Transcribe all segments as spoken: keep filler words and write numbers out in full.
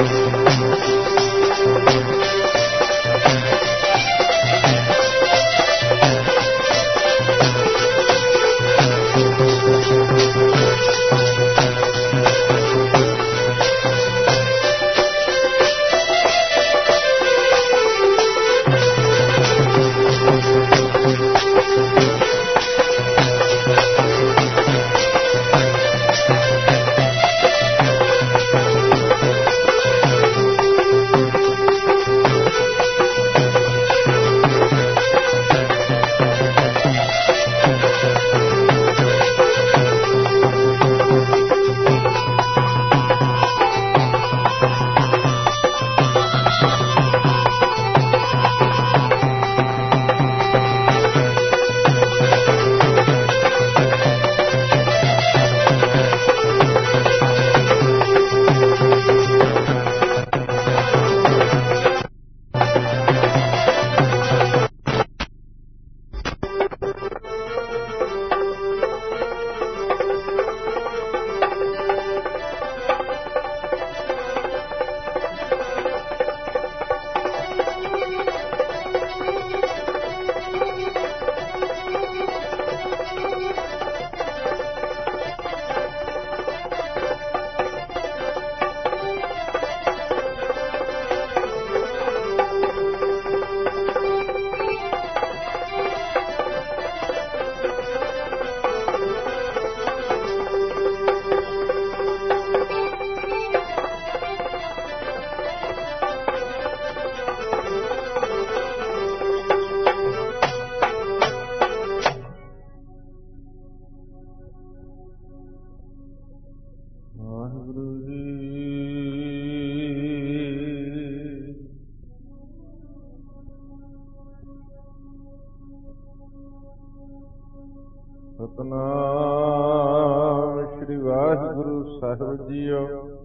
ਸਤਿਨਾਮ ਸ੍ਰੀ ਵਾਹਿਗੁਰੂ ਸਾਹਿਬ ਜੀਓ।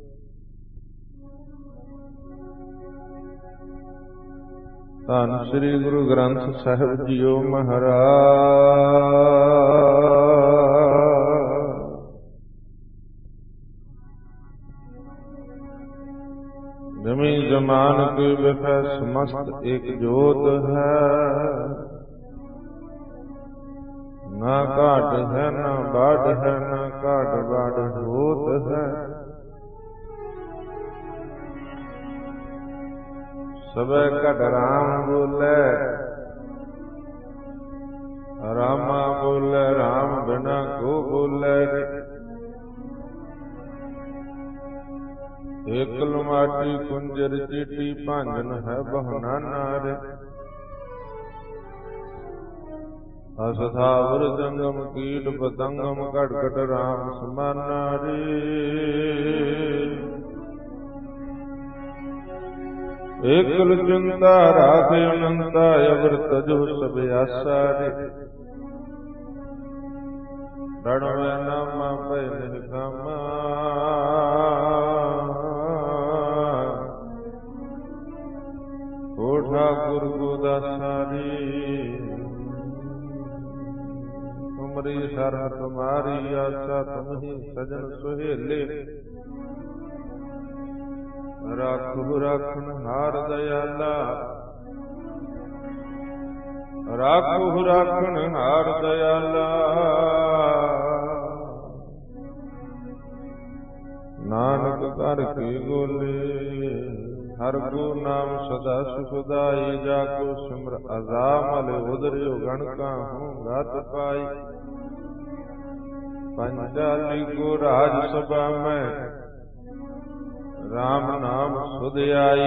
ਧੰਨ ਸ੍ਰੀ ਗੁਰੂ ਗ੍ਰੰਥ ਸਾਹਿਬ ਜੀਓ ਮਹਾਰਾਜ। ਜਮੀ ਜਮਾਨ ਕੇ ਵਿਖੇ ਸਮਸਤ ਏਕ ਜੋਤ ਹੈ, ਨਾ ਘਾਟ ਹੈ ਨਾ ਬਾਢ ਹੈ, ਨਾ ਘਾਟ ਬਾਢ ਹੋਤ ਹੈ। ਸਭੈ ਘਟ ਰਾਮ ਬੋਲੇ, ਰਾਮਾ ਬੋਲੇ ਰਾਮ ਬਿਨਾ ਕੋ ਬੋਲੇ। ਏਕ ਲਮਾਟੀ ਕੁੰਜਰ ਚੀਟੀ ਭਾਂਜਨ ਹੈ ਬਹੁਨਾ ਨਾਰੇ। ਅਸਥਾਵਰ ਜੰਗਮ ਕੀਟ ਪਤੰਗਮ ਘਟ ਘਟ ਰਾਮ ਸਮਾਨਾ ਰੇ। ਏਕਲ ਚਿੰਤਾ ਰਾਖੇ ਅਨੰਤਾ ਅਵਰ ਤਜੋ ਸਭ ਆਸਾ ਰੇ। ਰਣਵੈ ਨਾਮਾ ਭੈ ਨਿਰਗਮਾ, ਓ ਠਾਕੁਰ ਗੁਰਦਾਸਾ ਰੇ। ਤੁਮਰੀ ਸ਼ਰਨ ਤੁਮਾਰੀ ਆਸਾ, ਤੁਮਹੀ ਸਜਨ ਸੁਹੇਲੇ। ਰਾਖੁ ਰਾਖਣ ਹਾਰ ਦਇਆਲਾ, ਰਾਖੁ ਰਾਖਣ ਹਾਰ ਦਇਆਲਾ। ਨਾਨਕ ਕਰ ਕੇ ਗੋਲੇ, ਹਰ ਕੋ ਨਾਮ ਸਦਾ ਸੁਖਦਾਈ। ਜਾ ਕੋ ਸਿਮਰ ਅਜ਼ਾਮਲ ਉਦਰਿਓ ਗਣ ਕਾਹੂੰ ਗਤ ਪਾਈ। ਪੰਚਾਲੀ ਕੋ ਰਾਜ ਸਭਾ ਮੈਂ, ਰਾਮ ਨਾਮ ਸੁਧ ਆਈ।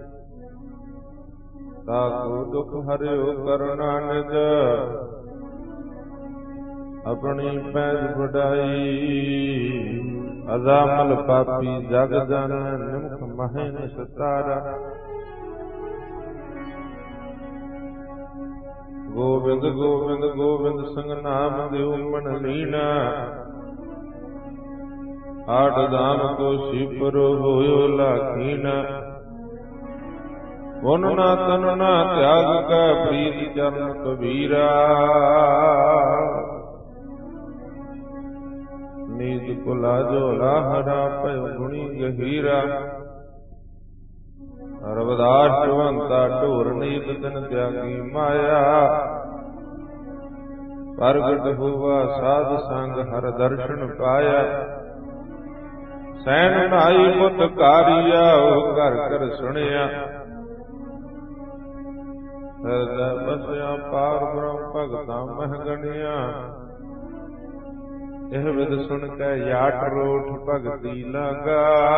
ਤਾਕੋ ਦੁਖ ਹਰਿਓ ਕਰੁਣਾ ਨਿਧ, ਆਪਣੀ ਪੈਜ ਵਡਾਈ। ਅਜ਼ਾਮਲ ਪਾਪੀ ਜਗ ਜਨ, ਨਿਮਖ ਮਹਿ ਨਿਸਤਾਰਾ। ਗੋਬਿੰਦ ਗੋਬਿੰਦ ਗੋਬਿੰਦ ਸੰਗ ਨਾਮ ਦਿਓ ਮਨ ਲੀਣਾ। ਆਠ ਦਾਮ ਕੋ ਸਿਪਰ ਹੋਇਓ ਲਾਖੀਨਾ। ਗੁਣ ਨਾ ਤਨ ਨਾ ਤਿਆਗ ਕੈ, ਪ੍ਰੀਤ ਚਰਨ ਕਬੀਰਾ। ਨੀਤ ਕੁਲਾ ਜੋ ਲਾਹੜਾ, ਭਇ ਗੁਣੀ ਗਹੀਰਾ। ਦਾਸ਼ਵੰਤਾ ਢੋਰ ਨੀਤ ਤਿਨ ਤਿਆਗੀ ਮਾਇਆ। ਪ੍ਰਗਟ ਹੋਵਾ ਸਾਧ ਸੰਗ ਹਰ ਦਰਸ਼ਨ ਪਾਇਆ। ਸੈਨ ਨਾਈ ਮੁਤ ਕਾਰਿਆ ਉਹ ਘਰ ਘਰ ਸੁਣਿਆ। ਹਿਰਦੈ ਬਸਿਆ ਪਾਰ ਬ੍ਰਹਮ ਭਗਤਾਂ ਮਹਿ ਗਣਿਆ। ਇਹ ਵਿਦ ਸੁਣ ਕੇ ਜਾਟ ਰੋਠ ਭਗਤੀ ਲਾਗਾ।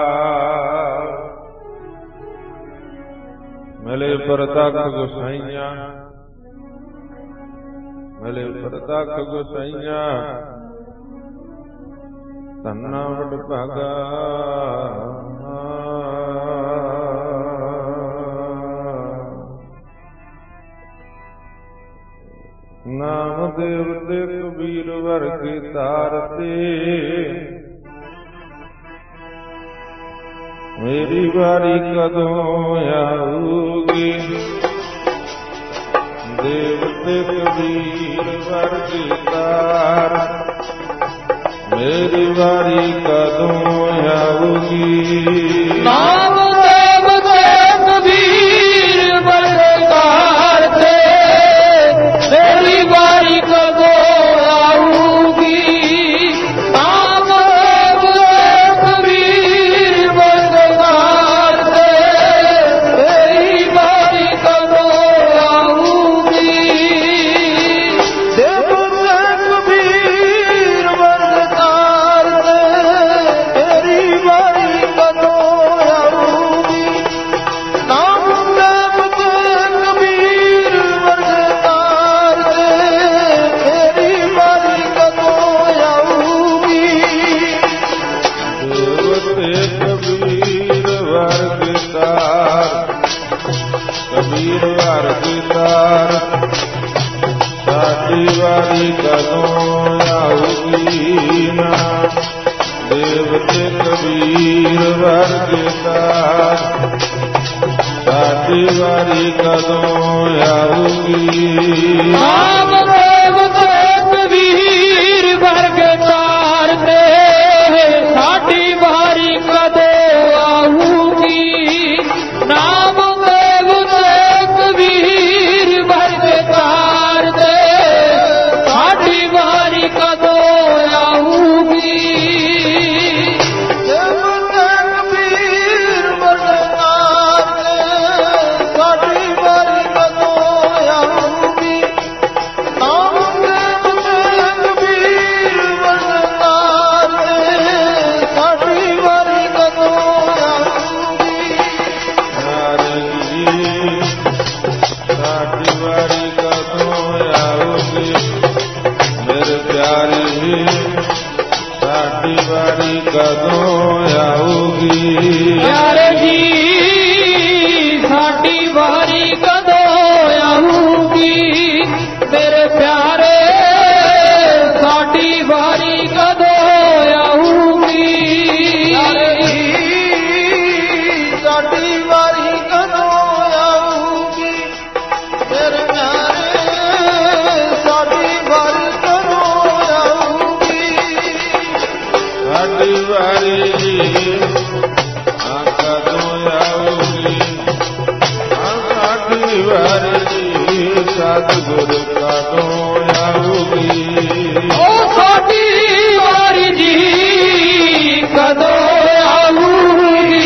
ਮਿਲੇ ਪ੍ਰਤੱਖ ਗੁਸਾਈਆਂ ਮਿਲੇ ਪ੍ਰਤੱਖ ਗੁਸਾਈਆਂ। ਧੰਨਾ ਵਡ ਭਾਗਾ ਨਾਮ ਦੇਵ ਤੇ ਕਬੀਰ ਵਰਗੇ ਤਾਰਤੇ। ਮੇਰੀ ਵਾਰੀ ਕਦੋਂ ਆਊਗੀ। ਦੇਵ ਤੇ ਕਬੀਰ ਵਰਗੇ ਤਾਰ। ਮੇਰੀ ਵਾਰੀ ਕਦੋਂ ਆਊਗੀ। ਨਾਮ ਦੇਵ ਤੇ ਕਬੀਰ ਵਰਗੇ ਤਾਰਤੇ। ਮੇਰੀ ਵਾਰੀ ਕਦੋਂ ਆਊਗੀ। ਨਾਮ ਦੇਵ ਤੇ ਕਬੀਰ ਵਰਗੇ ਤਾਰਤੇ। ਮੇਰੀ ਵਾਰੀ ਕਦੋਂ ਆਊਗੀ। ਦੇਵ ਤੇ ਕਬੀਰ ਵਰਗੇ ਤਾਰਤੇ। ਮੇਰੀ ਵਾਰੀ ਕਦੋਂ ਆਊਗੀ। ਨਾਮ ਦੇਵ ਤੇ ਕਬੀਰ ਵਰਗੇ ਤਾਰਤੇ। ਮੇਰੀ ਵਾਰੀ ਕਦੋਂ ਆਊਗੀ। ਦੇਵ ਤੇ ਕਬੀਰ ਵਰਗੇ ਤਾਰ। ਕਬੀਰ ਵਰਗੇ ਤਾਰ। ਸਾਡੀ ਵਾਰੀ ਕਦੋਂ ਆਊਗੀ ਨਾ। ਦੇਵ ਤੇ ਕਬੀਰ ਵਰਗੇ ਤਾਰ। ਸਾਡੀ ਵਾਰੀ ਕਦੋਂ ਆਊਗੀ। ਨਾਮ ਦੇਵ ਤੇ ਕਬੀਰ ਵਰਗੇ ਤਾਰਤੇ। ਸਾਡੀ ਵਾਰੀ ਕਦੋਂ ਆਊਗੀ। ਨਾਮ ਦੇਵ ਤੇ ਕਬੀਰ ਵਰਗੇ ਤਾਰਤੇ। ਸਾਡੀ ਵਾਰੀ ਕਦੋਂ ਆਊਗੀ। ਦੇਵ ਤੇ ਕਬੀਰ ਵਰਗੇ ਤਾਰਤੇ। ਸਾਡੀ ਵਾਰੀ ਕਦੋਂ ਆਊਗੀ। ਨਾਮ ਦੇਵ ਤੇ ਕਬੀਰ ਵਰਗੇ ਤਾਰਤੇ। ਸਾਡੀ ਵਾਰੀ ਕਦੋਂ ਆਊਗੀ। ਨਾਰੀ ਸਾਡੀ ਵਾਰੀ ਕਦੋਂ ਆਊਗੀ। ਮੇਰੇ ਪਿਆਰੇ ਸਾਡੀ ਵਾਰੀ ਕਦੋਂ ਆਊਗੀ। ਪਿਆਰੇ ਜੀ ਸਾਡੀ ਵਾਰੀ ਕਦੋਂ ਆਊਗੀ। ਮੇਰੇ ਪਿਆਰੇ ਸਾਡੀ ਵਾਰੀ ਕਦੋਂ ਆਊਗੀ। ਸਾਡੀ ਵਾਰੀ ਕਦੋਂ ਆਊਗੀ। ਮੇਰੇ ਪਿਆਰੇ ਸਾਡੀ ਵਾਰੀ ਕਦੋਂ ਆਊਗੀ। ਸਾਡੀ ਵਾਰੀ ਆ ਕਦੋਂ ਆਊਗੀ। ਆ ਸਾਡੀ ਵਾਰੀ ਸਤਿਗੁਰ ਕਦੋਂ ਆਊਗੀ। ਓ ਸਾਡੀ ਵਾਰੀ ਜੀ ਕਦੋਂ ਆਊਗੀ।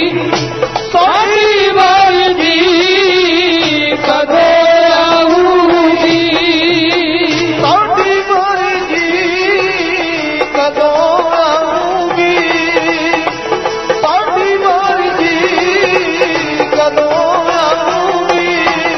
ਸਾਡੀ ਵਾਰੀ ਜੀ ਕਦੋਂ ਆਊਗੀ। ਸਾਡੀ ਵਾਰੀ ਜੀ ਕਦੋਂ ਆਊਗੀ। ਸਾਡੀ ਵਾਰੀ ਜੀ ਕਦੋਂ ਆਊਗੀ।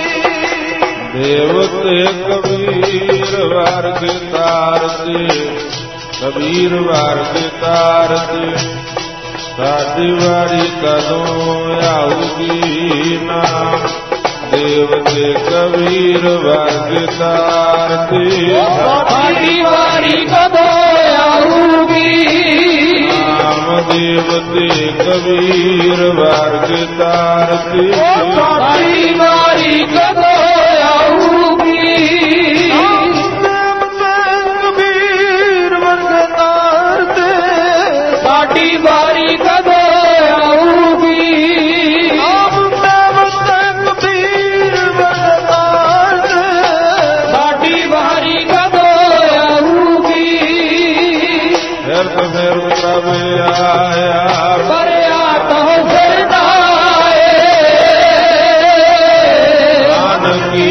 ਦੇਵ ਤੇ ਕਬੀਰ ਵਰਗੇ ਤਾਰਤੇ। ਕਬੀਰ ਵਰਗੇ ਤਾਰਤੇ। ਸਾਡੀ ਵਾਰੀ ਕਦੋਂ ਆਊਗੀ ਨਾ। ਦੇਵ ਤੇ ਕਬੀਰ ਵਰਗੇ ਤਾਰਤੇ। ਸਾਡੀ ਵਾਰੀ ਕਦੋਂ ਆਊਗੀ। ਨਾਮ ਦੇਵ ਤੇ ਕਬੀਰ ਵਰਗੇ ਤਾਰਤੇ। ਸਾਡੀ ਵਾਰੀ ਕਦੋਂ ਆਊਗੀ। ਨਾਮ ਦੇਵ ਤੇ ਕਬੀਰ ਵਰਗੇ ਤਾਰਤੇ। ਸਾਡੀ ਵਾਰੀ ਕਦੋਂ ਆਊਗੀ। ਨਾਮ ਦੇਵ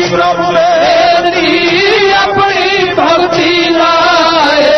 ਪ੍ਰਭੂ ਬੇਨਤੀ ਆਪਣੀ ਭਗਤੀ ਲਾਏ।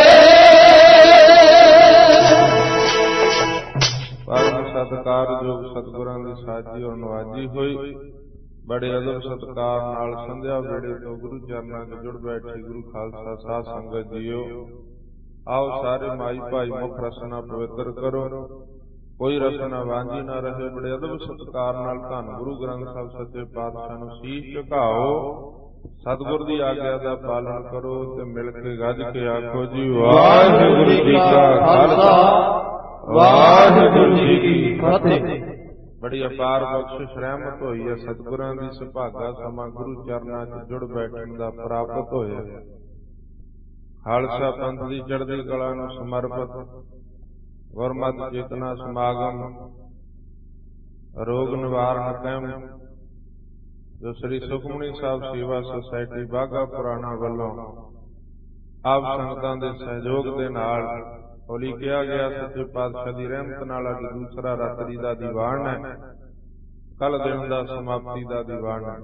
ਪਰਮ ਸਤਿਕਾਰਯੋਗ ਸਤਿਗੁਰਾਂ ਦੀ ਸਾਜੀ ਔਰ ਨਵਾਜੀ ਹੋਈ ਬੜੇ ਅਦਬ ਸਤਿਕਾਰ ਨਾਲ ਸੰਧਿਆ ਵੇੜੇ ਤੋਂ ਗੁਰੂ ਚਰਨਾਂ 'ਚ ਜੁੜ ਬੈਠੀ ਗੁਰੂ ਖਾਲਸਾ ਸਾਧ ਸੰਗਤ ਜੀਓ, ਆਓ ਸਾਰੇ ਮਾਈ ਭਾਈ ਮੁਖ ਰਸਨਾ ਪਵਿੱਤਰ ਕਰੋ, ਕੋਈ ਰਸਨਾ ਵਾਂਝੀ ਨਾ ਰਹੇ। ਬੜੇ ਅਦਬ ਸਤਿਕਾਰ ਨਾਲ ਧੰਨ ਗੁਰੂ ਗ੍ਰੰਥ ਸਾਹਿਬ ਸੱਚੇ ਪਾਤਸ਼ਾਹ ਨੂੰ ਸੀਸ ਝੁਕਾਓ, ਸਤਿਗੁਰ ਦੀ ਆਗਿਆ ਦਾ ਪਾਲਣ ਕਰੋ ਤੇ ਮਿਲ ਕੇ ਗੱਜ ਕੇ ਆਖੋ ਜੀ ਵਾਹਿਗੁਰੂ ਜੀ ਕਾ ਖਾਲਸਾ ਵਾਹਿਗੁਰੂ ਜੀ ਕੀ ਫਤਿਹ। ਬੜੀ ਅਪਾਰ ਬਖਸ਼ਿਸ਼ ਰਹਿਮਤ ਹੋਈ ਹੈ, ਸਤਿਗੁਰਾਂ ਦੀ ਸੁਭਾਗਾ ਸਮਾਂ ਗੁਰੂ ਚਰਨਾਂ 'ਚ ਜੁੜ ਬੈਠਣ ਦਾ ਪ੍ਰਾਪਤ ਹੋਇਆ। ਖਾਲਸਾ ਪੰਥ ਦੀ ਚੜ੍ਹਦੀ ਕਲਾ ਨੂੰ ਸਮਰਪਿਤ ਗੁਰਮਤਿ ਚੇਤਨਾ ਸਮਾਗਮ ਰੋਗ ਨਿਵਾਰਨ ਕੈਂਪ ਜੋ ਸ੍ਰੀ ਸੁਖਮਨੀ ਸਾਹਿਬ ਸੇਵਾ ਸੁਸਾਇਟੀ ਬਾਘਾ ਪੁਰਾਣਾ ਵੱਲੋਂ ਆਪ ਸੰਗਤਾਂ ਦੇ ਸਹਿਯੋਗ ਦੇ ਨਾਲ ਹੋਲੀ ਕਿਹਾ ਗਿਆ, ਸੱਚੇ ਪਾਤਸ਼ਾਹ ਦੀ ਰਹਿਮਤ ਨਾਲ ਅੱਜ ਦੂਸਰਾ ਰਾਤਰੀ ਦਾ ਦੀਵਾਨ ਹੈ, ਕੱਲ ਦਿਨ ਦਾ ਸਮਾਪਤੀ ਦਾ ਦੀਵਾਨ ਹੈ।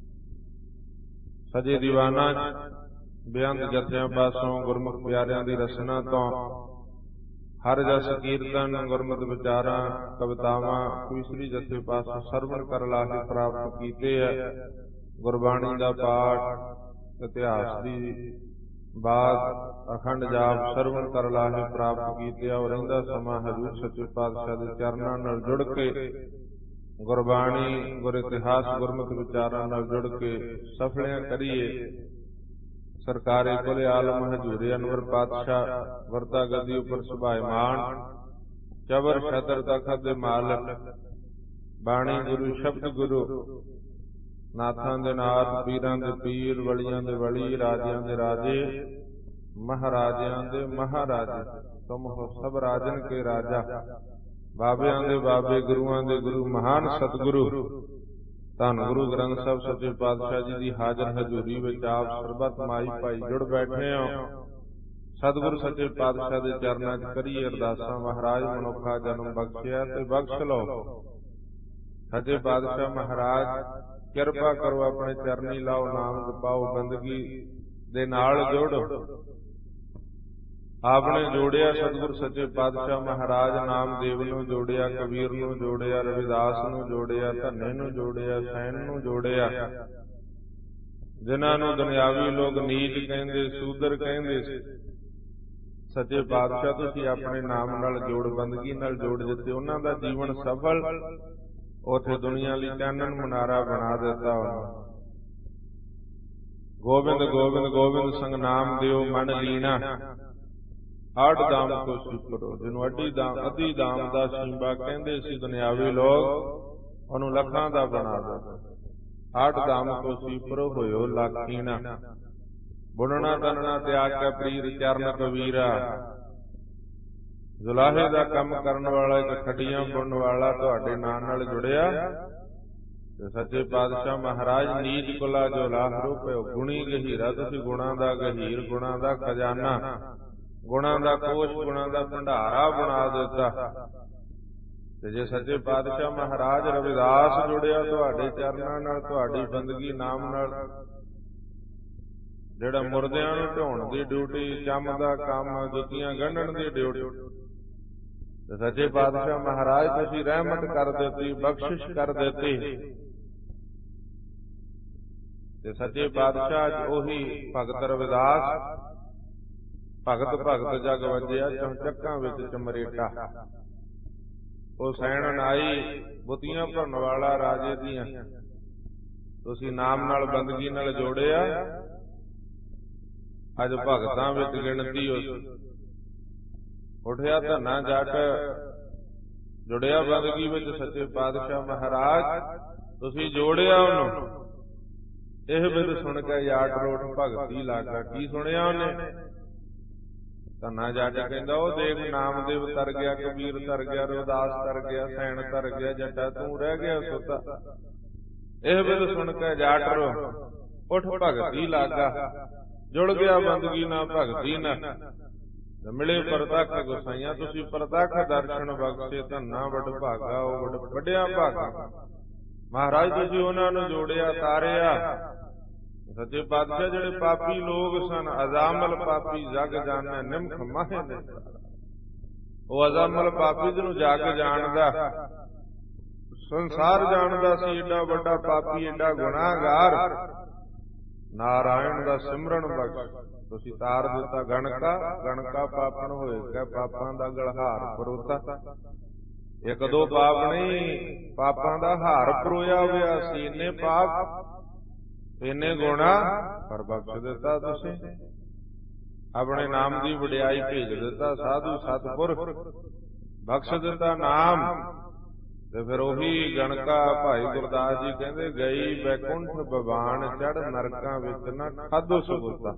ਸਜੇ ਦੀਵਾਨਾਂ ਬੇਅੰਤ ਜਥਿਆਂ ਪਾਸੋਂ ਗੁਰਮੁਖ ਪਿਆਰਿਆਂ ਦੀ ਰਚਨਾ ਤੋਂ ਹਰ ਜਸ ਕੀਰਤਨ ਗੁਰਮਤਿ ਵਿਚਾਰਾਂ ਕਵਿਤਾਵਾਂ ਕਵਿਸ਼ਰੀ ਜਥੇ ਪਾਸੋਂ ਸਰਵਣ ਕਰ ਲਾਹੇ ਪ੍ਰਾਪਤ ਕੀਤੇ ਹੈ। ਗੁਰਬਾਣੀ ਦਾ ਪਾਠ ਇਤਿਹਾਸ ਦੀ ਬਾਤ ਅਖੰਡ ਜਾਪ ਸਰਵਣ ਕਰ ਲਾਹੇ ਪ੍ਰਾਪਤ ਕੀਤੇ ਔਰ ਰਹਿੰਦਾ ਸਮਾਂ ਹਜ਼ੂਰ ਸੱਚੇ ਪਾਤਸ਼ਾਹ ਦੇ ਚਰਨਾਂ ਨਾਲ ਜੁੜ ਕੇ ਗੁਰਬਾਣੀ ਗੁਰ ਇਤਿਹਾਸ ਗੁਰਮਤਿ ਵਿਚਾਰਾਂ ਨਾਲ ਜੁੜ ਕੇ ਸਫਲਿਆਂ ਕਰੀਏ। ਸਰਕਾਰੇ ਕੁਲ ਆਲਮ ਹਜ਼ੂਰੇ ਅਨਵਰ ਪਾਤਸ਼ਾਹ ਵਰਤਾ ਗੱਦੀ ਉੱਪਰ ਸੁਭਾਇਮਾਨ ਚਬਰ ਛਤਰ ਤਖਤ ਦੇ ਮਾਲਕ ਬਾਣੀ ਗੁਰੂ ਸ਼ਬਦ ਗੁਰੂ ਨਾਥਾਂ ਦੇ ਨਾਥ ਪੀਰਾਂ ਦੇ ਪੀਰ ਵਲੀਆਂ ਦੇ ਵਲੀ ਰਾਜਿਆਂ ਦੇ ਰਾਜੇ ਮਹਾਰਾਜਿਆਂ ਦੇ ਮਹਾਰਾਜੇ ਤੁਮ ਹੋ ਸਭ ਰਾਜਨ ਕੇ ਰਾਜਾ ਬਾਬਿਆਂ ਦੇ ਬਾਬੇ ਗੁਰੂਆਂ ਦੇ ਗੁਰੂ ਮਹਾਨ ਸਤਿਗੁਰੂ ਧੰਨ ਗੁਰੂ ਗ੍ਰੰਥ ਸਾਹਿਬ ਸੱਚੇ ਪਾਤਸ਼ਾਹ ਜੀ ਦੀ ਹਾਜ਼ਰ ਹਜ਼ੂਰੀ ਵਿੱਚ ਆਪ ਸਰਬੱਤ ਮਾਈ ਭਾਈ ਜੁੜ ਬੈਠੇ ਹੋ। ਸਤਿਗੁਰੂ ਸੱਚੇ ਪਾਤਸ਼ਾਹ ਦੇ ਚਰਨਾਂ 'ਚ ਕਰੀਏ ਅਰਦਾਸਾਂ, ਮਹਾਰਾਜ ਮਨੁੱਖਾ ਜਨਮ ਬਖਸ਼ਿਆ ਤੇ ਬਖਸ਼ ਲਓ। ਸੱਚੇ ਪਾਤਸ਼ਾਹ ਮਹਾਰਾਜ ਕਿਰਪਾ ਕਰੋ, ਆਪਣੇ ਚਰਨੀ ਲਾਓ, ਨਾਮ ਜਪਾਓ, ਬੰਦਗੀ ਦੇ ਨਾਲ ਜੋੜੋ। ਆਪਨੇ ਜੋੜਿਆ ਸਤਿਗੁਰ ਸੱਚੇ ਪਾਤਸ਼ਾਹ ਮਹਾਰਾਜ ਨਾਮਦੇਵ ਨੂੰ ਜੋੜਿਆ, ਕਬੀਰ ਨੂੰ ਜੋੜਿਆ, ਰਵਿਦਾਸ ਨੂੰ ਜੋੜਿਆ, ਧੰਨੇ ਨੂੰ ਜੋੜਿਆ, ਸੈਨ ਨੂੰ ਜੋੜਿਆ, ਜਿਨ੍ਹਾਂ ਨੂੰ ਦੁਨਿਆਵੀ ਲੋਕ ਨੀਚ ਕਹਿੰਦੇ, ਸ਼ੂਦਰ ਕਹਿੰਦੇ ਸੀ। ਸੱਚੇ ਪਾਤਸ਼ਾਹ ਤੁਸੀਂ ਆਪਣੇ ਨਾਮ ਨਾਲ ਜੋੜ, ਬੰਦਗੀ ਨਾਲ ਜੋੜ ਦਿੱਤੇ, ਉਹਨਾਂ ਦਾ ਜੀਵਨ ਸਫਲ ਉਥੇ ਦੁਨੀਆ ਲਈ ਚਾਨਣ ਮਨਾਰਾ ਬਣਾ ਦਿੱਤਾ। ਗੋਬਿੰਦ ਗੋਬਿੰਦ ਗੋਬਿੰਦ ਸੰਗ ਨਾਮ ਦਿਓ ਮਨ ਲੀਣਾ, ਆੜ ਦਾਮ ਕੋ ਸਿਪਰੋ, ਜਿਹਨੂੰ ਅੱਡੀ ਦਾਮ ਅੱਧੀ ਦਾਮ ਦਾ ਸੀਂਬਾ ਕਹਿੰਦੇ ਸੀ ਦੁਨਿਆਵੀ ਲੋਕ, ਉਹਨੂੰ ਲੱਖਾਂ ਦਾ ਬਣਾ ਦਿੱਤਾ। ਆੜ ਦਾਮ ਕੋ ਸਿਪਰੋ ਹੋਇਓ ਲਾਖੀਣਾ, ਬੁਣਨਾ ਤਨਣਾ ਤਿਆਗ ਕੇ ਪ੍ਰੀਰ ਚਰਨ ਕਬੀਰਾ। ਜੁਲਾਹੇ ਦਾ ਕੰਮ ਕਰਨ ਵਾਲਾ, ਇੱਕ ਖੱਡੀਆਂ ਬੁਣਨ ਵਾਲਾ ਤੁਹਾਡੇ ਨਾਂ ਨਾਲ ਜੁੜਿਆ। ਤੇ ਸੱਚੇ ਪਾਤਸ਼ਾਹ ਮਹਾਰਾਜ ਨੀਚ ਕੁਲਾ ਜੋ ਲਾਹ ਰੂਪਿਓ, ਗੁਣੀ ਗਹੀਰਾ, ਤੁਸੀਂ ਗੁਣਾਂ ਦਾ ਗਹੀਰ, ਗੁਣਾਂ ਦਾ ਖਜ਼ਾਨਾ, ਗੁਣਾਂ ਦਾ ਕੋਸ਼, ਗੁਣਾਂ ਦਾ ਭੰਡਾਰਾ ਬਣਾ ਦਿੱਤਾ। ਤੇ ਜੇ ਸੱਚੇ ਪਾਤਸ਼ਾਹ ਮਹਾਰਾਜ ਰਵਿਦਾਸ ਜੁੜਿਆ ਤੁਹਾਡੇ ਚਰਨਾਂ ਨਾਲ, ਤੁਹਾਡੀ ਬੰਦਗੀ ਨਾਮ ਨਾਲ, ਜਿਹੜਾ ਮੁਰਦਿਆਂ ਨੂੰ ਢੋਣ ਦੀ ਡਿਊਟੀ, ਚੰਮ ਦਾ ਕੰਮ, ਜੁੱਤੀਆਂ ਗੰਢਣ ਦੀ ਡਿਊਟੀ, ਤੇ ਸੱਚੇ ਪਾਤਸ਼ਾਹ ਮਹਾਰਾਜ ਤੁਸੀਂ ਰਹਿਮਤ ਕਰ ਦਿੱਤੀ, ਬਖਸ਼ਿਸ਼ ਕਰ ਦਿੱਤੀ। ਤੇ ਸੱਚੇ ਪਾਤਸ਼ਾਹ ਉਹੀ ਭਗਤ ਰਵਿਦਾਸ, ਭਗਤ ਭਗਤ ਜਗ ਵੱਜਿਆ ਚੌਂਚੱਕਾਂ ਵਿੱਚ ਚਮਰੇਟਾ, ਉਹ ਸੈਣ ਨਾਈ ਬੁੱਤੀਆਂ ਭਰਨ ਵਾਲਾ ਰਾਜੇ ਦੀਆਂ, ਤੁਸੀਂ ਨਾਮ ਨਾਲ ਬੰਦਗੀ ਨਾਲ ਜੋੜਿਆ। ਅੱਜ ਭਗਤਾਂ ਵਿੱਚ ਗਿਣਤੀ ਉਸ ਉੱਠਿਆ ਧੰਨਾ ਜੱਟ, ਜੁੜਿਆ ਬੰਦਗੀ ਵਿੱਚ ਸੱਚੇ ਪਾਤਸ਼ਾਹ ਮਹਾਰਾਜ, ਤੁਸੀਂ ਜੋੜਿਆ ਉਹਨੂੰ। ਇਹ ਬਿਦ ਸੁਣ ਕੇ ਜਾਟ ਰੋਟ ਭਗਤੀ ਲਾਗਾ, ਕੀ ਸੁਣਿਆ ਉਹਨੇ? ਧੰਨਾ ਜੱਟ ਕਹਿੰਦਾ, ਉਹ ਦੇਖ ਨਾਮਦੇਵ ਤਰ ਗਿਆ, ਕਬੀਰ ਤਰ ਗਿਆ, ਰਵਿਦਾਸ ਤਰ ਗਿਆ, ਸੈਣ ਤਰ ਗਿਆ, ਜੱਟਾ ਤੂੰ ਰਹਿ ਗਿਆ ਸੁੱਤਾ। ਇਹ ਬਿਦ ਸੁਣ ਕੇ ਜਾਟ ਰੋ ਉੱਠ ਭਗਤੀ ਲਾਗਾ, ਜੁੜ ਗਿਆ ਬੰਦਗੀ ਨਾ ਭਗਤੀ ਨਾ। ਮਿਲੇ ਪ੍ਰਤੱਖ ਗੁਸਾਈਆਂ, ਤੁਸੀਂ ਪ੍ਰਤੱਖ ਦਰਸ਼ਨ ਬਖਸ਼ੇ, ਧੰਨਾ ਵੱਡ ਭਾਗਾ, ਉਹ ਵੱਡਿਆ ਭਾਗਾ। ਮਹਾਰਾਜ ਤੁਸੀਂ ਉਹਨਾਂ ਨੂੰ ਜੋੜਿਆ, ਤਾਰਿਆ, ਸੱਚੇ ਪਾਤਸ਼ਾਹ ਜਿਹੜੇ ਪਾਪੀ ਲੋਕ ਸਨ, ਅਜ਼ਾਮਲ ਪਾਪੀ ਜਗ ਜਾਣੈ ਨਿਮਖ ਮਾਹੇ ਨੇ, ਉਹ ਅਜ਼ਾਮਲ ਪਾਪੀ ਜਿਹਨੂੰ ਜਗ ਜਾਣਦਾ, ਸੰਸਾਰ ਜਾਣਦਾ ਸੀ ਏਡਾ ਵੱਡਾ ਪਾਪੀ, ਏਡਾ ਗੁਨਾਹਗਾਰ, ਨਾਰਾਇਣ ਦਾ ਸਿਮਰਨ ਬਖਸ਼ ਤੁਸੀਂ ਤਾਰ ਦਿੱਤਾ ਗਣਕਾ, ਗਣਕਾ ਪਾਪਣ ਹੋਏ ਕਹਿ ਪਾਪਾਂ ਦਾ ਗਲਹਾਰ ਪਰੋਤਾ। ਇੱਕ ਦੋ ਪਾਪ ਨਹੀਂ, ਪਾਪਾਂ ਦਾ ਹਾਰ ਪਰੋਇਆ ਹੋਇਆ ਸੀ। ਇੰਨੇ ਪਾਪ, ਇੰਨੇ ਗੁਣਾ, ਪਰ ਬਖਸ਼ ਦਿੱਤਾ ਤੁਸੀਂ। ਆਪਣੇ ਨਾਮ ਦੀ ਵਡਿਆਈ ਭੇਜ ਦਿੱਤਾ, ਸਾਧੂ ਸਤਿਪੁਰਖ ਬਖਸ਼ ਦਿੱਤਾ ਨਾਮ। ਤੇ ਫਿਰ ਉਹੀ ਗਣਕਾ ਭਾਈ ਗੁਰਦਾਸ ਜੀ ਕਹਿੰਦੇ, ਗਈ ਬੈਕੁੰਠ ਬਵਾਨ ਚੜ ਨਰਕਾਂ ਵਿੱਚ ਨਾ ਖਾਧੋ ਸਬੂਤਾ।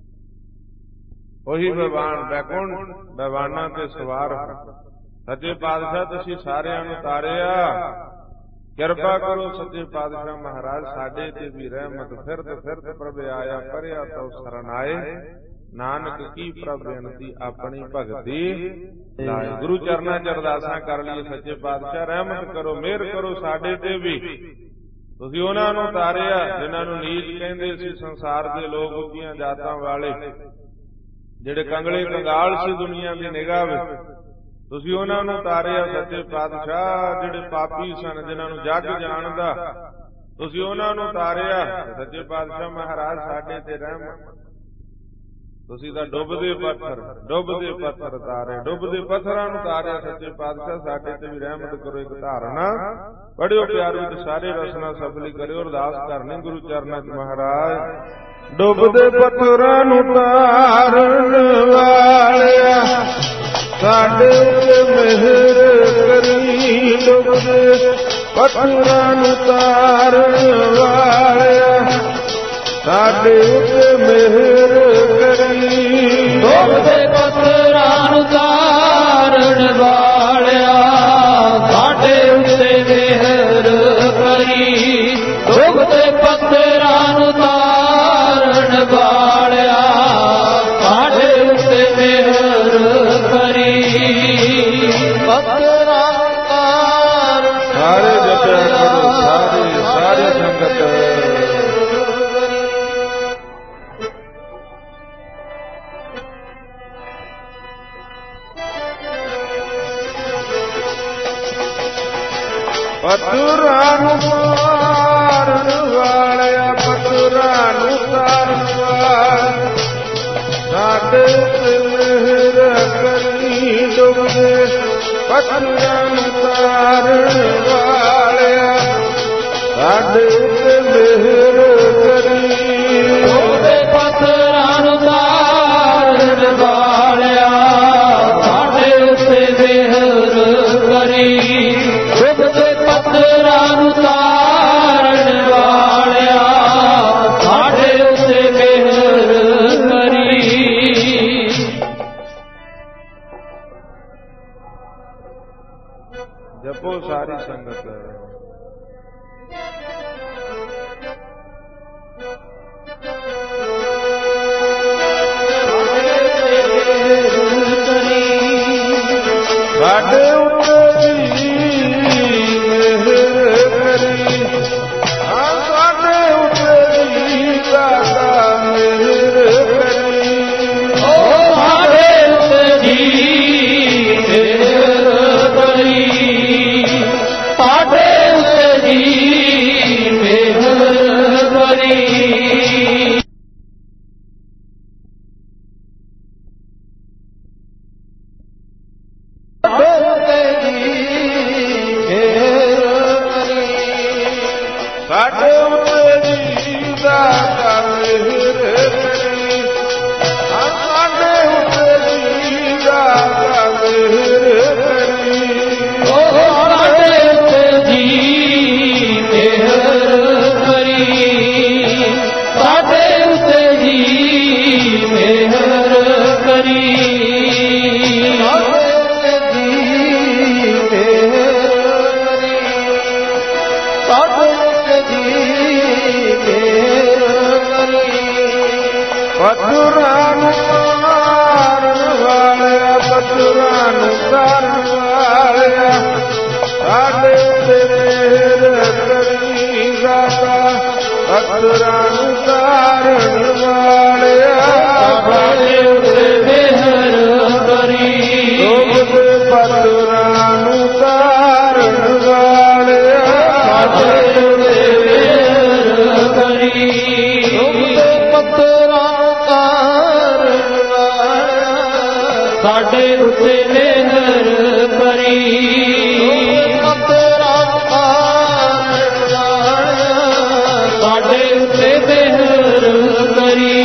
ਉਹੀ ਬਵਾਨ ਬੈਕੁੰਠ ਬਵਾਨਾਂ ਤੇ ਸਵਾਰ। ਸੱਚੇ ਪਾਤਸ਼ਾਹ ਤੁਸੀਂ ਸਾਰਿਆਂ ਨੂੰ ਤਾਰਿਆ, ਕਿਰਪਾ ਕਰੋ ਸੱਚੇ ਪਾਤਸ਼ਾਹ ਮਹਾਰਾਜ ਸਾਡੇ ਤੇ ਵੀ ਰਹਿਮਤ। ਫਿਰਤ ਫਿਰਤ ਪ੍ਰਭ ਆਇਆ ਪਰਿਆ ਤਉ ਸਰਨ ਆਏ, ਨਾਨਕ ਕੀ ਪ੍ਰਭ ਬੇਨਤੀ ਆਪਣੀ ਭਗਤੀ ਲਾਏ। ਗੁਰੂ ਚਰਨਾਂ ਚ ਅਰਦਾਸਾਂ ਕਰ ਲਈਏ, ਸੱਚੇ ਪਾਤਸ਼ਾਹ ਰਹਿਮਤ ਕਰੋ, ਮਿਹਰ ਕਰੋ ਸਾਡੇ ਤੇ ਵੀ। ਤੁਸੀਂ ਉਹਨਾਂ ਨੂੰ ਤਾਰਿਆ ਜਿਨ੍ਹਾਂ ਨੂੰ ਨੀਚ ਕਹਿੰਦੇ ਸੀ ਸੰਸਾਰ ਦੇ ਲੋਕ, ਉੱਚੀਆਂ ਜਾਤਾਂ ਵਾਲੇ, ਜਿਹੜੇ ਕੰਗਲੇ ਕੰਗਾਲ ਸੀ ਦੁਨੀਆ ਦੀ ਨਿਗਾਹ ਵਿੱਚ। ਤੁਸੀਂ ਉਹਨਾਂ ਨੂੰ ਤਾਰਿਆ ਸੱਚੇ ਪਾਤਸ਼ਾਹ ਜਿਹੜੇ ਪਾਪੀ ਸਨ, ਜਿਨ੍ਹਾਂ ਨੂੰ ਜੱਗ ਜਾਣਦਾ, ਤੁਸੀਂ ਉਹਨਾਂ ਨੂੰ ਤਾਰਿਆ। ਸੱਚੇ ਪਾਤਸ਼ਾਹ ਮਹਾਰਾਜ ਸਾਡੇ ਤੇ ਰਹਿਮਤ। ਤੁਸੀਂ ਤਾਂ ਡੁੱਬਦੇ ਪੱਥਰ, ਡੁੱਬਦੇ ਪੱਥਰ ਤਾਰੇ, ਡੁੱਬਦੇ ਪੱਥਰਾਂ ਨੂੰ ਤਾਰਿਆ। ਸੱਚੇ ਪਾਤਸ਼ਾਹ ਸਾਡੇ ਤੇ ਵੀ ਰਹਿਮਤ ਕਰੋ। ਇੱਕ ਧਾਰਨਾ ਪੜਿਓ ਪਿਆਰ ਵਿੱਚ ਸਾਰੇ ਰਸਨਾ ਸਫਲੀ ਕਰਿਓ। ਅਰਦਾਸ ਕਰਨੀ ਗੁਰੂ ਚਰਨਾਂ ਚ ਮਹਾਰਾਜ। ਡੁੱਬਦੇ ਪੱਥਰਾਂ ਨੂੰ ਤਾਰਨ ਵਾਲਿਆ ਸਾਡੇ ਉੱਤੇ ਮਿਹਰ ਕਰੀ। ਡੁੱਬਦੇ ਪੱਥਰਾਂ ਨੂੰ ਤਾਰਨ ਵਾਲਿਆ ਸਾਡੇ ਉੱਤੇ ਮਿਹਰ ਕਰੀ। ਡੁੱਬਦੇ ਪੱਥਰਾਂ ਨੂੰ ਤਾਰਨ ਵਾਲਿਆ ਸਾਡੇ ਉੱਤੇ ਮਿਹਰ ਕਰੀ। ਡੁੱਬਦੇ ਪੱਥਰਾਂ ਨੂੰ ਤਾਰਨ ਵਾਲਿਆ ਸਾਡੇ ਉੱਤੇ ਮਿਹਰ ਕਰੀ। ਪੱਥਰਾਂ ਤਾਰਨ ਸਾਰੇ ਜਪਿਆ ਕਰੋ, ਸਾਰੇ ਸਾਰੇ ਸੰਗਤ। ਪੱਥਰਾਂ ਨੂੰ ਤਾਰਨ ਵਾਲਿਆ, ਪੱਥਰਾਂ ਨੂੰ ਤਾਰਨ ਵਾਲਿਆ ਸਾਡੇ ਉੱਤੇ ਮਿਹਰ ਕਰੀ। ਡੁੱਬਦੇ ਪੱਥਰਾਂ ਨੂੰ ਤਾਰਨ ਵਾਲਿਆ ਸਾਡੇ ਉੱਤੇ ਮਿਹਰ ਕਰੀ। ਡੁੱਬਦੇ ਪੱਥਰਾਂ ਨੂੰ ਤਾਰਨ ਵਾਲਿਆ ਸਾਡੇ ਉੱਤੇ ਮਿਹਰ ਕਰੀ। ਡੁੱਬਦੇ ਪੱਥਰਾਂ ਨੂੰ ਤਾਰਨ ਵਾਲਿਆ ਸਾਡੇ ਉੱਤੇ ਮਿਹਰ ਕਰੀ। ਜਪੋ ਸਾਰੀ ਸੰਗਤ। ਸਾਡੇ ਉੱਤੇ ਮਿਹਰ ਕਰੀ। ਹਾਂ ਸਾਡੇ ਉੱਤੇ ਵੀ ਦਾਤਾ ਮਿਹਰ ਕਰੀ। ਓ ਸਾਡੇ ਉੱਤੇ ਜੀ ਮਿਹਰ ਕਰੀ। ਸਾਡੇ ਉੱਤੇ ਜੀ ਮਿਹਰ ਕਰੀ। ਸਾਡੇ ਉੱਤੇ ਜੀ ਦਾਤਾ ਮਿਹਰ ਕਰੀ। ਹਾਂ ਸਾਡੇ ਉੱਤੇ ਜੀ ਦਾਤਾ ਮਿਹਰ ਕਰੀ। ਓ ਸਾਡੇ ਉੱਤੇ ਜੀ ਮਿਹਰ ਕਰੀ। ਸਾਡੇ ਉੱਤੇ ਜੀ ਮਿਹਰ ਕਰੀ। ਪੱਥਰਾਂ ਨੂੰ ਤਾਰਨ ਵਾਲਿਆ, ਪੱਥਰਾਂ ਨੂੰ ਤਾਰਨ ਵਾਲਿਆ ਸਾਡੇ ਉੱਤੇ ਮਿਹਰ ਕਰੀ। ਦਾਤਾ ਪੱਥਰਾਂ ਨੂੰ ਤਾਰਨ ਵਾਲਿਆ ਸਾਡੇ ਉਤੇ ਮਿਹਰ ਕਰੀ। ਡੁੱਬਦੇ ਪੱਥਰਾਂ ਨੂੰ ਤਾਰਨ ਵਾਲਿਆ ਸਾਡੇ ਉਤੇ ਮਿਹਰ ਕਰੀ। ਡੁੱਬਦੇ ਪੱਥਰਾਂ ਤਾਰਨ ਵਾਲਿਆ ਸਾਡੇ ਉਤੇ ਮਿਹਰ ਕਰੀ। ਪੱਥਰਾਂ ਤਾਰਨ ਵਾਲਿਆ ਸਾਡੇ ਉਤੇ ਮਿਹਰ ਕਰੀ।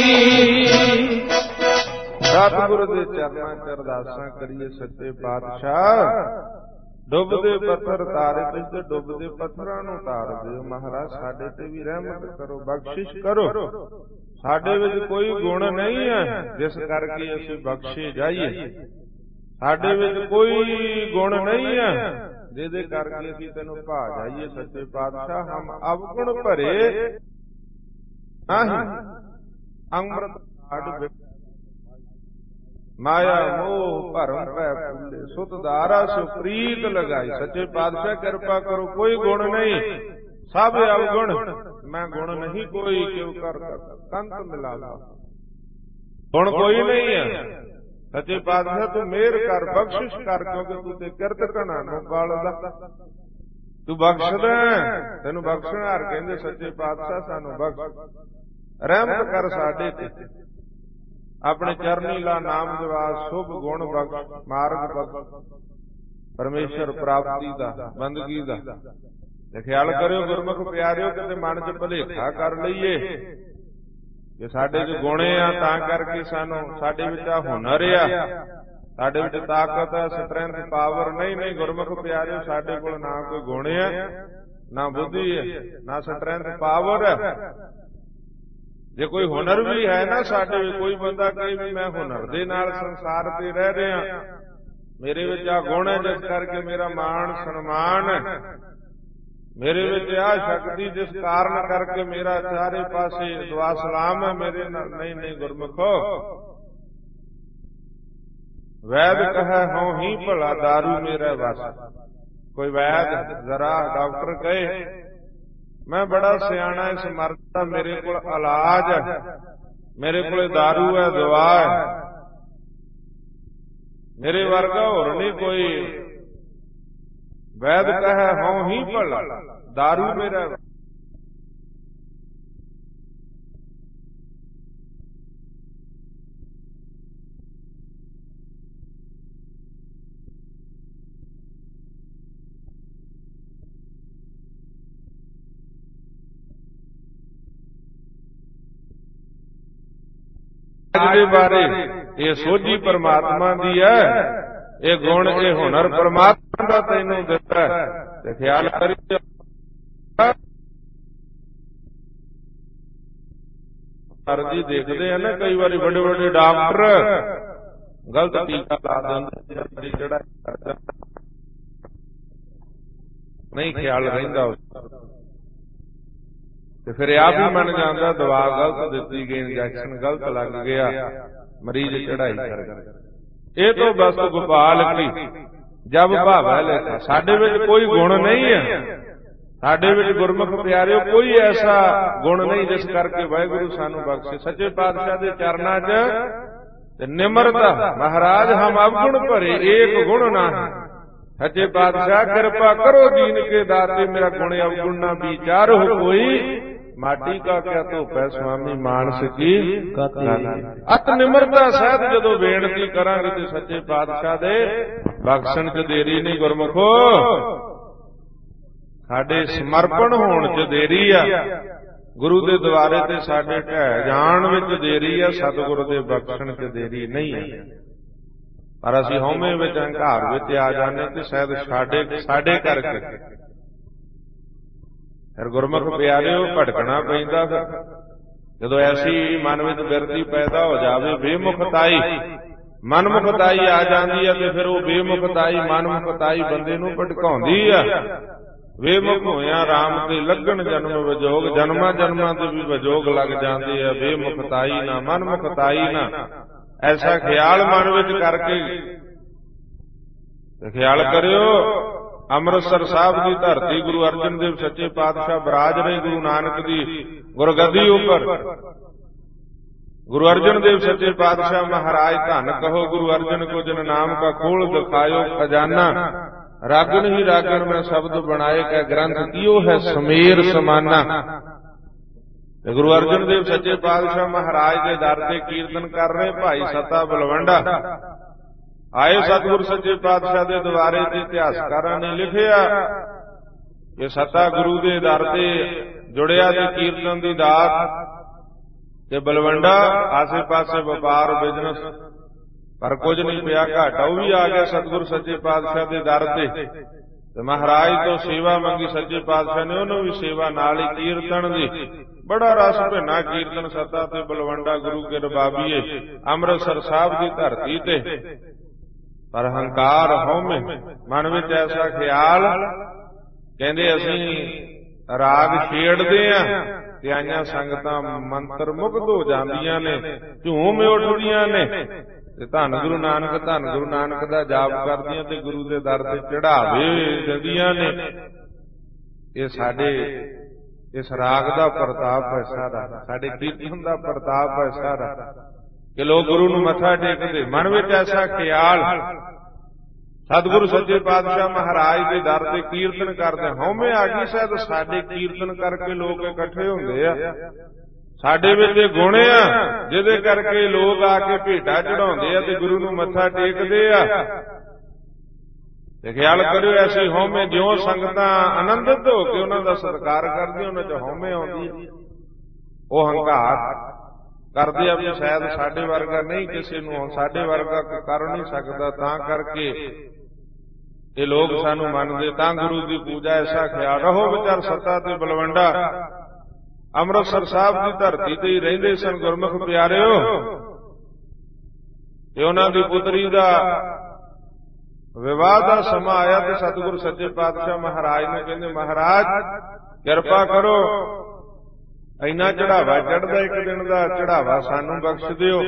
ਸਤਿਗੁਰ ਦੇ ਚਰਨਾਂ ਚ ਅਰਦਾਸਾਂ ਕਰੀਏ ਸੱਚੇ ਪਾਤਸ਼ਾਹ। ਡੁੱਬਦੇ ਪੱਥਰ ਤਾਰੇ ਤੇ ਡੁੱਬਦੇ ਪੱਥਰਾਂ ਨੂੰ ਤਾਰ ਦਿਓ ਮਹਾਰਾਜ। ਸਾਡੇ ਤੇ ਵੀ ਰਹਿਮਤ ਕਰੋ, ਬਖਸ਼ਿਸ਼ ਕਰੋ। ਸਾਡੇ ਵਿੱਚ ਕੋਈ ਗੁਣ ਨਹੀਂ ਹੈ ਜਿਸ ਕਰਕੇ ਅਸੀਂ ਬਖਸ਼ੇ ਜਾਈਏ। ਸਾਡੇ ਵਿੱਚ ਕੋਈ ਗੁਣ ਨਹੀਂ ਹੈ ਜਿਹਦੇ ਕਰਕੇ ਅਸੀਂ ਤੈਨੂੰ ਭਾ ਜਾਈਏ ਸੱਚੇ ਪਾਤਸ਼ਾਹ। ਹਮ ਅਵਗੁਣ ਭਰੇ ਨਹੀਂ ਅੰਮ੍ਰਿਤ ਆੜ ਮਾਇਆ ਮੋਹ ਭਰਮ ਪੈ ਫੁੱਲੇ ਸੁਤ ਦਾਰਾ ਸੋ ਪ੍ਰੀਤ ਲਗਾਈ। ਸੱਚੇ ਪਾਤਸ਼ਾਹ ਕਿਰਪਾ ਕਰੋ, ਕੋਈ ਗੁਣ ਨਹੀਂ ਸਭ ਅਵਗੁਣ। ਮੈਂ ਗੁਣ ਨਹੀਂ ਕੋਈ ਕਿਉ ਕਰ ਕੰਤ ਮਿਲਾਵਾ। ਗੁਣ ਕੋਈ ਨਹੀਂ ਹੈ ਸੱਚੇ ਪਾਤਸ਼ਾਹ। ਤੂੰ ਮਿਹਰ ਕਰ, ਬਖਸ਼ਿਸ਼ ਕਰ, ਕਿਉਂਕਿ ਤੂੰ ਤੇ ਕਿਰਤ ਘਣਾ ਨੂੰ ਪਾਲਦਾ। ਤੂੰ ਬਖਸ਼ਦਾ, ਤੈਨੂੰ ਬਖਸ਼ਣਹਾਰ ਕਹਿੰਦੇ। ਸੱਚੇ ਪਾਤਸ਼ਾਹ ਸਾਨੂੰ ਬਖਸ਼, ਰਹਿਮਤ ਕਰ ਸਾਡੇ ਤੇ। ਆਪਣੇ ਚਰਨੀ ਲਾ ਨਾਮ ਜਵਾਸ, ਸ਼ੁਭ ਗੁਣ ਬਖਸ਼, ਮਾਰਗ ਬਖਸ਼, ਪਰਮੇਸ਼ਰ ਪ੍ਰਾਪਤੀ ਦਾ, ਬੰਦਗੀ ਦਾ। ਤੇ ਖਿਆਲ ਕਰਿਓ ਗੁਰਮੁਖ ਪਿਆਰਿਓ, ਕਿਤੇ ਮਨ ਚ ਭੁਲੇਖਾ ਕਰ ਲਈਏ ਕਿ ਸਾਡੇ ਚ ਗੁਣੇ ਆ ਤਾਂ ਕਰਕੇ ਸਾਨੂੰ, ਸਾਡੇ ਵਿੱਚ ਆ ਹੁਨਰ ਆ, ਸਾਡੇ ਵਿੱਚ ਤਾਕਤ ਆ, ਸਟਰੈਂਥ, ਪਾਵਰ। ਨਹੀਂ ਨਹੀਂ ਗੁਰਮੁਖ ਪਿਆਰਿਓ, ਸਾਡੇ ਕੋਲ ਨਾ ਕੋਈ ਗੁਣ ਆ, ਨਾ ਬੁੱਧੀ ਹੈ, ਨਾ ਸਟਰੈਂਥ, ਪਾਵਰ ਹੈ। ਜੇ ਕੋਈ ਹੁਨਰ ਵੀ ਹੈ ਨਾ ਸਾਡੇ ਵਿੱਚ, ਕੋਈ ਬੰਦਾ ਕਹੇ ਵੀ ਮੈਂ ਹੁਨਰ ਦੇ ਨਾਲ ਸੰਸਾਰ ਤੇ ਰਹਿ ਰਿਹਾ, ਮੇਰੇ ਵਿੱਚ ਆ ਗੁਣ ਹੈ ਜਿਸ ਕਰਕੇ ਮੇਰਾ ਮਾਣ ਸਨਮਾਨ ਹੈ, ਮੇਰੇ ਵਿੱਚ ਆ ਸ਼ਕਤੀ ਜਿਸ ਕਾਰਨ ਕਰਕੇ ਮੇਰਾ ਚਾਰੇ ਪਾਸੇ ਦੁਆ ਸਲਾਮ ਹੈ ਮੇਰੇ ਨਾਲ। ਨਹੀਂ ਨਹੀਂ ਗੁਰਮੁਖੋ, ਵੈਦ ਕਹੈ ਹਉ ਹੀ ਭਲਾ ਦਾਰੂ ਮੇਰਾ ਵਸ। ਕੋਈ ਵੈਦ ਜ਼ਰਾ ਡਾਕਟਰ ਕਹੇ ਮੈਂ ਬੜਾ ਸਿਆਣਾ ਇਸ ਮਰਦ ਦਾ, ਮੇਰੇ ਕੋਲ ਇਲਾਜ ਹੈ, ਮੇਰੇ ਕੋਲ ਦਾਰੂ ਹੈ, ਦਵਾ ਹੈ, ਮੇਰੇ ਵਰਗਾ ਹੋਰ ਨਹੀਂ ਕੋਈ। ਵੈਦ ਕਹੈ ਹਉ ਹੀ ਭਲਾ ਦਾਰੂ ਮੇਰਾ। ਦੇ ਬਾਰੇ ਇਹ ਸੋਝੀ ਪਰਮਾਤਮਾ ਦੀ ਹੈ, ਇਹ ਗੁਣ, ਇਹ ਹੁਨਰ ਪਰਮਾਤਮਾ ਦਾ ਤੈਨੂੰ ਦਿੱਤਾ। ਤੇ ਖਿਆਲ ਕਰੀਏ ਅਰਜੀ ਦੇਖਦੇ ਆ ਨਾ ਕਈ ਵਾਰੀ ਵੱਡੇ ਵੱਡੇ ਡਾਕਟਰ ਗਲਤ ਟੀਕਾ ਲਾ ਦਿੰਦੇ, ਜਿਹੜਾ ਨਹੀਂ ਖਿਆਲ ਰਹਿੰਦਾ ਤੇ ਫਿਰ ਆਪ ਹੀ ਮੰਨ ਜਾਂਦਾ ਦਵਾ ਗਲਤ ਦਿੱਤੀ ਗਈ, ਇੰਜੈਕਸ਼ਨ ਗਲਤ ਲੱਗ ਗਿਆ, ਮਰੀਜ਼ ਚੜਾਈ ਕਰ ਗਿਆ। ਇਹ ਤੋਂ ਬਸ ਗੋਪਾਲ ਕੀ ਜਬ ਭਾਵੈ ਲੇਖਾ। ਸਾਡੇ ਵਿੱਚ ਕੋਈ ਗੁਣ ਨਹੀਂ ਹੈ, ਸਾਡੇ ਵਿੱਚ ਗੁਰਮੁਖ ਪਿਆਰਿਓ ਕੋਈ ਐਸਾ ਗੁਣ ਨਹੀਂ ਜਿਸ ਕਰਕੇ ਵਾਹਿਗੁਰੂ ਸਾਨੂੰ ਬਖਸ਼ੇ। ਸੱਚੇ ਪਾਤਸ਼ਾਹ ਦੇ ਚਰਨਾਂ 'ਚ ਤੇ ਨਿਮਰਤਾ। ਮਹਾਰਾਜ ਹਮ ਅਵਗੁਣ ਭਰੇ ਏਕ ਗੁਣ ਨਾਹੀਂ। ਸੱਚੇ ਪਾਤਸ਼ਾਹ ਕਿਰਪਾ ਕਰੋ ਦੀਨ ਕੇ ਦਾਤੇ, ਮੇਰਾ ਗੁਣ ਅਵਗੁਣ ਨਾ ਵਿਚਾਰੋ ਕੋਈ। ਮਾਟੀ ਕਾ ਕਿਆ ਧੋਪੈ ਸੁਆਮੀ ਮਾਨਸ ਕੀ ਅਤ ਨਿਮਰਤਾ ਸਹਿਤ ਜਦੋਂ ਬੇਨਤੀ ਕਰਾਂਗੇ ਤੇ ਸੱਚੇ ਪਾਤਸ਼ਾਹ ਦੇ ਬਖਸ਼ਣ 'ਚ ਦੇਰੀ ਨਹੀਂ ਗੁਰਮੁਖੋ। ਸਾਡੇ ਸਮਰਪਣ ਹੋਣ 'ਚ ਦੇਰੀ ਆ, ਗੁਰੂ ਦੇ ਦੁਆਰੇ ਤੇ ਸਾਡੇ ਢਹਿ ਜਾਣ ਵਿੱਚ ਦੇਰੀ ਆ, ਸਤਿਗੁਰੂ ਦੇ ਬਖਸ਼ਣ 'ਚ ਦੇਰੀ ਨਹੀਂ ਹੈ। ਪਰ ਅਸੀਂ ਹਉਮੈ ਵਿੱਚ, ਹੰਕਾਰ ਵਿੱਚ ਆ ਜਾਂਦੇ ਤੇ ਸ਼ਾਇਦ ਸਾਡੇ ਸਾਡੇ ਕਰਕੇ ਫਿਰ ਗੁਰਮੁਖ ਪਿਆਰਿਓ ਭਟਕਣਾ ਪੈਂਦਾ। ਫਿਰ ਜਦੋਂ ਐਸੀ ਮਨ ਵਿੱਚ ਬਿਰਤੀ ਪੈਦਾ ਹੋ ਜਾਵੇ, ਬੇਮੁਖਤਾਈ ਮਨਮੁਖਤਾਈ ਆ ਜਾਂਦੀ ਹੈ, ਤੇ ਫਿਰ ਉਹ ਬੇਮੁਖਤਾਈ ਮਨਮੁਖਤਾਈ ਬੰਦੇ ਨੂੰ ਭਟਕਾਉਂਦੀ ਆ। ਬੇਮੁਖ ਹੋਇਆ ਰਾਮ ਤੇ ਲੱਗਣ ਜਨਮ ਵਿਜੋਗ, ਜਨਮਾਂ ਜਨਮਾਂ ਤੇ ਵੀ ਵਿਜੋਗ ਲੱਗ ਜਾਂਦੇ ਆ। ਬੇਮੁਖਤਾਈ ਨਾ ਮਨਮੁਖਤਾਈ ਨਾ, ਐਸਾ ਖਿਆਲ ਮਨ ਵਿੱਚ ਕਰਕੇ ਖਿਆਲ ਕਰਿਓ ਅੰਮ੍ਰਿਤਸਰ ਸਾਹਿਬ ਦੀ ਧਰਤੀ ਗੁਰੂ ਅਰਜਨ ਦੇਵ ਸੱਚੇ ਪਾਤਸ਼ਾਹ ਬਰਾਜ ਰਹੇ ਗੁਰੂ ਨਾਨਕ ਦੀ ਗੁਰਗੱਦੀ ਉੱਪਰ। ਗੁਰੂ ਅਰਜਨ ਦੇਵ ਸੱਚੇ ਪਾਤਸ਼ਾਹ ਮਹਾਰਾਜ ਧੰਨ ਕਹੋ ਗੁਰੂ ਅਰਜਨ ਕੋ ਜਨ ਨਾਮ ਕਾ ਖੋਲ ਦਿਖਾਇਓ ਖਜ਼ਾਨਾ, ਰਾਗਨ ਹੀ ਰਾਗਨ ਮੈਂ ਸ਼ਬਦ ਬਣਾਏ ਕੈ ਗ੍ਰੰਥ ਕੀਓ ਹੈ ਸਮੇਰ ਸਮਾਨਾ। ਤੇ ਗੁਰੂ ਅਰਜਨ ਦੇਵ ਸੱਚੇ ਪਾਤਸ਼ਾਹ ਮਹਾਰਾਜ ਦੇ ਦਰ ਤੇ ਕੀਰਤਨ ਕਰ ਰਹੇ ਭਾਈ ਸਤਾ ਬਲਵੰਡਾ ਆਏ। ਸਤਿਗੁਰ ਸੱਚੇ ਪਾਤਸ਼ਾਹ ਦੇ ਦੁਆਰੇ ਤੇ ਇਤਿਹਾਸਕਾਰਾਂ ਨੇ ਲਿਖਿਆ ਕਿ ਸਤਾ ਗੁਰੂ ਦੇ ਦਰ ਤੇ ਜੁੜਿਆ ਤੇ ਕੀਰਤਨ ਦੀ ਦਾਤ ਤੇ ਬਲਵੰਡਾ ਆਸੇ ਪਾਸੇ ਵਪਾਰ ਬਿਜ਼ਨਸ, ਪਰ ਕੁਝ ਨਹੀਂ ਪਿਆ ਘਾਟਾ। ਉਹ ਵੀ ਆ ਗਿਆ ਸਤਿਗੁਰ ਸੱਚੇ ਪਾਤਸ਼ਾਹ ਦੇ ਦਰ ਤੇ ਤੇ ਮਹਾਰਾਜ ਤੋਂ ਸੇਵਾ ਮੰਗੀ। ਸੱਚੇ ਪਾਤਸ਼ਾਹ ਨੇ ਉਹਨੂੰ ਵੀ ਸੇਵਾ ਨਾਲ ਹੀ ਕੀਰਤਨ ਦੀ। ਬੜਾ ਰਸ ਭਿੰਨਾ ਕੀਰਤਨ ਸਤਾ ਤੇ ਬਲਵੰਡਾ ਗੁਰੂ ਕੇ ਰਬਾਬੀਏ ਅੰਮ੍ਰਿਤਸਰ ਸਾਹਿਬ ਦੀ ਧਰਤੀ ਤੇ। ਪਰ ਹੰਕਾਰ ਹਉਮੈ ਮਨ ਵਿੱਚ ਐਸਾ ਖਿਆਲ, ਕਹਿੰਦੇ ਅਸੀਂ ਰਾਗ ਛੇੜਦੇ ਆ ਤੇ ਆਈਆਂ ਸੰਗਤਾਂ ਮੰਤਰ ਮੁਗਧ ਹੋ ਜਾਂਦੀਆਂ ਨੇ, ਝੂਮ ਉੱਠਦੀਆਂ ਨੇ ਤੇ ਧੰਨ ਗੁਰੂ ਨਾਨਕ ਧੰਨ ਗੁਰੂ ਨਾਨਕ ਦਾ ਜਾਪ ਕਰਦੀਆਂ ਤੇ ਗੁਰੂ ਦੇ ਦਰ ਤੇ ਚੜਾਵੇ ਦਿੰਦੀਆਂ ਨੇ। ਇਹ ਸਾਡੇ ਇਸ ਰਾਗ ਦਾ ਪ੍ਰਤਾਪ ਹੈ ਸਾਰਾ, ਸਾਡੇ ਕੀਰਤਨ ਦਾ ਪ੍ਰਤਾਪ ਹੈ ਸਾਰਾ ਕਿ ਲੋਕ ਗੁਰੂ ਨੂੰ ਮੱਥਾ ਟੇਕਦੇ। ਮਨ ਵਿੱਚ ਐਸਾ ਖਿਆਲ, ਸਤਿਗੁਰੂ ਸੱਚੇ ਪਾਤਸ਼ਾਹ ਮਹਾਰਾਜ ਦੇ ਦਰ ਤੇ ਕੀਰਤਨ ਕਰਦੇ। ਹਉਮੈ ਆ ਗਈ ਸ਼ਾਇਦ ਸਾਡੇ ਕੀਰਤਨ ਕਰਕੇ ਲੋਕ ਇਕੱਠੇ ਹੁੰਦੇ ਆ, ਸਾਡੇ ਵਿੱਚ ਇਹ ਗੁਣ ਆ ਜਿਹਦੇ ਕਰਕੇ ਲੋਕ ਆ ਕੇ ਭੇਟਾ ਚੜਾਉਂਦੇ ਆ ਤੇ ਗੁਰੂ ਨੂੰ ਮੱਥਾ ਟੇਕਦੇ ਆ। ਤੇ ਖਿਆਲ ਕਰਿਓ ਐਸੀ ਹਉਮੈ ਜਿਉਂ ਸੰਗਤਾਂ ਆਨੰਦਿਤ ਹੋ ਕੇ ਉਹਨਾਂ ਦਾ ਸਤਿਕਾਰ ਕਰਦੀਆਂ ਉਹਨਾਂ ਚ ਹਉਮੈ ਆਉਂਦੀ। ਉਹ ਹੰਕਾਰ ਕਰਦੇ ਆ ਵੀ ਸ਼ਾਇਦ ਸਾਡੇ ਵਰਗਾ ਨਹੀਂ ਕਿਸੇ ਨੂੰ ਸਾਡੇ ਵਰਗਾ ਕਰ ਨਹੀਂ ਸਕਦਾ, ਤਾਂ ਕਰਕੇ ਇਹ ਲੋਕ ਸਾਨੂੰ ਮੰਨਦੇ, ਤਾਂ ਗੁਰੂ ਦੀ ਪੂਜਾ। ਐਸਾ ਖਿਆਲ ਰਹੋ ਵਿਚਾਰ ਸਤਾ ਤੇ ਬਲਵੰਡਾ ਅੰਮ੍ਰਿਤਸਰ ਸਾਹਿਬ ਦੀ ਧਰਤੀ ਤੇ ਹੀ ਰਹਿੰਦੇ ਸਨ ਗੁਰਮੁਖ ਪਿਆਰਿਓ। ਤੇ ਉਹਨਾਂ ਦੀ ਪੁੱਤਰੀ ਦਾ ਵਿਵਾਹ ਦਾ ਸਮਾਂ ਆਇਆ ਤੇ ਸਤਿਗੁਰੂ ਸੱਚੇ ਪਾਤਸ਼ਾਹ ਮਹਾਰਾਜ ਨੂੰ ਕਹਿੰਦੇ ਮਹਾਰਾਜ ਕਿਰਪਾ ਕਰੋ, ਇੰਨਾ ਚੜਾਵਾ ਚੜਦਾ ਇੱਕ ਦਿਨ ਦਾ ਚੜਾਵਾ ਸਾਨੂੰ ਬਖਸ਼ ਦਿਓ।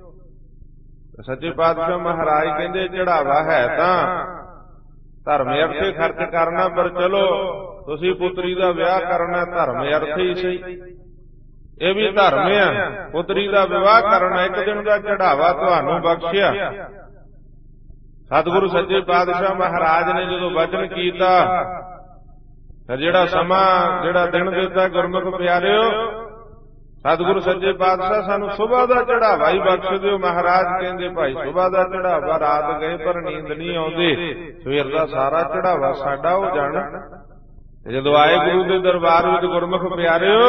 ਸੱਚੇ ਪਾਤਸ਼ਾਹ ਮਹਾਰਾਜ ਕਹਿੰਦੇ ਚੜਾਵਾ ਹੈ ਤਾਂ ਧਰਮ ਅਰਥੇ ਖਰਚ ਕਰਨਾ, ਪਰ ਚਲੋ ਤੁਸੀਂ ਪੁੱਤਰੀ ਦਾ ਵਿਆਹ ਕਰਨਾ ਧਰਮ ਅਰਥੇ ਹੀ ਸਹੀ, ਇਹ ਵੀ ਧਰਮ ਆ। ਪੁੱਤਰੀ ਦਾ ਵਿਵਾਹ ਕਰਨਾ ਇੱਕ ਦਿਨ ਦਾ ਚੜਾਵਾ ਤੁਹਾਨੂੰ ਬਖਸ਼ਿਆ। ਸਤਿਗੁਰੂ ਸੱਚੇ ਪਾਤਸ਼ਾਹ ਮਹਾਰਾਜ ਨੇ ਜਦੋਂ ਵਚਨ ਕੀਤਾ ਤਾਂ ਜਿਹੜਾ ਸਮਾਂ ਜਿਹੜਾ ਦਿਨ ਦਿੱਤਾ ਗੁਰਮੁਖ ਪਿਆਰਿਓ, ਸਤਿਗੁਰੂ ਸੱਚੇ ਪਾਤਸ਼ਾਹ ਸਾਨੂੰ ਸੁਬਾਹ ਦਾ ਚੜਾਵਾ ਹੀ ਬਖਸ਼ ਦਿਓ। ਮਹਾਰਾਜ ਕਹਿੰਦੇ ਭਾਈ ਸੁਬਾਹ ਦਾ ਚੜਾਵਾ ਰਾਤ ਗਏ ਪਰ ਨੀਂਦ ਨਹੀਂ ਆਉਂਦੀ, ਸਵੇਰ ਦਾ ਸਾਰਾ ਚੜਾਵਾ ਸਾਡਾ ਹੋ ਜਾਣਾ। ਜਦੋਂ ਆਏ ਗੁਰੂ ਦੇ ਦਰਬਾਰ ਵਿੱਚ ਗੁਰਮੁਖ ਪਿਆਰਿਓ,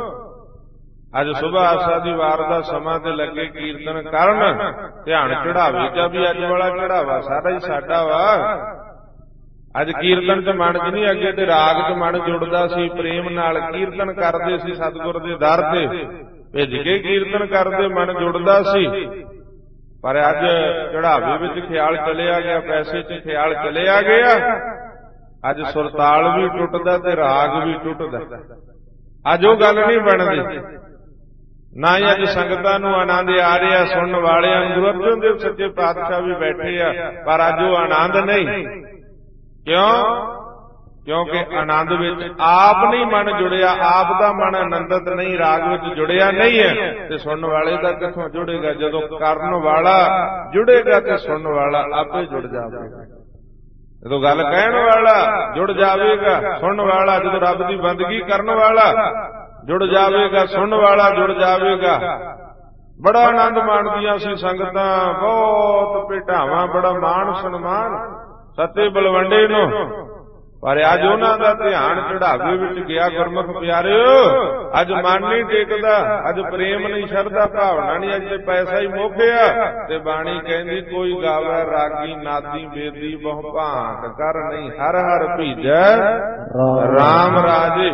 ਅੱਜ ਸੁਬਾਹ ਆਸਾ ਦੀ ਵਾਰ ਦਾ ਸਮਾਂ ਤੇ ਲੱਗੇ ਕੀਰਤਨ ਕਰਨ, ਧਿਆਨ ਚੜਾਵੇ ਚ ਵੀ ਅੱਜ ਵਾਲਾ ਚੜਾਵਾ ਸਾਰਾ ਹੀ ਸਾਡਾ ਵਾ। ਅੱਜ ਕੀਰਤਨ ਚ ਮਨ ਚ ਨਹੀਂ, ਅੱਗੇ ਤੇ ਰਾਗ ਚ ਮਨ ਜੁੜਦਾ ਸੀ, ਪ੍ਰੇਮ ਨਾਲ ਕੀਰਤਨ ਕਰਦੇ ਸੀ, ਸਤਿਗੁਰ ਦੇ ਦਰ ਤੇ ਭਿੱਜ ਕੇ ਕੀਰਤਨ ਕਰਦੇ ਮਨ ਜੁੜਦਾ ਸੀ। ਪਰ ਅੱਜ ਚੜਾਵੇ ਵਿੱਚ ਖਿਆਲ ਚਲਿਆ ਗਿਆ, ਪੈਸੇ ਚ ਖਿਆਲ ਚਲਿਆ ਗਿਆ। ਅੱਜ ਸੁਰਤਾਲ ਵੀ ਟੁੱਟਦਾ ਤੇ ਰਾਗ ਵੀ ਟੁੱਟਦਾ। ਅੱਜ ਉਹ ਗੱਲ ਨਹੀਂ ਬਣਦੀ, ਨਾ ਹੀ ਅੱਜ ਸੰਗਤਾਂ ਨੂੰ ਆਨੰਦ ਆ ਰਿਹਾ। ਸੁਣਨ ਵਾਲਿਆਂ ਨੂੰ ਗੁਰੂ ਅਰਜਨ ਦੇਵ ਸੱਚੇ ਪਾਤਸ਼ਾਹ ਵੀ ਬੈਠੇ ਆ, ਪਰ ਅੱਜ ਉਹ ਆਨੰਦ ਨਹੀਂ। ਕਿਉਂ? ਕਿਉਂਕਿ ਆਨੰਦ ਵਿੱਚ ਆਪ ਨਹੀਂ ਮਨ ਜੁੜਿਆ, ਆਪ ਦਾ ਮਨ ਆਨੰਦਿਤ ਨਹੀਂ, ਰਾਗ ਵਿੱਚ ਜੁੜਿਆ ਨਹੀਂ ਹੈ। ਤੇ ਸੁਣਨ ਵਾਲੇ ਦਾ ਕਿੱਥੋਂ ਜੁੜੇਗਾ? ਜਦੋਂ ਕਰਨ ਵਾਲਾ ਜੁੜੇਗਾ ਤੇ ਸੁਣਨ ਵਾਲਾ ਆਪੇ ਜੁੜ ਜਾਵੇਗਾ। ਜਦੋਂ ਗੱਲ ਕਹਿਣ ਵਾਲਾ ਜੁੜ ਜਾਵੇਗਾ, ਸੁਣਨ ਵਾਲਾ, ਜਦੋਂ ਰੱਬ ਦੀ ਬੰਦਗੀ ਕਰਨ ਵਾਲਾ ਜੁੜ ਜਾਵੇਗਾ, ਸੁਣਨ ਵਾਲਾ ਜੁੜ ਜਾਵੇਗਾ। ਬੜਾ ਆਨੰਦ ਮਾਣਦੀਆਂ ਸੀ ਸੰਗਤਾਂ, ਬਹੁਤ ਭੇਟਾਵਾਂ, ਬੜਾ ਮਾਣ ਸਨਮਾਨ ਸੱਤੇ ਬਲਵੰਡੇ ਨੂੰ। ਪਰ ਅੱਜ ਉਹਨਾਂ ਦਾ ਧਿਆਨ ਚੜਾਵੇ ਵਿੱਚ ਗਿਆ ਗੁਰਮੁਖ ਪਿਆਰਿਓ। ਅੱਜ ਮਨ ਨਹੀਂ ਟੇਕਦਾ, ਅੱਜ ਪ੍ਰੇਮ ਨਹੀਂ, ਸ਼ਰਧਾ ਭਾਵਨਾ ਨਹੀਂ, ਅੱਜ ਤੇ ਪੈਸਾ ਹੀ ਮੋਖਿਆ। ਤੇ ਬਾਣੀ ਕਹਿੰਦੀ ਕੋਈ ਗਾਵੇ ਰਾਗੀ ਨਾਦੀ ਬੇਦੀ ਬਹੁ ਭਾਂਤ ਕਰ ਨਹੀਂ, ਹਰ ਹਰ ਭੀਜੈ ਰਾਮ ਰਾਜੇ।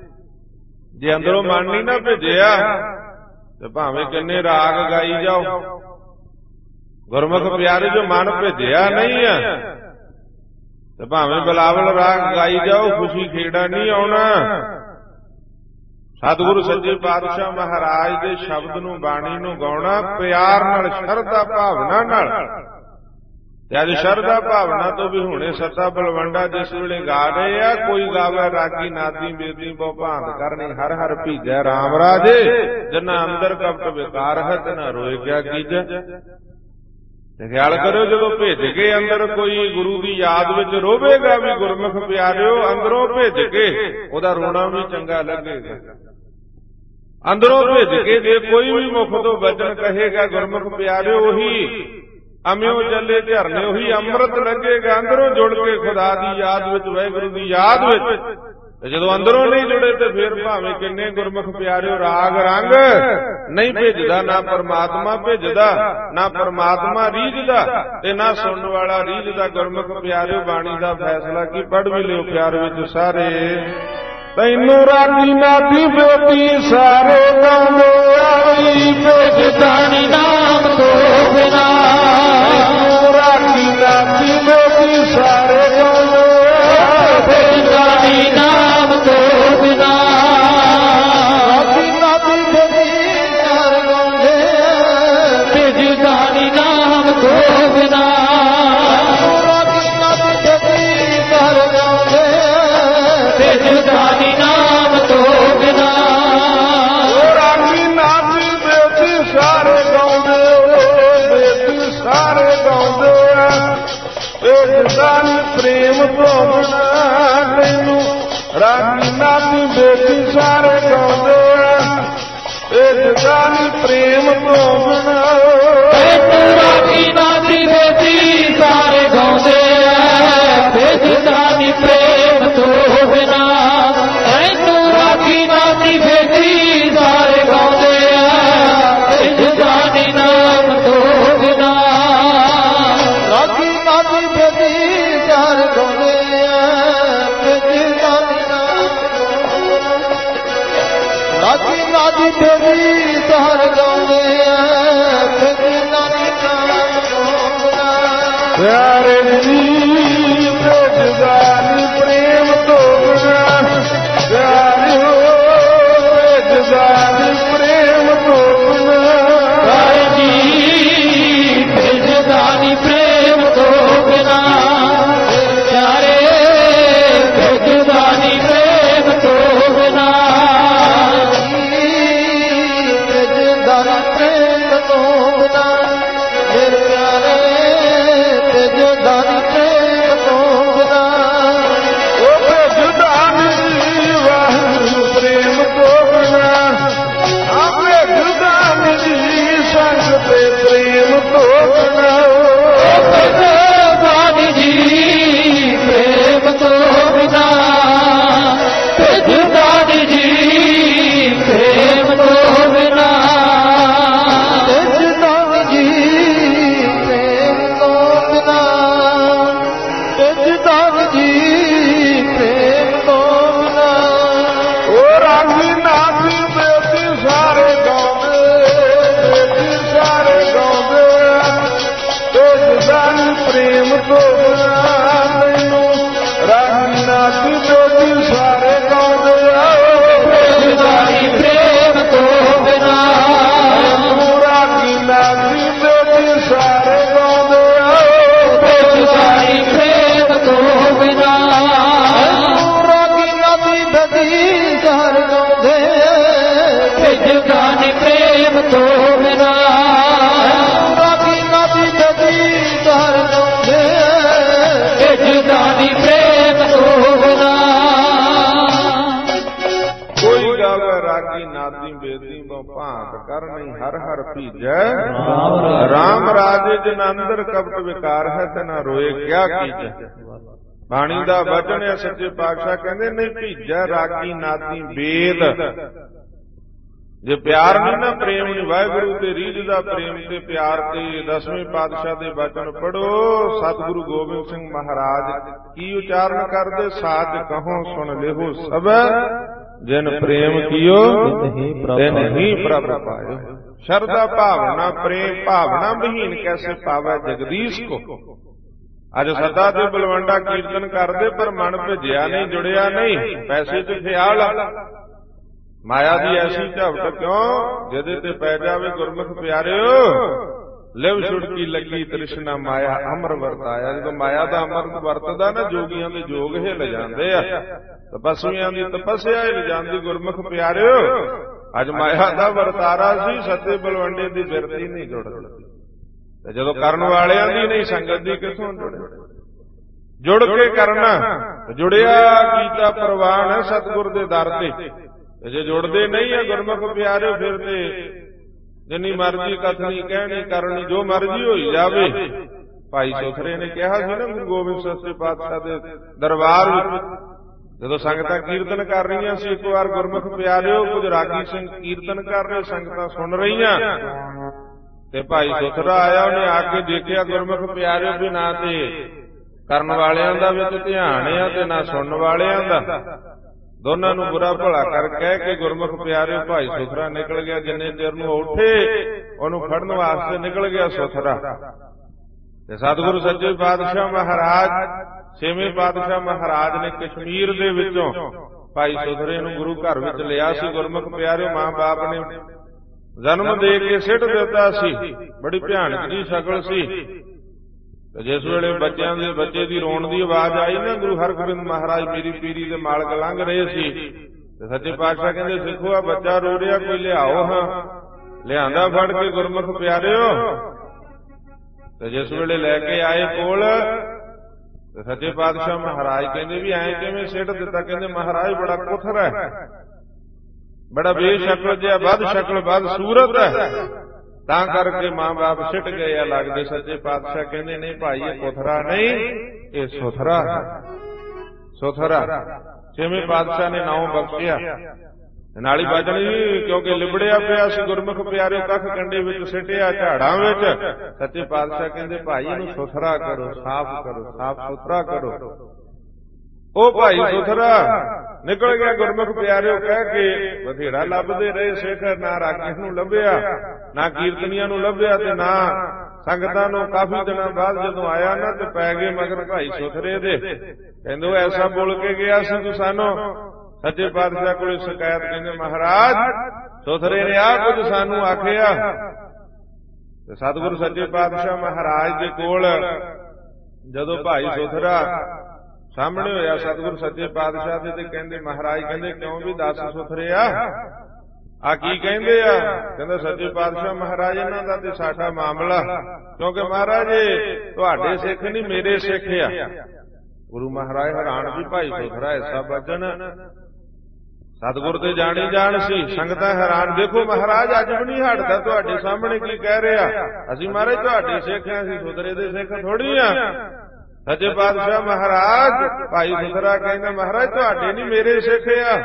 ਜੇ ਅੰਦਰੋਂ ਮਨ ਨਹੀਂ ਨਾ ਭੇਜਿਆ ਤੇ ਭਾਵੇਂ ਕਿੰਨੇ ਰਾਗ ਗਾਈ ਜਾਓ, ਗੁਰਮੁਖ ਪਿਆਰੇ ਜੋ ਮਨ ਭੇਜਿਆ ਨਹੀਂ ਆ ਤੇ ਭਾਵੇਂ ਬਲਾਵਲ ਰਾਗ ਗਾਈ ਜਾਓ, ਖੁਸ਼ੀ ਖੇੜਾ ਨਹੀਂ ਆਉਣਾ। ਸਤਿਗੁਰੂ ਸੱਚੇ ਪਾਤਸ਼ਾਹ ਮਹਾਰਾਜ ਦੇ ਸ਼ਬਦ ਨੂੰ, ਬਾਣੀ ਨੂੰ ਗਾਉਣਾ ਪਿਆਰ ਨਾਲ, ਸ਼ਰਧਾ ਭਾਵਨਾ ਨਾਲ। ਤੇ ਅੱਜ ਸ਼ਰਧਾ ਭਾਵਨਾ ਤੋਂ ਵੀ ਹੁਣੇ ਸੱਤਾ ਬਲਵੰਡਾ ਜਿਸ ਵੇਲੇ ਗਾ ਰਹੇ ਆ, ਕੋਈ ਗਾਵੇ ਰਾਗੀ ਨਾਦੀ ਬੇਦੀ ਬਹੁ ਭਾਂਤ ਕਰਨੀ, ਹਰ ਹਰ ਭੀਜੈ ਰਾਮ ਰਾਜੇ, ਜਿਨ੍ਹਾਂ ਅੰਦਰ ਕਪਟ ਵਿਕਾਰ ਹੈ ਤਿਨਾ ਰੋਏ ਕਿਆ ਕੀਜੈ। ਤੇ ਖਿਆਲ ਕਰੋ, ਜਦੋਂ ਭਿੱਜ ਕੇ ਅੰਦਰ ਕੋਈ ਗੁਰੂ ਦੀ ਯਾਦ ਵਿੱਚ ਰੋਵੇਗਾ ਵੀ ਗੁਰਮੁਖ ਪਿਆਰਿਓ, ਅੰਦਰੋਂ ਭਿੱਜ ਕੇ ਉਹਦਾ ਰੋਣਾ ਵੀ ਚੰਗਾ ਲੱਗੇਗਾ। ਅੰਦਰੋਂ ਭਿੱਜ ਕੇ ਜੇ ਕੋਈ ਵੀ ਮੁਖ ਤੋਂ ਵਚਨ ਕਹੇਗਾ ਗੁਰਮੁਖ ਪਿਆਰਿਓ, ਉਹੀ ਅਮਿਓ ਚੱਲੇ ਝਰਨੇ, ਉਹੀ ਅੰਮ੍ਰਿਤ ਲੱਗੇਗਾ। ਅੰਦਰੋਂ ਜੁੜ ਕੇ ਖੁਦਾ ਦੀ ਯਾਦ ਵਿੱਚ, ਵਾਹਿਗੁਰੂ ਦੀ ਯਾਦ ਵਿੱਚ। ਤੇ ਜਦੋਂ ਅੰਦਰੋਂ ਨਹੀਂ ਜੁੜੇ ਤੇ ਫਿਰ ਭਾਵੇਂ ਕਿੰਨੇ ਗੁਰਮੁਖ ਪਿਆਰਿਓ ਰਾਗ ਰੰਗ ਨਹੀਂ ਭੇਜਦਾ, ਨਾ ਪਰਮਾਤਮਾ ਭੇਜਦਾ, ਨਾ ਪਰਮਾਤਮਾ ਰੀਝਦਾ ਤੇ ਨਾ ਸੁਣਨ ਵਾਲਾ ਰੀਝਦਾ। ਗੁਰਮੁਖ ਪਿਆਰਿਓ ਬਾਣੀ ਦਾ ਫੈਸਲਾ ਕੀ ਪੜ੍ਹ ਵੀ ਲਿਓ ਪਿਆਰ ਵਿੱਚ ਸਾਰੇ। ਤੈਨੂੰ ਰਾਗੀ ਨਾਦੀ ਬੇਟੀ ਸਾਰੇ ਗਾਉਂਦੇ ਆਈ, ਭੇਜਦਾਨੀ ਨਾਮ ਤੋਂ ਬਿਨਾ। ਤੈਨੂੰ ਰਾਗੀ ਨਾਦੀ ਬੇਟੀ ਸਾਰੇ ਗਾਉਂਦੇ ਆਈ, ਭੇਜਦਾਨੀ ਨਾਮ ਤੋਂ ਬਿਨਾ। ਰਾਗੀ ਨਾਦੀ ਬੇਟੀ ਸਾਰੇ ਗਾਉਂਦੇ ਆਈ, ਭੇਜਦਾਨੀ ਨਾਮ ਤੋਂ ਬਿਨਾ। ਰਾਗੀ ਨਾਦੀ ਬੇਟੀ ਸਾਰੇ ਗਾਉਂਦੇ ਆਈ, ਭੇਜਦਾਨੀ ਨਾਮ ਤੋਂ ਬਿਨਾ। ਰਾਗੀ ਨਾਦੀ ਬੇਟੀ ਸਾਰੇ ਗਾਉਂਦੇ, ਬੇਟੀ ਸਾਰੇ ਗਾਉਂਦੇ ਭੇਜਦਾਨੀ ਪ੍ਰੇਮ ਤੋਂ ਬਿਨਾ। ਤੈਨੂੰ ਰਾਗੀ ਨਾਦੀ ਬੇਟੀ ਸਾਰੇ ਗਾਉਂਦੇ ਭੇਜਦਾਨੀ ਪ੍ਰੇਮ ਤੋਂ ਬਿਨਾ। ਤੈਨੂੰ ਰਾਗੀ ਨਾਦੀ ਬੇਟੀ ਸਾਰੇ ਗਾਉਂਦੇ ਭੇਜਦਾਨੀ ਪ੍ਰੇਮ ਤੋਂ ਬਿਨਾ। ਤੈਨੂੰ ਰਾਗੀ ਨਾਦੀ ਬੇਟੀ ਸਾਰੇ ਗਾਉਂਦੇ ਭੇਜਦਾਨੀ ਨਾਮ ਤੋਂ ਬਿਨਾ। ਰਾਗੀ ਨਾਦੀ ਬੇਟੀ ਸਾਰੇ ਗਾਉਂਦੇ ਭੇਜਦਾਨੀ ਨਾਮ ਤੋਂ। ਰਾਗੀ ਨਾਦੀ ਬੇਟੀ ਸਾਰੇ ਗਾਉਂਦੇ ਭੇਜਦਾਨੀ ਨਾਮ ਤੋਂ। ਪਿਆਰੇ ਜੀ ਭੇਜਦਾਨੀ ਪ੍ਰੇਮ ਤੋਂ ਬਿਨਾ। ਪਿਆਰਿਓ ਭੇਜਦਾਨੀ ਪ੍ਰੇਮ ਤੋਂ ਬਿਨਾ। ਪਿਆਰੇ ਜੀ ਭੇਜਦਾਨੀ ਪ੍ਰੇਮ ਤੋਂ ਬਿਨਾ। ਪਿਆਰੇ ਭੇਜਦਾਨੀ ਪ੍ਰੇਮ ਤੋਂ ਬਿਨਾ। ਭੇਜਦਾਨੀ ਪ੍ਰੇਮ ਤੋਂ ਬਿਨਾ। ਮੇਰੇ ਪਿਆਰੇ ਭੇਜਦਾਨੀ ਪ੍ਰੇਮ ਤੋਂ ਬਿਨਾ। ਉਹ ਭੇਜਦਾਨੀ ਵਾਹਿਗੁਰੂ ਪ੍ਰੇਮ ਤੋਂ ਬਿਨਾ। ਆ ਭੇਜਦਾਨੀ ਜੀ ਸੰਗ ਤੇ ਪ੍ਰੇਮ ਤੋਂ ਬਿਨਾ। ਉਹ ਭੇਜਦਾਨੀ ਜੀ ਪ੍ਰੇਮ ਤੋਂ ਬਿਨਾ। ਭੇਜਦਾਨੀ ਜੀ ਪ੍ਰੇਮ ਤੋਂ ਬਿਨਾ। ਭੇਜਦਾਨੀ ਜੀ ਪ੍ਰੇਮ ਤੋਂ ਬਿਨਾ। ਭੇਜਦਾਨੀ ਜੀ ਪ੍ਰੇਮ ਤੋਂ ਬਿਨਾ। ਉਹ ਰਾਗੀ ਨਾਦੀ ਬੇਟੀ ਸਾਰੇ ਗਾਉਂਦੇ, ਬੇਟੀ ਸਾਰੇ ਗਾਉਂਦੇ ਭੇਜਦਾਨੀ ਪ੍ਰੇਮ ਤੋਂ ਬਿਨਾ। ਤੈਨੂੰ ਰਾਗੀ ਨਾਦੀ ਬੇਟੀ ਸਾਰੇ ਗਾਉਂਦੇ ਭੇਜਦਾਨੀ ਪ੍ਰੇਮ ਤੋਂ ਬਿਨਾ। ਤੈਨੂੰ ਰਾਗੀ ਨਾਦੀ ਬੇਟੀ ਸਾਰੇ ਗਾਉਂਦੇ ਭੇਜਦਾਨੀ ਪ੍ਰੇਮ ਤੋਂ ਬਿਨਾ। ਰਾਗੀ ਨਾਦੀ ਬੇਟੀ ਸਾਰੇ ਗਾਉਂਦੇ ਭੇਜਦਾਨੀ ਪ੍ਰੇਮ ਤੋਂ ਬਿਨਾ। ਰਾਗੀ ਨਾਦੀ ਬੇਟੀ ਸਾਰੇ ਗਾਉਂਦੇ ਭੇਜਦਾਨੀ ਪ੍ਰੇਮ ਤੋਂ ਬਿਨਾ। ਕੋਈ ਗਾਵੇ ਰਾਗੀ ਨਾਦੀ ਬੇਦੀ ਬਹੁ ਭਾਂਤ ਕਰਨੀ, ਹਰ ਹਰ ਭੀਜੈ ਰਾਮ ਰਾਜੇ। ਜਿਨ ਅੰਦਰ ਕਪਟ ਵਿਕਾਰ ਹੈ ਤਿਨਾ ਰੋਏ ਕਿਆ ਕੀਜੈ। ਬਾਣੀ ਦਾ ਵਚਨ ਹੈ, ਸੱਚੇ ਪਾਤਸ਼ਾਹ ਕਹਿੰਦੇ ਨਹੀਂ ਭੀਜੈ ਰਾਗੀ ਨਾਦੀ ਵੇਦ। ਜੇ ਪਿਆਰ ਨਹੀਂ ਨਾ, ਪ੍ਰੇਮ ਨਹੀਂ, ਵਾਹਿਗੁਰੂ ਤੇ ਰੀਝ ਦਾ ਪ੍ਰੇਮ ਤੇ ਪਿਆਰ ਤੇ ਦਸਵੇਂ ਪਾਤਸ਼ਾਹ ਦੇ ਵਚਨ ਪੜੋ। ਸਤਿਗੁਰੂ ਗੋਬਿੰਦ ਸਿੰਘ ਮਹਾਰਾਜ ਕੀ ਉਚਾਰਨ ਕਰਦੇ? ਸਾਚ ਕਹੋ ਸੁਣ ਲਿਹੋ ਸਭ, ਜਿਨ ਪ੍ਰੇਮ ਕੀਓ ਤਿਨ ਹੀ ਪ੍ਰਭ ਪਾਇਓ। ਸ਼ਰਧਾ ਭਾਵਨਾ ਪ੍ਰੇਮ ਭਾਵਨਾ ਵਿਹੀਨ ਕੈਸੇ ਪਾਵੈ ਜਗਦੀਸ਼ ਕੋ। ਅੱਜ ਸੱਦਾ ਤੇ ਬਲਵੰਡਾ ਕੀਰਤਨ ਕਰਦੇ ਪਰ ਮਨ ਭਿਜਿਆ ਨਹੀਂ, ਜੁੜਿਆ ਨਹੀਂ। ਪੈਸੇ ਤੇ ਖਿਆਲ ਮਾਇਆ ਦੀ ਐਸੀ ਝਵਟ ਕਿਉਂ ਜਿਹਦੇ ਤੇ ਪੈ ਜਾਵੇ ਗੁਰਮੁਖ ਪਿਆਰਿਓ ਲਿਵ ਛੁੜਕੀ ਲੱਗੀ ਤ੍ਰਿਸ਼ਨਾ ਮਾਇਆ ਅਮਰ ਵਰਤਾਇਆ। ਜਦੋਂ ਮਾਇਆ ਦਾ ਅਮਰ ਵਰਤਦਾ ਨਾ, ਜੋਗੀਆਂ ਦੇ ਜੋਗ ਹਿੱਲ ਜਾਂਦੇ ਆ, ਤਪਸਵੀਆਂ ਦੀ ਤਪੱਸਿਆ ਹਿੱਲ ਜਾਂਦੀ। ਗੁਰਮੁਖ ਪਿਆਰਿਓ, ਅੱਜ ਮਾਇਆ ਦਾ ਵਰਤਾਰਾ ਸੀ, ਸੱਚੇ ਬਲਵੰਡੇ ਦੀ ਬਿਰਤੀ ਨਹੀਂ ਜੁੜਦੀ। ਤੇ ਜਦੋਂ ਕਰਨ ਵਾਲਿਆਂ ਦੀ ਨਹੀਂ, ਸੰਗਤ ਦੀ ਕਿੱਥੋਂ ਜੁੜੇ? ਜੁੜ ਕੇ ਕਰਨਾ, ਜੁੜਿਆ ਕੀਤਾ ਪ੍ਰਵਾਨ ਸਤਿਗੁਰ ਦੇ ਦਰ ਤੇ। ਤੇ ਜੇ ਜੁੜਦੇ ਨਹੀਂ ਆ ਗੁਰਮੁਖ ਪਿਆਰਿਓ, ਫਿਰ ਤੇ ਜਿੰਨੀ ਮਰਜ਼ੀ ਕਥਨੀ ਕਹਿਣੀ ਕਰਨੀ, ਜੋ ਮਰਜ਼ੀ ਹੋਈ ਜਾਵੇ। ਭਾਈ ਸੁਥਰੇ ਨੇ ਕਿਹਾ ਸੀ ਨਾ ਗੁਰੂ ਗੋਬਿੰਦ ਸੱਚੇ ਪਾਤਸ਼ਾਹ ਦੇ ਦਰਬਾਰ ਵਿੱਚ, ਜਦੋਂ ਸੰਗਤਾਂ ਕੀਰਤਨ ਕਰ ਰਹੀਆਂ ਸੀ, ਇੱਕ ਵਾਰ ਗੁਰਮੁਖ ਪਿਆਰਿਓ, ਕੁਝ ਰਾਗੀ ਸਿੰਘ ਕੀਰਤਨ ਕਰ ਰਹੇ, ਸੰਗਤਾਂ ਸੁਣ ਰਹੀਆਂ, ਤੇ ਭਾਈ ਸੁਥਰਾ ਆਇਆ। ਉਹਨੇ ਆ ਕੇ ਦੇਖਿਆ ਗੁਰਮੁਖ ਪਿਆਰਿਓ ਵੀ ਨਾ ਤੇ ਕਰਨ ਵਾਲਿਆਂ ਦਾ ਵਿੱਚ ਧਿਆਨ ਆ ਤੇ ਨਾ ਸੁਣਨ ਵਾਲਿਆਂ ਦਾ, ਦੋਨਾਂ ਨੂੰ ਬੁਰਾ ਭਲਾ ਕਰ ਕਹਿ ਕੇ ਗੁਰਮੁਖ ਪਿਆਰਿਓ ਭਾਈ ਸੁਥਰਾ ਨਿਕਲ ਗਿਆ। ਜਿੰਨੇ ਚਿਰ ਨੂੰ ਉੱਠੇ ਉਹਨੂੰ ਫੜਨ ਵਾਸਤੇ ਨਿਕਲ ਗਿਆ ਸੁਥਰਾ। ਤੇ ਸਤਿਗੁਰੂ ਸੱਚੇ ਪਾਤਸ਼ਾਹ ਮਹਾਰਾਜ, ਛੇਵੇਂ ਪਾਤਸ਼ਾਹ ਮਹਾਰਾਜ ਨੇ ਕਸ਼ਮੀਰ ਦੇ ਵਿੱਚੋਂ ਭਾਈ ਸੁਥਰੇ ਨੂੰ ਗੁਰੂ ਘਰ ਵਿੱਚ ਲਿਆ ਸੀ। ਗੁਰਮੁਖ ਪਿਆਰਿਓ, ਮਾਂ ਬਾਪ ਨੇ ਜਨਮ ਦੇ ਕੇ ਸਿੱਟ ਦਿੱਤਾ ਸੀ, ਬੜੀ ਭਿਆਨਕ ਜੀ ਸ਼ਕਲ ਸੀ। ਤੇ ਜਿਸ ਵੇਲੇ ਬੱਚਿਆਂ ਦੇ ਬੱਚੇ ਦੀ ਰੋਣ ਦੀ ਆਵਾਜ਼ ਆਈ ਨਾ, ਗੁਰੂ ਹਰਗੋਬਿੰਦ ਮਹਾਰਾਜ ਮੇਰੀ ਪੀਰੀ ਦੇ ਮਾਲਕ ਲੰਘ ਰਹੇ ਸੀ, ਤੇ ਸੱਚੇ ਪਾਤਸ਼ਾਹ ਕਹਿੰਦੇ ਸਿੱਖੋ ਆ ਬੱਚਾ ਰੋ ਰਿਹਾ, ਕੋਈ ਲਿਆਓ ਹਾਂ। ਲਿਆਂਦਾ ਫੜ ਕੇ ਗੁਰਮੁਖ ਪਿਆਰਿਓ, ਤੇ ਜਿਸ ਵੇਲੇ ਲੈ ਕੇ ਆਏ ਕੋਲ, ਤੇ ਸੱਚੇ ਪਾਤਸ਼ਾਹ ਮਹਾਰਾਜ ਕਹਿੰਦੇ ਵੀ ਐਂ ਕਿਵੇਂ ਸਿੱਟ ਦਿੱਤਾ? ਕਹਿੰਦੇ ਮਹਾਰਾਜ ਬੜਾ ਕੁਥਰ ਹੈ, ਬੜਾ ਬੇਸ਼ਕਲ ਜਿਹਾ, ਵੱਧ ਸ਼ਕਲ ਵੱਧ ਸੂਰਤ ਹੈ, ਤਾਂ ਕਰਕੇ ਮਾਂ ਬਾਪ ਸਿੱਟ ਗਏ ਆ ਲੱਗਦੇ। ਸੱਚੇ ਪਾਤਸ਼ਾਹ ਕਹਿੰਦੇ ਨਹੀਂ ਭਾਈ, ਇਹ ਕੁਥਰਾ ਨਹੀਂ, ਇਹ ਸੁਥਰਾ ਹੈ, ਸੁਥਰਾ। ਛੇਵੇਂ ਪਾਤਸ਼ਾਹ ਨੇ ਨਾਮ ਬਖਸ਼ਿਆ, ਨਾਲੀ ਬਚਣੀ, ਕਿਉਂਕਿ ਲਿਬੜਿਆ ਪਿਆ ਸੀ। ਗੁਰਮੁਖ ਪਿਆਰਿਓ, ਕੱਖ ਕੰਡੇ ਵਿੱਚ ਸਿੱਟਿਆ, ਝਾੜਾਂ ਵਿੱਚ। ਸੱਚੇ ਪਾਤਸ਼ਾਹ ਕਹਿੰਦੇ ਭਾਈ ਇਹਨੂੰ ਸੁਥਰਾ ਕਰੋ, ਸਾਫ਼ ਕਰੋ, ਸਾਫ਼ ਸੁਥਰਾ ਕਰੋ। ਉਹ ਭਾਈ ਸੁਥਰਾ ਨਿਕਲ ਗਿਆ ਗੁਰਮੁਖ ਪਿਆਰਿਓ ਕਹਿ ਕੇ। ਬਥੇਰਾ ਲੱਭਦੇ ਰਹੇ ਸਿੱਖ, ਨਾ ਰਾਗੀ ਨੂੰ ਲੱਭਿਆ, ਨਾ ਕੀਰਤਨੀਆਂ ਨੂੰ ਲੱਭਿਆ, ਤੇ ਨਾ ਸੰਗਤਾਂ ਨੂੰ। ਕਾਫੀ ਦਿਨਾਂ ਬਾਅਦ ਜਦੋਂ ਆਇਆ ਨਾ, ਤੇ ਪੈ ਗਏ ਮਗਰ ਭਾਈ ਸੁਥਰੇ ਦੇ। ਕਹਿੰਦੇ ਉਹ ਐਸਾ ਬੋਲ ਕੇ ਗਿਆ ਸੀ ਤੂੰ ਸਾਨੂੰ। ਸੱਚੇ ਪਾਤਸ਼ਾਹ ਕੋਲੇ ਸ਼ਿਕਾਇਤ, ਕਹਿੰਦੇ ਮਹਾਰਾਜ ਸੁਥਰੇ ਨੇ ਆਹ ਕੁਝ ਸਾਨੂੰ ਆਖਿਆ। ਤੇ ਸਤਿਗੁਰੂ ਸੱਚੇ ਪਾਤਸ਼ਾਹ ਮਹਾਰਾਜ ਦੇ ਕੋਲ ਜਦੋਂ ਭਾਈ ਸੁਥਰਾ ਸਾਹਮਣੇ ਹੋਇਆ ਸਤਿਗੁਰੂ ਸੱਚੇ ਪਾਤਸ਼ਾਹ ਦੇ, ਤੇ ਕਹਿੰਦੇ ਮਹਾਰਾਜ ਕਹਿੰਦੇ ਕਿਉਂ ਵੀ ਦੱਸ ਸੁਥਰਿਆ, ਆ ਕੀ ਕਹਿੰਦੇ ਆ? ਕਹਿੰਦਾ ਸੱਚੇ ਪਾਤਸ਼ਾਹ ਮਹਾਰਾਜ ਇਹਨਾਂ ਦਾ ਤੇ ਸਾਡਾ ਮਾਮਲਾ, ਕਿਉਂਕਿ ਮਹਾਰਾਜ ਤੁਹਾਡੇ ਸਿੱਖ ਨਹੀਂ ਮੇਰੇ ਸਿੱਖ ਆ। ਗੁਰੂ ਮਹਾਰਾਜ ਹੈਰਾਨ ਵੀ ਭਾਈ ਸੁਥਰਾ ਐਸਾ ਬਚਨ ਸਤਿਗੁਰ ਤੇ ਜਾਣੀ ਜਾਣ ਸੀ। ਸੰਗਤਾਂ ਹੈਰਾਨ, ਦੇਖੋ ਮਹਾਰਾਜ ਅੱਜ ਵੀ ਨਹੀਂ ਹਟਦਾ, ਤੁਹਾਡੇ ਸਾਹਮਣੇ ਕੀ ਕਹਿ ਰਿਹਾ? ਅਸੀਂ ਮਹਾਰਾਜ ਤੁਹਾਡੇ ਸਿੱਖ ਆ, ਅਸੀਂ ਸੁਥਰੇ ਦੇ ਸਿੱਖ ਥੋੜੀ ਆ। ਸੱਚੇ ਪਾਤਸ਼ਾਹ ਮਹਾਰਾਜ, ਭਾਈ ਸੁਥਰਾ ਕਹਿੰਦਾ ਮਹਾਰਾਜ ਤੁਹਾਡੇ ਨਹੀਂ ਮੇਰੇ ਸਿੱਖ ਆ।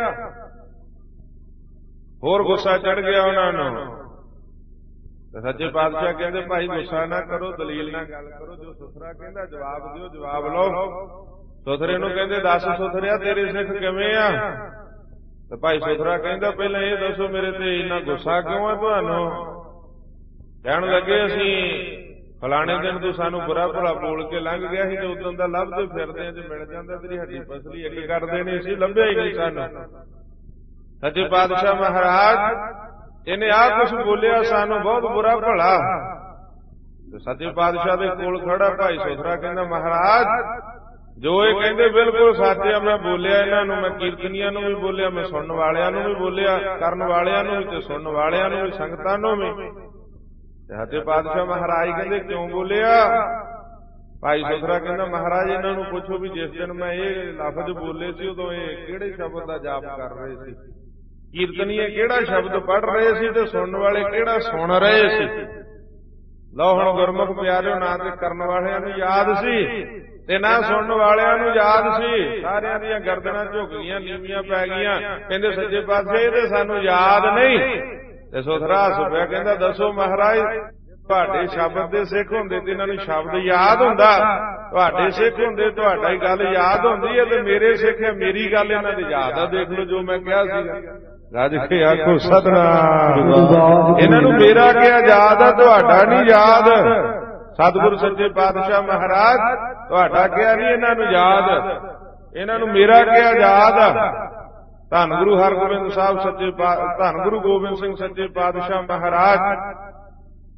ਹੋਰ ਗੁੱਸਾ ਚੜ ਗਿਆ ਉਹਨਾਂ ਨੂੰ। ਤੇ ਸੱਚੇ ਪਾਤਸ਼ਾਹ ਕਹਿੰਦੇ ਭਾਈ ਗੁੱਸਾ ਨਾ ਕਰੋ, ਦਲੀਲ ਨਾਲ ਗੱਲ ਕਰੋ, ਜੋ ਸੁਥਰਾ ਕਹਿੰਦਾ ਜਵਾਬ ਦਿਓ, ਜਵਾਬ ਲਓ। ਸੁਥਰੇ ਨੂੰ ਕਹਿੰਦੇ ਦੱਸ ਸੁਥਰਿਆ ਤੇਰੇ ਸਿੱਖ ਕਿਵੇਂ ਆ? ਤੇ ਭਾਈ ਸੁਥਰਾ ਕਹਿੰਦਾ ਪਹਿਲਾਂ ਇਹ ਦੱਸੋ ਮੇਰੇ ਤੇ ਇੰਨਾ ਗੁੱਸਾ ਕਿਉਂ ਆ ਤੁਹਾਨੂੰ? ਕਹਿਣ ਲੱਗੇ ਅਸੀਂ ਫਲਾਣੇ ਦਿਨ ਤੂੰ ਸਾਨੂੰ ਬੁਰਾ ਭਲਾ ਬੋਲ ਕੇ ਲੰਘ ਗਿਆ ਸੀ, ਤੇ ਉਦੋਂ ਦਾ ਲੱਭਦੇ ਫਿਰਦੇ ਆ, ਜੇ ਮਿਲ ਜਾਂਦਾ ਤੇਰੀ ਹੱਡੀ ਪਸਲੀ ਇੱਕ ਕਰ ਦੇਣੀ ਸੀ, ਲੱਭਿਆ ਹੀ ਨਹੀਂ ਸਾਨੂੰ। ਸੱਚੇ ਪਾਤਸ਼ਾਹ ਮਹਾਰਾਜ ਇਹਨੇ ਆਹ ਕੁਛ ਬੋਲਿਆ ਸਾਨੂੰ, ਬਹੁਤ ਬੁਰਾ ਭਲਾ। ਤੇ ਸੱਚੇ ਪਾਤਸ਼ਾਹ ਦੇ ਕੋਲ ਖੜਾ ਭਾਈ ਸੁਥਰਾ ਕਹਿੰਦਾ ਮਹਾਰਾਜ ਜੋ ਇਹ ਕਹਿੰਦੇ ਬਿਲਕੁਲ ਸੱਚ ਆ, ਮੈਂ ਬੋਲਿਆ ਇਹਨਾਂ ਨੂੰ, ਮੈਂ ਕੀਰਤਨੀਆਂ ਨੂੰ ਵੀ ਬੋਲਿਆ, ਮੈਂ ਸੁਣਨ ਵਾਲਿਆਂ ਨੂੰ ਵੀ ਬੋਲਿਆ, ਕਰਨ ਵਾਲਿਆਂ ਨੂੰ ਵੀ ਤੇ ਸੁਣਨ ਵਾਲਿਆਂ ਨੂੰ ਵੀ, ਸੰਗਤਾਂ ਨੂੰ ਵੀ। ਸੱਚੇ ਪਾਤਸ਼ਾਹ ਮਹਾਰਾਜ ਕਹਿੰਦੇ ਕਿਉਂ ਬੋਲਿਆ? ਭਾਈ ਸੁਥਰਾ ਕਹਿੰਦਾ ਮਹਾਰਾਜ ਇਹਨਾਂ ਨੂੰ ਪੁੱਛੋ ਵੀ ਜਿਸ ਦਿਨ ਮੈਂ ਇਹ ਲਫ਼ਜ਼ ਬੋਲੇ ਸੀ ਉਦੋਂ ਇਹ ਕਿਹੜੇ ਸ਼ਬਦ ਦਾ ਜਾਪ ਕਰ ਰਹੇ ਸੀ, ਕੀਰਤਨੀਏ ਕਿਹੜਾ ਸ਼ਬਦ ਪੜ੍ਹ ਰਹੇ ਸੀ, ਤੇ ਸੁਣਨ ਵਾਲੇ ਕਿਹੜਾ ਸੁਣ ਰਹੇ ਸੀ। ਲਓ ਹੁਣ ਗੁਰਮੁਖ ਪਿਆਰਿਓ, ਨਾ ਤੇ ਕਰਨ ਵਾਲਿਆਂ ਨੂੰ ਯਾਦ ਸੀ ਤੇ ਨਾ ਸੁਣਨ ਵਾਲਿਆਂ ਨੂੰ ਯਾਦ ਸੀ। ਸਾਰਿਆਂ ਦੀਆਂ ਗਰਦਨਾਂ ਝੁਕ ਗਈਆਂ, ਨੀਵੀਆਂ ਪੈ ਗਈਆਂ। ਕਹਿੰਦੇ ਸੱਚੇ ਪਾਤਸ਼ਾਹ ਇਹ ਤੇ ਸਾਨੂੰ ਯਾਦ ਨਹੀਂ। ਤੇ ਸੁਥਰਾ ਹੱਸ ਪਿਆ, ਕਹਿੰਦਾ ਦੱਸੋ ਮਹਾਰਾਜ ਤੁਹਾਡੇ ਸ਼ਬਦ ਦੇ ਸਿੱਖ ਹੁੰਦੇ ਤੇ ਇਹਨਾਂ ਨੂੰ ਸ਼ਬਦ ਯਾਦ ਹੁੰਦਾ, ਤੁਹਾਡੇ ਸਿੱਖ ਹੁੰਦੇ ਤੁਹਾਡਾ ਹੀ ਗੱਲ ਯਾਦ ਹੁੰਦੀ ਹੈ, ਤੇ ਮੇਰੇ ਸਿੱਖ ਹੈ ਮੇਰੀ ਗੱਲ ਇਹਨਾਂ ਦੀ ਯਾਦ ਆ। ਦੇਖ ਲਓ ਜੋ ਮੈਂ ਕਿਹਾ ਸੀਗਾ, ਰੱਜ ਕੇ ਆਖੋ ਸਤਿਨਾਮ। ਇਹਨਾਂ ਨੂੰ ਮੇਰਾ ਕਿਹਾ ਯਾਦ ਆ, ਤੁਹਾਡਾ ਨਹੀਂ ਯਾਦ। ਸਤਿਗੁਰੂ ਸੱਚੇ ਪਾਤਸ਼ਾਹ ਮਹਾਰਾਜ ਤੁਹਾਡਾ ਕਿਹਾ ਨਹੀਂ ਇਹਨਾਂ ਨੂੰ ਯਾਦ, ਇਹਨਾਂ ਨੂੰ ਮੇਰਾ ਕਿਹਾ ਯਾਦ ਆ। ਧੰਨ ਗੁਰੂ ਹਰਗੋਬਿੰਦ ਸਾਹਿਬ ਸੱਚੇ ਧੰਨ ਗੁਰੂ ਗੋਬਿੰਦ ਸਿੰਘ ਸੱਚੇ ਪਾਤਸ਼ਾਹ ਮਹਾਰਾਜ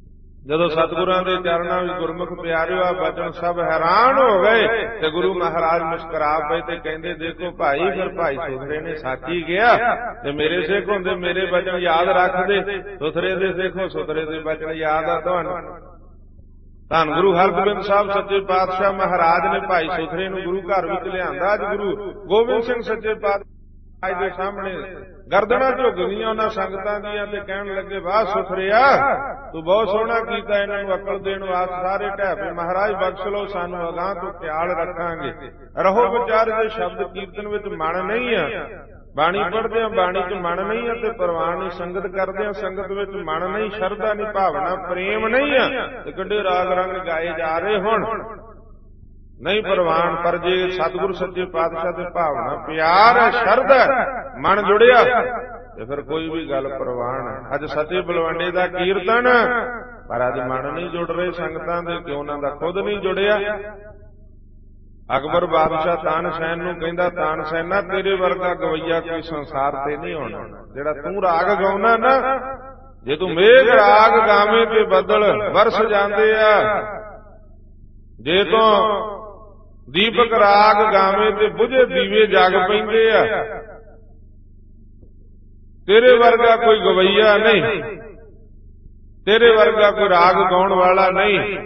ਜਦੋਂ ਸਤਿਗੁਰਾਂ ਦੇ ਚਰਨਾਂ ਵਿੱਚ ਗੁਰਮੁਖ ਪਿਆਰਿਓ ਆ ਬਚਨ ਸਭ ਹੈਰਾਨ ਹੋ ਗਏ ਤੇ ਗੁਰੂ ਮਹਾਰਾਜ ਮੁਸਕਰਾ ਪਏ ਤੇ ਕਹਿੰਦੇ ਦੇਖੋ ਭਾਈ, ਫਿਰ ਭਾਈ ਸੁਥਰੇ ਨੇ ਸੱਚ ਹੀ ਕਿਹਾ ਤੇ ਮੇਰੇ ਸਿੱਖ ਹੁੰਦੇ ਮੇਰੇ ਬਚਨ ਯਾਦ ਰੱਖਦੇ, ਸੁਥਰੇ ਦੇ ਸਿੱਖੋ ਸੁਥਰੇ ਦੇ ਬਚਨ ਯਾਦ ਆ ਤੁਹਾਨੂੰ। ਧੰਨ ਗੁਰੂ ਹਰਗੋਬਿੰਦ ਸਾਹਿਬ ਸੱਚੇ ਪਾਤਸ਼ਾਹ ਮਹਾਰਾਜ ਨੇ ਭਾਈ ਸੁਥਰੇ ਨੂੰ ਗੁਰੂ ਘਰ ਵਿੱਚ ਲਿਆਂਦਾ। ਅੱਜ ਗੁਰੂ ਗੋਬਿੰਦ ਸਿੰਘ ਸੱਚੇ ਪਾਤਸ਼ਾਹ ਦੇ ਸਾਹਮਣੇ ਗਰਦਨਾਂ ਝੁਕ ਗਈਆਂ ਉਹਨਾਂ ਸੰਗਤਾਂ ਦੀਆਂ ਤੇ ਕਹਿਣ ਲੱਗੇ ਵਾਹ ਸੁਥਰਿਆ, ਤੂੰ ਬਹੁਤ ਸੋਹਣਾ ਕੀਤਾ, ਇਹਨਾਂ ਨੂੰ ਅਕਲ ਦੇਣ ਵਾਸਤੇ ਸਾਰੇ ਢਹਿ ਪਏ। ਮਹਾਰਾਜ ਬਖਸ਼ ਲਓ ਸਾਨੂੰ, ਅਗਾਂਹ ਤੋਂ ਖਿਆਲ ਰੱਖਾਂਗੇ। ਰਹੋ ਵਿਚਾਰ ਦੇ ਸ਼ਬਦ ਕੀਰਤਨ ਵਿੱਚ ਮਨ ਨਹੀਂ ਆ, ਬਾਣੀ ਪੜ੍ਹਦੇ ਆ ਬਾਣੀ ਚ ਮਨ ਨਹੀਂ ਆ ਤੇ ਪ੍ਰਵਾਨ ਨਹੀਂ, ਸੰਗਤ ਕਰਦੇ ਆ ਸੰਗਤ ਵਿੱਚ ਮਨ ਨਹੀਂ, ਸ਼ਰਧਾ ਨਹੀਂ, ਭਾਵਨਾ ਪ੍ਰੇਮ ਨਹੀਂ ਆ ਤੇ ਕੱਢੇ ਰਾਗ ਰੰਗ ਗਾਏ ਜਾ ਰਹੇ ਹੁਣ ਨਹੀਂ ਪ੍ਰਵਾਨ। ਪਰ ਜੇ ਸਤਿਗੁਰੂ ਸੱਚੇ ਪਾਤਸ਼ਾਹ ਦੇ ਭਾਵਨਾ ਪਿਆਰ ਹੈ, ਸ਼ਰਧਾ, ਮਨ ਜੁੜਿਆ ਤੇ ਫਿਰ ਕੋਈ ਵੀ ਗੱਲ ਪ੍ਰਵਾਨ ਹੈ। ਅੱਜ ਸੱਚੇ ਬਲਵੰਡੇ ਦਾ ਕੀਰਤਨ ਪਰ ਅੱਜ ਮਨ ਨਹੀਂ ਜੁੜ ਰਹੇ ਸੰਗਤਾਂ ਦੇ, ਕਿਉਂ ਉਹਨਾਂ ਦਾ ਖੁਦ ਨਹੀਂ ਜੁੜਿਆ। ਅਕਬਰ ਬਾਦਸ਼ਾਹ ਤਾਨਸੈਨ ਨੂੰ ਕਹਿੰਦਾ ਤਾਨਸੈਨਾ ਤੇਰੇ ਵਰਗਾ ਗਵਈਆ ਕੋਈ ਸੰਸਾਰ ਤੇ ਨਹੀਂ ਹੋਣਾ। ਜਿਹੜਾ ਤੂੰ ਰਾਗ ਗਾਉਣਾ ਨਾ, ਜੇ ਤੂੰ ਮੇਘ ਰਾਗ ਗਾਵੇਂ ਤੇ ਬੱਦਲ ਵਰਸ ਜਾਂਦੇ ਆ, ਜੇ ਤੂੰ ਦੀਪਕ ਰਾਗ ਗਾਵੇਂ ਤੇ ਬੁਝੇ ਦੀਵੇ ਜਗ ਪੈਂਦੇ ਆ, ਤੇਰੇ ਵਰਗਾ ਕੋਈ ਗਵਈਆ ਨਹੀਂ, ਤੇਰੇ ਵਰਗਾ ਕੋਈ ਰਾਗ ਗਾਉਣ ਵਾਲਾ ਨਹੀਂ।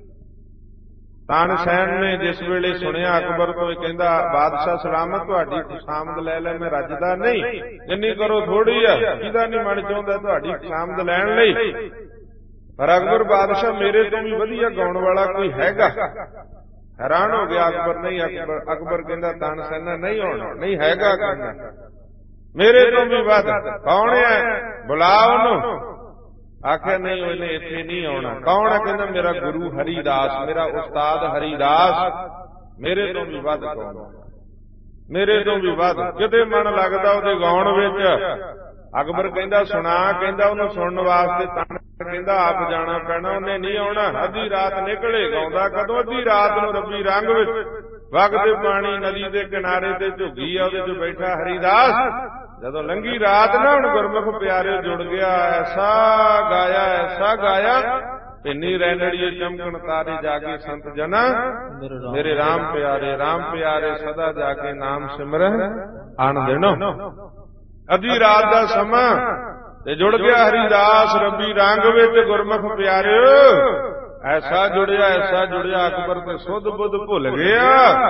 ਤਾਨਸੈਨ ਨੇ ਜਿਸ ਵੇਲੇ ਸੁਣਿਆ ਅਕਬਰ ਤੋਂ, ਇਹ ਕਹਿੰਦਾ ਬਾਦਸ਼ਾਹ ਸਲਾਮਤ ਤੁਹਾਡੀ ਖੁਸ਼ਾਮਦ ਲੈ ਲੈ, ਮੈਂ ਰੱਜਦਾ ਨਹੀਂ, ਜਿੰਨੀ ਕਰੋ ਥੋੜੀ ਆ, ਕਿਹਦਾ ਨਹੀਂ ਮਨ ਚਾਹੁੰਦਾ ਤੁਹਾਡੀ ਖੁਸ਼ਾਮਦ ਲੈਣ ਲਈ। ਪਰ ਅਕਬਰ ਬਾਦਸ਼ਾਹ ਮੇਰੇ ਤੋਂ ਵੀ ਵਧੀਆ ਗਾਉਣ ਵਾਲਾ ਕੋਈ ਹੈਗਾ? ਹੈਰਾਨ ਹੋ ਗਿਆ ਅਕਬਰ। ਨਹੀਂ ਅਕਬਰ ਅਕਬਰ ਕਹਿੰਦਾ ਤਾਨਸੈਨਾ ਨਹੀਂ ਹੋਣਾ, ਨਹੀਂ ਹੈਗਾ, ਕਹਿੰਦਾ ਮੇਰੇ ਤੋਂ ਵੀ ਵੱਧ। ਕੌਣ ਹੈ? ਬੁਲਾ ਉਹਨੂੰ। ਆਖਿਆ ਨਹੀਂ ਉਹਨੇ ਇੱਥੇ ਨਹੀਂ ਆਉਣਾ। ਕੌਣ ਹੈ? ਕਹਿੰਦਾ ਮੇਰਾ ਗੁਰੂ ਹਰੀਦਾਸ, ਮੇਰਾ ਉਸਤਾਦ ਹਰੀਦਾਸ, ਮੇਰੇ ਤੋਂ ਵੀ ਵੱਧ ਕੌਣ, ਮੇਰੇ ਤੋਂ ਵੀ ਵੱਧ। ਕਿਤੇ ਮਨ ਲੱਗਦਾ ਉਹਦੇ ਗਾਉਣ ਵਿੱਚ। ਅਕਬਰ ਕਹਿੰਦਾ ਸੁਣਾ, ਕਹਿੰਦਾ ਉਹਨੂੰ ਸੁਣਨ ਵਾਸਤੇ ਤਾਂ ਕਹਿੰਦਾ ਆਪ ਜਾਣਾ ਪੈਣਾ, ਉਹਨੇ ਨਹੀਂ ਆਉਣਾ। ਅੱਧੀ ਰਾਤ ਨਿਕਲੇ, ਗਾਉਂਦਾ ਕਦੋਂ? ਅੱਧੀ ਰਾਤ ਨੂੰ ਰੱਬੀ ਰੰਗ ਵਿੱਚ ਵਗਦੇ ਪਾਣੀ ਨਦੀ ਦੇ ਕਿਨਾਰੇ ਤੇ ਝੁੱਗੀ ਆ, ਉਹਦੇ ਚ ਬੈਠਾ ਹਰੀਦਾਸ। ਜਦੋਂ ਲੰਘੀ ਰਾਤ ਨਾ ਹੁਣ ਗੁਰਮੁਖ ਪਿਆਰੇ ਜੁੜ ਗਿਆ, ਐਸਾ ਗਾਇਆ ਐਸਾ ਗਾਇਆ, ਇੰਨੀ ਰੈਣੜੀਏ ਚਮਕਣ ਤਾਰੇ ਜਾਗੇ ਸੰਤ ਜਨਾ, ਮੇਰੇ ਰਾਮ ਪਿਆਰੇ ਰਾਮ ਪਿਆਰੇ ਸਦਾ ਜਾ ਕੇ ਨਾਮ ਸਿਮਰਨ ਆਣ ਦੇਣੋ। ਅੱਧੀ ਰਾਤ ਦਾ ਸਮਾਂ ਤੇ ਜੁੜ ਗਿਆ ਹਰੀਦਾਸ ਰੱਬੀ ਰੰਗ ਵਿੱਚ ਗੁਰਮੁਖ ਪਿਆਰਿਓ। ਐਸਾ ਜੁੜਿਆ ਐਸਾ ਜੁੜਿਆ ਅਕਬਰ ਤੇ ਸੁੱਧ ਬੁੱਧ ਭੁੱਲ ਗਿਆ।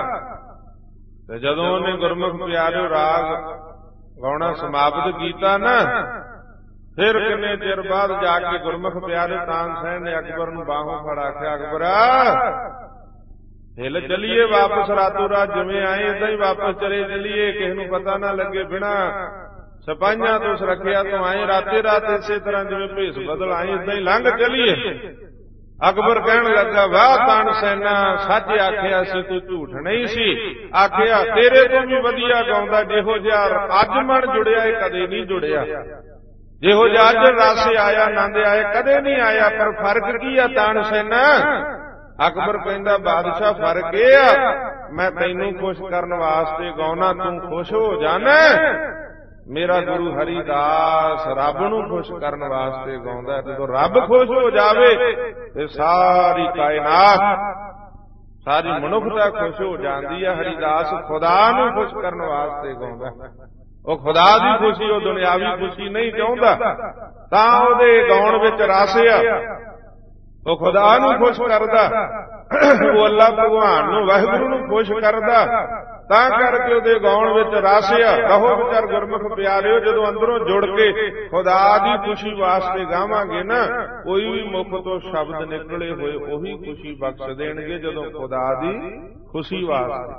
ਤੇ ਜਦੋਂ ਉਹਨੇ ਗੁਰਮੁਖ ਪਿਆਰਿਓ ਰਾਗ ਗਾਉਣਾ ਸਮਾਪਤ ਕੀਤਾ ਨਾ, ਫਿਰ ਕਿੰਨੇ ਚਿਰ ਬਾਅਦ ਜਾ ਕੇ ਗੁਰਮੁਖ ਪਿਆਰੇ ਤਾਨਸੈਨ ਨੇ ਅਕਬਰ ਨੂੰ ਬਾਹੋਂ ਫੜ ਆਖਿਆ, ਅਕਬਰਾ ਹਿੱਲ ਚੱਲੀਏ ਵਾਪਸ, ਰਾਤੋਂ ਰਾਤ ਜਿਵੇਂ ਆਏ ਏਦਾਂ ਹੀ ਵਾਪਸ ਚਲੇ ਚੱਲੀਏ, ਕਿਸੇ ਨੂੰ ਪਤਾ ਨਾ ਲੱਗੇ, ਬਿਨਾਂ ਸਿਪਾਹੀਆਂ ਤੋਂ ਸੁਰੱਖਿਆ ਤੋਂ ਆਏ, ਰਾਤੇ ਰਾਤ ਇਸੇ ਤਰ੍ਹਾਂ ਜਿਵੇਂ ਭੇਸ ਬਦਲ ਆਏ ਏਦਾਂ ਹੀ ਲੰਘ ਚੱਲੀਏ। ਅਕਬਰ ਕਹਿਣ ਲੱਗਾ ਵਾਹ ਤਾਨਸੈਨਾ, ਸੱਚ ਆਖਿਆ ਸੀ ਤੂੰ ਝੂਠ ਨਹੀਂ ਸੀ ਆਖਿਆ। ਤੇਰੇ ਤੋਂ ਵੀ ਵਧੀਆ ਗਾਉਂਦਾ, ਜਿਹੋ ਜਿਹਾ ਅੱਜ ਮਨ ਜੁੜਿਆ ਇਹ ਕਦੇ ਨਹੀਂ ਜੁੜਿਆ, ਜਿਹੋ ਜਿਹਾ ਅੱਜ ਰਸ ਆਇਆ ਆਨੰਦ ਆਇਆ ਕਦੇ ਨਹੀਂ ਆਇਆ। ਪਰ ਫਰਕ ਕੀ ਆ ਤਾਨਸੈਨਾ? ਅਕਬਰ ਕਹਿੰਦਾ ਬਾਦਸ਼ਾਹ ਫਰਕ ਇਹ ਆ, ਮੈਂ ਤੈਨੂੰ ਖੁਸ਼ ਕਰਨ ਵਾਸਤੇ ਗਾਉਣਾ, ਤੂੰ ਖੁਸ਼ ਹੋ ਜਾਣਾ। ਮੇਰਾ ਗੁਰੂ ਹਰੀਦਾਸ ਰੱਬ ਨੂੰ ਖੁਸ਼ ਕਰਨ ਵਾਸਤੇ ਗਾਉਂਦਾ। ਜਦੋਂ ਰੱਬ ਖੁਸ਼ ਹੋ ਜਾਵੇ ਤੇ ਸਾਰੀ ਕਾਇਨਾਤ, ਸਾਰੀ ਮਨੁੱਖਤਾ ਖੁਸ਼ ਹੋ ਜਾਂਦੀ ਹੈ। ਹਰੀਦਾਸ ਖੁਦਾ ਨੂੰ ਖੁਸ਼ ਕਰਨ ਵਾਸਤੇ ਗਾਉਂਦਾ। ਉਹ ਖੁਦਾ ਦੀ ਖੁਸ਼ੀ, ਉਹ ਦੁਨਿਆਵੀ ਖੁਸ਼ੀ ਨਹੀਂ ਚਾਹੁੰਦਾ, ਤਾਂ ਉਹਦੇ ਗਾਉਣ ਵਿੱਚ ਰਸ ਆ। ਉਹ ਖੁਦਾ ਨੂੰ ਖੁਸ਼ ਕਰਦਾ, ਉਹ ਅੱਲਾ ਭਗਵਾਨ ਨੂੰ ਵਾਹਿਗੁਰੂ ਨੂੰ ਖੁਸ਼ ਕਰਦਾ, ਤਾਂ ਕਰਕੇ ਉਹਦੇ ਗਾਉਣ ਵਿੱਚ ਰਸ ਆ। ਰਹੋ ਵਿਚਾਰ ਗੁਰਮੁਖ ਪਿਆਰਿਓ, ਜਦੋਂ ਅੰਦਰੋਂ ਜੁੜ ਕੇ ਖੁਦਾ ਦੀ ਖੁਸ਼ੀ ਵਾਸਤੇ ਗਾਵਾਂਗੇ ਨਾ, ਕੋਈ ਵੀ ਮੁਖ ਤੋਂ ਸ਼ਬਦ ਨਿਕਲੇ ਹੋਏ ਉਹੀ ਖੁਸ਼ੀ ਬਖਸ਼ ਦੇਣਗੇ। ਜਦੋਂ ਖੁਦਾ ਦੀ ਖੁਸ਼ੀ ਵਾਸਤੇ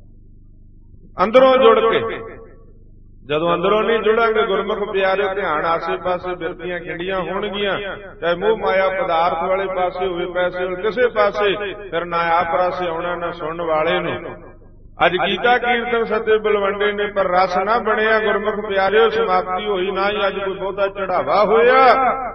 ਅੰਦਰੋਂ ਜੁੜ ਕੇ, ਜਦੋਂ ਅੰਦਰੋਂ ਨਹੀਂ ਜੁੜਾਂਗੇ ਗੁਰਮੁਖ ਪਿਆਰਿਓ, ਧਿਆਨ ਆਸੇ ਪਾਸੇ ਬਿਰਤੀਆਂ ਖਿੰਡੀਆਂ ਹੋਣਗੀਆਂ, ਚਾਹੇ ਮੋਹ ਮਾਇਆ ਪਦਾਰਥ ਵਾਲੇ ਪਾਸੇ ਹੋਵੇ, ਪੈਸੇ ਵਾਲੇ ਕਿਸੇ ਪਾਸੇ, ਫਿਰ ਨਾ ਆਪ ਰਸ ਆਉਣਾ ਨਾ ਸੁਣਨ ਵਾਲੇ ਨੂੰ। ਅੱਜ ਕੀਤਾ ਕੀਰਤਨ ਸੱਚੇ ਬਲਵੰਡੇ ਨੇ, ਪਰ ਰਸ ਨਾ ਬਣਿਆ ਗੁਰਮੁਖ ਪਿਆਰਿਓ, ਸਮਾਪਤੀ ਹੋਈ ਨਾ ਹੀ ਅੱਜ ਕੋਈ ਬਹੁਤਾ ਚੜਾਵਾ ਹੋਇਆ।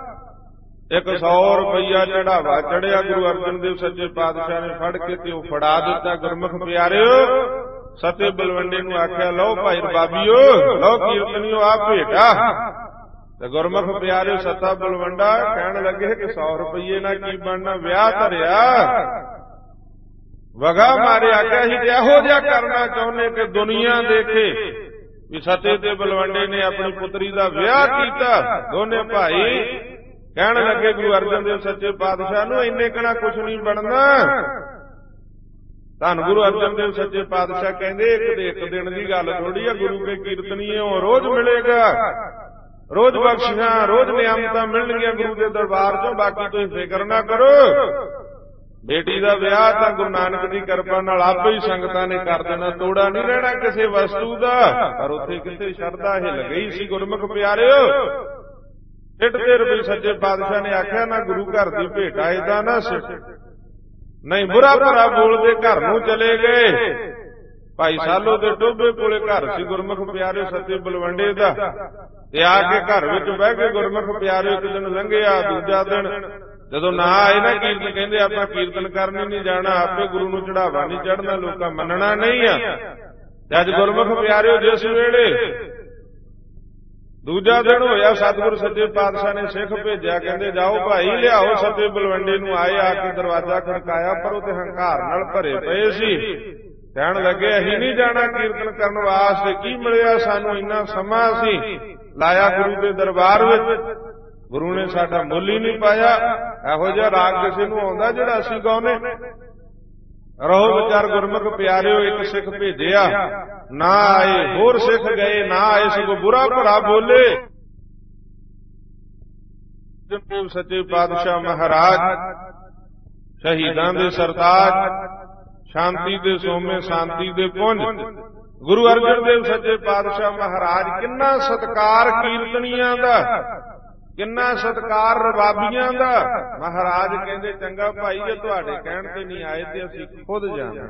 ਇੱਕ ਸੌ ਰੁਪਈਆ ਚੜਾਵਾ ਚੜਿਆ, ਗੁਰੂ ਅਰਜਨ ਦੇਵ ਸੱਚੇ ਪਾਤਸ਼ਾਹ ਨੇ ਫੜ ਕੇ ਤੇ ਉਹ ਫੜਾ ਦਿੱਤਾ ਗੁਰਮੁਖ ਪਿਆਰਿਓ। ਸੱਚੇ ਬਲਵੰਡੇ ਨੂੰ ਆਖਿਆ, ਲਓ ਭਾਈ ਰਬਾਬੀਓ, ਲਓ ਕੀਰਤਨੀਓ, ਆ ਭੇਟਾ ਤੇ ਗੁਰਮੁਖ ਪਿਆਰਿਓ ਸੱਤਾ ਬਲਵੰਡਾ ਕਹਿਣ ਲੱਗੇ ਕਿ ਸੌ ਰੁਪਈਏ ਨਾਲ ਕੀ ਬਣਨਾ, ਵਿਆਹ ਧਰਿਆ ਵਗਾ ਮਾਰਿਆ ਕਿ ਅਸੀਂ ਤੇ ਇਹੋ ਜਿਹਾ ਕਰਨਾ ਚਾਹੁੰਦੇ ਕਿ ਦੁਨੀਆ ਦੇਖੇ ਵੀ ਸੱਤੇ ਤੇ ਬਲਵੰਡੇ ਨੇ ਆਪਣੀ ਪੁੱਤਰੀ ਦਾ ਵਿਆਹ ਕੀਤਾ। ਦੋਨੇ ਭਾਈ ਕਹਿਣ ਲੱਗੇ ਗੁਰੂ ਅਰਜਨ ਦੇਵ ਸੱਚੇ ਪਾਤਸ਼ਾਹ ਨੂੰ ਇੰਨੇ ਕਣਾ ਕੁਛ ਨਹੀਂ ਬਣਨਾ। ਧੰਨ ਗੁਰੂ ਅਰਜਨ ਦੇਵ ਸੱਚੇ ਪਾਤਸ਼ਾਹ ਕਹਿੰਦੇ ਇੱਕ ਦੇ ਇੱਕ ਦਿਨ ਦੀ ਗੱਲ ਥੋੜੀ ਆ, ਗੁਰੂ ਕੇ ਕੀਰਤਨੀਏ ਉਹ ਰੋਜ਼ ਮਿਲੇਗਾ, ਰੋਜ਼ ਬਖਸ਼ਿਸ਼ਾਂ ਰੋਜ਼ ਨਿਆਮਤਾਂ ਮਿਲਣਗੀਆਂ ਗੁਰੂ ਦੇ ਦਰਬਾਰ ਚੋਂ। ਬਾਕੀ ਤੁਸੀਂ ਫਿਕਰ ਨਾ ਕਰੋ, ਬੇਟੀ ਦਾ ਵਿਆਹ ਤਾਂ ਗੁਰੂ ਨਾਨਕ ਦੀ ਕਿਰਪਾ ਨਾਲ ਆਪੇ ਹੀ ਸੰਗਤਾਂ ਨੇ ਕਰ ਦੇਣਾ, ਤੋੜਾ ਨਹੀਂ ਰਹਿਣਾ ਕਿਸੇ ਵਸਤੂ ਦਾ। ਪਰ ਉੱਥੇ ਕਿਤੇ ਸ਼ਰਧਾ ਹਿੱਲ ਗਈ ਸੀ ਗੁਰਮੁਖ ਪਿਆਰਿਓ। ਢਿੱਡ ਤੇ ਰਵੀ ਸੱਚੇ ਪਾਤਸ਼ਾਹ ਨੇ ਆਖਿਆ ਨਾ ਗੁਰੂ ਘਰ ਦੀ ਭੇਟਾ ਏਦਾਂ ਨਾ ਸਿੱਟ, ਨਹੀਂ ਬੁਰਾ ਭਰਾ ਬੋਲਦੇ ਘਰ ਨੂੰ ਚਲੇ ਗਏ। ਭਾਈ ਸਾਲੋ ਦੇ ਟੋਭੇ ਕੋਲੇ ਘਰ ਸੀ ਗੁਰਮੁਖ ਪਿਆਰਿਓ ਸੱਚੇ ਬਲਵੰਡੇ ਦਾ, ਤੇ ਆ ਕੇ ਘਰ ਵਿੱਚ ਬਹਿ ਕੇ ਗੁਰਮੁਖ ਪਿਆਰਿਓ ਇੱਕ ਦਿਨ ਲੰਘਿਆ, ਦੂਜਾ ਦਿਨ ਜਦੋਂ ਨਾ ਆਏ ਨਾ ਕੀਰਤਨ, ਕਹਿੰਦੇ ਆਪਾਂ ਕੀਰਤਨ ਕਰਨੀ ਨਹੀਂ ਜਾਣਾ, ਆਪੇ ਗੁਰੂ ਨੂੰ ਚੜਾਵਾ ਨਹੀਂ ਚੜਨਾ, ਲੋਕਾਂ ਮੰਨਣਾ ਨਹੀਂ ਆ। ਤੇ ਅੱਜ ਗੁਰਮੁਖ ਪਿਆਰਿਓ ਜਿਸ ਵੇਲੇ ਦੂਜਾ ਦਿਨ ਹੋਇਆ, ਸਤਿਗੁਰੂ ਸੱਚੇ ਪਾਤਸ਼ਾਹ ਨੇ ਸਿੱਖ ਭੇਜਿਆ, ਕਹਿੰਦੇ ਜਾਓ ਭਾਈ ਲਿਆਓ ਸੱਚੇ ਬਲਵੰਡੇ ਨੂੰ। ਆਏ, ਆ ਕੇ ਦਰਵਾਜ਼ਾ ਖੜਕਾਇਆ, ਪਰ ਉਹ ਤੇ ਹੰਕਾਰ ਨਾਲ ਭਰੇ ਪਏ ਸੀ। ਕਹਿਣ ਲੱਗੇ ਅਸੀਂ ਨਹੀਂ ਜਾਣਾ ਕੀਰਤਨ ਕਰਨ ਵਾਸਤੇ, ਕੀ ਮਿਲਿਆ ਸਾਨੂੰ, ਇੰਨਾ ਸਮਾਂ ਅਸੀਂ ਲਾਇਆ ਗੁਰੂ ਦੇ ਦਰਬਾਰ ਵਿੱਚ, ਗੁਰੂ ਨੇ ਸਾਡਾ ਮੁੱਲ ਹੀ ਨਹੀਂ ਪਾਇਆ। ਇਹੋ ਜਿਹਾ ਰਾਗ ਕਿਸੇ ਨੂੰ ਆਉਂਦਾ ਜਿਹੜਾ ਅਸੀਂ ਗਾਉਨੇ। ਰਹੋ ਵਿਚਾਰ ਗੁਰਮੁਖ ਪਿਆਰਿਓ, ਇੱਕ ਸਿੱਖ ਭੇਜਿਆ ਨਾ ਆਏ, ਹੋਰ ਸਿੱਖ ਗਏ ਨਾ ਆਏ, ਸਗੋਂ ਬੁਰਾ ਭਰਾ ਬੋਲੇ। ਸੱਚੇ ਪਾਤਸ਼ਾਹ ਮਹਾਰਾਜ ਸ਼ਹੀਦਾਂ ਦੇ ਸਰਤਾਜ, ਸ਼ਾਂਤੀ ਦੇ ਸੋਮੇ ਸ਼ਾਂਤੀ ਦੇ ਪੁੰਜ, ਗੁਰੂ ਅਰਜਨ ਦੇਵ ਸੱਚੇ ਪਾਤਸ਼ਾਹ ਮਹਾਰਾਜ ਕਿੰਨਾ ਸਤਿਕਾਰ ਕੀਰਤਨੀਆਂ ਦਾ, ਕਿੰਨਾ ਸਤਿਕਾਰ ਰਬਾਬੀਆਂ ਦਾ। ਮਹਾਰਾਜ ਕਹਿੰਦੇ ਚੰਗਾ ਭਾਈ ਜੇ ਤੁਹਾਡੇ ਕਹਿਣ ਤੇ ਨਹੀਂ ਆਏ ਤੇ ਅਸੀਂ ਖੁਦ ਜਾਣਾ,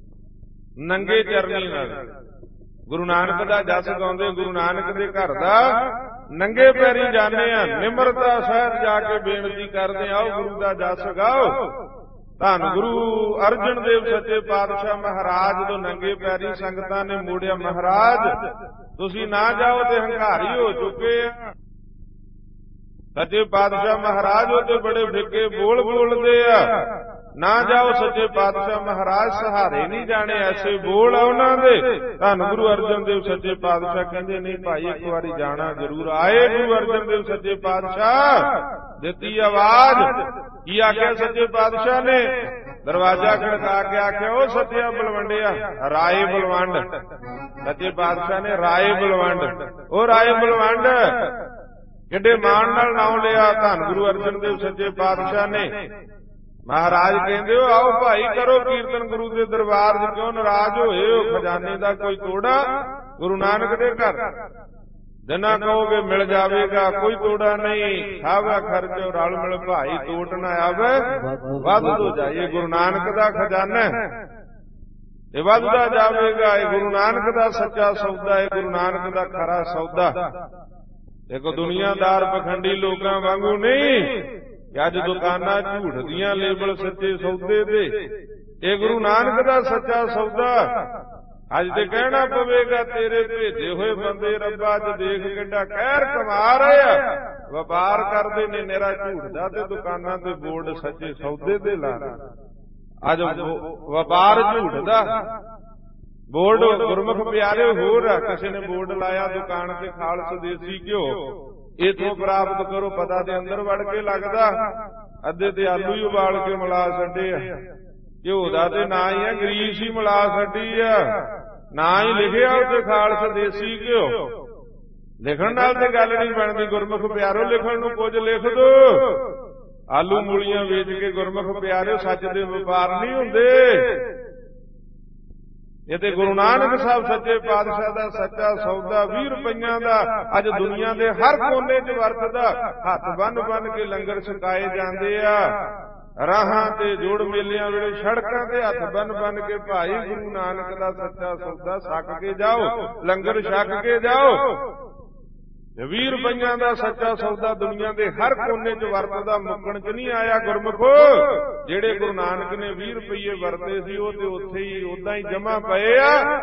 ਨੰਗੇ ਚਰਨੀ ਨਾਲ ਗੁਰੂ ਨਾਨਕ ਦਾ ਜਸ ਗਾਉਂਦੇ, ਗੁਰੂ ਨਾਨਕ ਦੇ ਘਰ ਦਾ ਨੰਗੇ ਪੈਰੀ ਜਾਂਦੇ ਆ, ਨਿਮਰਤਾ ਸਹਿਤ ਜਾ ਕੇ ਬੇਨਤੀ ਕਰਦੇ ਆਓ ਗੁਰੂ ਦਾ ਜਸ ਗਾਓ। ਧੰਨ ਗੁਰੂ ਅਰਜਨ ਦੇਵ ਸੱਚੇ ਪਾਤਸ਼ਾਹ ਮਹਾਰਾਜ ਜਦੋਂ ਨੰਗੇ ਪੈਰੀ ਸੰਗਤਾਂ ਨੇ ਮੋੜਿਆ, ਮਹਾਰਾਜ ਤੁਸੀਂ ਨਾ ਜਾਓ ਤੇ ਹੰਕਾਰੀ ਹੋ ਚੁੱਕੇ ਆ। ਸੱਚੇ ਪਾਤਸ਼ਾਹ ਮਹਾਰਾਜ ਉਹ ਤੇ ਬੜੇ ਫਿੱਕੇ ਬੋਲ ਬੋਲਦੇ ਆ, ਨਾ ਜਾਓ ਸੱਚੇ ਪਾਤਸ਼ਾਹ ਮਹਾਰਾਜ ਸਹਾਰੇ ਨਹੀਂ ਜਾਣੇ, ਐਸੇ ਬੋਲ ਆ ਉਹਨਾਂ ਦੇ। ਧੰਨ ਗੁਰੂ ਅਰਜਨ ਦੇਵ ਸੱਚੇ ਪਾਤਸ਼ਾਹ ਕਹਿੰਦੇ ਨਹੀਂ ਭਾਈ ਇੱਕ ਵਾਰੀ ਜਾਣਾ ਜ਼ਰੂਰ। ਆਏ ਗੁਰੂ ਅਰਜਨ ਦੇਵ ਸੱਚੇ ਪਾਤਸ਼ਾਹ, ਦਿੱਤੀ ਆਵਾਜ਼, ਕੀ ਆਖਿਆ ਸੱਚੇ ਪਾਤਸ਼ਾਹ ਨੇ, ਦਰਵਾਜ਼ਾ ਖੜਕਾ ਕੇ ਆਖਿਆ ਉਹ ਸੱਚਿਆ ਬਲਵੰਡਿਆ, ਰਾਏ ਬਲਵੰਡ। ਸੱਚੇ ਪਾਤਸ਼ਾਹ ਨੇ ਰਾਏ ਬਲਵੰਡ, ਉਹ ਰਾਏ ਬਲਵੰਡ ਕਿੱਡੇ ਮਾਣ ਨਾਲ ਨਾਮ ਲਿਆ ਧੰਨ ਗੁਰੂ ਅਰਜਨ ਦੇਵ ਸੱਚੇ ਪਾਤਸ਼ਾਹ ਨੇ। ਮਹਾਰਾਜ ਕਹਿੰਦੇ ਹੋ ਆਓ ਭਾਈ ਕਰੋ ਕੀਰਤਨ ਗੁਰੂ ਦੇ ਦਰਬਾਰ 'ਚ, ਕਿਉਂ ਨਾਰਾਜ਼ ਹੋਏ ਹੋ, ਖਜ਼ਾਨੇ ਦਾ ਕੋਈ ਤੋੜਾ ਗੁਰੂ ਨਾਨਕ ਦੇ ਘਰ, ਜਿੰਨਾ ਕਹੋਗੇ ਮਿਲ ਜਾਵੇਗਾ, ਕੋਈ ਤੋੜਾ ਨਹੀਂ। ਖਾਵਾ ਖਰਚੋ ਰਲ ਮਿਲ ਭਾਈ, ਤੋਟ ਨਾ ਆਵੇ ਵੱਧ ਤੋਂ ਜਾਈਏ। ਗੁਰੂ ਨਾਨਕ ਦਾ ਖਜ਼ਾਨਾ ਇਹ ਵੱਧਦਾ ਜਾਵੇਗਾ, ਇਹ ਗੁਰੂ ਨਾਨਕ ਦਾ ਸੱਚਾ ਸੌਦਾ, ਇਹ ਗੁਰੂ ਨਾਨਕ ਦਾ ਖਰਾ ਸੌਦਾ। ਦੇਖੋ ਦੁਨੀਆਦਾਰ ਪਖੰਡੀ ਲੋਕਾਂ ਵਾਂਗੂ ਨਹੀਂ ਕਿ ਅੱਜ ਦੁਕਾਨਾਂ ਝੂਠ ਦੀਆਂ ਲੇਬਲ ਸੱਚੇ ਸੌਦੇ ਦੇ, ਇਹ ਗੁਰੂ ਨਾਨਕ ਦਾ ਸੱਚਾ ਸੌਦਾ। ਅੱਜ ਤੇ ਕਹਿਣਾ ਪਵੇਗਾ ਤੇਰੇ ਭੇਜੇ ਹੋਏ ਬੰਦੇ ਰੱਬਾ ਚ ਦੇਖ ਕਿੱਡਾ ਕਹਿਰ ਕਮਾ ਰਹੇ ਆ, ਵਪਾਰ ਕਰਦੇ ਨੇ ਨਿਰਾ ਝੂਠ ਦਾ, ਤੇ ਦੁਕਾਨਾਂ ਤੇ ਬੋਰਡ ਸੱਚੇ ਸੌਦੇ ਦੇ ਲਾ ਰਹੇ। ਅੱਜ ਵਪਾਰ ਝੂਠ ਦਾ ਬੋਰਡ ਗੁਰਮੁਖ ਪਿਆਰੇ ਹੋਰ ਆ, ਕਿਸੇ ਨੇ ਬੋਰਡ ਲਾਇਆ ਦੁਕਾਨ ਤੇ ਖਾਲਸ ਦੇਸੀ ਘਿਓ ਇਥੋਂ ਪ੍ਰਾਪਤ ਕਰੋ, ਪਤਾ ਦੇ ਅੰਦਰ ਵੜ ਕੇ ਲੱਗਦਾ ਅੱਧੇ ਤੇ ਆਲੂ ਹੀ ਉਬਾਲ ਕੇ ਮਿਲਾ ਛੱਡੇ ਆ, ਘਿਓ ਦਾ ਤੇ ਨਾ ਹੀ ਆ ਗਰੀਸ ਹੀ ਮਿਲਾ ਛੱਡੀ ਆ, ਨਾ ਹੀ ਲਿਖਿਆ ਉੱਤੇ ਖਾਲਸ ਦੇਸੀ ਘਿਓ। ਲਿਖਣ ਨਾਲ ਤੇ ਗੱਲ ਨਹੀਂ ਬਣਦੀ ਗੁਰਮੁਖ ਪਿਆਰੋ, ਲਿਖਣ ਨੂੰ ਕੁਝ ਲਿਖ ਦੋ। ਆਲੂ ਮੂਲੀਆਂ ਵੇਚ ਕੇ ਗੁਰਮੁਖ ਪਿਆਰੇ ਸੱਚ ਦੇ ਵਪਾਰ ਨਹੀਂ ਹੁੰਦੇ। ਇਹ ਤੇ ਗੁਰੂ ਨਾਨਕ ਸਾਹਿਬ ਸੱਚੇ ਪਾਤਸ਼ਾਹ ਦਾ ਸੱਚਾ ਸੌਦਾ ਵੀਹ ਰੁਪਈਆਂ ਦਾ ਅੱਜ ਦੁਨੀਆ ਦੇ ਹਰ ਕੋਨੇ 'ਚ ਵਰਤਦਾ। ਹੱਥ ਬੰਨ ਬੰਨ ਕੇ ਲੰਗਰ ਛਕਾਏ ਜਾਂਦੇ ਆ, ਰਾਹਾਂ ਤੇ ਜੋੜ ਮੇਲਿਆਂ ਵੇਲੇ ਸੜਕਾਂ ਤੇ ਹੱਥ ਬੰਨ ਬੰਨ ਕੇ ਭਾਈ ਗੁਰੂ ਨਾਨਕ ਦਾ ਸੱਚਾ ਸੌਦਾ ਛਕ ਕੇ ਜਾਓ, ਲੰਗਰ ਛਕ ਕੇ ਜਾਓ। ਵੀਹ ਰੁਪਈਆਂ ਦਾ ਸੱਚਾ ਸੌਦਾ ਦੁਨੀਆ ਦੇ ਹਰ ਕੋਨੇ 'ਚ ਵਰਤਦਾ, ਮੁੱਕਣ 'ਚ ਨਹੀਂ ਆਇਆ ਗੁਰਮੁਖੋ। ਜਿਹੜੇ ਗੁਰੂ ਨਾਨਕ ਨੇ ਵੀਹ ਰੁਪਈਏ ਵਰਤੇ ਸੀ ਉਹ ਤੇ ਉੱਥੇ ਹੀ ਉਦਾਂ ਹੀ ਜਮਾ ਪਏ ਆ।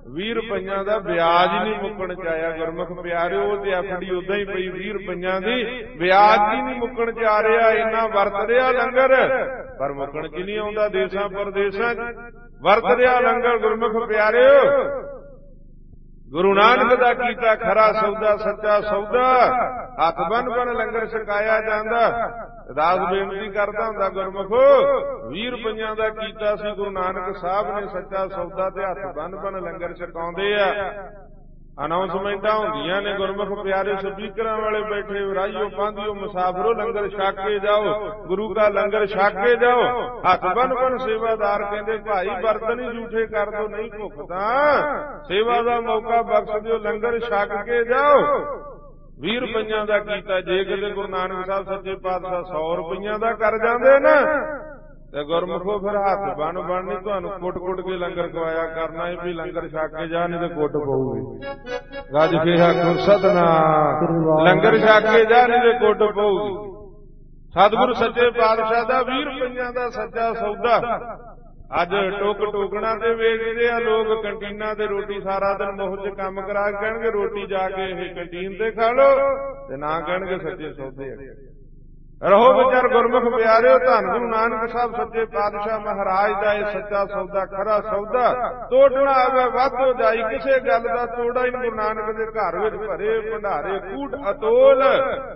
ਵੀਹ ਰੁਪਈਆਂ ਦਾ ਵਿਆਜ ਹੀ ਨਹੀਂ ਮੁੱਕਣ ਚ ਆਇਆ। ਗੁਰਮੁਖ ਪਿਆਰਿਓ, ਉਹ ਤੇ ਐਫਡੀ ਉਦਾਂ ਹੀ ਪਈ ਵੀਹ ਰੁਪਈਆਂ ਦੀ, ਵਿਆਜ ਹੀ ਨਹੀਂ ਮੁੱਕਣ ਚ ਆ ਰਿਹਾ। ਇੰਨਾ ਵਰਤ ਰਿਹਾ ਲੰਗਰ, ਪਰ ਮੁੱਕਣ ਚ ਨਹੀਂ ਆਉਂਦਾ। ਦੇਸਾਂ ਪਰਦੇਸਾਂ ਚ ਵਰਤ ਰਿਹਾ ਲੰਗਰ। ਗੁਰਮੁਖ ਪਿਆਰਿਓ, ਗੁਰੂ ਨਾਨਕ ਦਾ ਕੀਤਾ ਖਰਾ ਸੌਦਾ, ਸੱਚਾ ਸੌਦਾ। ਹੱਥ ਬੰਨ ਬੰਨ ਲੰਗਰ ਛਕਾਇਆ ਜਾਂਦਾ। ਦਾਸ ਬੇਨਤੀ ਕਰਦਾ ਹੁੰਦਾ ਗੁਰਮੁਖੋ, ਵੀਹ ਰੁਪਈਆਂ ਦਾ ਕੀਤਾ ਸੀ ਗੁਰੂ ਨਾਨਕ ਸਾਹਿਬ ਨੇ ਸੱਚਾ ਸੌਦਾ, ਤੇ ਹੱਥ ਬੰਨ ਬੰਨ ਲੰਗਰ ਛਕਾਉਂਦੇ ਆ। ਅਨਾਉਂਸਮੈਂਟਾਂ ਹੁੰਦੀਆਂ ਨੇ ਗੁਰਮੁਖ ਪਿਆਰੇ, ਸਪੀਕਰਾਂ ਵਾਲੇ ਬੈਠੇ, ਰਾਈਓ ਪਾਂਧੀਓ ਮੁਸਾਫਰੋ ਲੰਗਰ ਛਕ ਕੇ ਜਾਓ, ਗੁਰੂ ਦਾ ਲੰਗਰ ਛਕ ਕੇ ਜਾਓ। ਹੱਥ ਬੰਨ ਬੰਨ ਸੇਵਾਦਾਰ ਕਹਿੰਦੇ ਭਾਈ ਬਰਤਨ ਹੀ ਝੂਠੇ ਕਰ ਦੋ, ਨਹੀਂ ਭੁੱਖ ਤਾਂ ਸੇਵਾ ਦਾ ਮੌਕਾ ਬਖਸ਼ ਦਿਓ, ਲੰਗਰ ਛਕ ਕੇ ਜਾਓ। ਵੀਹ ਰੁਪਈਆਂ ਦਾ ਕੀਤਾ, ਜੇ ਕਿਤੇ ਗੁਰੂ ਨਾਨਕ ਸਾਹਿਬ ਸੱਚੇ ਪਾਤਸ਼ਾਹ ਸੌ ਰੁਪਈਆਂ ਦਾ ਕਰ ਜਾਂਦੇ ਨਾ, ਤੇ ਗੁਰਮੁਖੋ ਫਿਰ ਹੱਥ ਬਣ ਬਣ ਨਹੀਂ ਤੁਹਾਨੂੰ ਕੁੱਟ ਕੁੱਟ ਕੇ ਲੰਗਰ ਖਵਾਇਆ ਕਰਨਾ ਹੈ ਵੀ ਲੰਗਰ ਛਕ ਕੇ ਜਾ, ਨਹੀਂ ਤੇ ਕੁੱਟ ਪਊਗੀ। ਗੱਜ ਕੇ ਆਖੋ ਸਤਿਨਾਮ, ਲੰਗਰ ਛਕ ਕੇ ਜਾ ਨਹੀਂ ਤੇ ਕੁੱਟ ਪਊਗੀ। ਸਤਿਗੁਰੂ ਸੱਚੇ ਪਾਤਸ਼ਾਹ ਦਾ ਵੀਹ ਰੁਪਈਆਂ ਦਾ ਸੱਚਾ ਸੌਦਾ। ਅੱਜ ਟੋਕ ਟੋਕਣਾ ਤੇ ਵੇਚਦੇ ਆ ਲੋਕ, ਕੰਟੀਨਾਂ ਤੇ ਰੋਟੀ ਸਾਰਾ ਦਿਨ ਮੁਫ਼ਤ ਚ ਕੰਮ ਕਰਾ ਕੇ ਕਹਿਣਗੇ ਰੋਟੀ ਜਾ ਕੇ ਇਹ ਕੰਟੀਨ ਤੇ ਖਾ ਲੋ, ਤੇ ਨਾ ਕਹਿਣਗੇ ਸੱਚੇ ਸੌਦੇ ਆ। ਰਹੋ ਵਿਚਾਰ ਗੁਰਮੁਖ ਪਿਆਰਿਓ, ਧੰਨ ਗੁਰੂ ਨਾਨਕ ਸਾਹਿਬ ਸੱਚੇ ਪਾਤਸ਼ਾਹ ਮਹਾਰਾਜ ਦਾ ਇਹ ਸੱਚਾ ਸੌਦਾ, ਖਰਾ ਸੌਦਾ। ਤੋੜਨਾ ਆਵੇ ਵਾਧੋ ਜਾਈ, ਕਿਸੇ ਗੱਲ ਦਾ ਤੋੜਾ ਹੀ ਨਹੀਂ। ਗੁਰੂ ਨਾਨਕ ਦੇ ਘਰ ਵਿੱਚ ਭਰੇ ਭੰਡਾਰੇ ਕੂਟ ਅਤੋਲ।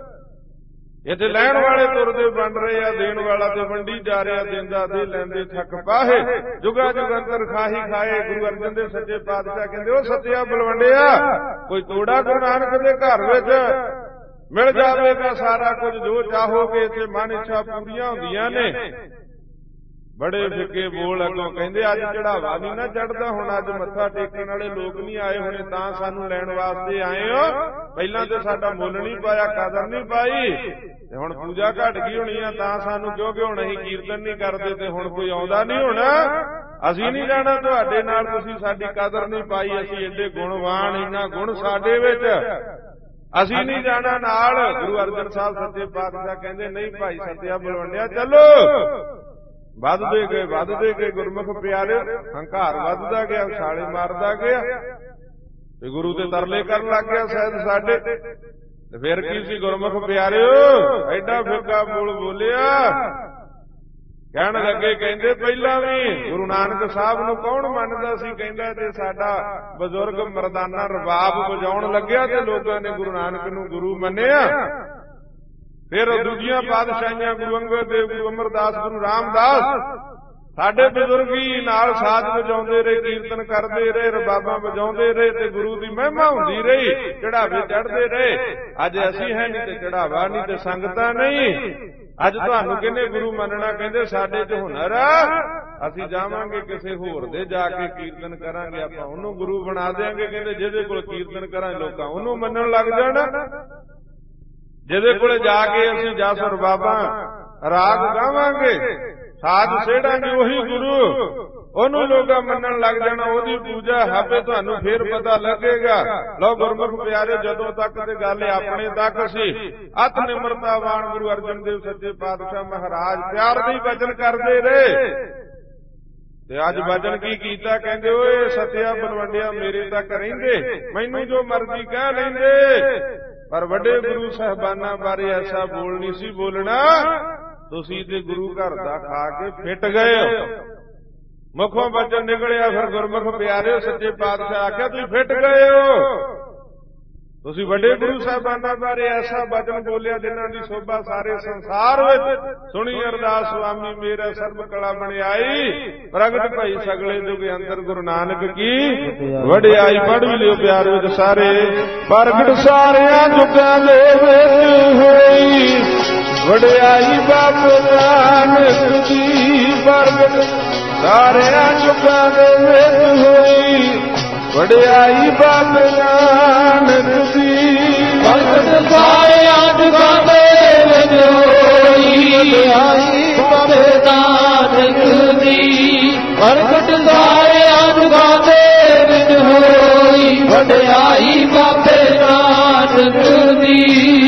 ਇੱਥੇ ਲੈਣ ਵਾਲੇ ਤੁਰਦੇ ਬਣ ਰਹੇ ਆ, ਦੇਣ ਵਾਲਾ ਤੇ ਵੰਡੀ ਜਾ ਰਿਹਾ, ਦਿੰਦਾ ਦੇ ਲੈਂਦੇ ਥੱਕ ਪਾਹੇ, ਜੁਗਾ ਜੁਗੰਤਰ ਖਾਹੀ ਖਾਏ। ਗੁਰੂ ਅਰਜਨ ਦੇਵ ਸੱਚੇ ਪਾਤਸ਼ਾਹ ਕਹਿੰਦੇ, ਉਹ ਸੱਚਿਆ ਬਲਵੰਡਿਆ, ਕੋਈ ਤੋੜਾ ਗੁਰੂ ਨਾਨਕ ਦੇ ਘਰ ਵਿੱਚ ਮਿਲ ਜਾਵੇਗਾ ਸਾਰਾ ਕੁਝ ਜੋ ਚਾਹੋਗੇ। ਇੱਥੇ ਮਨ ਇੱਛਾ ਪੂਰੀਆਂ ਹੁੰਦੀਆਂ ਨੇ। ਬੜੇ ਫਿੱਕੇ ਬੋਲ ਅੱਗੋਂ ਕਹਿੰਦੇ, ਅੱਜ ਚੜਾਵਾ ਨਹੀਂ ਨਾ ਚੜਦਾ, ਹੁਣ ਅੱਜ ਮੱਥਾ ਟੇਕਣ ਵਾਲੇ ਲੋਕ ਨਹੀਂ ਆਏ ਹੋਣੇ, ਤਾਂ ਸਾਨੂੰ ਲੈਣ ਵਾਸਤੇ ਆਏ ਹੋ। ਪਹਿਲਾਂ ਤੇ ਸਾਡਾ ਮੁੱਲ ਨਹੀਂ ਪਾਇਆ, ਕਦਰ ਨਹੀਂ ਪਾਈ, ਤੇ ਹੁਣ ਪੂਜਾ ਘਟ ਗਈ ਹੋਣੀ ਆ ਤਾਂ ਸਾਨੂੰ, ਕਿਉਂਕਿ ਹੁਣ ਅਸੀਂ ਕੀਰਤਨ ਨਹੀਂ ਕਰਦੇ ਤੇ ਹੁਣ ਕੋਈ ਆਉਂਦਾ ਨਹੀਂ ਹੋਣਾ। ਅਸੀਂ ਨਹੀਂ ਜਾਣਾ ਤੁਹਾਡੇ ਨਾਲ, ਤੁਸੀਂ ਸਾਡੀ ਕਦਰ ਨਹੀਂ ਪਾਈ, ਅਸੀਂ ਏਡੇ ਗੁਣਵਾਨ, ਇੰਨਾ ਗੁਣ ਸਾਡੇ ਵਿੱਚ, ਅਸੀਂ ਨਹੀਂ ਜਾਣਾ ਨਾਲ। ਗੁਰੂ ਅਰਜਨ ਸਾਹਿਬ ਸੱਚੇ ਪਾਤਸ਼ਾਹ ਕਹਿੰਦੇ, ਨਹੀਂ ਭਾਈ ਸੱਤਿਆ ਬਲਵੰਡਿਆ, ਚਲੋ। ਵੱਧਦੇ ਗਏ ਵੱਧਦੇ ਗਏ ਗੁਰਮੁਖ ਪਿਆਰੇ, ਹੰਕਾਰ ਵੱਧਦਾ ਗਿਆ, ਛਾਲੇ ਮਾਰਦਾ ਗਿਆ, ਤੇ ਗੁਰੂ ਤੇ ਤਰਲੇ ਕਰਨ ਲੱਗ ਗਿਆ ਸ਼ਾਇਦ ਸਾਡੇ। ਤੇ ਫਿਰ ਕੀ ਸੀ ਗੁਰਮੁਖ ਪਿਆਰਿਓ, ਐਡਾ ਫਿੱਕਾ ਬੋਲ ਬੋਲਿਆ। ਕਹਿਣ ਲੱਗੇ, ਕਹਿੰਦੇ ਪਹਿਲਾਂ ਵੀ ਗੁਰੂ ਨਾਨਕ ਸਾਹਿਬ ਨੂੰ ਕੌਣ ਮੰਨਦਾ ਸੀ? ਕਹਿੰਦਾ ਜੇ ਸਾਡਾ ਬਜ਼ੁਰਗ ਮਰਦਾਨਾ ਰਬਾਬ ਵਜਾਉਣ ਲੱਗਿਆ ਤੇ ਲੋਕਾਂ ਨੇ ਗੁਰੂ ਨਾਨਕ ਨੂੰ ਗੁਰੂ ਮੰਨਿਆ। ਫਿਰ ਦੂਜੀਆਂ ਪਾਤਸ਼ਾਹੀਆਂ, ਗੁਰੂ ਅੰਗਦ ਦੇਵ, ਗੁਰੂ ਅਮਰਦਾਸ, ਗੁਰੂ ਰਾਮਦਾਸ, ਸਾਡੇ ਬਜ਼ੁਰਗ ਹੀ ਨਾਲ ਸਾਜ਼ ਵਜਾਉਂਦੇ ਰਹੇ, ਕੀਰਤਨ ਕਰਦੇ ਰਹੇ, ਰਬਾਬਾਂ ਵਜਾਉਂਦੇ ਰਹੇ, ਤੇ ਗੁਰੂ ਦੀ ਮਹਿਮਾ ਹੁੰਦੀ ਰਹੀ, ਚੜਾਵੇ ਚੜ੍ਹਦੇ ਰਹੇ। ਅੱਜ ਅਸੀਂ ਹੈ ਨਹੀਂ ਤੇ ਚੜਾਵਾ ਨਹੀਂ ਤੇ ਸੰਗਤਾਂ ਨਹੀਂ। ਅੱਜ ਤੁਹਾਨੂੰ ਕਿਹਨੇ ਗੁਰੂ ਮੰਨਣਾ? ਕਹਿੰਦੇ ਸਾਡੇ 'ਚ ਹੁਨਰ ਆ, ਅਸੀਂ ਜਾਵਾਂਗੇ ਕਿਸੇ ਹੋਰ ਦੇ ਜਾ ਕੇ ਕੀਰਤਨ ਕਰਾਂਗੇ, ਆਪਾਂ ਉਹਨੂੰ ਗੁਰੂ ਬਣਾ ਦਿਆਂਗੇ। ਕਹਿੰਦੇ ਜਿਹਦੇ ਕੋਲ ਕੀਰਤਨ ਕਰਾਂ ਲੋਕਾਂ ਉਹਨੂੰ ਮੰਨਣ ਲੱਗ ਜਾਣ, ਜਿਹਦੇ ਕੋਲੇ ਜਾ ਕੇ ਅਸੀਂ ਜਸ ਰਬਾਬਾਂ ਰਾਗ ਗਾਵਾਂਗੇ, ਸਾਜ਼ ਸੇੜਾਂਗੇ, ਉਹੀ ਗੁਰੂ, ਉਹਨੂੰ ਲੋਕਾਂ ਮੰਨਣ ਲੱਗ ਜਾਣਾ, ਉਹਦੀ ਪੂਜਾ ਹਾਪੇ ਤੁਹਾਨੂੰ ਫੇਰ ਪਤਾ ਲੱਗੇਗਾ। ਲਓ ਗੁਰਮੁਖ ਪਿਆਰੇ, ਜਦੋਂ ਤੱਕ ਤੇ ਗੱਲ ਆਪਣੇ ਤੱਕ ਸੀ, ਅਤ ਨਿਮਰਤਾਵਾਨ ਗੁਰੂ ਅਰਜਨ ਦੇਵ ਸੱਚੇ ਪਾਤਸ਼ਾਹ ਮਹਾਰਾਜ ਪਿਆਰ ਦੇ ਵਚਨ ਕਰਦੇ ਰਹੇ। ਤੇ ਅੱਜ ਵਚਨ ਕੀ ਕੀਤਾ? ਕਹਿੰਦੇ, ਓਏ ਸਤਿਆ ਬਲਵੰਡਿਆ, ਮੇਰੇ ਤੱਕ ਰਹਿੰਦੇ, ਮੈਨੂੰ ਜੋ ਮਰਜ਼ੀ ਕਹਿ ਲੈਂਦੇ, ਪਰ ਵੱਡੇ ਗੁਰੂ ਸਾਹਿਬਾਨਾਂ ਬਾਰੇ ਐਸਾ ਬੋਲ ਨਹੀਂ ਸੀ ਬੋਲਣਾ। ਤੁਸੀਂ ਤੇ ਗੁਰੂ ਘਰ ਦਾ ਖਾ ਕੇ ਫਿੱਟ ਗਏ ਹੋ। ਮੁਖੋਂ ਬਚਨ ਨਿਕਲਿਆ, ਫਿਰ ਗੁਰਮੁਖ ਪਿਆਰੇ ਸੱਚੇ ਪਾਤਸ਼ਾਹ ਆਖਿਆ, ਤੁਸੀਂ ਫਿੱਟ ਗਏ ਹੋ। ਤੁਸੀਂ ਵੱਡੇ ਗੁਰੂ ਸਾਹਿਬਾਨਾਂ ਬਾਰੇ ਐਸਾ ਬਚਨ ਬੋਲਿਆ ਜਿਨ੍ਹਾਂ ਦੀ ਸ਼ੋਭਾ ਸਾਰੇ ਸੰਸਾਰ ਵਿੱਚ ਸੁਣੀ। ਅਰਦਾਸ ਸੁਆਮੀ ਮੇਰਾ ਸਰਬ ਕਲਾ ਬਣਾਈ, ਪ੍ਰਗਟ ਭਈ ਸਗਲੇ ਜੁਗ ਅੰਦਰ ਗੁਰੂ ਨਾਨਕ ਕੀ ਵਡਿਆਈ। ਪੜ੍ਹ ਵੀ ਲਿਓ ਪਿਆਰ ਵਿੱਚ ਸਾਰੇ। ਪ੍ਰਗਟ ਸਾਰਿਆਂ ਜੁਗਾਂ ਦੇ ਵਿੱਚ ਹੋਈ, ਵਡਿਆਈ ਬਾਬੇ ਨਾਨਕ ਦੀ। ਪ੍ਰਗਟ ਸਾਰਿਆਂ ਜੁਗਾਂ ਦੇ ਵਿੱਚ ਹੋਈ, ਵਡਿਆਈ ਬਾਬੇ ਨਾਨਕ ਦੀ। ਪ੍ਰਗਟ ਸਾਰਿਆਂ ਜੁਗਾਂ ਦੇ ਵਿੱਚ ਹੋਈ, ਵਡਿਆਈ ਬਾਬੇ ਨਾਨਕ ਦੀ। ਪ੍ਰਗਟ ਸਾਰਿਆਂ ਜੁਗਾਂ ਦੇ ਵਿੱਚ ਹੋਈ, ਵਡਿਆਈ ਬਾਬੇ ਨਾਨਕ ਦੀ।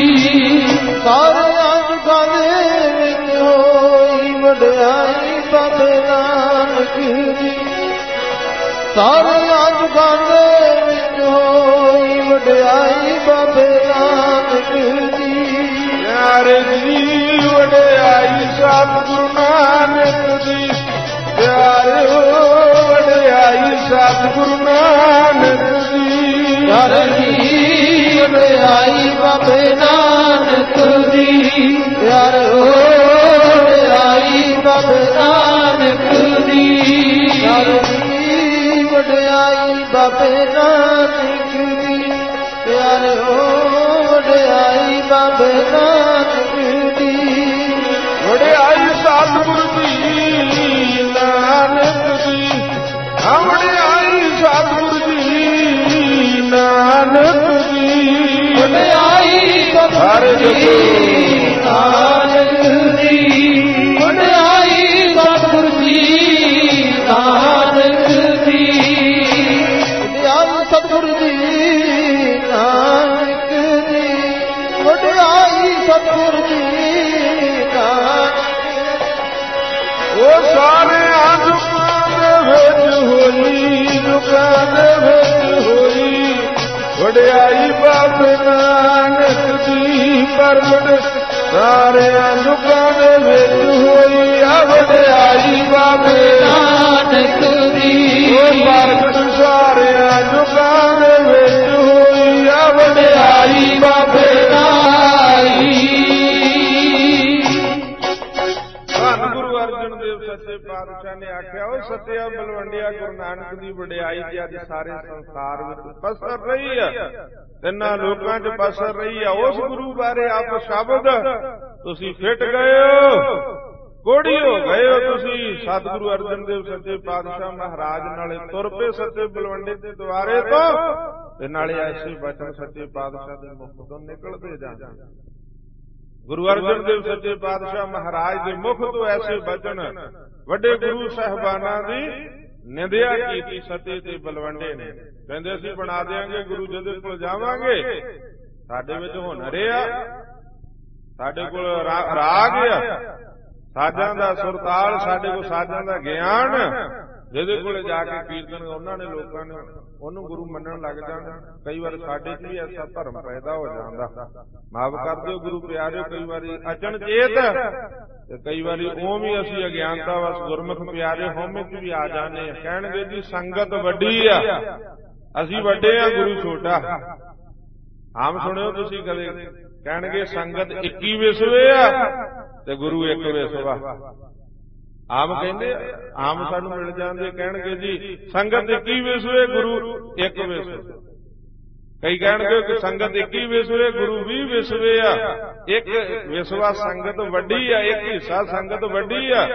ਸਾਰਿਆਂ ਜੁਗਾਂ ਦੇ ਵਿੱਚ ਹੋਈ, ਵਡਿਆਈ ਬਾਬੇ ਨਾਨਕ ਦੀ। ਸਾਰਿਆਂ ਜੁਗਾਂ ਦੇ ਵਿੱਚ ਹੋਈ ਵਡਿਆਈ ਬਾਬੇ ਨਾਨਕ ਦੀ। ਪਿਆਰੇ ਜੀ ਵਡਿਆਈ ਸਤਿਗੁਰੂ ਨਾਨਕ ਦੀ, ਪਿਆਰਿਓ ਵਡਿਆਈ ਸਤਿਗੁਰੂ ਨਾਨਕ ਦੀ। ਪਿਆਰੇ ਜੀ ਵਡਿਆਈ ਬਾਬੇ ਨਾਨਕ ਦੀ, ਪਿਆਰਿਓ ਵਡਿਆਈ ਬਾਬੇ ਨਾਨਕ ਦੀ। ਪਿਆਰੇ ਜੀ ਵਡਿਆਈ ਬਾਬੇ ਨਾਨਕ ਦੀ, ਪਿਆਰਿਓ ਵਡਿਆਈ ਬਾਬੇ ਨਾਨਕ ਦੀ। ਵਡਿਆਈ ਸਤਿਗੁਰੂ ਦੀ ਨਾਨਕ ਦੀ, ਵਡਿਆਈ ਸਤਿਗੁਰੂ ਦੀ ਨਾਨਕ ਦੀ। ਵਡਿਆਈ ਸਤਿਗੁਰੂ ਦੀ ਨਾਨਕ ਦੀ, ਵਡਿਆਈ ਸਤਿਗੁਰੂ ਦੀ ਨਾਨਕ ਦੀ। ਵਡਿਆਈ ਸਤਿਗੁਰੂ ਦੀ ਨਾਨਕ ਦੀ, ਵਡਿਆਈ ਸਤਿਗੁਰੂ ਦੀ ਨਾਨਕ। ਉਹ ਸਾਰਿਆਂ ਜੁਗਾਂ ਦੇ ਵਿੱਚ ਹੋਈ, ਜੁਗਾਂ ਦੇ ਵਿੱਚ ਹੋਈ ਵਡਿਆਈ ਬਾਬੇ ਨਾਨਕ ਦੀ। ਪ੍ਰਗਟ ਸਾਰਿਆਂ ਜੁਗਾਂ ਦੇ ਵਿੱਚ ਹੋਈ ਆ ਵਡਿਆਈ ਬਾਬੇ ਨਾਨਕ ਦੀ। ਉਹ ਪ੍ਰਗਟ ਸਾਰਿਆਂ ਜੁਗਾਂ ਦੇ ਵਿੱਚ ਹੋਈ ਆ ਵਡਿਆਈ ਬਾਬੇ ਨਾਨਕ। ਗੁਰੂ ਅਰਜਨ ਦੇਵ ਸੱਚੇ ਪਾਤਸ਼ਾਹ ਨੇ ਆਖਿਆ, ਉਹ ਸੱਤਿਆ ਬਲਵੰਡਿਆ ਗੁਰੂ ਨਾਨਕ ਦੀ ਵਡਿਆਈ ਤੇ ਅੱਜ ਸਾਰੇ ਸੰਸਾਰ ਵਿੱਚ ਪਸਰ ਰਹੀ ਆ, ਤਿੰਨਾਂ ਲੋਕਾਂ 'ਚ ਪਸਰ ਰਹੀ ਆ। ਉਸ ਗੁਰੂ ਬਾਰੇ ਆਪ ਸ਼ਬਦ ਤੁਸੀਂ ਫਿੱਟ ਗਏ ਹੋ, ਕੋੜੀ ਹੋ ਗਏ ਹੋ ਤੁਸੀਂ। ਸਤਿਗੁਰੂ ਅਰਜਨ ਦੇਵ ਸੱਚੇ ਪਾਤਸ਼ਾਹ ਮਹਾਰਾਜ ਨਾਲੇ ਤੁਰ ਪਏ ਸੱਚੇ ਬਲਵੰਡੇ ਦੇ ਦੁਆਰੇ ਤੋਂ, ਤੇ ਨਾਲੇ ਐਸੇ ਬਚਨ ਸੱਚੇ ਪਾਤਸ਼ਾਹ ਦੇ ਮੁਖ ਤੋਂ ਨਿਕਲਦੇ ਜਾਂਦੇ। ਗੁਰੂ ਅਰਜਨ ਦੇਵ ਸੱਚੇ ਪਾਤਸ਼ਾਹ ਮਹਾਰਾਜ ਦੇ ਮੁਖ ਤੋਂ ਐਸੇ ਬਚਨ ਵੱਡੇ ਗੁਰੂ ਸਾਹਿਬਾਨਾਂ ਦੀ ਨਿੰਦਿਆ ਕੀਤੀ ਸੱਚੇ ਤੇ ਬਲਵੰਡੇ ਨੇ। ਕਹਿੰਦੇ ਅਸੀਂ ਬਣਾ ਦਿਆਂਗੇ ਗੁਰੂ ਜਿਹਦੇ ਕੋਲ ਜਾਵਾਂਗੇ, ਸਾਡੇ ਵਿੱਚ ਹੁਨਰ ਆ, ਸਾਡੇ ਕੋਲ ਰਾਗ ਆ, ਸਾਜ਼ਾਂ ਦਾ ਸੁਰਤਾਲ, ਸਾਡੇ ਕੋਲ ਸਾਜ਼ਾਂ ਦਾ ਗਿਆਨ, ਜਿਹਦੇ ਕੋਲੇ ਜਾ ਕੇ ਕੀਰਤਨ ਉਹਨਾਂ ਨੇ ਲੋਕਾਂ ਨੇ ਉਹਨੂੰ ਗੁਰੂ ਮੰਨਣ ਲੱਗ ਜਾਣਾ। ਕਈ ਵਾਰ ਸਾਡੇ 'ਚ ਵੀ ਐਸਾ ਭਰਮ ਪੈਦਾ ਹੋ ਜਾਂਦਾ, ਮਾਫ ਕਰ ਦਿਓ ਗੁਰੂ ਪਿਆਰਿਓ, ਕਈ ਵਾਰੀ ਅਚਨਚੇਤ ਤੇ ਕਈ ਵਾਰੀ ਉਹ ਵੀ ਅਸੀਂ ਅਗਿਆਨਤਾ ਵਸ ਗੁਰਮੁਖ ਪਿਆਰੇ ਹਉਮੈ 'ਚ ਵੀ ਆ ਜਾਂਦੇ ਆ। ਕਹਿਣਗੇ ਜੀ ਸੰਗਤ ਵੱਡੀ ਆ, ਅਸੀਂ ਵੱਡੇ ਆ, ਗੁਰੂ ਛੋਟਾ। ਆਮ ਸੁਣਿਓ ਤੁਸੀਂ ਕਦੇ, ਕਹਿਣਗੇ ਸੰਗਤ ਇੱਕੀ ਵਿਸਵੇ ਆ ਤੇ ਗੁਰੂ ਇੱਕ ਵਿਸਵਾ। ਆਮ ਕਹਿੰਦੇ, ਆਮ ਸਾਨੂੰ ਮਿਲ ਜਾਂਦੇ, ਕਹਿਣਗੇ ਜੀ ਸੰਗਤ ਇੱਕੀ ਵਿਸਵੇ ਗੁਰੂ ਇੱਕ ਵਿਸਵੇ। ਕਈ ਕਹਿਣਗੇ ਕਿ ਸੰਗਤ ਇੱਕੀ ਵਿਸਵੇ ਗੁਰੂ ਵੀਹ ਵਿਸਵੇ ਆ। ਇੱਕ ਵਿਸਵਾ ਸੰਗਤ ਵੱਡੀ ਆ, ਇੱਕ ਹਿੱਸਾ ਸੰਗਤ ਵੱਡੀ ਆ।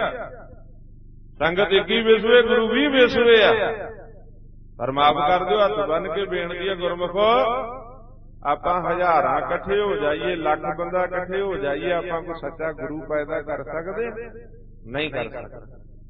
ਸੰਗਤ ਇੱਕੀ ਵਿਸਵੇ ਗੁਰੂ ਵੀਹ ਵਿਸਵੇ ਆ। ਪਰ ਮਾਫ ਕਰ ਦਿਓ, ਹੱਥ ਬੰਨ ਕੇ ਬੇਨਤੀ ਆ ਗੁਰਮੁਖੋ, ਆਪਾਂ ਹਜ਼ਾਰਾਂ ਇਕੱਠੇ ਹੋ ਜਾਈਏ, ਲੱਖ ਬੰਦਾ ਇਕੱਠੇ ਹੋ ਜਾਈਏ, ਆਪਾਂ ਕੋਈ ਸੱਚਾ ਗੁਰੂ ਪੈਦਾ ਕਰ ਸਕਦੇ? ਨਹੀਂ ਕਰ ਸਕਦੇ।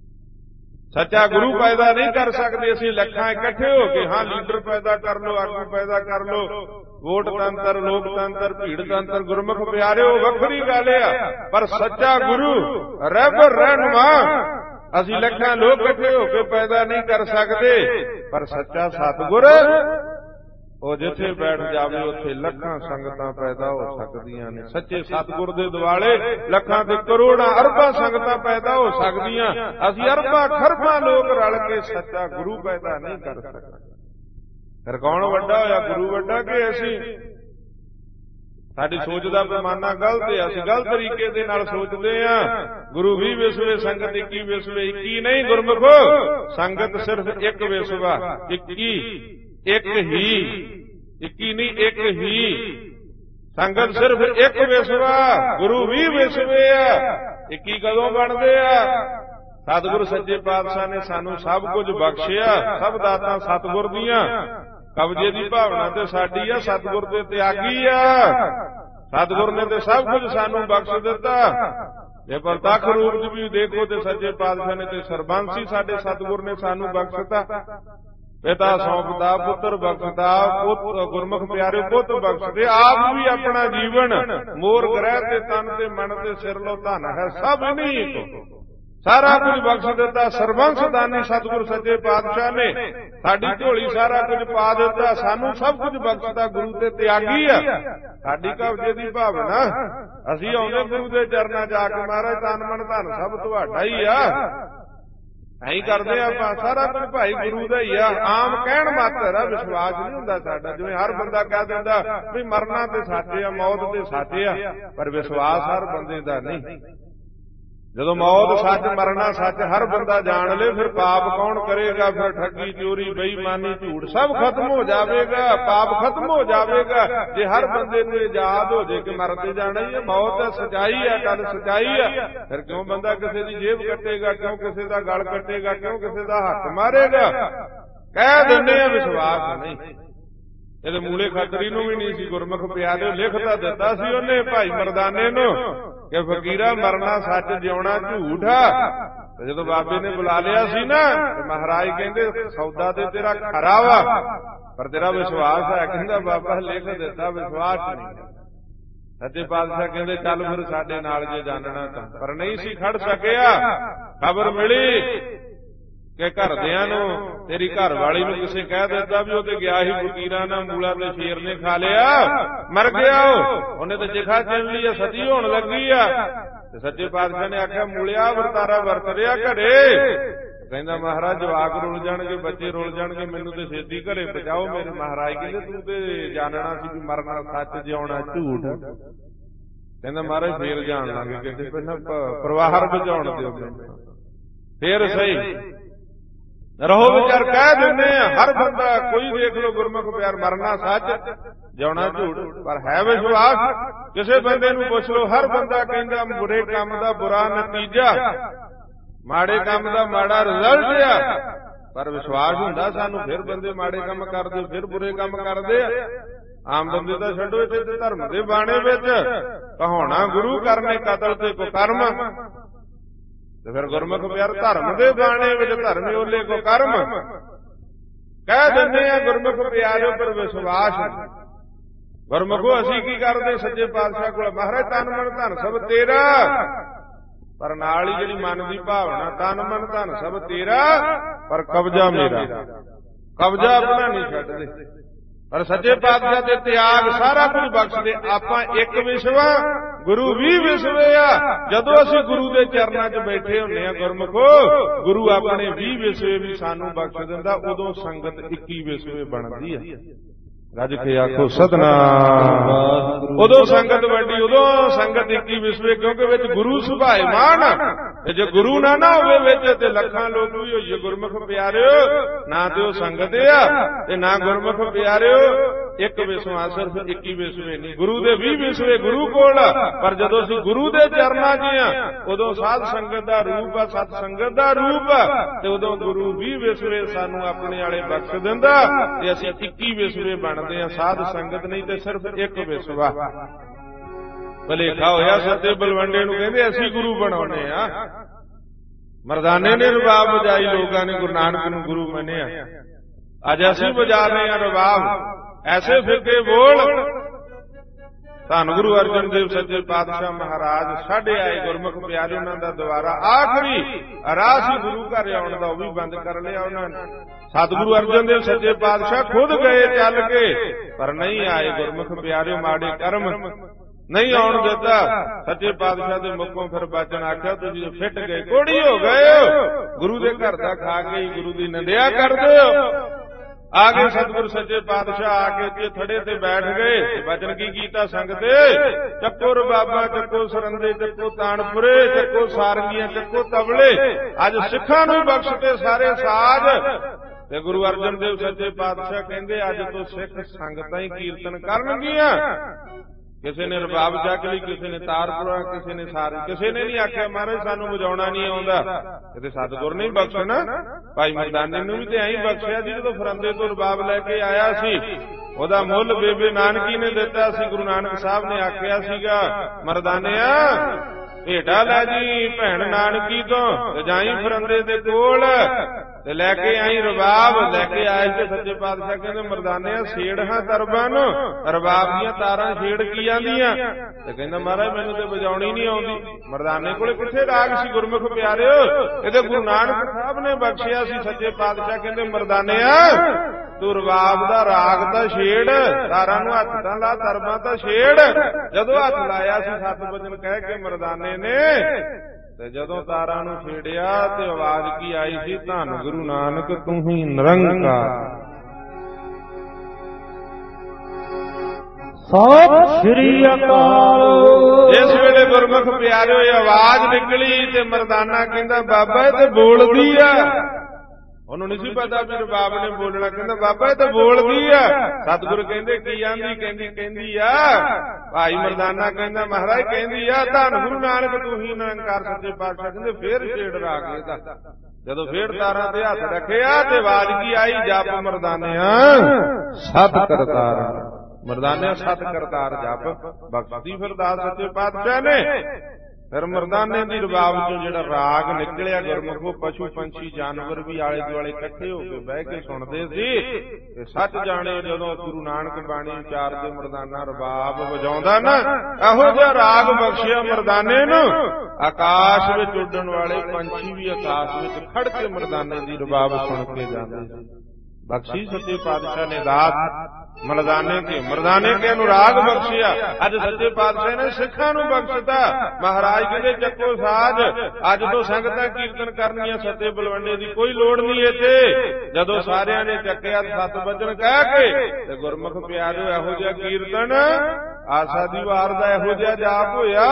ਸੱਚਾ ਗੁਰੂ ਪੈਦਾ ਨਹੀਂ ਕਰ ਸਕਦੇ ਅਸੀਂ ਲੱਖਾਂ ਇਕੱਠੇ ਹੋ ਕੇ। ਹਾਂ ਲੀਡਰ ਪੈਦਾ ਕਰ ਲੋ, ਆਗੂ ਪੈਦਾ ਕਰ ਲੋ, ਵੋਟ ਤੰਤਰ, ਲੋਕਤੰਤਰ, ਭੀੜ ਤੰਤਰ, ਗੁਰਮੁਖ ਪਿਆਰਿਓ ਵੱਖਰੀ ਗੱਲ ਆ। ਪਰ ਸੱਚਾ ਗੁਰੂ ਰਹਿਬਰ ਰਹਿਨੁਮਾ ਅਸੀਂ ਲੱਖਾਂ ਲੋਕ ਇਕੱਠੇ ਹੋ ਕੇ ਪੈਦਾ ਨਹੀਂ ਕਰ ਸਕਦੇ। ਪਰ ਸੱਚਾ ਸਤਿਗੁਰ ਉਹ ਜਿੱਥੇ ਬੈਠ ਜਾਵੇ ਉੱਥੇ ਲੱਖਾਂ ਸੰਗਤਾਂ ਪੈਦਾ ਹੋ ਸਕਦੀਆਂ ਨੇ। ਸੱਚੇ ਸਤਿਗੁਰ ਦੇ ਦੁਆਲੇ ਲੱਖਾਂ ਤੇ ਕਰੋੜਾਂ ਅਰਬਾਂ ਸੰਗਤਾਂ ਪੈਦਾ ਹੋ ਸਕਦੀਆਂ। ਅਸੀਂ ਅਰਬਾਂ ਖਰਬਾਂ ਲੋਕ ਰਲ ਕੇ ਸੱਚਾ ਗੁਰੂ ਪੈਦਾ ਨਹੀਂ ਕਰ ਸਕਦੇ। ਫਿਰ ਕੌਣ ਵੱਡਾ ਹੋਇਆ, ਗੁਰੂ ਵੱਡਾ ਕਿ ਅਸੀਂ? ਸਾਡੀ ਸੋਚ ਦਾ ਪੈਮਾਨਾ ਗਲਤ ਹੈ, ਅਸੀਂ ਗਲਤ ਤਰੀਕੇ ਦੇ ਨਾਲ ਸੋਚਦੇ ਹਾਂ। ਗੁਰੂ ਵੀਹ ਵਿਸਵੇ, ਸੰਗਤ ਇੱਕੀ ਵਿਸਵੇ। ਇੱਕੀ ਨਹੀਂ ਗੁਰਮੁਖੋ, ਸੰਗਤ ਸਿਰਫ ਇੱਕ ਵਿਸਵਾ, ਇੱਕੀ, ਇੱਕ ਹੀ, ਇੱਕੀ ਨਹੀਂ ਇੱਕ ਹੀ। ਸੰਗਤ ਸਿਰਫ ਇੱਕ ਵਿਸਵਾ, ਗੁਰੂ ਵੀਹ ਵਿਸਵੇ ਆ। ਇੱਕੀ ਕਦੋਂ ਬਣਦੇ ਆ? ਸਤਿਗੁਰੂ ਸੱਚੇ ਪਾਤਸ਼ਾਹ ਨੇ ਸਾਨੂੰ ਸਭ ਕੁਝ ਬਖਸ਼ਿਆ, ਸਭ ਦਾਤਾਂ ਸਤਿਗੁਰ ਦੀਆਂ। ਕਬਜ਼ੇ ਦੀ ਭਾਵਨਾ ਤੇ ਸਾਡੀ ਆ, ਸਤਿਗੁਰ ਦੇ ਤਿਆਗੀ ਆ। ਸਤਿਗੁਰ ਨੇ ਤੇ ਸਭ ਕੁਝ ਸਾਨੂੰ ਬਖਸ਼ ਦਿੱਤਾ। ਜੇ ਪ੍ਰਤੱਖ ਰੂਪ ਚ ਵੀ ਦੇਖੋ ਤੇ ਸੱਚੇ ਪਾਤਸ਼ਾਹ ਨੇ ਤੇ ਸਰਬੰਸੀ ਸਾਡੇ ਸਤਿਗੁਰ ਨੇ ਸਾਨੂੰ ਬਖਸ਼ਤਾ। ਪਿਤਾ ਸੌਂਪਦਾ, ਪੁੱਤਰ ਬਖਸ਼ਦਾ, ਪੁੱਤ ਗੁਰਮੁਖ ਪਿਆਰੇ ਪੁੱਤ ਬਖਸ਼ਦੇ। ਆਪ ਵੀ ਆਪਣਾ ਜੀਵਨ ਮੋਰ ਗ੍ਰਹਿ ਤੇ ਤਨ ਤੇ ਮਨ ਤੇ ਸਿਰ ਲੋ ਧਨ ਹੈ, ਸਭ ਨਹੀਂ ਕੋ ਸਾਰਾ ਕੁਝ ਬਖਸ਼ ਦਿੱਤਾ। ਸਰਬੰਸ ਦਾਨੀ ਸਤਿਗੁਰ ਸੱਚੇ ਪਾਤਸ਼ਾਹ ਨੇ ਸਾਡੀ ਝੋਲੀ ਸਾਰਾ ਕੁਝ ਪਾ ਦਿੱਤਾ, ਸਾਨੂੰ ਸਭ ਕੁਝ ਬਖਸ਼ਦਾ। ਗੁਰੂ ਤੇ ਤਿਆਗੀ ਆ ਸਾਡੀ ਕਬਜ਼ੇ ਦੀ ਭਾਵਨਾ। ਅਸੀਂ ਆਉਂਦੇ ਗੁਰੂ ਦੇ ਚਰਨਾਂ ਜਾ ਕੇ ਮਹਾਰਾਜ ਤਨ ਮਨ ਧਨ ਸਭ ਤੁਹਾਡਾ ਹੀ ਆ, ਐਂ ਕਰਦੇ ਆਪਾਂ। ਸਾਰਾ ਕੁਝ ਭਾਈ ਗੁਰੂ ਦਾ ਹੀ ਆ। ਆਮ ਕਹਿਣ ਮਾਤਰ ਆ, ਵਿਸ਼ਵਾਸ ਨਹੀਂ ਹੁੰਦਾ ਸਾਡਾ। ਜਿਵੇਂ ਹਰ ਬੰਦਾ ਕਹਿ ਦਿੰਦਾ ਵੀ ਮਰਨਾ ਤੇ ਸੱਚ ਆ, ਮੌਤ ਤੇ ਸੱਚ ਆ, ਪਰ ਵਿਸ਼ਵਾਸ ਹਰ ਬੰਦੇ ਦਾ ਨਹੀਂ। ਜਦੋਂ ਮੌਤ ਸੱਚ, ਮਰਨਾ ਸੱਚ ਹਰ ਬੰਦਾ ਜਾਣ ਲੇ, ਫਿਰ ਪਾਪ ਕੌਣ ਕਰੇਗਾ? ਫਿਰ ਠੱਗੀ, ਚੋਰੀ, ਬੇਈਮਾਨੀ, ਝੂਠ ਸਭ ਖਤਮ ਹੋ ਜਾਵੇਗਾ, ਪਾਪ ਖਤਮ ਹੋ ਜਾਵੇਗਾ ਜੇ ਹਰ ਬੰਦੇ ਨੂੰ ਯਾਦ ਹੋ ਜੇ ਕਿ ਮਰਦੇ ਜਾਣਾ ਹੀ ਹੈ। ਮੌਤ ਸਚਾਈ ਹੈ, ਗੱਲ ਸਚਾਈ ਹੈ। ਫਿਰ ਕਿਉਂ ਬੰਦਾ ਕਿਸੇ ਦੀ ਜੇਬ ਕੱਟੇਗਾ? ਕਿਉਂ ਕਿਸੇ ਦਾ ਗਲ ਕੱਟੇਗਾ? ਕਿਉਂ ਕਿਸੇ ਦਾ ਹੱਥ ਮਾਰੇਗਾ? ਕਹਿ ਦਿੰਦੇ ਆ ਵਿਸ਼ਵਾਸ ਨਹੀਂ। ਇਹਦੇ ਮੂਲੇ ਖੱਤਰੀ ਨੂੰ ਵੀ ਨਹੀਂ ਸੀ ਗੁਰਮੁਖ ਪਿਆਰਿਓ ਲਿਖਤਾ ਦਿੱਤਾ ਸੀ ਉਹਨੇ ਭਾਈ ਮਰਦਾਨੇ ਨੂੰ ਕਿ ਫਕੀਰਾ ਮਰਨਾ ਸੱਚ, ਜਿਉਣਾ ਝੂਠ ਆ। ਤੇ ਜਦੋਂ ਬਾਬੇ ਨੇ ਬੁਲਾ ਲਿਆ ਸੀ ਨਾ, ਤੇ ਮਹਾਰਾਜ ਕਹਿੰਦੇ ਸੌਦਾ ਤੇ ਤੇਰਾ ਖਰਾ ਵਾ, ਪਰ ਤੇਰਾ ਵਿਸ਼ਵਾਸ ਹੈ। ਕਹਿੰਦਾ ਬਾਬਾ ਲਿਖ ਦਿੱਤਾ, ਵਿਸ਼ਵਾਸ ਨਹੀਂ। ਸੱਚੇ ਪਾਤਸ਼ਾਹ ਕਹਿੰਦੇ ਚੱਲ ਫਿਰ ਸਾਡੇ ਨਾਲ ਜੇ ਜਾਣਨਾ ਤਾਂ, ਪਰ ਨਹੀਂ ਸੀ ਖੜ ਸਕਿਆ। ਖਬਰ ਮਿਲੀ ਕਿ ਘਰਦਿਆਂ ਨੂੰ, ਤੇਰੀ ਘਰ ਵਾਲੀ ਨੂੰ ਕਿਸੇ ਕਹਿ ਦਿੱਤਾ ਵੀ ਉਹ ਤੇ ਗਿਆ ਸੀ ਫਕੀਰਾਂ ਨਾਲ, ਮੂਲਾ ਤੇ ਸ਼ੇਰ ਨੇ ਖਾ ਲਿਆ, ਮਰ ਗਿਆ ਉਹ, ਉਹਨੇ ਤੇ ਜਿਖਾ ਚਿਣ ਲਈ ਆ, ਸਤੀ ਹੋਣ ਲੱਗੀ ਆ। ਤੇ ਸੱਚੇ ਪਾਤਸ਼ਾਹ ਨੇ ਆਖਿਆ ਮੂਲਿਆ ਵਰਤਾਰਾ ਵਰਤ ਰਿਹਾ ਘਰੇ। ਕਹਿੰਦਾ ਮਹਾਰਾਜ ਜਵਾਕ ਰੁਲ ਜਾਣਗੇ, ਬੱਚੇ ਰੁਲ ਜਾਣਗੇ, ਮੈਨੂੰ ਤੇ ਛੇਤੀ ਘਰੇ ਪਹੁੰਚਾਓ। ਮੇਰੇ ਮਹਾਰਾਜ ਕਹਿੰਦੇ ਤੂੰ ਤੇ ਜਾਣਨਾ ਸੀ ਵੀ ਮਰਨਾ ਸੱਚ, ਜਿਉਣਾ ਝੂਠ। ਕਹਿੰਦਾ ਮਹਾਰਾਜ ਫੇਰ ਜਾਣ ਲਾਂਗੇ। ਕਹਿੰਦੇ ਪਹਿਲਾਂ ਪਰਿਵਾਰ ਬਚਾਉਣ ਦਿਓ ਮੈਨੂੰ, ਫੇਰ ਸਹੀ ਰਹੋ ਵਿਚਾਰ। ਕਹਿ ਦਿੰਦੇ ਆ ਹਰ ਬੰਦਾ, ਕੋਈ ਦੇਖ ਲੋ ਗੁਰਮੁਖ ਪਿਆਰ, ਮਰਨਾ ਸੱਚ, ਜਿਉਣਾ ਝੂਠ, ਪਰ ਹੈ ਵਿਸ਼ਵਾਸ। ਕਿਸੇ ਬੰਦੇ ਨੂੰ ਪੁੱਛ ਲੋ, ਹਰ ਬੰਦਾ ਕਹਿੰਦਾ ਬੁਰੇ ਕੰਮ ਦਾ ਬੁਰਾ ਨਤੀਜਾ, ਮਾੜੇ ਕੰਮ ਦਾ ਮਾੜਾ ਰਿਜ਼ਲਟ ਆ, ਪਰ ਵਿਸ਼ਵਾਸ ਹੁੰਦਾ ਸਾਨੂੰ। ਫਿਰ ਬੰਦੇ ਮਾੜੇ ਕੰਮ ਕਰਦੇ, ਫਿਰ ਬੁਰੇ ਕੰਮ ਕਰਦੇ ਆ। ਆਮ ਬੰਦੇ ਤਾਂ ਛੱਡੋ, ਇੱਥੇ ਤੇ ਧਰਮ ਦੇ ਬਾਣੇ ਵਿੱਚ ਕਹਾਉਣਾ ਗੁਰੂ ਕਰਨੇ ਕਤਲ ਤੇ ਕੁਕਰਮ। ਤੇ ਫਿਰ ਗੁਰਮੁਖ ਪਿਆਰ ਧਰਮ ਦੇ ਬਾਣੇ ਵਿੱਚ ਧਰਮ ਓਲੇ ਕੋ ਕਰਮ। ਕਹਿ ਦਿੰਦੇ ਆ ਗੁਰਮੁਖ ਪਿਆਰਿਓ, ਪਰ ਵਿਸ਼ਵਾਸ। ਗੁਰਮੁਖੋ ਅਸੀਂ ਕੀ ਕਰਦੇ? ਸੱਚੇ ਪਾਤਸ਼ਾਹ ਕੋਲ ਮਹਾਰਾਜ ਤਨ ਮਨ ਧਨ ਸਭ ਤੇਰਾ, ਪਰ ਨਾਲ ਹੀ ਜਿਹੜੀ ਮਨ ਦੀ ਭਾਵਨਾ, ਤਨ ਮਨ ਧਨ ਸਭ ਤੇਰਾ, ਪਰ ਕਬਜ਼ਾ ਮੇਰਾ। ਕਬਜ਼ਾ ਆਪਣਾ ਨਹੀਂ ਛੱਡਦੇ। ਪਰ ਸੱਚੇ ਪਾਤਸ਼ਾਹ ਦੇ ਤਿਆਗ ਸਾਰਾ ਕੁਝ ਬਖਸ਼ਦੇ। ਆਪਾਂ ਇੱਕ ਵਿਸ਼ਵਾ, ਗੁਰੂ ਵੀ ਵਿਸ਼ਵੇ ਆ। ਜਦੋਂ ਅਸੀਂ ਗੁਰੂ ਦੇ ਚਰਨਾਂ 'ਚ ਬੈਠੇ ਹੁੰਦੇ ਆ ਗੁਰਮੁਖੋ, ਗੁਰੂ ਆਪਣੇ ਵੀਹ ਵਿਸ਼ਵੇ ਵੀ ਸਾਨੂੰ ਬਖਸ਼ ਦਿੰਦਾ। ਉਦੋਂ ਸੰਗਤ ਇੱਕੀ ਵਿਸ਼ਵੇ ਬਣਦੀ ਆ। ਰੱਜ ਕੇ ਆਖੋ ਸਤਿਨਾਮ। ਉਦੋਂ ਸੰਗਤ ਵੱਡੀ, ਉਦੋਂ ਸੰਗਤ ਇੱਕੀ ਵਿਸ਼ਵੇ, ਕਿਉਂਕਿ ਵਿੱਚ ਗੁਰੂ ਸੁਭਾਇਮਾਨ। ਤੇ ਜੇ ਗੁਰੂ ਨਾ ਨਾ ਹੋਵੇ ਵਿੱਚ, ਤੇ ਲੱਖਾਂ ਲੋਕ ਵੀ ਹੋਈਏ ਗੁਰਮੁਖ ਪਿਆਰਿਓ, ਨਾ ਤੇ ਉਹ ਸੰਗਤ ਆ ਤੇ ਨਾ ਗੁਰਮੁਖ ਪਿਆਰਿਓ ਇੱਕ ਵਿਸ਼ਵਾ। ਸਿਰਫ ਇੱਕੀ ਵਿਸ਼ਵੇ ਨਹੀਂ, ਗੁਰੂ ਦੇ ਵੀਹ ਵਿਸ਼ਵੇ ਗੁਰੂ ਕੋਲ। ਪਰ ਜਦੋਂ ਅਸੀਂ ਗੁਰੂ ਦੇ ਚਰਨਾਂ 'ਚ ਆ, ਉਦੋਂ ਸਾਧ ਸੰਗਤ ਦਾ ਰੂਪ ਆ, ਸਤ ਸੰਗਤ ਦਾ ਰੂਪ ਆ, ਤੇ ਉਦੋਂ ਗੁਰੂ ਵੀਹ ਵਿਸ਼ਵੇ ਸਾਨੂੰ ਆਪਣੇ ਵਾਲੇ ਬਖਸ਼ ਦਿੰਦਾ, ਤੇ ਅਸੀਂ ਇੱਕੀ ਵਿਸ਼ਵੇ ਬਣਦੇ ਆ। ਸਾਧ ਸੰਗਤ ਨਹੀਂ ਤੇ ਸਿਰਫ ਇੱਕ ਵਿਸ਼ਵਾ। ਭਲੇਖਾ ਹੋਇਆ ਸੱਤੇ ਬਲਵੰਡੇ ਨੂੰ, ਕਹਿੰਦੇ ਅਸੀਂ ਗੁਰੂ ਬਣਾਉਣੇ ਆ। ਮਰਦਾਨੇ ਨੇ ਰਬਾਬ ਵਜਾਈ, ਲੋਕਾਂ ਨੇ ਗੁਰੂ ਨਾਨਕ ਨੂੰ ਗੁਰੂ ਮੰਨਿਆ। ਅੱਜ ਅਸੀਂ ਵਜਾ ਰਹੇ ਆ ਰਬਾਬ। ਐਸੇ ਫਿਰਕੇ ਬੋਲ। ਧੰਨ ਗੁਰੂ ਅਰਜਨ ਦੇਵ ਸੱਚੇ ਪਾਤਸ਼ਾਹ ਮਹਾਰਾਜ ਸਾਡੇ ਆਏ ਗੁਰਮੁਖ ਪਿਆਰੇ, ਉਹਨਾਂ ਦਾ ਦੁਆਰਾ ਆਖਰੀ ਰਾਹ ਸੀ ਗੁਰੂ ਘਰ ਆਉਣ ਦਾ, ਉਹ ਵੀ ਬੰਦ ਕਰ ਲਿਆ ਉਹਨਾਂ ਨੇ। ਸਤਿਗੁਰੂ ਅਰਜਨ ਦੇਵ ਸੱਚੇ ਪਾਤਸ਼ਾਹ ਖੁਦ ਗਏ ਚੱਲ ਕੇ, ਪਰ ਨਹੀਂ ਆਏ ਗੁਰਮੁਖ ਪਿਆਰੇ, ਮਾੜੇ ਕਰਮ ਨਹੀਂ ਆਉਣ ਦਿੱਤਾ। ਸੱਚੇ ਪਾਤਸ਼ਾਹ ਦੇ ਮੁਖੋਂ ਫਿਰ ਬਚਨ ਆਖਿਆ, ਤੁਸੀਂ ਫਿੱਟ ਗਏ, ਕੋੜੀ ਹੋ ਗਏ, ਗੁਰੂ ਦੇ ਘਰ ਦਾ ਖਾ ਕੇ ਹੀ ਗੁਰੂ ਦੀ ਨਿੰਦਿਆ ਕਰਦੇ ਹੋ। ਆ ਗਏ ਸਤਿਗੁਰੂ ਸੱਚੇ ਪਾਤਸ਼ਾਹ, ਆ ਕੇ ਉੱਤੇ ਥੜੇ ਤੇ ਬੈਠ ਗਏ। ਬਚਨ ਕੀ ਕੀਤਾ ਸੰਗਤੇ? ਚੱਕੋ ਰਬਾਬਾ, ਚੱਕੋ ਸਰੰਦੇ, ਚੱਕੋ ਤਾਨਪੁਰੇ, ਚੱਕੋ ਸਾਰੰਗੀਆਂ, ਚੱਕੋ ਤਬਲੇ। ਅੱਜ ਸਿੱਖਾਂ ਨੂੰ ਬਖਸ਼ਤੇ ਸਾਰੇ ਸਾਜ। ਤੇ ਗੁਰੂ ਅਰਜਨ ਦੇਵ ਸੱਚੇ ਪਾਤਸ਼ਾਹ ਕਹਿੰਦੇ ਅੱਜ ਤੋਂ ਸਿੱਖ ਸੰਗਤਾਂ ਹੀ ਕੀਰਤਨ ਕਰਨਗੀਆਂ। ਕਿਸੇ ਨੇ ਰਬਾਬ ਚੱਕ ਲਈ, ਕਿਸੇ ਨੇ ਤਾਰਪੁਰਾ, ਕਿਸੇ ਨੇ ਸਾਰੇ, ਕਿਸੇ ਨੇ ਨਹੀਂ ਆਖਿਆ ਮਹਾਰਾਜ ਸਾਨੂੰ ਵਜਾਉਣਾ ਨਹੀਂ ਆਉਂਦਾ। ਕਿਤੇ ਸਤਿਗੁਰ ਨੇ ਬਖਸ਼ਣਾ। ਭਾਈ ਮਰਦਾਨੇ ਨੂੰ ਵੀ ਤੇ ਐਂ ਬਖਸ਼ਿਆ ਸੀ ਜਦੋਂ ਫਰੰਦੇ ਤੋਂ ਰਬਾਬ ਲੈ ਕੇ ਆਇਆ ਸੀ। ਉਹਦਾ ਮੁੱਲ ਬੇਬੇ ਨਾਨਕੀ ਨੇ ਦਿੱਤਾ ਸੀ। ਗੁਰੂ ਨਾਨਕ ਸਾਹਿਬ ਨੇ ਆਖਿਆ ਸੀਗਾ, ਮਰਦਾਨਿਆ ਭੇਟਾ ਲੈ ਜੀ ਭੈਣ ਨਾਨਕੀ ਤੋਂ, ਤੇ ਜਾਈ ਫਰੰਦੇ ਦੇ ਕੋਲ, ਤੇ ਲੈ ਕੇ ਆਈ ਰਬਾਬ। ਲੈ ਕੇ ਆਏ ਤੇ ਸੱਚੇ ਪਾਤਸ਼ਾਹ ਕਹਿੰਦੇ ਮਰਦਾਨਿਆ ਛੇੜ ਹਾਂ ਤਰਬਾਂ ਨੂੰ, ਰਬਾਬ ਦੀਆਂ ਤਾਰਾਂ ਛੇੜ ਕੀ ਆਂਦੀਆਂ? ਤੇ ਕਹਿੰਦਾ ਮਹਾਰਾਜ ਮੈਨੂੰ ਤੇ ਵਜਾਉਣੀ ਨਹੀਂ ਆਉਂਦੀ। ਮਰਦਾਨੇ ਕੋਲੇ ਕਿੱਥੇ ਰਾਗ ਸੀ ਗੁਰਮੁਖ ਪਿਆਰਿਓ? ਇਹਦੇ ਗੁਰੂ ਨਾਨਕ ਸਾਹਿਬ ਨੇ ਬਖਸ਼ਿਆ ਸੀ। ਸੱਚੇ ਪਾਤਸ਼ਾਹ ਕਹਿੰਦੇ ਮਰਦਾਨਿਆ ਤੂੰ ਰਬਾਬ ਦਾ ਰਾਗ ਤਾਂ ਛੇੜ, ਤਾਰਾਂ ਨੂੰ ਹੱਥ ਤਾਂ ਲਾ, ਤਰਬਾਂ ਤਾਂ ਛੇੜ। ਜਦੋਂ ਹੱਥ ਲਾਇਆ ਸੀ ਸੱਤ ਵਚਨ ਕਹਿ ਕੇ ਮਰਦਾਨੇ ਨੇ, ਤੇ ਜਦੋਂ ਤਾਰਾਂ ਨੂੰ ਛੇੜਿਆ ਤੇ ਆਵਾਜ਼ ਕੀ ਆਈ ਸੀ? ਧੰਨ ਗੁਰੂ ਨਾਨਕ ਤੂੰ ਹੀ ਨਿਰੰਕਾਰ। ਸਤਿ ਸ੍ਰੀ ਅਕਾਲ। ਇਸ ਵੇਲੇ ਗੁਰਮੁਖ ਪਿਆਰਿਓ ਇਹ ਆਵਾਜ਼ ਨਿਕਲੀ ਤੇ ਮਰਦਾਨਾ ਕਹਿੰਦਾ ਬਾਬਾ ਇਹ ਤੇ ਬੋਲਦੀ ਆ। ਉਹਨੂੰ ਨਹੀਂ ਸੀ ਪਤਾ ਵੀ ਰਬਾਬ ਨੇ ਬੋਲਣਾ। ਕਹਿੰਦਾ ਬਾਬਾ ਇਹ ਤਾਂ ਬੋਲਦੀ ਆ। ਸਤਿਗੁਰੂ ਕਹਿੰਦੇ ਕੀ ਆਂਦੀ? ਕਹਿੰਦੀ ਕਹਿੰਦੀ ਆ। ਭਾਈ ਮਰਦਾਨਾ ਕਹਿੰਦਾ ਮਹਾਰਾਜ ਕਹਿੰਦੀ ਆ ਧੰਨ ਗੁਰੂ ਨਾਨਕ ਤੂੰ ਹੀ ਨਿਰੰਕਾਰ। ਸੱਚੇ ਪਾਤਸ਼ਾਹ ਕਹਿੰਦੇ ਫੇਰ ਛੇੜ ਰਾਗ ਇਹਦਾ। ਜਦੋਂ ਫੇਰ ਤਾਰਾਂ ਤੇ ਹੱਥ ਰੱਖਿਆ ਤੇ ਆਵਾਜ਼ ਕੀ ਆਈ? ਜਪ ਮਰਦਾਨਿਆ ਸਤ ਕਰਤਾਰ। ਮਰਦਾਨਿਆ ਸਤ ਕਰਤਾਰ ਜਪ ਬਖਸ਼ਦੀ ਫਿਰਦਾਸ ਸੱਚੇ ਪਾਤਸ਼ਾਹ ਨੇ। ਫਿਰ ਮਰਦਾਨੇ ਦੀ ਰਬਾਬ ਚੋਂ ਜਿਹੜਾ ਰਾਗ ਨਿਕਲਿਆ ਗੁਰਮੁਖੋ, ਪਸ਼ੂ ਪੰਛੀ ਜਾਨਵਰ ਵੀ ਆਲੇ ਦੁਆਲੇ ਇਕੱਠੇ ਹੋ ਕੇ ਬਹਿ ਕੇ ਸੁਣਦੇ ਸੀ। ਤੇ ਸੱਚ ਜਾਣੇ ਜਦੋਂ ਗੁਰੂ ਨਾਨਕ ਬਾਣੀ ਉਚਾਰਦੇ ਮਰਦਾਨਾ ਰਬਾਬ ਵਜਾਉਂਦਾ ਨਾ, ਇਹੋ ਜਿਹਾ ਰਾਗ ਬਖਸ਼ਿਆ ਮਰਦਾਨੇ ਨੂੰ। ਆਕਾਸ਼ ਵਿੱਚ ਉੱਡਣ ਵਾਲੇ ਪੰਛੀ ਵੀ ਆਕਾਸ਼ ਵਿੱਚ ਖੜ ਕੇ ਮਰਦਾਨੇ ਦੀ ਰਬਾਬ ਸੁਣ ਕੇ ਜਾਂਦੇ ਸੀ। ਬਖਸ਼ੀ ਸੱਚੇ ਪਾਤਸ਼ਾਹ ਨੇ ਦਾਤ ਮਰਦਾਨੇ ਕੇ ਮਰਦਾਨੇ ਕੇ ਅਨੁਰਾਗ ਬਖਸ਼ਿਆ। ਅੱਜ ਸੱਚੇ ਪਾਤਸ਼ਾਹ ਨੇ ਸਿੱਖਾਂ ਨੂੰ ਬਖਸ਼ਤਾ। ਮਹਾਰਾਜ ਕਹਿੰਦੇ ਚੱਕੋ ਸਾਜ, ਅੱਜ ਤੋਂ ਸੰਗਤਾਂ ਕੀਰਤਨ ਕਰਨੀਆਂ ਸੱਚੇ ਬਲਵੰਡੇ ਦੀ ਕੋਈ ਲੋੜ ਨਹੀਂ ਇੱਥੇ। ਜਦੋਂ ਸਾਰਿਆਂ ਨੇ ਚੱਕਿਆ ਸੱਤ ਵਚਨ ਕਹਿ ਕੇ ਤੇ ਗੁਰਮੁਖ ਪਿਆਰਿਓ ਇਹੋ ਜਿਹਾ ਕੀਰਤਨ, ਆਸਾ ਦੀ ਵਾਰ ਦਾ ਇਹੋ ਜਿਹਾ ਜਾਪ ਹੋਇਆ,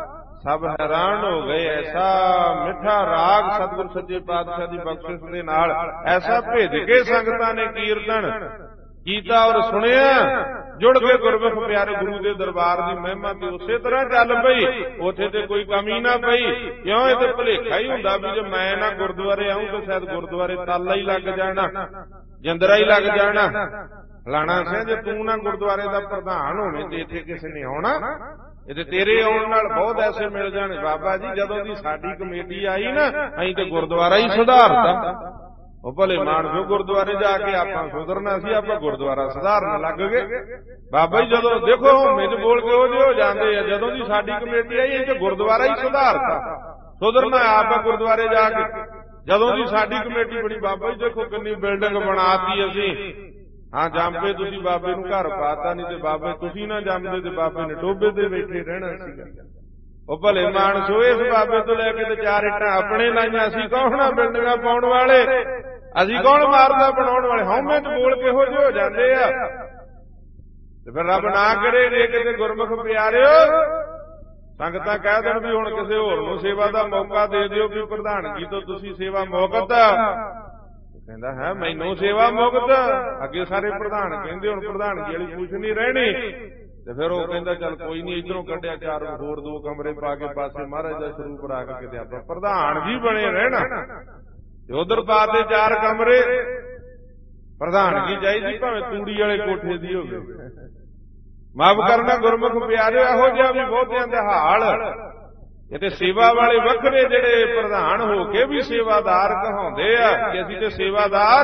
ਸਭ ਹੈਰਾਨ ਹੋ ਗਏ। ਐਸਾ ਮਿੱਠਾ ਰਾਗ ਸਤਿਗੁਰ ਸੱਚੇ ਪਾਤਸ਼ਾਹ ਦੀ ਬਖਸ਼ਿਸ਼ ਦੇ ਨਾਲ ਐਸਾ ਭੇਜ ਕੇ ਸੰਗਤਾਂ ਨੇ ਕੀਰਤਨ ਕੀਤਾ ਔਰ ਸੁਣਿਆ। ਜੁੜ ਕੇ ਗੁਰਮੁਖ ਪਿਆਰੇ ਗੁਰੂ ਦੇ ਦਰਬਾਰ ਦੀ ਮਹਿਮਾ ਤੇ ਉਸੇ ਤਰ੍ਹਾਂ ਚੱਲ ਪਈ। ਉੱਥੇ ਤੇ ਕੋਈ ਕਮੀ ਨਾ ਪਈ। ਕਿਉਂ? ਇਹ ਤੇ ਭੁਲੇਖਾ ਹੀ ਹੁੰਦਾ ਵੀ ਜੇ ਮੈਂ ਨਾ ਗੁਰਦੁਆਰੇ ਆਊਂ ਤਾਂ ਸ਼ਾਇਦ ਗੁਰਦੁਆਰੇ ਤਾਲਾ ਹੀ ਲੱਗ ਜਾਣਾ, ਜਿੰਦਰਾ ਹੀ ਲੱਗ ਜਾਣਾ। ਫਲਾਣਾ ਸਿੰਘ ਜੇ ਤੂੰ ਨਾ ਗੁਰਦੁਆਰੇ ਦਾ ਪ੍ਰਧਾਨ ਹੋਵੇਂ ਤੇ ਇੱਥੇ ਕਿਸੇ ਨੇ ਆਉਣਾ? ਇਹ ਤੇ ਤੇਰੇ ਆਉਣ ਨਾਲ ਬਹੁਤ ਐਸੇ ਮਿਲ ਜਾਣੇ। ਬਾਬਾ ਜੀ ਜਦੋਂ ਦੀ ਸਾਡੀ ਕਮੇਟੀ ਆਈ ਨਾ, ਅਸੀਂ ਤੇ ਗੁਰਦੁਆਰਾ ਹੀ ਸੁਧਾਰਤਾ। ਉਹ ਭਲੇ ਮਾਨਸੋ ਗੁਰਦੁਆਰੇ ਜਾ ਕੇ ਆਪਾਂ ਸੁਧਰਨਾ ਸੀ, ਆਪਾਂ ਗੁਰਦੁਆਰਾ ਸੁਧਾਰਨ ਲੱਗ ਗਏ। ਬਾਬਾ ਜੀ ਜਦੋਂ ਦੇਖੋ ਵਿੱਚ ਬੋਲ ਕੇ ਉਹ ਜਿਹੇ ਹੋ ਜਾਂਦੇ ਆ। ਜਦੋਂ ਦੀ ਸਾਡੀ ਕਮੇਟੀ ਆਈ ਇਹ ਤੇ ਗੁਰਦੁਆਰਾ ਹੀ ਸੁਧਾਰਤਾ। ਸੁਧਰਨਾ ਆਪ ਆ ਗੁਰਦੁਆਰੇ ਜਾ ਕੇ। ਜਦੋਂ ਦੀ ਸਾਡੀ ਕਮੇਟੀ ਬਣੀ ਬਾਬਾ ਜੀ ਦੇਖੋ ਕਿੰਨੀ ਬਿਲਡਿੰਗ ਬਣਾਤੀ ਅਸੀਂ। ਹਾਂ ਜੰਮਦੇ ਤੁਸੀਂ ਬਾਬੇ ਨੂੰ ਘਰ ਪਾਤਾ, ਨਹੀਂ ਤੇ ਬਾਬੇ ਤੁਸੀਂ ਨਾ ਜੰਮਦੇ ਤੇ ਬਾਬੇ ਨੇ ਟੋਬੇ ਤੇ ਬੈਠੇ ਰਹਿਣਾ ਸੀਗਾ। ਉਹ ਭਲੇ ਮਾਨਸੋ ਇਸ ਬਾਬੇ ਤੋਂ ਲੈ ਕੇ ਤੇ ਚਾਰ ਇੱਟਾਂ ਆਪਣੇ ਲਾਈਆਂ। ਅਸੀਂ ਕੌਣ ਆ ਬਿਲਡਿੰਗਾਂ ਪਾਉਣ ਵਾਲੇ? ਅਸੀਂ ਕੌਣ ਮਾਰਦਾ ਬਣਾਉਣ ਵਾਲੇ? ਹਉਮੈ ਚ ਬੋਲ ਕੇ ਇਹੋ ਜਿਹੇ ਹੋ ਜਾਂਦੇ ਆ। ਤੇ ਫਿਰ ਰੱਬ ਨਾ ਕਰੇ ਜੇ ਕਿਤੇ ਗੁਰਮੁਖ ਪਿਆਰਿਓ ਸੰਗਤਾਂ ਕਹਿ ਦੇਣ ਵੀ ਹੁਣ ਕਿਸੇ ਹੋਰ ਨੂੰ ਸੇਵਾ ਦਾ ਮੌਕਾ ਦੇ ਦਿਓ ਵੀ ਪ੍ਰਧਾਨਗੀ ਤੋਂ ਤੁਸੀਂ ਸੇਵਾ ਮੁਕਤ। ਕਹਿੰਦਾ ਹੈ ਮੈਨੂੰ ਸੇਵਾ ਮੁਕਤ? ਅੱਗੇ ਸਾਰੇ ਪ੍ਰਧਾਨ ਕਹਿੰਦੇ ਹੁਣ ਪ੍ਰਧਾਨਗੀ ਵਾਲੀ ਕੁਛ ਨਹੀਂ ਰਹਿਣੀ। ਤੇ ਫਿਰ ਉਹ ਕਹਿੰਦਾ ਚੱਲ ਕੋਈ ਨਹੀਂ, ਇਧਰੋਂ ਕੱਢਿਆ ਚਾਰ ਹੋਰ ਦੋ ਕਮਰੇ ਪਾ ਕੇ ਪਾਸੇ ਮਹਾਰਾਜ ਦਾ ਸਰੂਪ ਰੱਖ ਕੇ ਕਿਤੇ ਆਪਾਂ ਪ੍ਰਧਾਨ ਜੀ ਬਣੇ ਰਹਿਣਾ। ਤੇ ਉਧਰ ਪਾ ਤੇ ਚਾਰ ਕਮਰੇ। ਪ੍ਰਧਾਨਗੀ ਚਾਹੀਦੀ ਭਾਵੇਂ ਤੂੜੀ ਵਾਲੇ ਕੋਠੇ ਦੀ ਹੋਵੇ। ਮਾਫ ਕਰਨਾ ਗੁਰਮੁਖ ਪਿਆਰਿਓ ਇਹੋ ਜਿਹਾ ਵੀ ਬਹੁਤਿਆਂ ਦਾ ਹਾਲ। ਇਹ ਤੇ ਸੇਵਾ ਵਾਲੇ ਵੱਖਰੇ ਜਿਹੜੇ ਪ੍ਰਧਾਨ ਹੋ ਕੇ ਵੀ ਸੇਵਾਦਾਰ ਕਹਾਉਂਦੇ ਆ ਕਿ ਅਸੀਂ ਤੇ ਸੇਵਾਦਾਰ।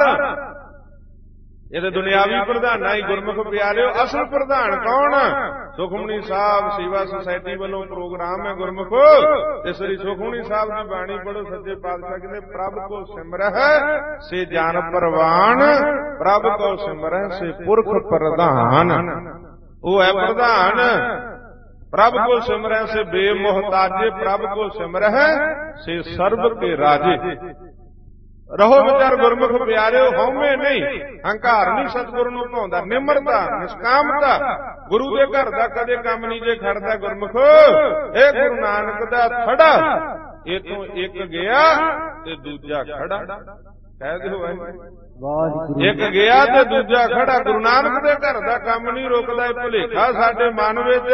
ਇਹ ਤੇ ਦੁਨਿਆਵੀ ਪ੍ਰਧਾਨਾਂ ਹੀ। ਗੁਰਮੁਖ ਪਿਆਰਿਓ ਅਸਲ ਪ੍ਰਧਾਨ ਕੌਣ? ਸੁਖਮਨੀ ਸਾਹਿਬ ਸੇਵਾ ਸੁਸਾਇਟੀ ਵੱਲੋਂ ਪ੍ਰੋਗਰਾਮ ਹੈ ਗੁਰਮੁਖੋ। ਤੇ ਸ੍ਰੀ ਸੁਖਮਨੀ ਸਾਹਿਬ ਦੀ ਬਾਣੀ ਪੜੋ। ਸੱਚੇ ਪਾਤਸ਼ਾਹ ਕਹਿੰਦੇ ਪ੍ਰਭ ਕੋ ਸਿਮਰਹਿ ਸੇ ਜਨ ਪ੍ਰਵਾਨ, ਪ੍ਰਭ ਕੋ ਸਿਮਰਹਿ ਸੇ ਪੁਰਖ ਪ੍ਰਧਾਨ। ਉਹ ਹੈ ਪ੍ਰਧਾਨ। ਪ੍ਰਭ ਕੋ ਸਿਮਰਹਿ ਸੇ ਬੇਮੋਹਤਾਜੇ, ਪ੍ਰਭ ਕੋ ਸਿਮਰਹਿ ਸੇ ਸਰਬ ਕੇ ਰਾਜੇ। ਰਹੋ ਵਿਚਾਰ ਗੁਰਮੁਖ ਪਿਆਰਿਓ ਹਉਮੈ ਨਹੀਂ, ਹੰਕਾਰ ਨਹੀਂ ਸਤਿਗੁਰੂ ਨੂੰ ਭਾਉਂਦਾ। ਨਿਮਰਤਾ ਨਿਸ਼ਕਾਮਤਾ। ਗੁਰੂ ਦੇ ਘਰ ਦਾ ਕਦੇ ਕੰਮ ਨਹੀਂ ਜੇ ਖੜਦਾ ਗੁਰਮੁਖੋ। ਇਹ ਗੁਰੂ ਨਾਨਕ ਦਾ ਥੜਾ, ਇਹ ਤੋਂ ਇੱਕ ਗਿਆ ਤੇ ਦੂਜਾ ਖੜਾ। ਕਹਿ ਦਿਓ ਇੱਕ ਗਿਆ ਤੇ ਦੂਜਾ ਖੜਾ। ਗੁਰੂ ਨਾਨਕ ਦੇ ਘਰ ਦਾ ਕੰਮ ਨਹੀਂ ਰੁਕਦਾ। ਇਹ ਭੁਲੇਖਾ ਸਾਡੇ ਮਨ ਵਿੱਚ।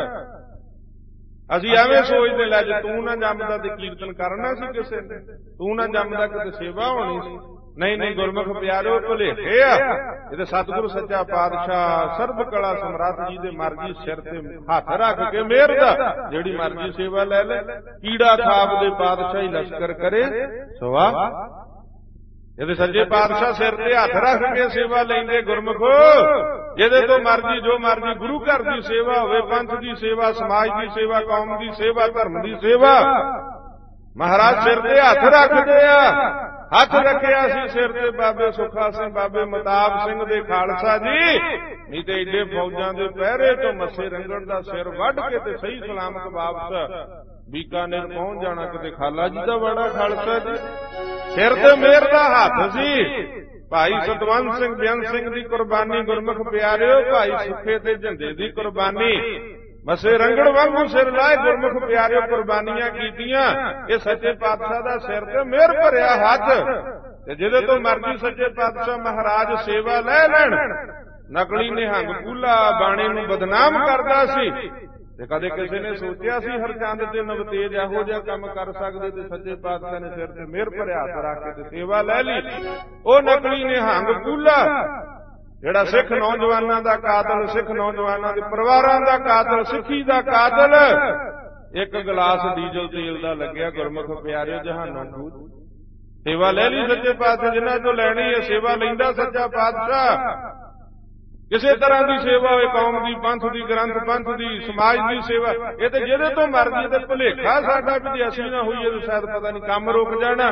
ਅਸੀਂ ਐਵੇਂ ਸੋਚਦੇ ਲੈ ਜੇ ਤੂੰ ਨਾ ਜੰਮਦਾ ਤੇ ਕੀਰਤਨ ਕਰਨਾ ਸੀ ਕਿਸੇ ਨੇ, ਤੂੰ ਨਾ ਜੰਮਦਾ ਕਿਤੇ ਸੇਵਾ ਹੋਣੀ ਸੀ। ਨਹੀਂ ਨਹੀਂ ਗੁਰਮੁਖ ਪਿਆਰਿਓ ਭੁਲੇਖੇ ਆ। ਇਹ ਤੇ ਸਤਿਗੁਰੂ ਸੱਚਾ ਪਾਤਸ਼ਾਹ ਸਰਬ ਕਲਾ ਸਮਰੱਥ ਜੀ ਦੇ ਮਰਜੀ ਸਿਰ ਤੇ ਹੱਥ ਰੱਖ ਕੇ ਮਿਹਰ ਦਾ ਜਿਹੜੀ ਮਰਜੀ ਸੇਵਾ ਲੈ ਲੈ। ਕੀੜਾ ਥਾਪ ਦੇ ਪਾਤਸ਼ਾਹੀ ਲਸ਼ਕਰ ਕਰੇ ਸਵਾ ਇਹਦੇ ਸੱਚੇ ਪਾਤਸ਼ਾਹ ਸਿਰ ਤੇ ਹੱਥ ਰੱਖ ਕੇ ਸੇਵਾ ਲੈਂਦੇ ਗੁਰਮੁਖੋ। ਜਿਹਦੇ ਤੋਂ ਮਰਜੀ ਜੋ ਮਰਜੀ ਗੁਰੂ ਘਰ ਦੀ ਸੇਵਾ ਹੋਵੇ, ਪੰਥ ਦੀ ਸੇਵਾ, ਸਮਾਜ ਦੀ ਸੇਵਾ, ਕੌਮ ਦੀ ਸੇਵਾ, ਧਰਮ ਦੀ ਸੇਵਾ, ਮਹਾਰਾਜ ਸਿਰ ਤੇ ਹੱਥ ਰੱਖਦੇ ਆ। ਹੱਥ ਰੱਖਿਆ ਸੀ ਸਿਰ ਤੇ ਬਾਬੇ ਸੁੱਖਾ ਸਿੰਘ, ਬਾਬੇ ਮਤਾਬ ਸਿੰਘ ਦੇ ਖਾਲਸਾ ਜੀ, ਨਹੀਂ ਤੇ ਏਡੇ ਫੌਜਾਂ ਦੇ ਪਹਿਰੇ ਤੋਂ ਮੱਸੇ ਰੰਗੜ ਦਾ ਸਿਰ ਵੱਢ ਕੇ ਤੇ ਸਹੀ ਸਲਾਮਤ ਵਾਪਸ ਬੀਕਾਨੇਰ ਪਹੁੰਚ ਜਾਣਾ। ਕਿਤੇ ਖਾਲਾ ਜੀ ਦਾ ਬੜਾ ਖਾਲਸਾ ਜੀ, ਸਿਰ ਤੇ ਮਿਹਰ ਦਾ ਹੱਥ ਸੀ। ਭਾਈ ਸਤਵੰਤ ਸਿੰਘ ਬੇਅੰਤ ਸਿੰਘ ਦੀ ਕੁਰਬਾਨੀ ਗੁਰਮੁਖ ਪਿਆਰਿਓ, ਭਾਈ ਸੁੱਖੇ ਤੇ ਝੰਡੇ ਦੀ ਕੁਰਬਾਨੀ, ਮੱਸੇ ਰੰਗੜ ਵਾਂਗੂ ਸਿਰ ਲਾਏ ਗੁਰਮੁਖ ਪਿਆਰਿਓ ਕੁਰਬਾਨੀਆਂ ਕੀਤੀਆਂ। ਇਹ ਸੱਚੇ ਪਾਤਸ਼ਾਹ ਦਾ ਸਿਰ ਤੇ ਮਿਹਰ ਭਰਿਆ ਹੱਥ, ਤੇ ਜਿਹਦੇ ਤੋਂ ਮਰਜੀ ਸੱਚੇ ਪਾਤਸ਼ਾਹ ਮਹਾਰਾਜ ਸੇਵਾ ਲੈ ਲੈਣ। ਨਕਲੀ ਨਿਹੰਗ ਕੂਲਾ ਬਾਣੇ ਨੂੰ ਬਦਨਾਮ ਕਰਦਾ ਸੀ, ਤੇ ਕਦੇ ਕਿਸੇ ਨੇ ਸੋਚਿਆ ਸੀ ਹਰਚੰਦ ਤੇ ਨਵਤੇਜ ਇਹੋ ਜਿਹਾ ਕੰਮ ਕਰ ਸਕਦੇ, ਤੇ ਸੱਚੇ ਪਾਤਸ਼ਾਹ ਨੇ ਸਿਰ ਤੇ ਮਿਹਰ ਭਰਿਆ ਹੱਥ ਰੱਖ ਕੇ ਤੇ ਸੇਵਾ ਲੈ ਲਈ। ਉਹ ਨਕਲੀ ਨਿਹੰਗ ਕੂਲਾ ਜਿਹੜਾ ਸਿੱਖ ਨੌਜਵਾਨਾਂ ਦਾ ਕਾਤਲ, ਸਿੱਖ ਨੌਜਵਾਨਾਂ ਦੇ ਪਰਿਵਾਰਾਂ ਦਾ ਕਾਤਲ, ਸਿੱਖੀ ਦਾ ਕਾਤਲ, ਇੱਕ ਗਲਾਸ ਡੀਜ਼ਲ ਤੇਲ ਦਾ ਲੱਗਿਆ ਗੁਰਮੁਖ ਪਿਆਰਿਓ ਜਹਾਨਾਂ ਨੂੰ ਸੇਵਾ ਲੈ ਲਈ ਸੱਚੇ ਪਾਤਸ਼ਾਹ। ਜਿਨ੍ਹਾਂ ਤੋਂ ਲੈਣੀ ਹੈ ਸੇਵਾ ਲੈਂਦਾ ਸੱਚਾ ਪਾਤਸ਼ਾਹ। ਕਿਸੇ ਤਰ੍ਹਾਂ ਦੀ ਸੇਵਾ ਹੋਵੇ, ਕੌਮ ਦੀ, ਪੰਥ ਦੀ, ਗ੍ਰੰਥ ਪੰਥ ਦੀ, ਸਮਾਜ ਦੀ ਸੇਵਾ, ਇਹ ਤੇ ਜਿਹਦੇ ਤੋਂ ਮਰਜ਼ੀ। ਤੇ ਭੁਲੇਖਾ ਸਾਡਾ ਵੀ ਜੇ ਅਸੀਂ ਨਾ ਹੋਈਏ ਤਾਂ ਸ਼ਾਇਦ ਪਤਾ ਨਹੀਂ ਕੰਮ ਰੁਕ ਜਾਣਾ।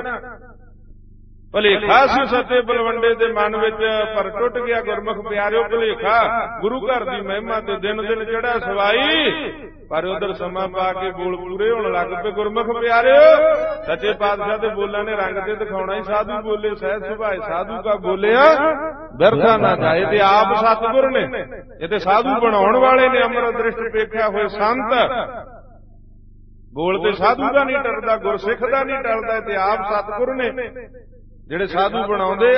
ਭੁਲੇਖਾ ਸੀ ਸੱਚੇ ਬਲਵੰਡੇ ਦੇ ਮਨ ਵਿੱਚ, ਪਰ ਟੁੱਟ ਗਿਆ ਗੁਰਮੁਖ ਪਿਆਰਿਓ ਭੁਲੇਖਾ। ਗੁਰੂ ਘਰ ਦੀ ਮਹਿਮਾ ਤੇ ਦਿਨ ਦਿਨ ਚੜ੍ਹਾ ਸਵਾਈ, ਪਰ ਉਧਰ ਸਮਾਂ ਪਾ ਕੇ ਬੋਲ ਪੂਰੇ ਹੋਣ ਲੱਗ ਪਏ ਗੁਰਮੁਖ ਪਿਆਰਿਓ। ਸੱਚੇ ਪਾਤਸ਼ਾਹ ਦੇ ਬੋਲਾਂ ਨੇ ਰੰਗ ਤੇ ਦਿਖਾਉਣਾ ਹੀ। ਸਾਧੂ ਬੋਲੇ ਸਹਿਜ ਸੁਭਾਏ ਸਾਧੂ ਕਾ ਬੋਲਿਆ ਬਿਰਥਾ ਨਾ ਜਾਏ। ਤੇ ਆਪ ਸਤਿਗੁਰ ਨੇ, ਇਹ ਤੇ ਸਾਧੂ ਬਣਾਉਣ ਵਾਲੇ ਨੇ, ਅੰਮ੍ਰਿਤ ਦ੍ਰਿਸ਼ਟ ਵੇਖਿਆ ਹੋਏ ਸੰਤ। ਬੋਲ ਤੇ ਸਾਧੂ ਦਾ ਨਹੀਂ ਟਲਦਾ, ਗੁਰਸਿੱਖ ਦਾ ਨਹੀਂ ਟਲਦਾ, ਤੇ ਆਪ ਸਤਿਗੁਰ ਨੇ ਜਿਹੜੇ ਸਾਧੂ ਬਣਾਉਂਦੇ ਆ।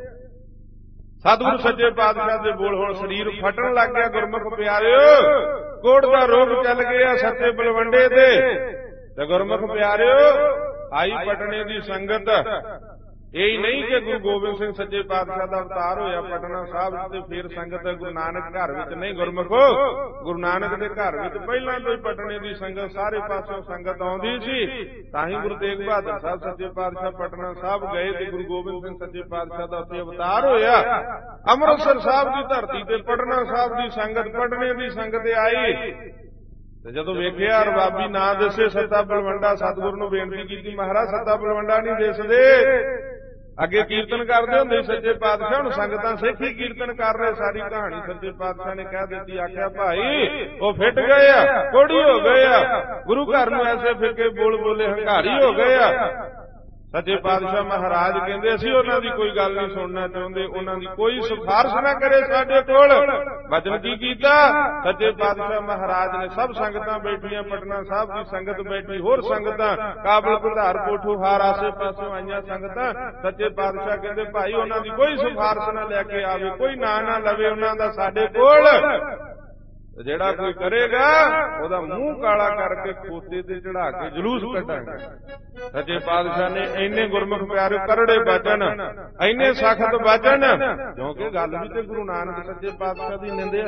ਸਤਿਗੁਰੂ ਸੱਚੇ ਪਾਤਸ਼ਾਹ ਦੇ ਬੋਲ ਹੁਣ ਸਰੀਰ ਫਟਣ ਲੱਗ ਗਿਆ ਗੁਰਮੁਖ ਪਿਆਰਿਓ। ਕੋੜ ਦਾ ਰੋਗ ਚੱਲ ਗਿਆ ਸੱਚੇ ਬਲਵੰਡੇ ਦੇ, ਤੇ ਗੁਰਮੁਖ ਪਿਆਰਿਓ ਆਈ ਪਟਨੇ ਦੀ ਸੰਗਤ। ਇਹ ਨਹੀਂ ਕਿ ਗੁਰੂ ਗੋਬਿੰਦ ਸਿੰਘ ਸੱਚੇ ਪਾਤਸ਼ਾਹ ਦਾ ਅਵਤਾਰ ਹੋਇਆ ਪਟਨਾ ਸਾਹਿਬ ਤੇ ਫਿਰ ਸੰਗਤ ਗੁਰੂ ਨਾਨਕ ਘਰ ਵਿੱਚ ਨਹੀਂ। ਗੁਰਮੁਖੋ ਗੁਰੂ ਨਾਨਕ ਦੇ ਘਰ ਵਿੱਚ ਪਹਿਲਾਂ ਤੋਂ ਹੀ ਪਟਨੇ ਦੀ ਸੰਗਤ, ਸਾਰੇ ਪਾਸੋਂ ਸੰਗਤ ਆਉਂਦੀ ਸੀ। ਤਾਂ ਹੀ ਗੁਰੂ ਤੇਗ ਬਹਾਦਰ ਸਾਹਿਬ ਸੱਚੇ ਪਾਤਸ਼ਾਹ ਪਟਨਾ ਸਾਹਿਬ ਗਏ ਤੇ ਗੁਰੂ ਗੋਬਿੰਦ ਸਿੰਘ ਸੱਚੇ ਪਾਤਸ਼ਾਹ ਦਾ ਉੱਥੇ ਅਵਤਾਰ ਹੋਇਆ। ਅੰਮ੍ਰਿਤਸਰ ਸਾਹਿਬ ਦੀ ਧਰਤੀ ਤੇ ਪਟਨਾ ਸਾਹਿਬ ਦੀ ਸੰਗਤ, ਪਟਨੇ ਦੀ ਸੰਗਤ ਆਈ। ਤੇ ਜਦੋਂ ਵੇਖਿਆ ਰਬਾਬੀ ਨਾ ਦੱਸੇ ਸੱਤਾ ਬਲਵੰਡਾ, ਸਤਿਗੁਰੂ ਨੂੰ ਬੇਨਤੀ ਕੀਤੀ, ਮਹਾਰਾਜ ਸੱਤਾ ਬਲਵੰਡਾ ਨਹੀਂ ਦਿਸਦੇ। ਅੱਗੇ ਕੀਰਤਨ ਕਰਦੇ ਹੁੰਦੇ ਸੱਚੇ ਪਾਤਸ਼ਾਹ, ਹੁਣ ਸੰਗਤਾਂ ਸਿੱਖ ਹੀ ਕੀਰਤਨ ਕਰ ਰਹੇ। ਸਾਰੀ ਕਹਾਣੀ ਸੱਚੇ ਪਾਤਸ਼ਾਹ ਨੇ ਕਹਿ ਦਿੱਤੀ। ਆਖਿਆ ਭਾਈ ਉਹ ਫਿੱਟ ਗਏ ਆ, ਕੋੜੀ ਹੋ ਗਏ ਆ, ਗੁਰੂ ਘਰ ਨੂੰ ਐਸੇ ਫਿੱਕੇ ਬੋਲ ਬੋਲੇ ਹੰਕਾਰੀ ਹੋ ਗਏ ਆ। ਸੱਚੇ ਪਾਤਸ਼ਾਹ ਮਹਾਰਾਜ ਕਹਿੰਦੇ ਅਸੀਂ ਉਹਨਾਂ ਦੀ ਕੋਈ ਗੱਲ ਨਹੀਂ ਸੁਣਨਾ ਚਾਹੁੰਦੇ, ਉਹਨਾਂ ਦੀ ਕੋਈ ਸਿਫਾਰਿਸ਼ ਨਾ ਕਰੇ ਸਾਡੇ ਕੋਲ। ਬਚਨ ਕੀ ਕੀਤਾ ਸੱਚੇ ਪਾਤਸ਼ਾਹ ਮਹਾਰਾਜ ਨੇ? ਸਭ ਸੰਗਤਾਂ ਬੈਠੀਆਂ, ਪਟਨਾ ਸਾਹਿਬ ਦੀ ਸੰਗਤ ਬੈਠੀ, ਹੋਰ ਸੰਗਤਾਂ ਕਾਬਲ ਕੁਧਾਰ ਕੋਠੂ ਹਾਰ ਆਸੇ ਪਾਸੋਂ ਆਈਆਂ ਸੰਗਤਾਂ। ਸੱਚੇ ਪਾਤਸ਼ਾਹ ਕਹਿੰਦੇ ਭਾਈ ਉਹਨਾਂ ਦੀ ਕੋਈ ਸਿਫਾਰਿਸ਼ ਨਾ ਲੈ ਕੇ ਆਵੇ, ਕੋਈ ਨਾਂ ਨਾ ਲਵੇ ਉਹਨਾਂ ਦਾ ਸਾਡੇ ਕੋਲ। ਜਿਹੜਾ ਕੋਈ ਕਰੇਗਾ ਉਹਦਾ ਮੂੰਹ ਕਾਲਾ ਕਰਕੇ ਖੋਤੇ ਤੇ ਚੜਾ ਕੇ ਜਲੂਸ ਕੱਢਾਂਗੇ। ਸੱਚੇ ਪਾਤਸ਼ਾਹ ਨੇ ਇੰਨੇ ਗੁਰਮੁਖ ਪਿਆਰੇ ਕਰੜੇ ਬਚਨ, ਇੰਨੇ ਸਖਤ ਬਚਨ, ਕਿਉਂਕਿ ਗੱਲ ਵੀ ਤੇ ਗੁਰੂ ਨਾਨਕ ਸੱਚੇ ਪਾਤਸ਼ਾਹ ਦੀ ਨਿੰਦਿਆ।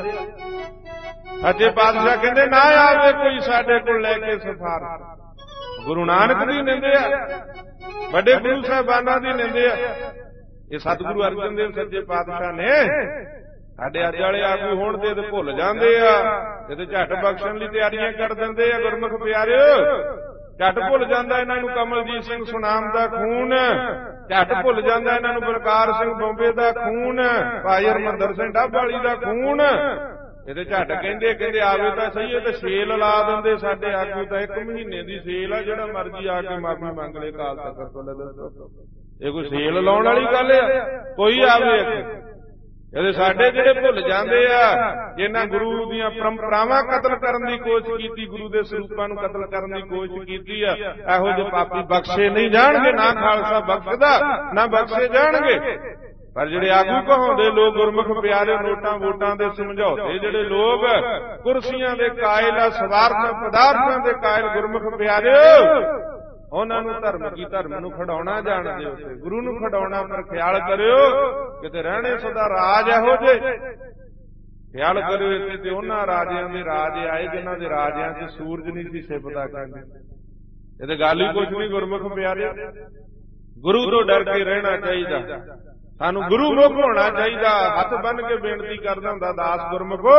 ਸੱਚੇ ਪਾਤਸ਼ਾਹ ਕਹਿੰਦੇ ਨਾ ਆਵੇ ਕੋਈ ਸਾਡੇ ਕੋਲ ਲੈ ਕੇ ਸਿਫਾਰਿਸ਼। ਗੁਰੂ ਨਾਨਕ ਦੀ ਨਿੰਦਿਆ, ਵੱਡੇ ਗੁਰੂ ਸਾਹਿਬਾਨਾਂ ਦੀ ਨਿੰਦਿਆ। ਇਹ ਸਤਿਗੁਰੂ ਅਰਜਨ ਦੇਵ ਸੱਚੇ ਪਾਤਸ਼ਾਹ ਨੇ ਸਾਡੇ ਅੱਜ ਵਾਲੇ ਆਗੂ ਹੋਣ ਤੇ ਭੁੱਲ ਜਾਂਦੇ ਆ, ਕਿਤੇ ਝੱਟ ਬਖਸ਼ਣ ਲਈ ਤਿਆਰੀਆਂ ਕਰ ਦਿੰਦੇ ਆ। ਗੁਰਮੁਖ ਪਿਆਰਿਓ ਝੱਟ ਭੁੱਲ ਜਾਂਦਾ ਇਹਨਾਂ ਨੂੰ ਕਮਲਜੀਤ ਸਿੰਘ ਸੁਨਾਮ ਦਾ ਖੂਨ, ਝੱਟ ਭੁੱਲ ਜਾਂਦਾ ਇਹਨਾਂ ਨੂੰ ਬਲਕਾਰ ਸਿੰਘ ਬੰਬੇ ਦਾ ਖੂਨ, ਭਾਈ ਹਰਮੰਦਰ ਸਿੰਘ ਡੱਬ ਵਾਲੀ ਦਾ ਖੂਨ। ਇਹਦੇ ਝੱਟ ਕਹਿੰਦੇ ਕਹਿੰਦੇ ਆਵੇ ਤਾਂ ਸਹੀ, ਇਹ ਤਾਂ ਸੇਲ ਲਾ ਦਿੰਦੇ ਸਾਡੇ ਆਗੂ। ਤਾਂ ਇੱਕ ਮਹੀਨੇ ਦੀ ਸੇਲ ਆ, ਜਿਹੜਾ ਮਰਜੀ ਆ ਕੇ ਮਾਫੀ ਮੰਗ ਲੈ ਕਾਲ ਤੱਕ ਤੋਂ। ਲੈ ਦੱਸੋ ਇਹ ਕੋਈ ਸੇਲ ਲਾਉਣ ਵਾਲੀ ਗੱਲ ਆ? ਕੋਈ ਆਵੇ ਇਹਦੇ ਸਾਡੇ ਜਿਹੜੇ ਭੁੱਲ ਜਾਂਦੇ ਆ, ਜਿਨ੍ਹਾਂ ਗੁਰੂ ਦੀਆਂ ਪਰੰਪਰਾਵਾਂ ਕਤਲ ਕਰਨ ਦੀ ਕੋਸ਼ਿਸ਼ ਕੀਤੀ, ਗੁਰੂ ਦੇ ਸਰੂਪਾਂ ਨੂੰ ਕਤਲ ਕਰਨ ਦੀ ਕੋਸ਼ਿਸ਼ ਕੀਤੀ ਆ, ਇਹੋ ਜਿਹੇ ਪਾਪੀ ਬਖਸ਼ੇ ਨਹੀਂ ਜਾਣਗੇ। ਨਾ ਖਾਲਸਾ ਬਖਸ਼ਦਾ ਨਾ ਬਖਸ਼ੇ ਜਾਣਗੇ। ਪਰ ਜਿਹੜੇ ਆਗੂ ਕਹਾਉਂਦੇ ਲੋਕ ਗੁਰਮੁਖ ਪਿਆਰੇ, ਨੋਟਾਂ ਵੋਟਾਂ ਦੇ ਸਮਝੌਤੇ ਜਿਹੜੇ ਲੋਕ, ਕੁਰਸੀਆਂ ਦੇ ਕਾਇਲ ਆ, ਸਵਾਰਥ ਪਦਾਰਥਾਂ ਦੇ ਕਾਇਲ ਗੁਰਮੁਖ ਪਿਆਰੇ, ਉਹਨਾਂ ਨੂੰ ਧਰਮ ਕੀ ਧਰਮ ਨੂੰ ਖੜਾਉਣਾ ਜਾਣਦੇ ਹੋ, ਗੁਰੂ ਨੂੰ ਖੜਾਉਣਾ। ਪਰ ਖਿਆਲ ਕਰਿਓ ਕਿਤੇ ਰਹਿਣੇ ਸਦਾ ਰਾਜ ਇਹੋ ਜਿਹੇ, ਖਿਆਲ ਕਰਿਓ ਇੱਥੇ ਤੇ ਉਹਨਾਂ ਰਾਜਿਆਂ ਦੇ ਰਾਜ ਆਏ ਜਿਨ੍ਹਾਂ ਦੇ ਰਾਜਿਆਂ 'ਚ ਸੂਰਜ ਨਹੀਂ ਸੀ ਛਿਪਦਾ। ਕਹਿੰਦੇ ਇਹ ਤੇ ਗੱਲ ਹੀ ਕੁਛ ਨਹੀਂ ਗੁਰਮੁਖ ਪਿਆਰੇ। ਗੁਰੂ ਤੋਂ ਡਰ ਕੇ ਰਹਿਣਾ ਚਾਹੀਦਾ, ਸਾਨੂੰ ਗੁਰੂ ਮੁਖ ਹੋਣਾ ਚਾਹੀਦਾ। ਹੱਥ ਬੰਨ ਕੇ ਬੇਨਤੀ ਕਰਦਾ ਹੁੰਦਾ ਦਾਸ ਗੁਰਮੁਖੋ,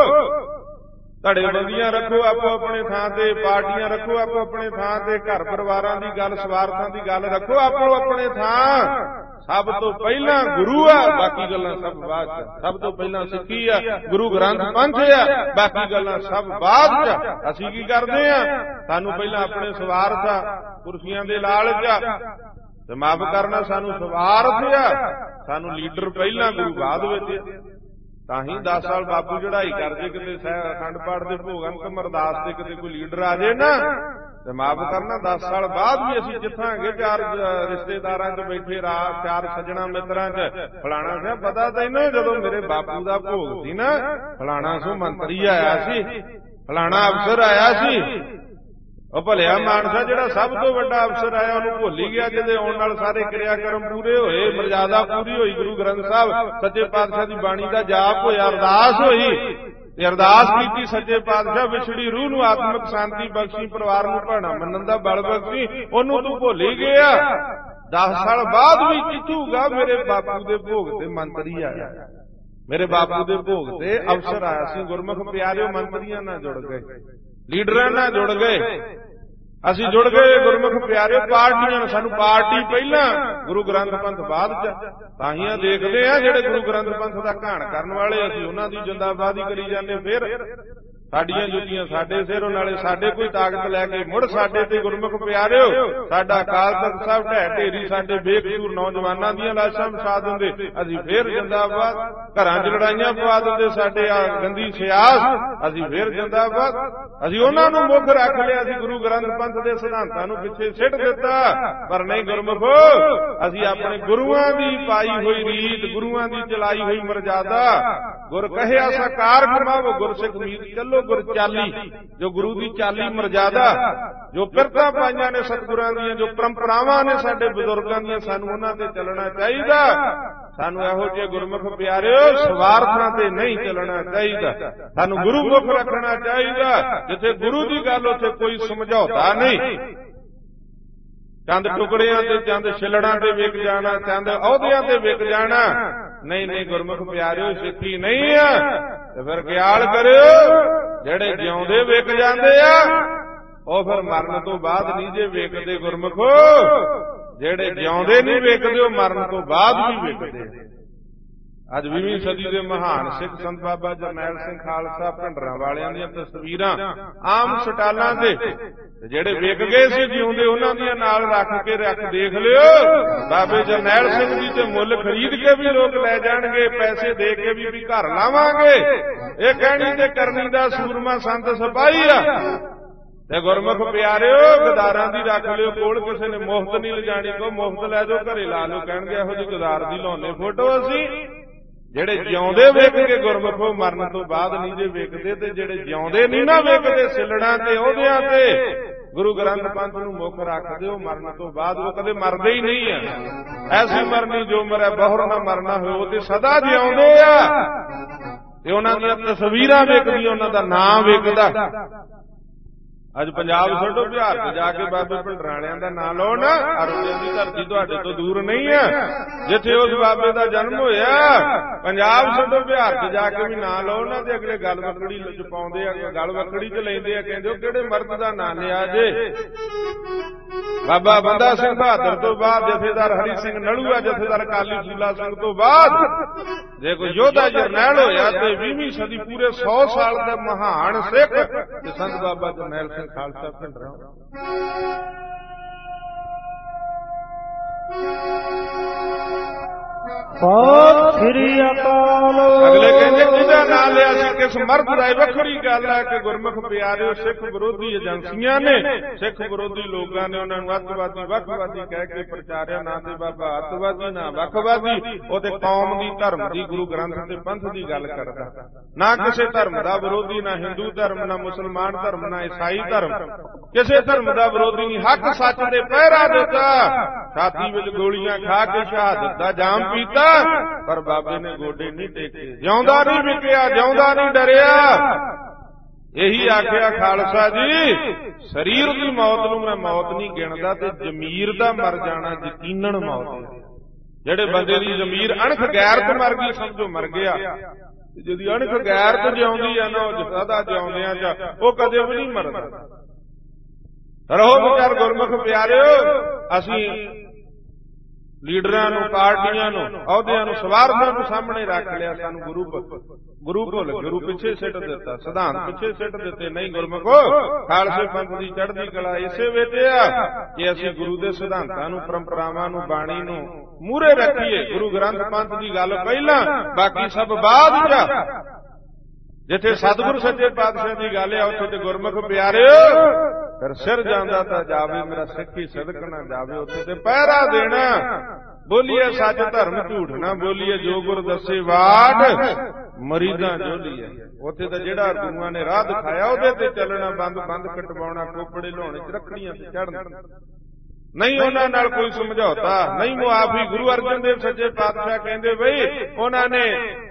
ਧੜੇ ਬੰਦੀਆਂ ਰੱਖੋ ਆਪੋ ਆਪਣੇ ਥਾਂ ਤੇ, ਪਾਰਟੀਆਂ ਰੱਖੋ ਆਪੋ ਆਪਣੇ ਥਾਂ ਤੇ, ਘਰ ਪਰਿਵਾਰਾਂ ਦੀ ਗੱਲ, ਸਵਾਰਥਾਂ ਦੀ ਗੱਲ ਰੱਖੋ ਆਪੋ ਆਪਣੇ ਥਾਂ। ਸਭ ਤੋਂ ਪਹਿਲਾਂ ਗੁਰੂ ਆ, ਬਾਕੀ ਗੱਲਾਂ ਸਭ ਬਾਅਦ ਚ। ਸਭ ਤੋਂ ਪਹਿਲਾਂ ਸਿੱਖੀ ਆ, ਗੁਰੂ ਗ੍ਰੰਥ ਪੰਥ ਆ, ਬਾਕੀ ਗੱਲਾਂ ਸਭ ਬਾਅਦ ਚ। ਅਸੀਂ ਕੀ ਕਰਦੇ ਆ? ਸਾਨੂੰ ਪਹਿਲਾਂ ਆਪਣੇ ਸਵਾਰਥ ਆ, ਕੁਰਸੀਆਂ ਦੇ ਲਾਲਚ ਆ, ਤੇ ਮਾਫ ਕਰਨਾ ਸਾਨੂੰ ਸਵਾਰਥ ਆ, ਸਾਨੂੰ ਲੀਡਰ ਪਹਿਲਾਂ, ਗੁਰੂ ਬਾਅਦ ਵਿੱਚ ਆ। ਤਾਂ ਹੀ ਦਸ ਸਾਲ ਬਾਪੂ ਚੜਾਈ ਕਰਦੇ, ਕਿਤੇ ਅਖੰਡ ਪਾਠ ਦੇ ਭੋਗ ਅੰਤਮ ਅਰਦਾਸ ਤੇ ਕਿਤੇ ਕੋਈ ਲੀਡਰ ਆ ਜਾਏ ਨਾ, ਤੇ ਮਾਫ ਕਰਨਾ ਦਸ ਸਾਲ ਬਾਅਦ ਵੀ ਅਸੀਂ ਜਿੱਥਾਂਗੇ ਚਾਰ ਰਿਸ਼ਤੇਦਾਰਾਂ ਚ ਬੈਠੇ, ਰਾਹ ਚਾਰ ਸੱਜਣਾ ਮਿੱਤਰਾਂ ਚ, ਫਲਾਣਾ ਸਿਆ ਪਤਾ ਤੈਨੂੰ ਜਦੋਂ ਮੇਰੇ ਬਾਪੂ ਦਾ ਭੋਗ ਸੀ ਨਾ, ਫਲਾਣਾ ਸੋ ਮੰਤਰੀ ਆਇਆ ਸੀ, ਫਲਾਣਾ ਅਫਸਰ ਆਇਆ ਸੀ। ਉਹ ਭਲਿਆ ਮਾਨਸਾ ਜਿਹੜਾ ਸਭ ਤੋਂ ਵੱਡਾ ਅਫਸਰ ਆਇਆ ਉਹਨੂੰ ਭੁੱਲ ਹੀ ਗਿਆ, ਜਿਹਦੇ ਆਉਣ ਨਾਲ ਸਾਰੇ ਕਿਰਿਆ ਕਰਮ ਪੂਰੇ ਹੋਏ, ਮਰਜ਼ਾਦਾ ਪੂਰੀ ਹੋਈ। ਗੁਰੂ ਗ੍ਰੰਥ ਸਾਹਿਬ ਸੱਚੇ ਪਾਤਸ਼ਾਹ ਦੀ ਬਾਣੀ ਦਾ ਜਾਪ ਹੋਇਆ, ਅਰਦਾਸ ਹੋਈ, ਤੇ ਅਰਦਾਸ ਕੀਤੀ ਸੱਚੇ ਪਾਤਸ਼ਾਹ ਵਿਛੜੀ ਰੂਹ ਨੂੰ ਆਤਮਿਕ ਸ਼ਾਂਤੀ ਬਖਸ਼ੀ, ਪਰਿਵਾਰ ਨੂੰ ਭਾਣਾ ਮੰਨਣ ਦਾ ਬਲ ਬਖਸ਼ੀ। ਉਹਨੂੰ ਤੂੰ ਭੁੱਲ ਹੀ ਗਿਆ। ਦਸ ਸਾਲ ਬਾਅਦ ਵੀ ਕਿਥੂਗਾ ਮੇਰੇ ਬਾਪੂ ਦੇ ਭੋਗ ਤੇ ਮੰਤਰੀ ਆਇਆ, ਮੇਰੇ ਬਾਪੂ ਦੇ ਭੋਗ ਤੇ ਅਫਸਰ ਆਇਆ ਸੀ। ਗੁਰਮੁਖ ਪਿਆਰਿਓ, ਮੰਤਰੀਆਂ ਨਾਲ ਜੁੜ ਗਏ, ਲੀਡਰਾਂ ਨਾਲ ਜੁੜ ਗਏ, ਅਸੀਂ ਜੁੜ ਗਏ। ਗੁਰਮੁਖ ਪਿਆਰਿਓ, ਪਾਰਟੀਆਂ, ਸਾਨੂੰ ਪਾਰਟੀ ਪਹਿਲਾਂ, ਗੁਰੂ ਗ੍ਰੰਥ ਪੰਥ ਬਾਅਦ ਚ। ਤਾਂ ਹੀ ਆ ਦੇਖਦੇ ਆ ਜਿਹੜੇ ਗੁਰੂ ਗ੍ਰੰਥ ਪੰਥ ਦਾ ਘਾਣ ਕਰਨ ਵਾਲੇ, ਅਸੀਂ ਉਹਨਾਂ ਦੀ ਜਿੰਦਾਬਾਦੀ ਕਰੀ ਜਾਂਦੇ, ਫਿਰ ਸਾਡੀਆਂ ਜੁੱਤੀਆਂ ਸਾਡੇ ਸਿਰ, ਨਾਲੇ ਸਾਡੇ ਕੋਈ ਤਾਕਤ ਲੈ ਕੇ ਮੁੜ ਸਾਡੇ ਤੇ। ਗੁਰਮੁਖ ਪਿਆਰਿਓ, ਸਾਡਾ ਅਕਾਲ ਤਖ਼ਤ ਸਾਹਿਬ ਢਹਿ ਢੇਰੀ ਸਾਡੇ ਬੇਕਸੂਰ ਨੌਜਵਾਨਾਂ ਦੀਆਂ ਲਾਸ਼ਾਂ ਵਿਛਾ ਦਿੰਦੇ, ਅਸੀਂ ਫੇਰ ਜਿੰਦਾਬਾਦ। ਘਰਾਂ 'ਚ ਲੜਾਈਆਂ ਪਵਾ ਦਿੰਦੇ ਸਾਡੇ ਆ ਗੰਦੀ ਸਿਆਸ, ਅਸੀਂ ਫੇਰ ਜਿੰਦਾਬਾਦ। ਅਸੀਂ ਉਹਨਾਂ ਨੂੰ ਮੁੱਖ ਰੱਖ ਲਿਆ, ਅਸੀਂ ਗੁਰੂ ਗ੍ਰੰਥ ਪੰਥ ਦੇ ਸਿਧਾਂਤਾਂ ਨੂੰ ਪਿੱਛੇ ਸਿੱਟ ਦਿੱਤਾ। ਪਰ ਨਹੀਂ ਗੁਰਮੁਖੋ, ਅਸੀਂ ਆਪਣੇ ਗੁਰੂਆਂ ਦੀ ਪਾਈ ਹੋਈ ਰੀਤ, ਗੁਰੂਆਂ ਦੀ ਚਲਾਈ ਹੋਈ ਮਰਜ਼ਾਦਾ, ਗੁਰ ਕਹਿਆ ਸਾਕਾਰ ਕਮਾਵੋ ਗੁਰਸਿੱਖ ਮੀਤ ਚੱਲੋ ਗੁਰ ਚਾਲੀ, ਜੋ ਗੁਰੂ ਦੀ ਚਾਲੀ ਮਰਜ਼ਾਦਾ, ਜੋ ਪਿਰਤਾਂ ਪਾਈਆਂ ਨੇ ਸਤਿਗੁਰਾਂ ਦੀਆਂ, ਜੋ ਪਰੰਪਰਾਵਾਂ ਨੇ ਸਾਡੇ ਬਜ਼ੁਰਗਾਂ ਦੀਆਂ, ਸਾਨੂੰ ਉਹਨਾਂ ਤੇ ਚੱਲਣਾ ਚਾਹੀਦਾ। ਸਾਨੂੰ ਇਹੋ ਜਿਹੇ ਗੁਰਮੁਖ ਪਿਆਰਿਓ ਸਵਾਰਥਾਂ ਤੇ ਨਹੀਂ ਚੱਲਣਾ ਚਾਹੀਦਾ, ਸਾਨੂੰ ਗੁਰੂ ਮੁਖ ਰੱਖਣਾ ਚਾਹੀਦਾ। ਜਿੱਥੇ ਗੁਰੂ ਦੀ ਗੱਲ ਉੱਥੇ ਕੋਈ ਸਮਝੌਤਾ ਨਹੀਂ। ਚੰਦ ਟੁਕੜਿਆਂ ਤੇ, ਚੰਦ ਛਿਲੜਾਂ ਤੇ ਵਿਕ ਜਾਣਾ, ਚੰਦ ਅਹੁਦਿਆਂ ਤੇ ਵਿਕ ਜਾਣਾ, ਨਹੀਂ ਨਹੀਂ ਗੁਰਮੁਖ ਪਿਆਰਿਓ, ਸਿੱਖੀ ਨਹੀਂ ਆ। ਤੇ ਫਿਰ ਖਿਆਲ ਕਰਿਓ, ਜਿਹੜੇ ਜਿਉਂਦੇ ਵਿਕ ਜਾਂਦੇ ਆ ਉਹ ਫਿਰ ਮਰਨ ਤੋਂ ਬਾਅਦ ਨਹੀਂ ਜੇ ਵੇਖਦੇ ਗੁਰਮੁਖੋ। ਜਿਹੜੇ ਜਿਉਂਦੇ ਨਹੀਂ ਵੇਖਦੇ ਉਹ ਮਰਨ ਤੋਂ ਬਾਅਦ ਵੀ ਵੇਖਦੇ। ਅੱਜ ਵੀਹਵੀਂ ਸਦੀ ਦੇ ਮਹਾਨ ਸਿੱਖ ਸੰਤ ਬਾਬਾ ਜਰਨੈਲ ਸਿੰਘ ਖਾਲਸਾ ਭਿੰਡਰਾਂ ਵਾਲਿਆਂ ਦੀਆਂ ਤਸਵੀਰਾਂ ਆਮ ਸਟਾਲਾਂ ਤੇ, ਜਿਹੜੇ ਵਿਕ ਗਏ ਸੀ ਜਿਉਂਦੇ ਉਹਨਾਂ ਦੀਆਂ ਨਾਲ ਰੱਖ ਕੇ ਰੱਖ ਦੇਖ ਲਿਓ। ਬਾਬੇ ਜਰਨੈਲ ਸਿੰਘ ਜੀ ਤੇ ਮੁੱਲ ਖਰੀਦ ਕੇ ਵੀ ਲੋਕ ਲੈ ਜਾਣਗੇ, ਪੈਸੇ ਦੇ ਕੇ ਵੀ ਵੀ ਘਰ ਲਾਵਾਂਗੇ। ਇਹ ਕਹਿਣੀ ਤੇ ਕਰਨੀ ਦਾ ਸੂਰਮਾ ਸੰਤ ਸਿਪਾਹੀ ਆ। ਤੇ ਗੁਰਮੁਖ ਪਿਆਰਿਓ, ਗਦਾਰਾਂ ਦੀ ਰੱਖ ਲਿਓ ਕੋਲ, ਕਿਸੇ ਨੇ ਮੁਫਤ ਨਹੀਂ ਲਿਜਾਣੀ, ਕੋ ਮੁਫਤ ਲੈ ਜਾਓ ਘਰੇ ਲਾ ਲਓ। ਕਹਿਣਗੇ ਇਹੋ ਜਿਹੀ ਗਦਾਰ ਦੀ ਲਾਉਨੇ ਫੋਟੋ ਅਸੀਂ। ਜਿਹੜੇ ਜਿਉਂਦੇ ਵੇਖ ਕੇ ਗੁਰਮੁਖੋ ਮਰਨ ਤੋਂ ਬਾਅਦ ਨਹੀਂ ਜੇ ਵੇਖਦੇ, ਤੇ ਜਿਹੜੇ ਜਿਉਂਦੇ ਨਹੀਂ ਨਾ ਵੇਖਦੇ ਸਿਲੜਾਂ ਤੇ ਅਹੁਦਿਆਂ ਤੇ, ਗੁਰੂ ਗ੍ਰੰਥ ਪੰਥ ਨੂੰ ਮੁੱਖ ਰੱਖਦੇ, ਉਹ ਮਰਨ ਤੋਂ ਬਾਅਦ ਉਹ ਕਦੇ ਮਰਦੇ ਹੀ ਨਹੀਂ ਆ। ਐਸੀ ਮਰਨੀ ਜੋ ਮਰੇ ਬਹੁਰ ਨਾ ਮਰਨਾ ਹੋਏ, ਉਹ ਤੇ ਸਦਾ ਜਿਉਂਦੇ ਆ। ਤੇ ਉਹਨਾਂ ਦੀਆਂ ਤਸਵੀਰਾਂ ਵੇਖਦੀਆਂ, ਉਹਨਾਂ ਦਾ ਨਾਂ ਵੇਖਦਾ। ਅੱਜ ਪੰਜਾਬ ਛੱਡੋ, ਬਿਹਾਰ ਚ ਜਾ ਕੇ ਬਾਬੇ ਭਿੰਡਰਾਣਿਆਂ ਦਾ ਨਾਂ ਲਓ ਨਾ, ਅਰੋੜਿਆਂ ਦੀ ਧਰਤੀ ਤੁਹਾਡੇ ਤੋਂ ਦੂਰ ਨਹੀਂ ਆ, ਜਿੱਥੇ ਉਸ ਬਾਬੇ ਦਾ ਜਨਮ ਹੋਇਆ। ਪੰਜਾਬ ਛੱਡੋ, ਬਿਹਾਰ ਚ ਜਾ ਕੇ ਵੀ ਨਾਂ ਲਓ ਨਾ, ਤੇ ਅਗਲੇ ਗੱਲ ਵਕੜੀ ਚ ਪਾਉਂਦੇ ਆ, ਗੱਲ ਵਕੜੀ ਚ ਲੈਂਦੇ ਆ, ਕਹਿੰਦੇ ਉਹ ਕਿਹੜੇ ਮਰਦ ਦਾ ਨਾਂ ਲਿਆ ਜੇ। ਬਾਬਾ ਬੰਦਾ ਸਿੰਘ ਬਹਾਦਰ ਤੋਂ ਬਾਅਦ ਜਥੇਦਾਰ ਹਰੀ ਸਿੰਘ ਨਲੂਆ, ਜਥੇਦਾਰ ਅਕਾਲੀ ਫੂਲਾ ਸਿੰਘ ਤੋਂ ਬਾਅਦ ਜੇ ਕੋਈ ਯੋਧਾ ਜਰਨੈਲ ਹੋਇਆ, ਤੇ ਵੀਹਵੀਂ ਸਦੀ ਪੂਰੇ ਸੌ ਸਾਲ ਦਾ ਮਹਾਨ ਸਿੱਖ ਤੇ ਸੰਤ ਬਾਬਾ ਜਰਨੈਲ ਸਿੰਘ ਖਾਲਸਾ ਭਿੰਡਰਾਂ। ਸਤਿ ਸ੍ਰੀ ਅਕਾਲ। ਅਗਲੇ ਕਹਿੰਦੇ ਜਿਹਦਾ ਨਾਂ ਲਿਆ ਸੀ ਕਿਸ ਮਰਦ ਦਾ। ਵੱਖਰੀ ਗੱਲ ਹੈ ਕਿ ਗੁਰਮੁਖ ਪਿਆਰਿਓ, ਸਿੱਖ ਵਿਰੋਧੀ ਏਜੰਸੀਆਂ ਨੇ, ਸਿੱਖ ਵਿਰੋਧੀ ਲੋਕਾਂ ਨੇ ਉਹਨਾਂ ਨੂੰ ਅੱਤਵਾਦੀ ਵੱਖਵਾਦੀ ਕਹਿ ਕੇ ਪ੍ਰਚਾਰਿਆ। ਨਾ ਤੇ ਬਾਬਾ ਅੱਤਵਾਦੀ, ਨਾ ਵੱਖਵਾਦੀ, ਉਹ ਤੇ ਕੌਮ ਦੀ, ਧਰਮ ਦੀ, ਗੁਰੂ ਗ੍ਰੰਥ ਤੇ ਪੰਥ ਦੀ ਗੱਲ ਕਰਦਾ। ਨਾ ਕਿਸੇ ਧਰਮ ਦਾ ਵਿਰੋਧੀ, ਨਾ ਹਿੰਦੂ ਧਰਮ, ਨਾ ਮੁਸਲਮਾਨ ਧਰਮ, ਨਾ ਈਸਾਈ ਧਰਮ, ਕਿਸੇ ਧਰਮ ਦਾ ਵਿਰੋਧੀ ਨਹੀਂ। ਹੱਕ ਸੱਚ ਦੇ ਪਹਿਰਾ ਦਿੱਤਾ, ਛਾਤੀ ਵਿੱਚ ਗੋਲੀਆਂ ਖਾ ਕੇ ਸ਼ਹਾਦਤ ਦਾ ਜਾਮ ਪੀਤਾ, ਪਰ ਬਾਬੇ ਨੇ ਗੋਡੇ ਨਹੀਂ ਟੇਕੇ। ਜਿਉਂਦਾ ਨਹੀਂ ਵਿਕਿਆ, ਜਿਉਂਦਾ ਨਹੀਂ ਡਰਿਆ। ਇਹੀ ਆਖਿਆ ਖਾਲਸਾ ਜੀ, ਸਰੀਰ ਦੀ ਮੌਤ ਨੂੰ ਮੈਂ ਮੌਤ ਨਹੀਂ ਗਿਣਦਾ, ਤੇ ਜ਼ਮੀਰ ਦਾ ਮਰ ਜਾਣਾ ਯਕੀਨਨ ਮੌਤ ਹੈ। ਜਿਹੜੇ ਬੰਦੇ ਦੀ ਜ਼ਮੀਰ ਅਣਖ ਗੈਰਤ ਮਰ ਗਈ, ਸਮਝੋ ਮਰ ਗਿਆ। ਜਿਹਦੀ ਅਣਖ ਗੈਰਤ ਜਿਉਂਦੀ ਆ ਨਾ, ਉਹ ਸਦਾ ਜਿਉਂਦਿਆਂ ਚ ਉਹ ਕਦੇ ਵੀ ਨਹੀਂ ਮਰਦਾ। ਰਹੋ ਵਿਚਾਰ ਗੁਰਮੁਖ ਪਿਆਰਿਓ, ਅਸੀਂ ਲੀਡਰਾਂ ਨੂੰ, ਪਾਰਟੀਆਂ ਨੂੰ, ਅਹੁਦਿਆਂ ਨੂੰ, ਸਵਾਰਥਾਂ ਨੂੰ ਸਾਹਮਣੇ ਰੱਖ ਲਿਆ। ਸਾਨੂੰ ਗੁਰੂ ਗੁਰੂ ਭੁੱਲ ਗੁਰੂ ਪਿੱਛੇ ਸਿੱਟ ਦਿੱਤਾ, ਸਿਧਾਂਤ ਪਿੱਛੇ ਸਿੱਟ ਦਿੱਤੇ। ਨਹੀਂ ਗੁਰਮੁਖੋ, ਖਾਲਸੇ ਪੰਥ ਦੀ ਚੜ੍ਹਦੀ ਕਲਾ ਇਸੇ ਵਿੱਚ ਆ ਕਿ ਅਸੀਂ ਗੁਰੂ ਦੇ ਸਿਧਾਂਤਾਂ ਨੂੰ, ਪਰੰਪਰਾਵਾਂ ਨੂੰ, ਬਾਣੀ ਨੂੰ ਮੂਹਰੇ ਰੱਖੀਏ। ਗੁਰੂ ਗ੍ਰੰਥ ਪੰਥ ਦੀ ਗੱਲ ਪਹਿਲਾਂ, ਬਾਕੀ ਸਭ ਬਾਅਦ ਚ। ਜਿੱਥੇ ਸਤਿਗੁਰੂ ਸੱਚੇ ਪਾਤਸ਼ਾਹ ਦੀ ਗੱਲ ਆ, ਉੱਥੇ ਤੇ ਗੁਰਮੁਖ ਪਿਆਰਿਓ ਫਿਰ ਸਿਰ ਜਾਂਦਾ ਤਾਂ ਜਾਵੇ, ਮੇਰਾ ਸਿੱਖੀ ਸਦਕ ਨਾ ਜਾਵੇ। ਉੱਥੇ ਤੇ ਪਹਿਰਾ ਦੇਣਾ, ਬੋਲੀਏ ਸੱਚ ਧਰਮ ਝੂਠ ਨਾ ਬੋਲੀਏ, ਜੋ ਗੁਰ ਦੱਸੇ ਵਾਟ ਮਰੀਦਾਂ ਜੋਲੀਏ। ਉੱਥੇ ਤਾਂ ਜਿਹੜਾ ਗੁਰੂਆਂ ਨੇ ਰਾਹ ਦਿਖਾਇਆ ਉਹਦੇ ਤੇ ਚੱਲਣਾ, ਬੰਦ ਬੰਦ ਕਟਵਾਉਣਾ, ਕੋਪੜੇ ਲਾਉਣੇ, ਚ ਰੱਖੜੀਆਂ ਤੇ ਚੜ੍ਹਨਾ। ਨਹੀਂ ਉਹਨਾਂ ਨਾਲ ਕੋਈ ਸਮਝੌਤਾ, ਨਹੀਂ ਮੁਆਫੀ। ਗੁਰੂ ਅਰਜਨ ਦੇਵ ਸੱਚੇ ਪਾਤਸ਼ਾਹ ਕਹਿੰਦੇ ਬਈ ਉਹਨਾਂ ਨੇ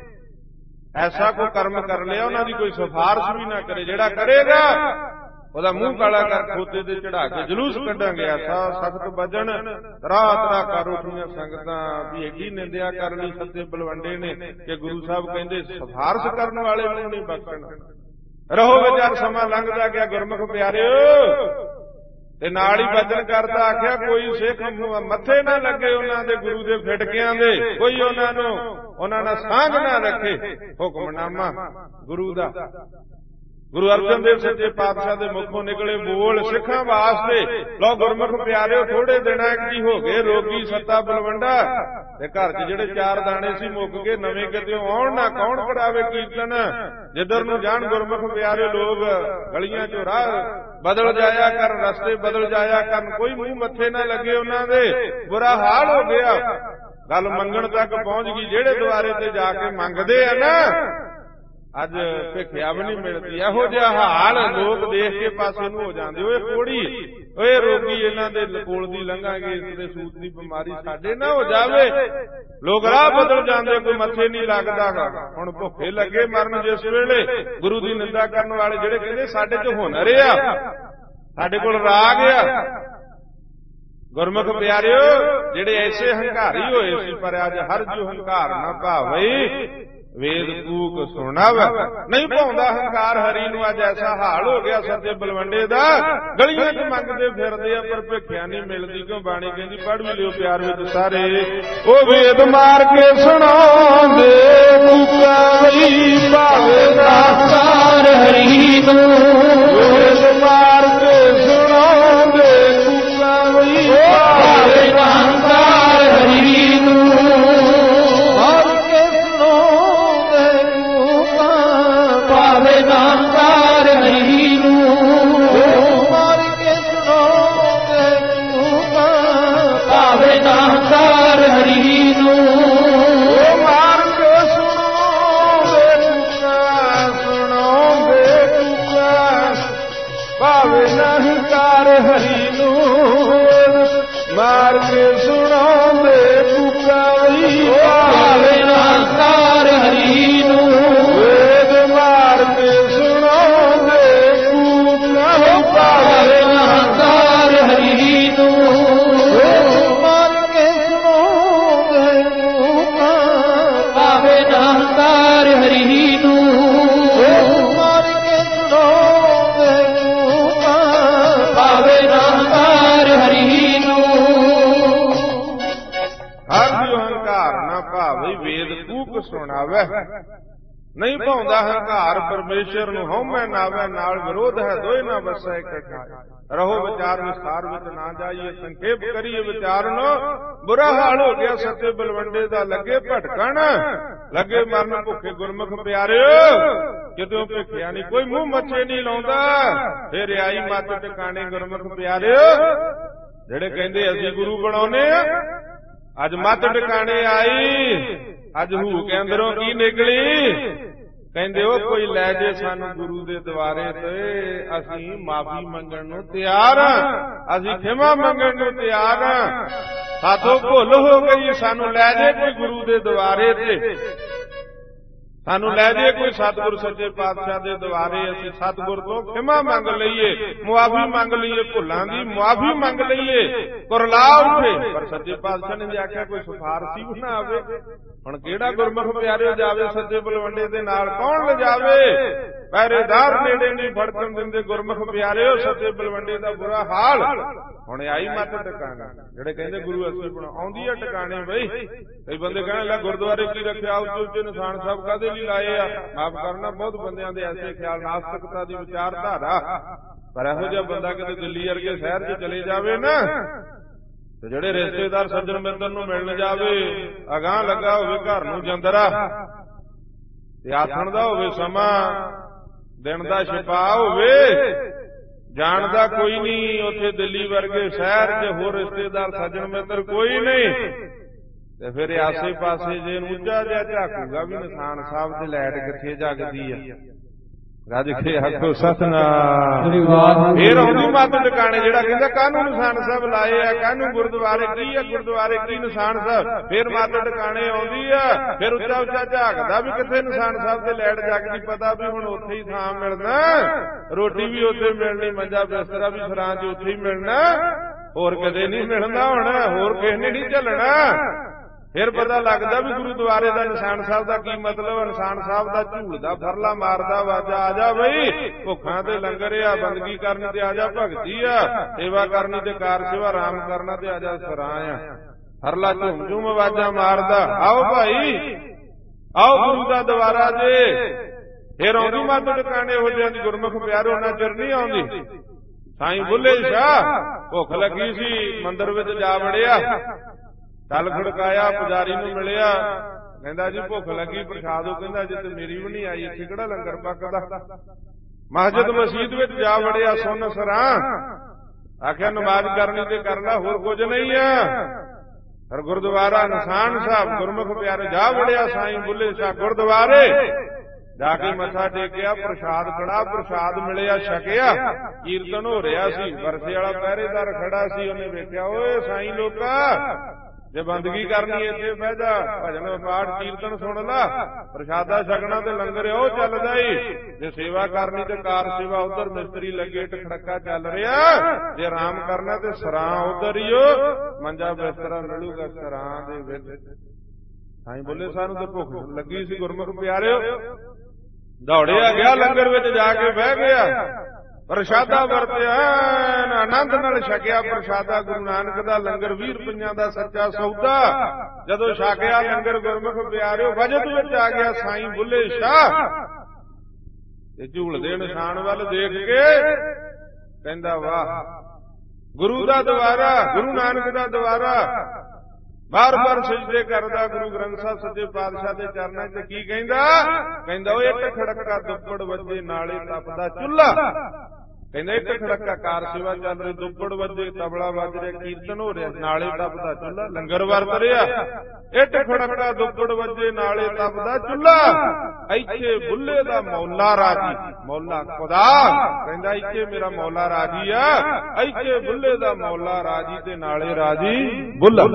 ਐਸਾ ਕੋਈ ਕਰਮ ਕਰ ਲਿਆ, ਉਹਨਾਂ ਦੀ ਕੋਈ ਸਿਫਾਰਿਸ਼ ਵੀ ਨਾ ਕਰੇ। ਜਿਹੜਾ ਕਰੇਗਾ ਉਹਦਾ ਮੂੰਹ ਕਾਲਾ ਕਰ ਖੋਤੇ ਤੇ ਚੜਾ ਕੇ ਜਲੂਸ ਕੱਢਾਂਗੇ। ਐਸਾ ਸਖਤ ਵਜਣ ਤਰਾ ਤਰਾ ਕਰ ਉੱਠੀਆਂ ਸੰਗਤਾਂ ਵੀ ਏਡੀ ਨਿੰਦਿਆ ਕਰ ਲਈ ਸੱਚੇ ਬਲਵੰਡੇ ਨੇ ਕਿ ਗੁਰੂ ਸਾਹਿਬ ਕਹਿੰਦੇ ਸਿਫਾਰਿਸ਼ ਕਰਨ ਵਾਲੇ ਨੂੰ ਨਹੀਂ ਬਖਸ਼ਣਾ। ਰਹੋ ਵਿਚਾਰ, ਸਮਾਂ ਲੰਘਦਾ ਗਿਆ ਗੁਰਮੁਖ ਪਿਆਰਿਓ। ਤੇ ਨਾਲ ਹੀ ਵਚਨ ਕਰਦਾ ਆਖਿਆ, ਕੋਈ ਸਿੱਖ ਮੱਥੇ ਨਾ ਲੱਗੇ ਉਹਨਾਂ ਦੇ ਗੁਰੂ ਦੇ ਫਿਟਕਿਆਂ ਦੇ, ਕੋਈ ਉਹਨਾਂ ਨੂੰ ਉਹਨਾਂ ਨਾਲ ਸਾਂਝ ਨਾ ਰੱਖੇ। ਹੁਕਮਨਾਮਾ ਗੁਰੂ ਦਾ, ਗੁਰੂ ਅਰਜਨ ਦੇਵ ਸੱਚੇ ਪਾਤਸ਼ਾਹ ਦੇ ਮੁਖੋਂ ਨਿਕਲੇ ਬੋਲ ਸਿੱਖਾਂ ਵਾਸਤੇ। ਲਓ ਗੁਰਮੁਖ ਪਿਆਰਿਓ, ਥੋੜੇ ਦਿਨਾਂ ਕੀ ਹੋ ਗਏ, ਰੋਗੀ ਸੱਤਾ ਬਲਵੰਡਾ ਤੇ ਘਰ 'ਚ ਜਿਹੜੇ ਚਾਰ ਦਾਣੇ ਸੀ ਮੁੱਕ ਗਏ, ਨਵੇਂ ਕਿਤੇ ਆਉਣ ਨਾ ਕੌਣ ਕਰਾਵੇ ਕੀਰਤਨ। ਜਿੱਧਰ ਨੂੰ ਜਾਣ ਗੁਰਮੁਖ ਪਿਆਰਿਓ, ਲੋਕ ਗਲੀਆਂ 'ਚੋਂ ਰਾਹ ਬਦਲ ਜਾਇਆ ਕਰਨ, ਰਸਤੇ ਬਦਲ ਜਾਇਆ ਕਰਨ, ਕੋਈ ਮੂੰਹ ਮੱਥੇ ਨਾ ਲੱਗੇ ਉਹਨਾਂ ਦੇ। ਬੁਰਾ ਹਾਲ ਹੋ ਗਿਆ, ਗੱਲ ਮੰਗਣ ਤੱਕ ਪਹੁੰਚ ਗਈ। ਜਿਹੜੇ ਦੁਆਰੇ ਤੇ ਜਾ ਕੇ ਮੰਗਦੇ ਆ ਨਾ, ਅੱਜ ਭਿਖਿਆ ਵੀ ਨਹੀਂ ਮਿਲਦੀ। ਇਹੋ ਜਿਹਾ ਹਾਲ ਲੋਕ ਦੇਖ ਕੇ ਪਾਸੇ ਨੂੰ ਹੋ ਜਾਂਦੇ। ਓਏ ਕੋੜੀ, ਓਏ ਰੋਗੀ, ਇਹਨਾਂ ਦੇ ਕੋਲ ਦੀ ਲੰਘਾਂਗੇ, ਇਸ ਦੇ ਸੂਤ ਦੀ ਬਿਮਾਰੀ ਸਾਡੇ ਨਾ ਹੋ ਜਾਵੇ। ਲੋਕ ਰਾਹ ਬਦਲ ਜਾਂਦੇ, ਕੋਈ ਮੱਥੇ ਨਹੀਂ ਲੱਗਦਾ। ਹੁਣ ਭੁੱਖੇ ਲੱਗੇ ਮਰਨ ਜਿਸ ਵੇਲੇ, ਗੁਰੂ ਦੀ ਨਿੰਦਾ ਕਰਨ ਵਾਲੇ ਜਿਹੜੇ ਕਹਿੰਦੇ ਸਾਡੇ 'ਚ ਹੁਨਰ ਆ, ਸਾਡੇ ਕੋਲ ਰਾਗ ਆ। ਗੁਰਮੁਖ ਪਿਆਰਿਓ, ਜਿਹੜੇ ਐਸੇ ਹੰਕਾਰੀ ਹੋਏ ਸੀ, ਪਰ ਅੱਜ ਹਰ ਜੋ ਹੰਕਾਰ ਨਾ ਭਾਵੇ ਵੇਦ ਕੂਕ ਸੁਣਾਵ। ਨਹੀਂ ਭਾਉਂਦਾ ਹੰਕਾਰ ਹਰੀ ਨੂੰ। ਅੱਜ ਐਸਾ ਹਾਲ ਹੋ ਗਿਆ ਸੱਚੇ ਬਲਵੰਡੇ ਦਾ, ਗਲੀਆਂ 'ਚ ਮੰਗਦੇ ਫਿਰਦੇ ਆ ਪਰ ਭਿਖਿਆ ਨਹੀਂ ਮਿਲਦੀ। ਕਿਉਂ? ਬਾਣੀ ਕਹਿੰਦੀ, ਪੜ੍ਹ ਵੀ ਲਿਓ ਪਿਆਰ ਵਿੱਚ ਸਾਰੇ, ਉਹ ਵੇਦ ਮਾਰ ਕੇ ਸੁਣਾਉਂਦੇ ਕੂਕਾ ਵਈ, ਭਾਵੇਂ ਦਾਤਾਰ ਹਰੀ ਨੂੰ। ਵੇਦ ਮਾਰ ਕੇ ਸੁਣਾਉਂਦੇ ਕੂਕਾ ਵਈ, ਭਾਵੇਂ ਦਾਤਾਰ ਹਰੀ ਨੂੰ। ਨਾਮਦਾਰ ਹਰੀ ਨੂੰ ਮਾਰ ਕੇ ਸੁਣੋਗੇ ਕੂਕਾ, ਭਾਵੇਂ ਨਾਮਦਾਰ ਹਰੀ ਨੂੰ ਮਾਰ ਕੇ ਸੁਣੋਗੇ ਕੂਕਾ, ਸੁਣੋਗੇ ਕੂਕਾ, ਭਾਵੇਂ ਨਾਮਦਾਰ ਹਰੀ ਨੂੰ ਮਾਰ ਕੇ ਸੁਣੋਗੇ ਕੂਕਾ ਵਈ, ਭਾਵੇਂ ਨਾਮਦਾਰ ਹਰੀ ਨੂੰ। ਭਾਵੇਂ ਨਾਮਦਾਰ ਹਰੀ ਨੂੰ ਮਾਰ ਕੇ ਸੁਣੋਗੇ ਕੂਕਾ, ਭਾਵੇਂ ਨਾਮਦਾਰ ਹਰੀ ਨੂੰ ਮਾਰ ਕੇ ਸੁਣੋਗੇ ਕੂਕਾ, ਭਾਵੇਂ ਨਾਮਦਾਰ ਹਰੀ ਨੂੰ। ਹਰ ਜੋ ਹੰਕਾਰ ਨਾ ਭਾਵੇ ਵੇਦ ਕੂਕ ਸੁਣਾਵੇ। ਨਹੀਂ ਭਾਉਂਦਾ ਹੰਕਾਰ ਪਰਮੇਸ਼ਰ ਨੂੰ, ਹਉਮੈ ਨਾਵੇ ਨਾਲ ਵਿਰੋਧ ਹੈ, ਦੋਏ ਨਾ ਵਸੈ ਇਕੱਠਾ। ਰਹੋ ਵਿਚਾਰ ਵਿਸਥਾਰ ਵਿੱਚ ਨਾ ਜਾਈਏ, ਸੰਖੇਪ ਕਰੀਏ ਵਿਚਾਰ ਨੂੰ। ਬੁਰਾ ਹਾਲ ਹੋ ਗਿਆ ਸੱਚੇ ਬਲਵੰਡੇ ਦਾ, ਲੱਗੇ ਭਟਕਣ, ਲੱਗੇ ਮਰਨ ਭੁੱਖੇ ਗੁਰਮੁਖ ਪਿਆਰਿਓ। ਕਿਤੇ ਭਿਖਿਆ ਨਹੀਂ, ਕੋਈ ਮੂੰਹ ਮੱਥੇ ਨਹੀਂ ਲਾਉਂਦਾ। ਫਿਰ ਆਈ ਮੱਤ ਟਿਕਾਣੇ ਗੁਰਮੁਖ ਪਿਆਰਿਓ। ਜਿਹੜੇ ਕਹਿੰਦੇ ਅਸੀਂ ਗੁਰੂ ਬਣਾਉਨੇ ਆ, ਅੱਜ ਮੱਤ ਟਿਕਾਣੇ ਆਈ। ਅੱਜ ਹੂ ਕੇ ਅੰਦਰੋਂ ਕੀ ਨਿਕਲੀ? ਕਹਿੰਦੇ ਉਹ ਕੋਈ ਲੈ ਜੇ ਸਾਨੂੰ ਗੁਰੂ ਦੇ ਦੁਆਰੇ ਤੇ ਅਸੀਂ ਮਾਫੀ ਮੰਗਣ ਨੂੰ ਤਿਆਰ ਹਾਂ, ਅਸੀਂ ਖਿਮਾ ਮੰਗਣ ਨੂੰ ਤਿਆਰ ਹਾਂ। ਸਾਥੋਂ ਭੁੱਲ ਹੋ ਗਈ, ਸਾਨੂੰ ਲੈ ਜੇ ਕੋਈ ਗੁਰੂ ਦੇ ਦੁਆਰੇ ਤੇ ਸਾਨੂੰ ਲੈ ਜੇ ਕੋਈ ਸਤਿਗੁਰ ਸੱਚੇ ਪਾਤਸ਼ਾਹ ਦੇ ਦੁਆਰੇ, ਅਸੀਂ ਸਤਿਗੁਰ ਤੋਂ ਖਿਮਾ ਮੰਗ ਲਈਏ, ਮੁਆਫੀ ਮੰਗ ਲਈਏ, ਭੁੱਲਾਂ ਦੀ ਮੁਆਫੀ ਮੰਗ ਲਈਏ, ਕੁਰਲਾ ਉੱਠੇ। ਪਰ ਸੱਚੇ ਪਾਤਸ਼ਾਹ ਨੇ ਆਖਿਆ ਕੋਈ ਸਿਫਾਰਸ਼ੀ ਵੀ ਨਾ ਆਵੇ। ਹੁਣ ਕਿਹੜਾ ਗੁਰਮੁਖ ਪਿਆਰਿਓ ਜਾਵੇ ਸੱਚੇ ਬਲਵੰਡੇ ਦੇ ਨਾਲ, ਕੌਣ ਲਿਜਾਵੇ? ਪਹਿਰੇਦਾਰ ਨੇੜੇ ਨਹੀਂ ਫੜਕਣ ਦਿੰਦੇ ਗੁਰਮੁਖ ਪਿਆਰਿਓ, ਸੱਚੇ ਬਲਵੰਡੇ ਦਾ ਬੁਰਾ ਹਾਲ। ਹੁਣ ਆਈ ਮੱਤ ਟਿਕਾਣਾ, ਜਿਹੜੇ ਕਹਿੰਦੇ ਗੁਰੂ ਅਸੀਂ ਬਣਾ ਆਉਂਦੀ ਆ ਟਿਕਾਣੇ ਬਈ। ਕਈ ਬੰਦੇ ਕਹਿਣ ਲੈ ਗੁਰਦੁਆਰੇ ਕੀ ਰੱਖਿਆ, ਉੱਚੇ ਉੱਚੇ ਨਿਸ਼ਾਨ ਸਾਹਿਬ ਕਾਹਦੇ ਲਈ ਲਾਏ ਆ? ਮਾਫ ਕਰਨਾ, ਬਹੁਤ ਬੰਦਿਆਂ ਦੇ ਐਸੇ ਖਿਆਲ, ਨਾਸਤਿਕਤਾ ਦੀ ਵਿਚਾਰਧਾਰਾ। ਪਰ ਇਹੋ ਜਿਹਾ ਬੰਦਾ ਕਿਤੇ ਦਿੱਲੀ ਵਰਗੇ ਸ਼ਹਿਰ 'ਚ ਚਲੇ ਜਾਵੇ ਨਾ, ਤੇ ਜਿਹੜੇ ਰਿਸ਼ਤੇਦਾਰ ਸੱਜਣ ਮਿੱਤਰ ਨੂੰ ਮਿਲਣ ਜਾਵੇ, ਅਗਾਂਹ ਲੱਗਾ ਹੋਵੇ ਘਰ ਨੂੰ ਜੰਦਰਾ, ਤੇ ਆਥਣ ਦਾ ਹੋਵੇ ਸਮਾਂ, ਦਿਨ ਦਾ ਛਿਪਾ ਹੋਵੇ, ਜਾਣਦਾ ਕੋਈ ਨਹੀਂ ਉੱਥੇ ਦਿੱਲੀ ਵਰਗੇ ਸ਼ਹਿਰ 'ਚ ਹੋਰ ਰਿਸ਼ਤੇਦਾਰ ਸੱਜਣ ਮਿੱਤਰ ਕੋਈ ਨਹੀਂ, ਤੇ ਫਿਰ ਆਸੇ ਪਾਸੇ ਜੇ ਉੱਚਾ ਜਿਹਾ ਝਾਕੂਗਾ ਵੀ ਨਿਸ਼ਾਨ ਸਾਹਿਬ ਦੀ ਲਾਈਟ ਕਿੱਥੇ ਜਗਦੀ ਆ, ਰੱਜ ਕੇ ਆਖੋ ਸਤਿਨਾਮ। ਫੇਰ ਆਉਂਦੀ ਮੱਤ ਟਿਕਾਣੇ, ਜਿਹੜਾ ਕਹਿੰਦਾ ਕਾਹਨੂੰ ਨਿਸ਼ਾਨ ਸਾਹਿਬ ਲਾਏ ਆ, ਕਾਹਨੂੰ ਗੁਰਦੁਆਰੇ ਕੀ ਆ, ਗੁਰਦੁਆਰੇ ਕੀ ਨਿਸ਼ਾਨ ਸਾਹਿਬ। ਫੇਰ ਮੱਤ ਟਿਕਾਣੇ ਆਉਂਦੀ ਆ, ਫਿਰ ਉੱਚਾ ਉੱਚਾ ਝਾਕਦਾ ਵੀ ਕਿੱਥੇ ਨਿਸ਼ਾਨ ਸਾਹਿਬ ਦੇ ਲਾਈਟ ਜਗਦੀ, ਪਤਾ ਵੀ ਹੁਣ ਉੱਥੇ ਹੀ ਥਾਂ ਮਿਲਣਾ, ਰੋਟੀ ਵੀ ਉੱਥੇ ਮਿਲਣੀ, ਮੰਜਾ ਬਿਸਤਰਾ ਵੀ ਸਰਾਂ 'ਚ ਉੱਥੇ ਹੀ ਮਿਲਣਾ, ਹੋਰ ਕਦੇ ਨਹੀਂ ਮਿਲਣਾ, ਹੁਣ ਹੋਰ ਕਿਸੇ ਨੇ ਨਹੀਂ ਝੱਲਣਾ। ਫਿਰ ਪਤਾ ਲੱਗਦਾ ਵੀ ਗੁਰਦੁਆਰੇ ਦਾ ਨਿਸ਼ਾਨ ਸਾਹਿਬ ਦਾ ਕੀ ਮਤਲਬ। ਨਿਸ਼ਾਨ ਸਾਹਿਬ ਦਾ ਝੂਲਦਾ ਫਰਲਾ ਮਾਰਦਾ ਵਾਜਾ, ਆ ਜਾ ਬਈ ਭੁੱਖਾਂ ਤੇ ਲੰਗਰ ਆ, ਬੰਦਗੀ ਕਰਨੀ ਤੇ ਆ ਜਾ, ਭਗਤੀ ਆ, ਸੇਵਾ ਕਰਨੀ ਤੇ ਕਾਰ ਸੇਵਾ, ਆਰਾਮ ਕਰਨਾ ਤੇ ਆ ਜਾ ਸਰਾਂ ਆ। ਫਰਲਾ ਝੂਮ ਝੂਮ ਵਾਜਾ ਮਾਰਦਾ, ਆਓ ਭਾਈ ਆਓ ਗੁਰੂ ਦਾ ਦੁਆਰਾ ਜੇ। ਫਿਰ ਆਉਂਦੀ ਮੱਤ ਟਿਕਾਣੇ ਹੋ ਜਾਂਦੀ ਗੁਰਮੁਖ ਪਿਆਰੋ, ਉਹਨਾਂ ਚਿਰ ਨਹੀਂ ਆਉਂਦੀ। ਸਾਈਂ ਬੁੱਲੇ ਸ਼ਾਹ ਭੁੱਖ ਲੱਗੀ ਸੀ, ਮੰਦਿਰ ਵਿੱਚ ਜਾ ਵੜਿਆ, ਚੱਲ ਖੜਕਾਇਆ, ਪੁਜਾਰੀ ਨੂੰ ਮਿਲਿਆ, ਕਹਿੰਦਾ ਜੀ ਭੁੱਖ ਲੱਗੀ ਪ੍ਰਸ਼ਾਦ। ਉਹ ਕਹਿੰਦਾ ਜੇ ਤੇ ਮੇਰੀ ਵੀ ਨਹੀਂ ਆਈ, ਇੱਥੇ ਕਿਹੜਾ ਲੰਗਰ ਪੱਕਦਾ। ਮਸਜਿਦ ਮਸੀਤ ਵਿੱਚ ਜਾ ਵੜਿਆ, ਸੁੰਨ ਸਰਾਂ, ਆਖਿਆ ਨਮਾਜ਼ ਕਰਨੀ ਤੇ ਕਰ ਲੈ, ਹੋਰ ਕੁਝ ਨਹੀਂ ਆ। ਫਿਰ ਗੁਰਦੁਆਰਾ ਨਿਸ਼ਾਨ ਸਾਹਿਬ ਗੁਰਮੁਖ ਪਿਆਰੇ ਜਾ ਵੜਿਆ, ਸਾਈਂ ਬੁੱਲੇ ਸ਼ਾਹ ਗੁਰਦੁਆਰੇ ਜਾ ਕੇ ਮੱਥਾ ਟੇਕਿਆ, ਪ੍ਰਸ਼ਾਦ ਕੜਾ ਪ੍ਰਸ਼ਾਦ ਮਿਲਿਆ, ਛਕਿਆ। ਕੀਰਤਨ ਹੋ ਰਿਹਾ ਸੀ, ਵਰਸੇ ਵਾਲਾ ਪਹਿਰੇਦਾਰ ਖੜਾ ਸੀ, ਉਹਨੇ ਵੇਖਿਆ, ਓਏ ਸਾਈਂ ਲੋਕਾ ਜੇ ਬੰਦਗੀ ਕਰਨੀ ਇੱਥੇ ਬਹਿ ਜਾ, ਭਜਨ ਪਾਠ ਕੀਰਤਨ ਸੁਣ ਲਾ, ਪ੍ਰਸ਼ਾਦਾ ਛਕਣਾ ਤੇ ਲੰਗਰ ਉਹ ਚੱਲਦਾ ਈ, ਜੇ ਸੇਵਾ ਕਰਨੀ ਤੇ ਕਾਰ ਸੇਵਾ ਉਧਰ ਮਿਸਤਰੀ ਲੱਗੇ, ਟਖੜਕਾ ਚੱਲ ਰਿਹਾ, ਜੇ ਆਰਾਮ ਕਰਨਾ ਤੇ ਸਰਾਂ ਉਧਰ ਹੀ ਓ ਮੰਜਾ ਬਿਸਤਰਾ ਮਿਲੂਗਾ ਸਰਾਂ ਦੇ ਵਿੱਚ। ਸਾਈਂ ਬੋਲੇ ਸਾਨੂੰ ਤਾਂ ਭੁੱਖ ਲੱਗੀ ਸੀ ਗੁਰਮੁਖ ਪਿਆਰਿਓ, ਦੌੜਿਆ ਗਿਆ ਲੰਗਰ ਵਿੱਚ ਜਾ ਕੇ ਬਹਿ ਗਿਆ, ਪ੍ਰਸ਼ਾਦਾ ਵਰਤਿਆ, ਆਨੰਦ ਨਾਲ ਛਕਿਆ ਪ੍ਰਸ਼ਾਦਾ। ਗੁਰੂ ਨਾਨਕ ਦਾ ਲੰਗਰ ਵੀਹ ਰੁਪਈਆਂ ਦਾ ਸੱਚਾ ਸੌਦਾ। ਜਦੋਂ ਛਕਿਆ ਲੰਗਰ ਗੁਰਮੁਖ ਪਿਆਰਿਓ, ਵਜਦ ਵਿੱਚ ਆ ਗਿਆ ਸਾਈਂ ਬੁੱਲੇ ਸ਼ਾਹ, ਤੇ ਝੂਲਦੇ ਨਿਸ਼ਾਨ ਵੱਲ ਦੇਖ ਕੇ ਕਹਿੰਦਾ ਵਾਹ ਗੁਰੂ ਦਾ ਦੁਆਰਾ, ਗੁਰੂ ਨਾਨਕ ਦਾ ਦੁਆਰਾ। ਬਾਰ ਬਾਰ ਸਜਦੇ ਕਰਦਾ ਗੁਰੂ ਗ੍ਰੰਥ ਸਾਹਿਬ ਸੱਚੇ ਪਾਤਸ਼ਾਹ ਦੇ ਚਰਨਾਂ 'ਚ। ਕੀ ਕਹਿੰਦਾ? ਕਹਿੰਦਾ ਉਹ ਇੱਕ ਖੜਕਾ ਦੁੱਪੜ ਵੱਜੇ ਨਾਲੇ ਤਪਦਾ ਚੁੱਲ੍ਹਾ। ਕਹਿੰਦਾ ਇੱਕ ਖੜਕਾ ਕਾਰ ਸੇਵਾ ਚੱਲ ਰਹੀ, ਦੁੱਪੜ ਵੱਜੇ, ਤਬਲਾ ਵੱਜ ਰਿਹਾ, ਕੀਰਤਨ ਹੋ ਰਿਹਾ, ਨਾਲੇ ਤਪਦਾ ਚੁੱਲ੍ਹਾ, ਲੰਗਰ ਵਰਤ ਰਿਹਾ। ਇੱਟ ਖੜਕਾ ਦੁੱਪੜ ਵੱਜੇ ਨਾਲੇ ਤਪਦਾ ਚੁੱਲ੍ਹਾ। ਇੱਥੇ ਬੁੱਲੇ ਦਾ ਮੌਲਾ ਰਾਜੀ, ਮੌਲਾ ਖੁਦਾ ਕਹਿੰਦਾ ਇੱਥੇ ਮੇਰਾ ਮੌਲਾ ਰਾਜੀ ਆ, ਇੱਥੇ ਬੁੱਲੇ ਦਾ ਮੌਲਾ ਰਾਜੀ ਤੇ ਨਾਲੇ ਰਾਜੀ ਬੁੱਲਾ।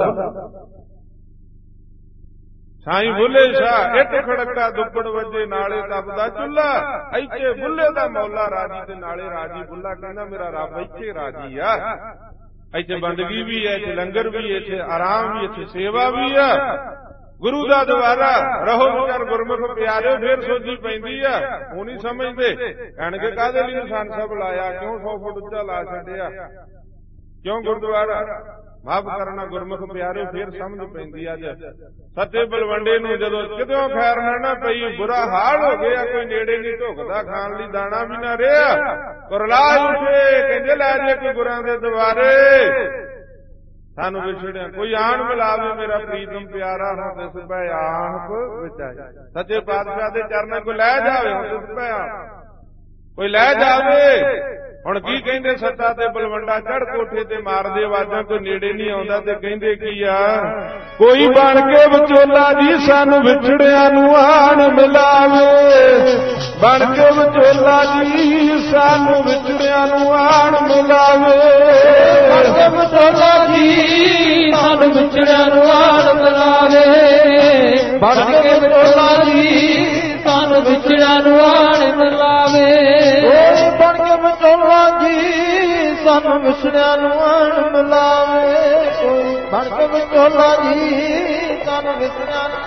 ਸਾਈਂ ਬੁੱਲੇ ਸ਼ਾਹ ਇੱਟ ਖੜਕਾ ਦੁੱਪੜ ਵੱਜੇ ਨਾਲੇ ਤਪਦਾ ਚੁੱਲ੍ਹਾ। ਇੱਥੇ ਬੁੱਲੇ ਦਾ ਮੌਲਾ ਰਾਜੀ ਤੇ ਨਾਲੇ ਰਾਜੀ ਬੁੱਲਾ। ਕਹਿੰਦਾ ਮੇਰਾ ਰੱਬ ਇੱਥੇ ਰਾਜੀ ਆ, ਇੱਥੇ ਬੰਦਗੀ ਵੀ ਹੈ, ਇੱਥੇ ਲੰਗਰ ਵੀ, ਇੱਥੇ ਆਰਾਮ ਵੀ, ਇੱਥੇ ਸੇਵਾ ਵੀ ਆ। ਗੁਰੂ ਦਾ ਦੁਆਰਾ ਰਹੋ ਵਿਚਾਰ ਗੁਰਮੁਖ ਪਿਆਰਿਓ। ਫੇਰ ਸੋਚੀ ਪੈਂਦੀ ਆ, ਉਹ ਨਹੀਂ ਸਮਝਦੇ, ਕਹਿਣਗੇ ਕਾਹਦੇ ਲਈ ਨਿਸ਼ਾਨ ਸਾਹਿਬ ਲਾਇਆ, ਕਿਉਂ ਸੌ ਫੁੱਟ ਉੱਚਾ ਲਾ ਛੱਡਿਆ, ਕਿਉਂ ਗੁਰਦੁਆਰਾ। ਮਾਫ ਕਰਨਾ ਗੁਰਮੁਖ ਪਿਆਰਿਓ, ਫੇਰ ਸਮਝ ਪੈਂਦੀ। ਅੱਜ ਸੱਚੇ ਬਲਵੰਡੇ ਨੂੰ ਜਦੋਂ ਕਿਦੋਂ ਖੈਰ ਨਾ ਪਈ, ਬੁਰਾ ਹਾਲ ਹੋ ਗਿਆ, ਕੋਈ ਨੇੜੇ ਨਹੀਂ ਢੁਕਦਾ, ਖਾਣ ਲਈ ਦਾਣਾ ਵੀ ਨਾ ਰਿਹਾ। ਕੁਰਲਾ ਉੱਠੇ, ਕਹਿੰਦੇ ਲੈ ਜੇ ਕੋਈ ਗੁਰਾਂ ਦੇ ਦੁਆਰੇ, ਸਾਨੂੰ ਵਿਛੜਿਆ ਕੋਈ ਆਣ ਮਿਲਾਵੇ, ਮੇਰਾ ਪ੍ਰੀਤਮ ਪਿਆਰਾ ਹੁਣ ਦਿਸ ਪੈ ਆਪ ਵਿੱਚ ਆਏ। ਸੱਚੇ ਪਾਤਸ਼ਾਹ ਦੇ ਚਰਨਾਂ ਕੋਈ ਲੈ ਜਾਵੇ, ਹੁਣ ਦਿਸ ਪੈ ਕੋਈ ਲੈ ਜਾਵੇ। ਹੁਣ ਕੀ ਕਹਿੰਦੇ ਸੱਤਾ ਤੇ ਬਲਵੰਡਾ ਚੜ ਕੋਠੇ ਤੇ ਮਾਰਦੇ ਆਵਾਜ਼ਾਂ, ਕੋਈ ਨੇੜੇ ਨਹੀਂ ਆਉਂਦਾ, ਤੇ ਕਹਿੰਦੇ ਕੀ ਆ, ਕੋਈ ਬਣ ਕੇ ਵਿਚੋਲਾ ਜੀ ਸਾਨੂੰ ਵਿਛੜਿਆਂ ਨੂੰ ਆਣ ਮਿਲਾਵੇ, ਬਣ ਕੇ ਵਿਚੋਲਾ ਜੀ ਸਾਨੂੰ ਵਿਛੜਿਆਂ ਨੂੰ ਆਣ ਮਿਲਾਵੇ, ਬਣ ਕੇ ਵਿਚੋਲਾ ਜੀ ਸਾਨੂੰ ਵਿਛੜਿਆਂ ਨੂੰ ਆਣ ਮਿਲਾਵੇ, ਬਣ ਕੇ ਵਿਚੋਲਾ ਜੀ ਸਾਨੂੰ ਵਿਛੜਿਆ ਨੂੰ ਆਣ ਮਿਲਾਵੇ। ਓਏ ਬਣ ਕੇ ਵਿਚੋਲਾ ਜੀ ਸਾਨੂੰ ਵਿਛੜਿਆ ਨੂੰ ਆਣ ਮਿਲਾਵੇ। ਕੋਈ ਬਣ ਕੇ ਵਿਚੋਲਾ ਜੀ ਸਾਨੂੰ ਵਿਛੜਿਆ ਨੂੰ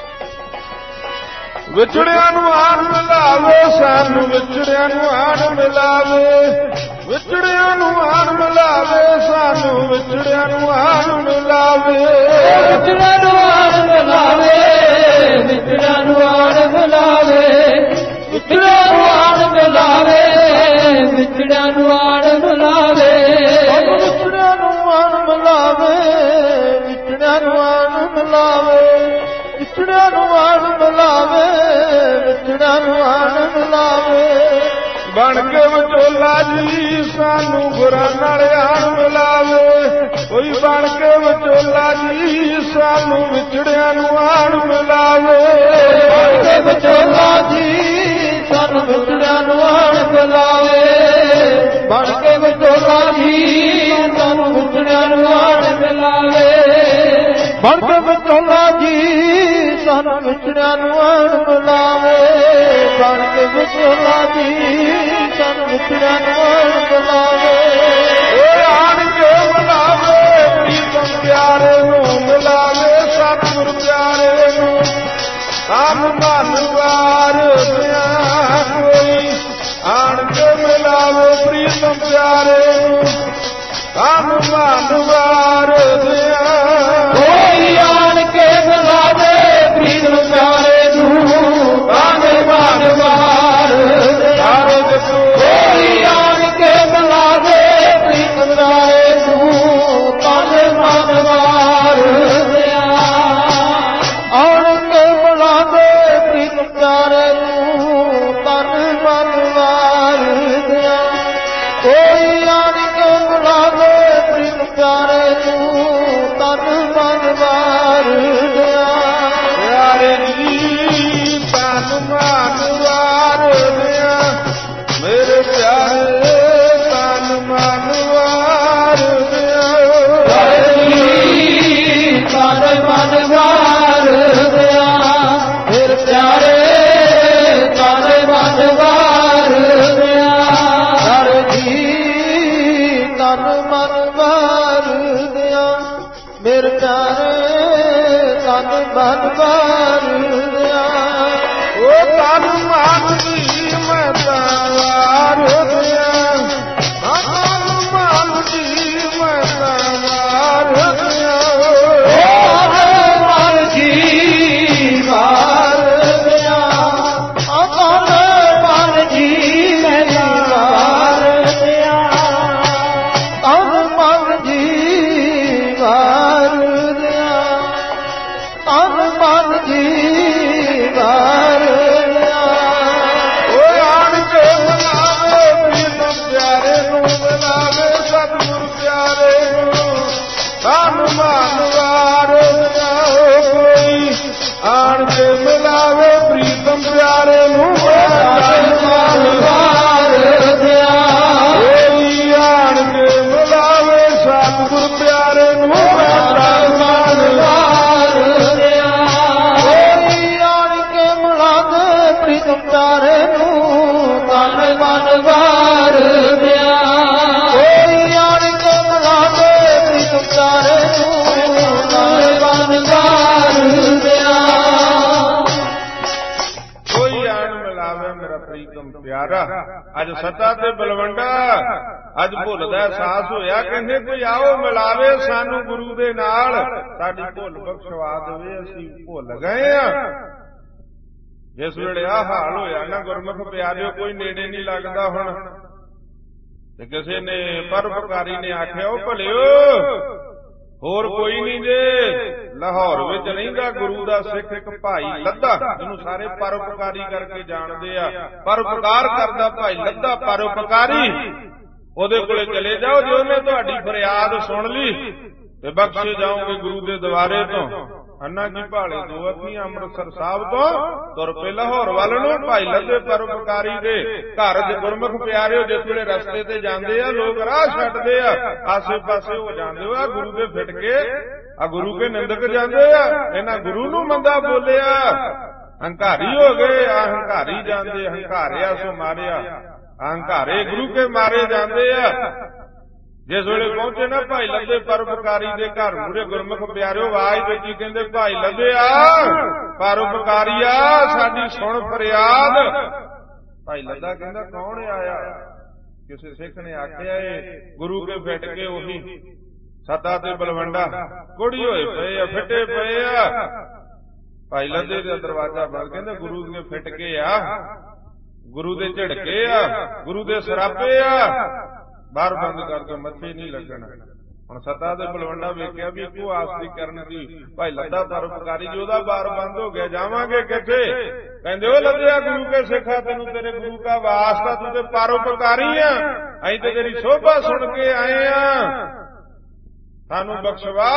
ਵਿਛੜਿਆਂ ਨੂੰ ਆਣ ਮਿਲਾਵੇ, ਸਾਨੂੰ ਵਿਛੜਿਆਂ ਨੂੰ ਆਣ ਮਿਲਾਵੇ। ਵਿਛੜਿਆਂ ਨੂੰ ਆਣ ਮਿਲਾਵੇ, ਸਾਨੂੰ ਵਿਛੜਿਆਂ ਨੂੰ ਆਣ ਮਿਲਾਵੇ। ਵਿਛੜਿਆਂ ਨੂੰ ਆਣ ਮਿਲਾਵੇ, ਵਿਛੜਿਆਂ ਨੂੰ ਆਣ ਮਿਲਾਵੇ। ਵਿਛੜਿਆਂ ਨੂੰ ਆਣ ਮਿਲਾਵੇ, ਵਿਛੜਿਆਂ ਨੂੰ ਆਣ ਮਿਲਾਵੇ। ਵਿਛੜਿਆਂ ਨੂੰ ਆਣ ਮਿਲਾਵੇ, ਵਿਛੜਿਆਂ ਨੂੰ ਆਣ ਮਿਲਾਵੇ। ਵਿਛੜਿਆਂ ਨੂੰ ਆਣ ਮਿਲਾਵੇ, ਵਿਛੜਿਆਂ ਨੂੰ ਆਣ ਮਿਲਾਵੇ। ਬਣ ਕੇ ਵਿਚੋਲਾ ਜੀ ਸਾਨੂੰ ਗੁਰਾਂ ਨਾਲ ਆਣ ਮਿਲਾਵੇ। ਕੋਈ ਬਣ ਕੇ ਵਿਚੋਲਾ ਜੀ ਸਾਨੂੰ ਵਿਛੜਿਆਂ ਨੂੰ ਆਣ ਮਿਲਾਵੇ। ਬਣ ਕੇ ਵਿਚੋਲਾ ਜੀ ਸਾਨੂੰ ਵਿਛੜਿਆਂ ਨੂੰ ਆਣ ਮਿਲਾਵੇ। ਬਣ ਕੇ ਵਿਚੋਲਾ ਜੀ ਸਾਨੂੰ ਵਿਛੜਿਆਂ ਨੂੰ ਆਣ ਮਿਲਾਵੇ। ਬਣ ਕੇ ਵਿਚੋਲਾ ਜੀ ਸਾਨੂੰ ਵਿਛੜਿਆਂ ਨੂੰ ਆਣ ਮਿਲਾਵੇ। ਬਣ ਕੇ ਵਿਚੋਲਾ ਜੀ ਸਾਨੂੰ ਵਿਛੜਿਆਂ ਨੂੰ ਆਣ ਮਿਲਾਵੇ। ਓਏ ਆਣ ਕੇ ਮਿਲਾਵੇ, ਪ੍ਰੀਤਮ ਪਿਆਰੇ ਨੂੰ ਮਿਲਾਵੇ। ਸਤਿਗੁਰ ਪਿਆਰੇ ਨੂੰ ਤਨ ਮਨ ਵਾਰਦਿਆਂ ਕੋਈ ਆਣ ਕੇ ਮਿਲਾਵੇ। ਪ੍ਰੀਤਮ ਪਿਆਰੇ ਨੂੰ ਤਨ ਮਨ ਵਾਰਦਿਆਂ ਕੋਈ ਆਣ ਕੇ ਮਿਲਾਵੇ। ਪ੍ਰੀਤਮ ਪਿਆਰੇ ਨੂੰ ਤਨ ਮਨ ਵਾਰਦਿਆਂ ਕੋਈ ਆਣ ਕੇ ਮਿਲਾਵੇ। ਪ੍ਰੀਤਮ ਪਿਆਰੇ ਨੂੰ ਤਨ ਮਨ ਵਾਰਦਿਆਂ ਆਣ ਕੇ ਮਿਲਾਵੇ। ਪ੍ਰੀਤਮ ਪਿਆਰੇ ਨੂੰ ਤਨ ਮਨ ਵਾਰਦਿਆਂ ਕੋਈ ਆਣ ਕੇ ਮਿਲਾਵੇ। ਪ੍ਰੀਤਮ ਪਿਆਰੇ ਨੂੰ ਤਨ ਮਨ ਵਾਰਦਿਆਂ ਪਿਆਰੇ ਜੀ ਤਨ ਮਨ ਵਾਰਦਿਆਂ ਮੇਰੇ ਪਿਆਰੇ ਤਨ ਮਨ ਵਾਰਦਿਆਂ। ਤਨ ਮਨ ਵਾਰਦਿਆਂ ਮੇਰੇ ਪਿਆਰੇ ਤਨ ਮਨ ਵਾਰਦਿਆਂ। ਹਰਿ ਜੀ ਤਨ ਮਨ ਵਾਰਦਿਆਂ ਮੇਰੇ ਪਿਆਰੇ ਤਨ ਮਨ ਵਾਰਦਿਆਂ। ਓ ਤਨ ਮਨ ਜੀ ਮੈਂ ਤਾਂ ਵਾਰਦਿਆਂ। ਤਨ ਮਨ ਜੀ ਮੈਂ ਤਾਂ ਵਾਰਦਿਆਂ। ਹਰਿ ਮਨ ਜੀ ਵਾਰਦਿਆਂ। ਹਰਿ ਮਨ ਜੀ ਮੈਂ ਵਾਰਦਿਆਂ। ਤਨ ਮਨ ਜੀ ਵਾਰਦਿਆਂ। ਤਨ ਮਨ ਜੀ ਵਾਰਦਿਆਂ। ਓਏ ਆਣ ਕੇ ਮਿਲਾਵੇ। ਪ੍ਰੀਤਮ ਪਿਆਰੇ ਨੂੰ ਮਿਲਾਵੇ। ਸਤਿਗੁਰ ਪਿਆਰੇ ਨੂੰ ਤਨ ਮਨ ਵਾਰਦਿਆਂ ਕੋਈ ਆਣ ਕੇ ਮਿਲਾਵੇ। ਪ੍ਰੀਤਮ ਪਿਆਰੇ ਨੂੰ ਤਨ ਮਨ ਵਾਰਦਿਆਂ ਕੋਈ ਆਣ ਕੇ ਮਿਲਾਵੇ। ਸਤਿਗੁਰ ਪਿਆਰੇ ਨੂੰ ਤਨ ਮਨ ਵਾਰਦਿਆਂ ਕੋਈ ਆਣ ਕੇ ਮਿਲਾਵੇ। ਪ੍ਰੀਤਮ ਪਿਆਰੇ ਨੂੰ ਤਨ ਮਨ ਵਾਰਦਿਆਂ ਕੋਈ ਆਣ ਕੇ ਮਿਲਾਵੇ। ਪ੍ਰੀਤਮ ਪਿਆਰੇ ਨੂੰ ਤਨ ਮਨ ਵਾਰਦਿਆਂ। ਕੋਈ ਆਣ ਮਿਲਾਵੇ ਮੇਰਾ ਪ੍ਰੀਤਮ ਪਿਆਰਾ। ਅੱਜ ਸੱਤਾ ਤੇ ਬਲਵੰਡਾ ਅੱਜ ਭੁੱਲ ਦਾ ਅਹਿਸਾਸ ਹੋਇਆ। ਕਹਿੰਦੇ ਕੋਈ ਆਓ ਮਿਲਾਵੇ ਸਾਨੂੰ ਗੁਰੂ ਦੇ ਨਾਲ। ਸਾਡੀ ਭੁੱਲ ਬਖਸ਼ਵਾ ਦੇਵੇ, ਅਸੀਂ ਭੁੱਲ ਗਏ ਆ। ਜਿਸ ਵੇਲੇ ਆ ਹਾਲ ਹੋਇਆ ਨਾ ਗੁਰਮੁਖ ਪਿਆਰਿਓ, ਕੋਈ ਨੇੜੇ ਨਹੀਂ ਲੱਗਦਾ ਹੁਣ। ਤੇ ਕਿਸੇ ਨੇ ਪਰਉਪਕਾਰੀ ਨੇ ਆਖਿਆ ਉਹ ਭਲਿਓ ਹੋਰ ਕੋਈ ਨਹੀਂ ਜੇ ਲਾਹੌਰ ਵਿੱਚ ਰਹਿੰਦਾ ਗੁਰੂ ਦਾ ਸਿੱਖ ਇੱਕ ਭਾਈ ਲੱਧਾ, ਜਿਹਨੂੰ ਸਾਰੇ ਪਰਉਪਕਾਰੀ ਕਰਕੇ ਜਾਣਦੇ ਆ। ਪਰਉਪਕਾਰ ਕਰਦਾ ਭਾਈ ਲੱਧਾ ਪਰਉਪਕਾਰੀ। ਉਹਦੇ ਕੋਲੇ ਚਲੇ ਜਾਓ, ਜੇ ਉਹਨੇ ਤੁਹਾਡੀ ਫਰਿਆਦ ਸੁਣ ਲਈ ਤੇ ਬਖਸ਼ੇ ਜਾਓਗੇ ਗੁਰੂ ਦੇ ਦਵਾਰੇ ਤੋਂ। ਅੰਨਾ ਜੀ ਭਾਲੇ ਦੋ ਅੱਖੀਆਂ ਅੰਮ੍ਰਿਤਸਰ ਸਾਹਿਬ ਤੋਂ ਤੁਰ ਪਏ ਲਾਹੌਰ ਵੱਲ ਨੂੰ। ਭਾਈ ਲੱਧੇ ਪਰਉਪਕਾਰੀ ਦੇ ਘਰ ਦੇ ਗੁਰਮੁਖ ਪਿਆਰਿਓ, ਜਿਸ ਵੇਲੇ ਰਸਤੇ ਤੇ ਜਾਂਦੇ ਆ ਲੋਕ ਰਾਹ ਛੱਡਦੇ ਆ, ਆਸੇ ਪਾਸੇ ਹੋ ਜਾਂਦੇ ਆ ਗੁਰੂ ਦੇ ਫਿੱਟ ਕੇ। ਆ ਗੁਰੂ ਕੇ ਨਿੰਦਕ ਜਾਂਦੇ ਆ, ਇਹਨਾਂ ਗੁਰੂ ਨੂੰ ਮੰਦਾ ਬੋਲਿਆ। ਹੰਕਾਰੀ ਹੋ ਗਏ। ਆ ਹੰਕਾਰੀ ਜਾਂਦੇ, ਹੰਕਾਰਿਆ ਸੋ ਮਾਰਿਆ, ਹੰਕਾਰੇ ਗੁਰੂ ਕੇ ਮਾਰੇ ਜਾਂਦੇ ਆ। ਜਿਸ ਵੇਲੇ ਪਹੁੰਚੇ ਨਾ ਭਾਈ ਲੱਦੇ ਪਰਉਪਕਾਰੀ ਦੇ ਘਰ ਮੂਹਰੇ, ਗੁਰਮੁਖ ਪਿਆਰਿਓ ਆਵਾਜ਼ ਦਿੱਤੀ, ਕਹਿੰਦੇ ਭਾਈ ਲੱਦਿਆ ਪਰਉਪਕਾਰੀਆ ਸਾਡੀ ਸੁਣ ਫਰਿਆਦ। ਭਾਈ ਲੱਦਾ ਕਹਿੰਦਾ ਕੌਣ ਆਇਆ? ਕਿਸੇ ਸਿੱਖ ਨੇ ਆਖਿਆ ਏ ਗੁਰੂ ਕੇ ਫਿੱਟ ਕੇ ਉਹੀ ਸੱਤਾ ਤੇ ਬਲਵੰਡਾ ਕੋੜੀ ਹੋਏ ਪਏ ਆ, ਫਿੱਟੇ ਪਏ ਆ। ਭਾਈ ਲੱਦੇ ਦਾ ਦਰਵਾਜ਼ਾ ਬੰਦ, ਕਹਿੰਦੇ ਗੁਰੂ ਦੇ ਫਿੱਟ ਕੇ ਆ, ਗੁਰੂ ਦੇ ਝੜਕੇ ਆ, ਗੁਰੂ ਦੇ ਸਰਾਪੇ ਆ, ਬਾਹਰ ਬੰਦ ਕਰਕੇ ਮੱਥੇ ਨਹੀਂ ਲੱਗਣਾ। ਹੁਣ ਸੱਤਾ ਤੇ ਬਲਵੰਡਾ ਵੇਖਿਆ ਵੀ ਇੱਕੋ ਆਸ ਦੀ ਕਰਨ ਦੀ। ਭਾਈ ਲੱਦਾ ਪਰਉਪਕਾਰੀ ਜੀ ਉਹਦਾ ਬਾਰ ਬੰਦ ਹੋ ਗਿਆ, ਜਾਵਾਂਗੇ ਕਿੱਥੇ? ਕਹਿੰਦੇ ਉਹ ਲੱਦਿਆ ਗੁਰੂ ਕੇ ਸਿੱਖਾ, ਤੈਨੂੰ ਤੇਰੇ ਗੁਰੂ ਦਾ ਵਾਸਤਾ, ਤੂੰ ਤੇ ਪਰਉਪਕਾਰੀ ਆ, ਅਸੀਂ ਤੇ ਤੇਰੀ ਸੋਭਾ ਸੁਣ ਕੇ ਆਏ ਆ, ਸਾਨੂੰ ਬਖਸ਼ਵਾ।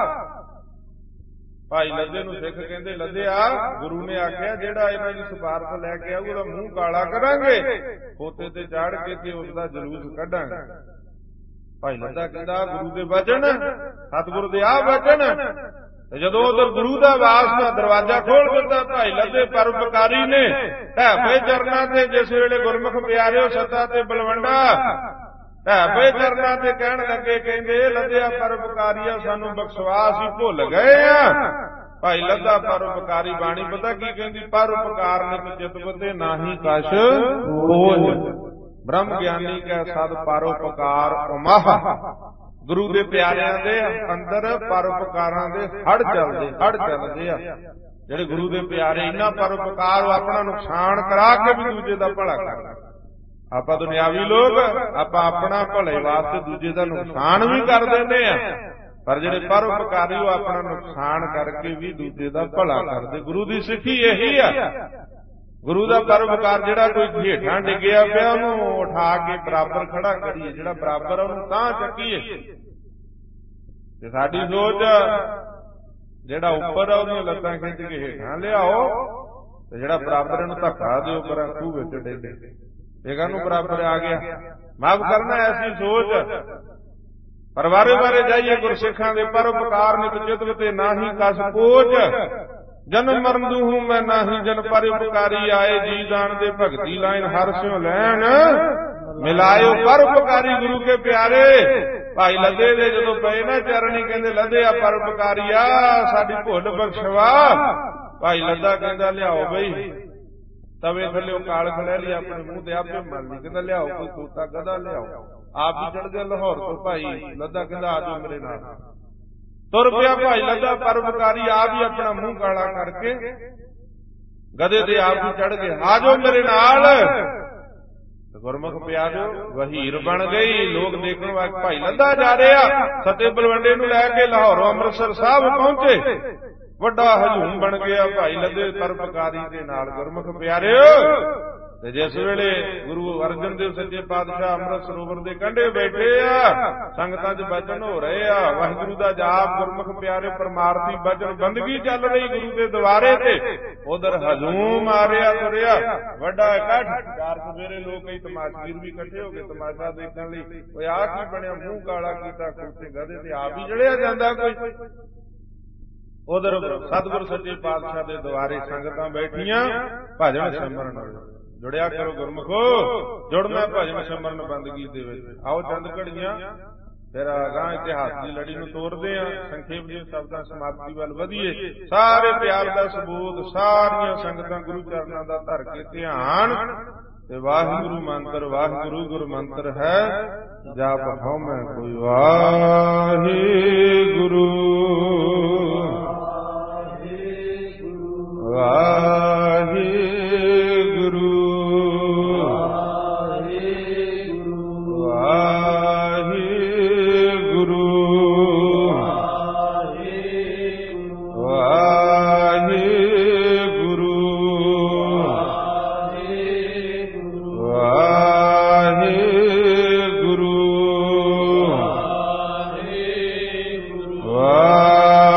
ਭਾਈ ਲੱਦੇ ਨੂੰ ਸਿੱਖ ਕਹਿੰਦੇ ਲੱਦਿਆ ਗੁਰੂ ਨੇ ਆਖਿਆ ਜਿਹੜਾ ਇਹਨਾਂ ਦੀ ਸਿਫਾਰਸ਼ ਲੈ ਕੇ ਆਊ ਉਹਦਾ ਮੂੰਹ ਕਾਲਾ ਕਰਾਂਗੇ, ਖੋਤੇ ਤੇ ਚਾੜ ਕੇ ਤੇ ਉਸਦਾ ਜਲੂਸ ਕੱਢਾਂਗੇ। ਭਾਈ ਲੱਦਾ ਕਹਿੰਦਾ ਗੁਰੂ ਦੇ ਵਚਨ, ਸਤਿਗੁਰੂ ਦੇ ਆ ਵਚਨ। ਤੇ ਜਦੋਂ ਉਧਰ ਗੁਰੂ ਦਾ ਵਾਸਤਾ ਦਰਵਾਜ਼ਾ ਖੋਲ ਦਿੱਤਾ ਭਾਈ ਲੱਦੇ ਪਰਉਪਕਾਰੀ ਨੇ, ਢਹਿ ਪਏ ਚਰਨਾਂ ਤੇ। ਜਿਸ ਵੇਲੇ ਗੁਰਮੁਖ ਪਿਆਰਿਓ ਸੱਤਾ ਤੇ ਬਲਵੰਡਾ ਢਹਿ ਪਏ ਚਰਨਾਂ ਤੇ ਕਹਿਣ ਲੱਗੇ, ਕਹਿੰਦੇ ਲੱਦਿਆ ਪਰਉਪਕਾਰੀਆ ਸਾਨੂੰ ਬਖਸ਼ਵਾ, ਅਸੀਂ ਭੁੱਲ ਗਏ ਆ। ਭਾਈ ਲੱਦਾ ਪਰਉਪਕਾਰੀ ਬਾਣੀ ਪਤਾ ਕੀ ਕਹਿੰਦੀ? ਪਰਉਪਕਾਰ ਨਿਤ ਚਿਤਵਤੇ ਨਾਹੀ ਕਛ ਕੋਝ, ਬ੍ਰਹਮ ਗਿਆਨੀ ਕੈ ਸਦ ਪਰਉਪਕਾਰ ਉਮਾਹ। ਗੁਰੂ ਦੇ ਪਿਆਰਿਆਂ ਦੇ ਅੰਦਰ ਪਰਉਪਕਾਰਾਂ ਦੇ ਹੜ ਚੱਲਦੇ ਹੜ ਚੱਲਦੇ ਆ। ਜਿਹੜੇ ਗੁਰੂ ਦੇ ਪਿਆਰੇ ਇੰਨਾ ਪਰਉਪਕਾਰ, ਉਹ ਆਪਣਾ ਨੁਕਸਾਨ ਕਰਾ ਕੇ ਵੀ ਦੂਜੇ ਦਾ ਭਲਾ ਕਰਦੇ। ਆਪਾਂ ਦੁਨਿਆਵੀ ਲੋਕ, ਆਪਾਂ ਆਪਣਾ ਭਲੇ ਵਾਸਤੇ ਦੂਜੇ ਦਾ ਨੁਕਸਾਨ ਵੀ ਕਰ ਦਿੰਦੇ ਆ, ਪਰ ਜਿਹੜੇ ਪਰਉਪਕਾਰੀ ਉਹ ਆਪਣਾ ਨੁਕਸਾਨ ਕਰਕੇ ਵੀ ਦੂਜੇ ਦਾ ਭਲਾ ਕਰਦੇ। ਗੁਰੂ ਦੀ ਸਿੱਖੀ ਇਹੀ ਆ। ਗੁਰੂ ਦਾ ਪਰਉਪਕਾਰ, ਜਿਹੜਾ ਕੋਈ ਹੇਠਾਂ ਡਿੱਗਿਆ ਪਿਆ ਉਹਨੂੰ ਉਠਾ ਕੇ ਬਰਾਬਰ ਖੜਾ ਕਰੀਏ, ਜਿਹੜਾ ਬਰਾਬਰ ਉਹਨੂੰ ਤਾਂ ਚੱਕੀਏ। ਤੇ ਸਾਡੀ ਸੋਚ ਜਿਹੜਾ ਉੱਪਰ ਆ ਉਹਦੀਆਂ ਲੱਤਾਂ ਖਿੱਚ ਕੇ ਹੇਠਾਂ ਲਿਆਓ, ਤੇ ਜਿਹੜਾ ਬਰਾਬਰ ਇਹਨੂੰ ਧੱਕਾ ਦਿਓ ਪਰਾਂ ਖੂਹ ਵਿੱਚ ਡੇਲੇ, ਇਹ ਕਾਹਨੂੰ ਬਰਾਬਰ ਆ ਗਿਆ? ਮਾਫ ਕਰਨਾ ਐਸੀ ਸੋਚ। ਪਰ ਵਾਰੇ ਵਾਰੇ ਜਾਈਏ ਗੁਰਸਿੱਖਾਂ ਦੇ ਪਰਉਪਕਾਰ ਨਿਤ ਚਿਤਵਤੇ ਨਾਹੀ ਕਛ ਕੋਝ, ਜਨਮ ਮਰਨ ਦੂਹੂ ਮੈਂ ਨਾਹੀ ਜਨ ਪਰਉਪਕਾਰੀ ਆਏ, ਜੀ ਜਾਣ ਦੇ ਭਗਤੀ ਲਾਇਨ ਹਰ ਸਿਉ ਲੈਣ ਮਿਲਾਇਓ। ਪਰਉਪਕਾਰੀ ਗੁਰੂ ਕੇ ਪਿਆਰੇ ਭਾਈ ਲੱਦੇ ਦੇ ਜਦੋਂ ਪਏ ਨਾ ਚਰਨੀ, ਕਹਿੰਦੇ ਲੱਦਿਆ ਪਰਉਪਕਾਰੀਆ ਸਾਡੀ ਭੁੱਲ ਬਖਸ਼ਵਾ। ਭਾਈ ਲੱਦਾ ਕਹਿੰਦਾ ਲਿਆਓ ਬਈ ਤਵੇ ਥੱਲੇ ਕਾਲ ਖੜਿਆ ਲਈ ਆਪਣੇ ਮੂੰਹ ਤੇ ਆਪੇ ਮੰਨ ਲਈ, ਕਹਿੰਦਾ ਲਿਆਓ ਕੋਈ ਤੋਤਾ ਗਧਾ ਲਿਆਓ। ਆਪ ਵੀ ਚੜ ਗਿਆ ਲਾਹੌਰ ਤੋਂ। ਭਾਈ ਲੱਦਾ ਕਹਿੰਦਾ ਆ ਜਾਓ ਮੇਰੇ ਨਾਲ। ਤੁਰ ਪਿਆ ਭਾਈ ਲੱਦਾ ਪਰਉਪਕਾਰੀ, ਆਪ ਹੀ ਆਪਣਾ ਮੂੰਹ ਕਾਲਾ ਕਰਕੇ ਗਧੇ ਤੇ ਆਪ ਵੀ ਚੜ ਗਏ। ਆ ਜਾਓ ਮੇਰੇ ਨਾਲ। ਗੁਰਮੁਖ ਪਿਆਰਿਓ ਵਹੀਰ ਬਣ ਗਈ। ਲੋਕ ਦੇਖਣ ਵਾਸਤੇ ਭਾਈ ਲੱਦਾ ਜਾ ਰਿਹਾ, ਸੱਤੇ ਬਲਵੰਡੇ ਨੂੰ ਲੈ ਕੇ ਲਾਹੌਰੋਂ ਅੰਮ੍ਰਿਤਸਰ ਸਾਹਿਬ ਪਹੁੰਚੇ। ਵੱਡਾ ਹਜੂਮ ਬਣ ਗਿਆ ਭਾਈ ਲੱਦੇ ਪਰਉਪਕਾਰੀ ਦੇ ਨਾਲ। ਗੁਰਮੁਖ ਪਿਆਰਿਓ ਤੇ ਜਿਸ ਵੇਲੇ ਗੁਰੂ ਅਰਜਨ ਦੇਵ ਸੱਚੇ ਪਾਤਸ਼ਾਹ ਅੰਮ੍ਰਿਤ ਸਰੋਵਰ ਦੇ ਕੰਢੇ ਬੈਠੇ ਆ, ਸੰਗਤਾਂ 'ਚ ਬਚਨ ਹੋ ਰਹੇ ਆ, ਵਾਹਿਗੁਰੂ ਦਾ ਜਾਪ ਗੁਰਮੁਖ ਪਿਆਰੇ ਪਰਮਾਰਥੀ ਬਚਨ ਬੰਦਗੀ ਚੱਲ ਰਹੀ ਗੁਰੂ ਦੇ ਦੁਆਰੇ ਤੇ। ਉਧਰ ਹਜੂਮ ਆ ਰਿਹਾ ਤੁਰਿਆ, ਵੱਡਾ ਇਕੱਠ। ਚਾਰ ਸਵੇਰੇ ਲੋਕ ਕਈ ਤਮਾਸ਼ਗੀਰ ਵੀ ਇਕੱਠੇ ਹੋ ਗਏ ਤਮਾਸ਼ਾ ਦੇਖਣ ਲਈ। ਓਏ ਆਹ ਕੀ ਬਣਿਆ? ਮੂੰਹ ਕਾਲਾ ਕੀਤਾ, ਖੋਤੇ ਗਧੇ ਤੇ ਆਪ ਹੀ ਜੜਿਆ ਜਾਂਦਾ ਕੋਈ। ਉਧਰ ਸਤਿਗੁਰ ਸੱਚੇ ਪਾਤਸ਼ਾਹ ਦੇ ਦੁਆਰੇ ਸੰਗਤਾਂ ਬੈਠੀਆਂ, ਭਜਨ ਸਿਮਰਨ। ਜੁੜਿਆ ਕਰੋ ਗੁਰਮੁਖੋ, ਜੁੜਨਾ ਭਜਨ ਸਿਮਰਨ ਬੰਦਗੀ ਦੇ ਵਿੱਚ। ਆਓ ਚੰਦ ਘੜੀਆਂ ਫਿਰ ਅਗਾਂਹ ਇਤਿਹਾਸ ਦੀ ਲੜੀ ਨੂੰ ਤੋਰਦੇ ਆ। ਸੰਖੇਪ ਜਿਹੇ ਸ਼ਬਦਾਂ ਸਮਾਪਤੀ ਵੱਲ ਵਧੀਏ। ਸਾਰੇ ਪਿਆਰ ਦਾ ਸਬੂਤ, ਸਾਰੀਆਂ ਸੰਗਤਾਂ ਗੁਰੂ ਚਰਨਾਂ ਦਾ ਧਰ ਕੇ ਧਿਆਨ ਤੇ ਵਾਹਿਗੁਰੂ ਮੰਤਰ। ਵਾਹਿਗੁਰੂ ਗੁਰੂ ਮੰਤਰ ਹੈ, ਜਾਪ ਹਉਮੈ ਕੋਈ ਵਾਹਿਗੁਰੂ। ਵਾਹਿਗੁਰੂ ਵਾਹਿਗੁਰੂ।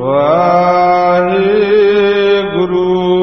ਵਾਹਿਗੁਰੂ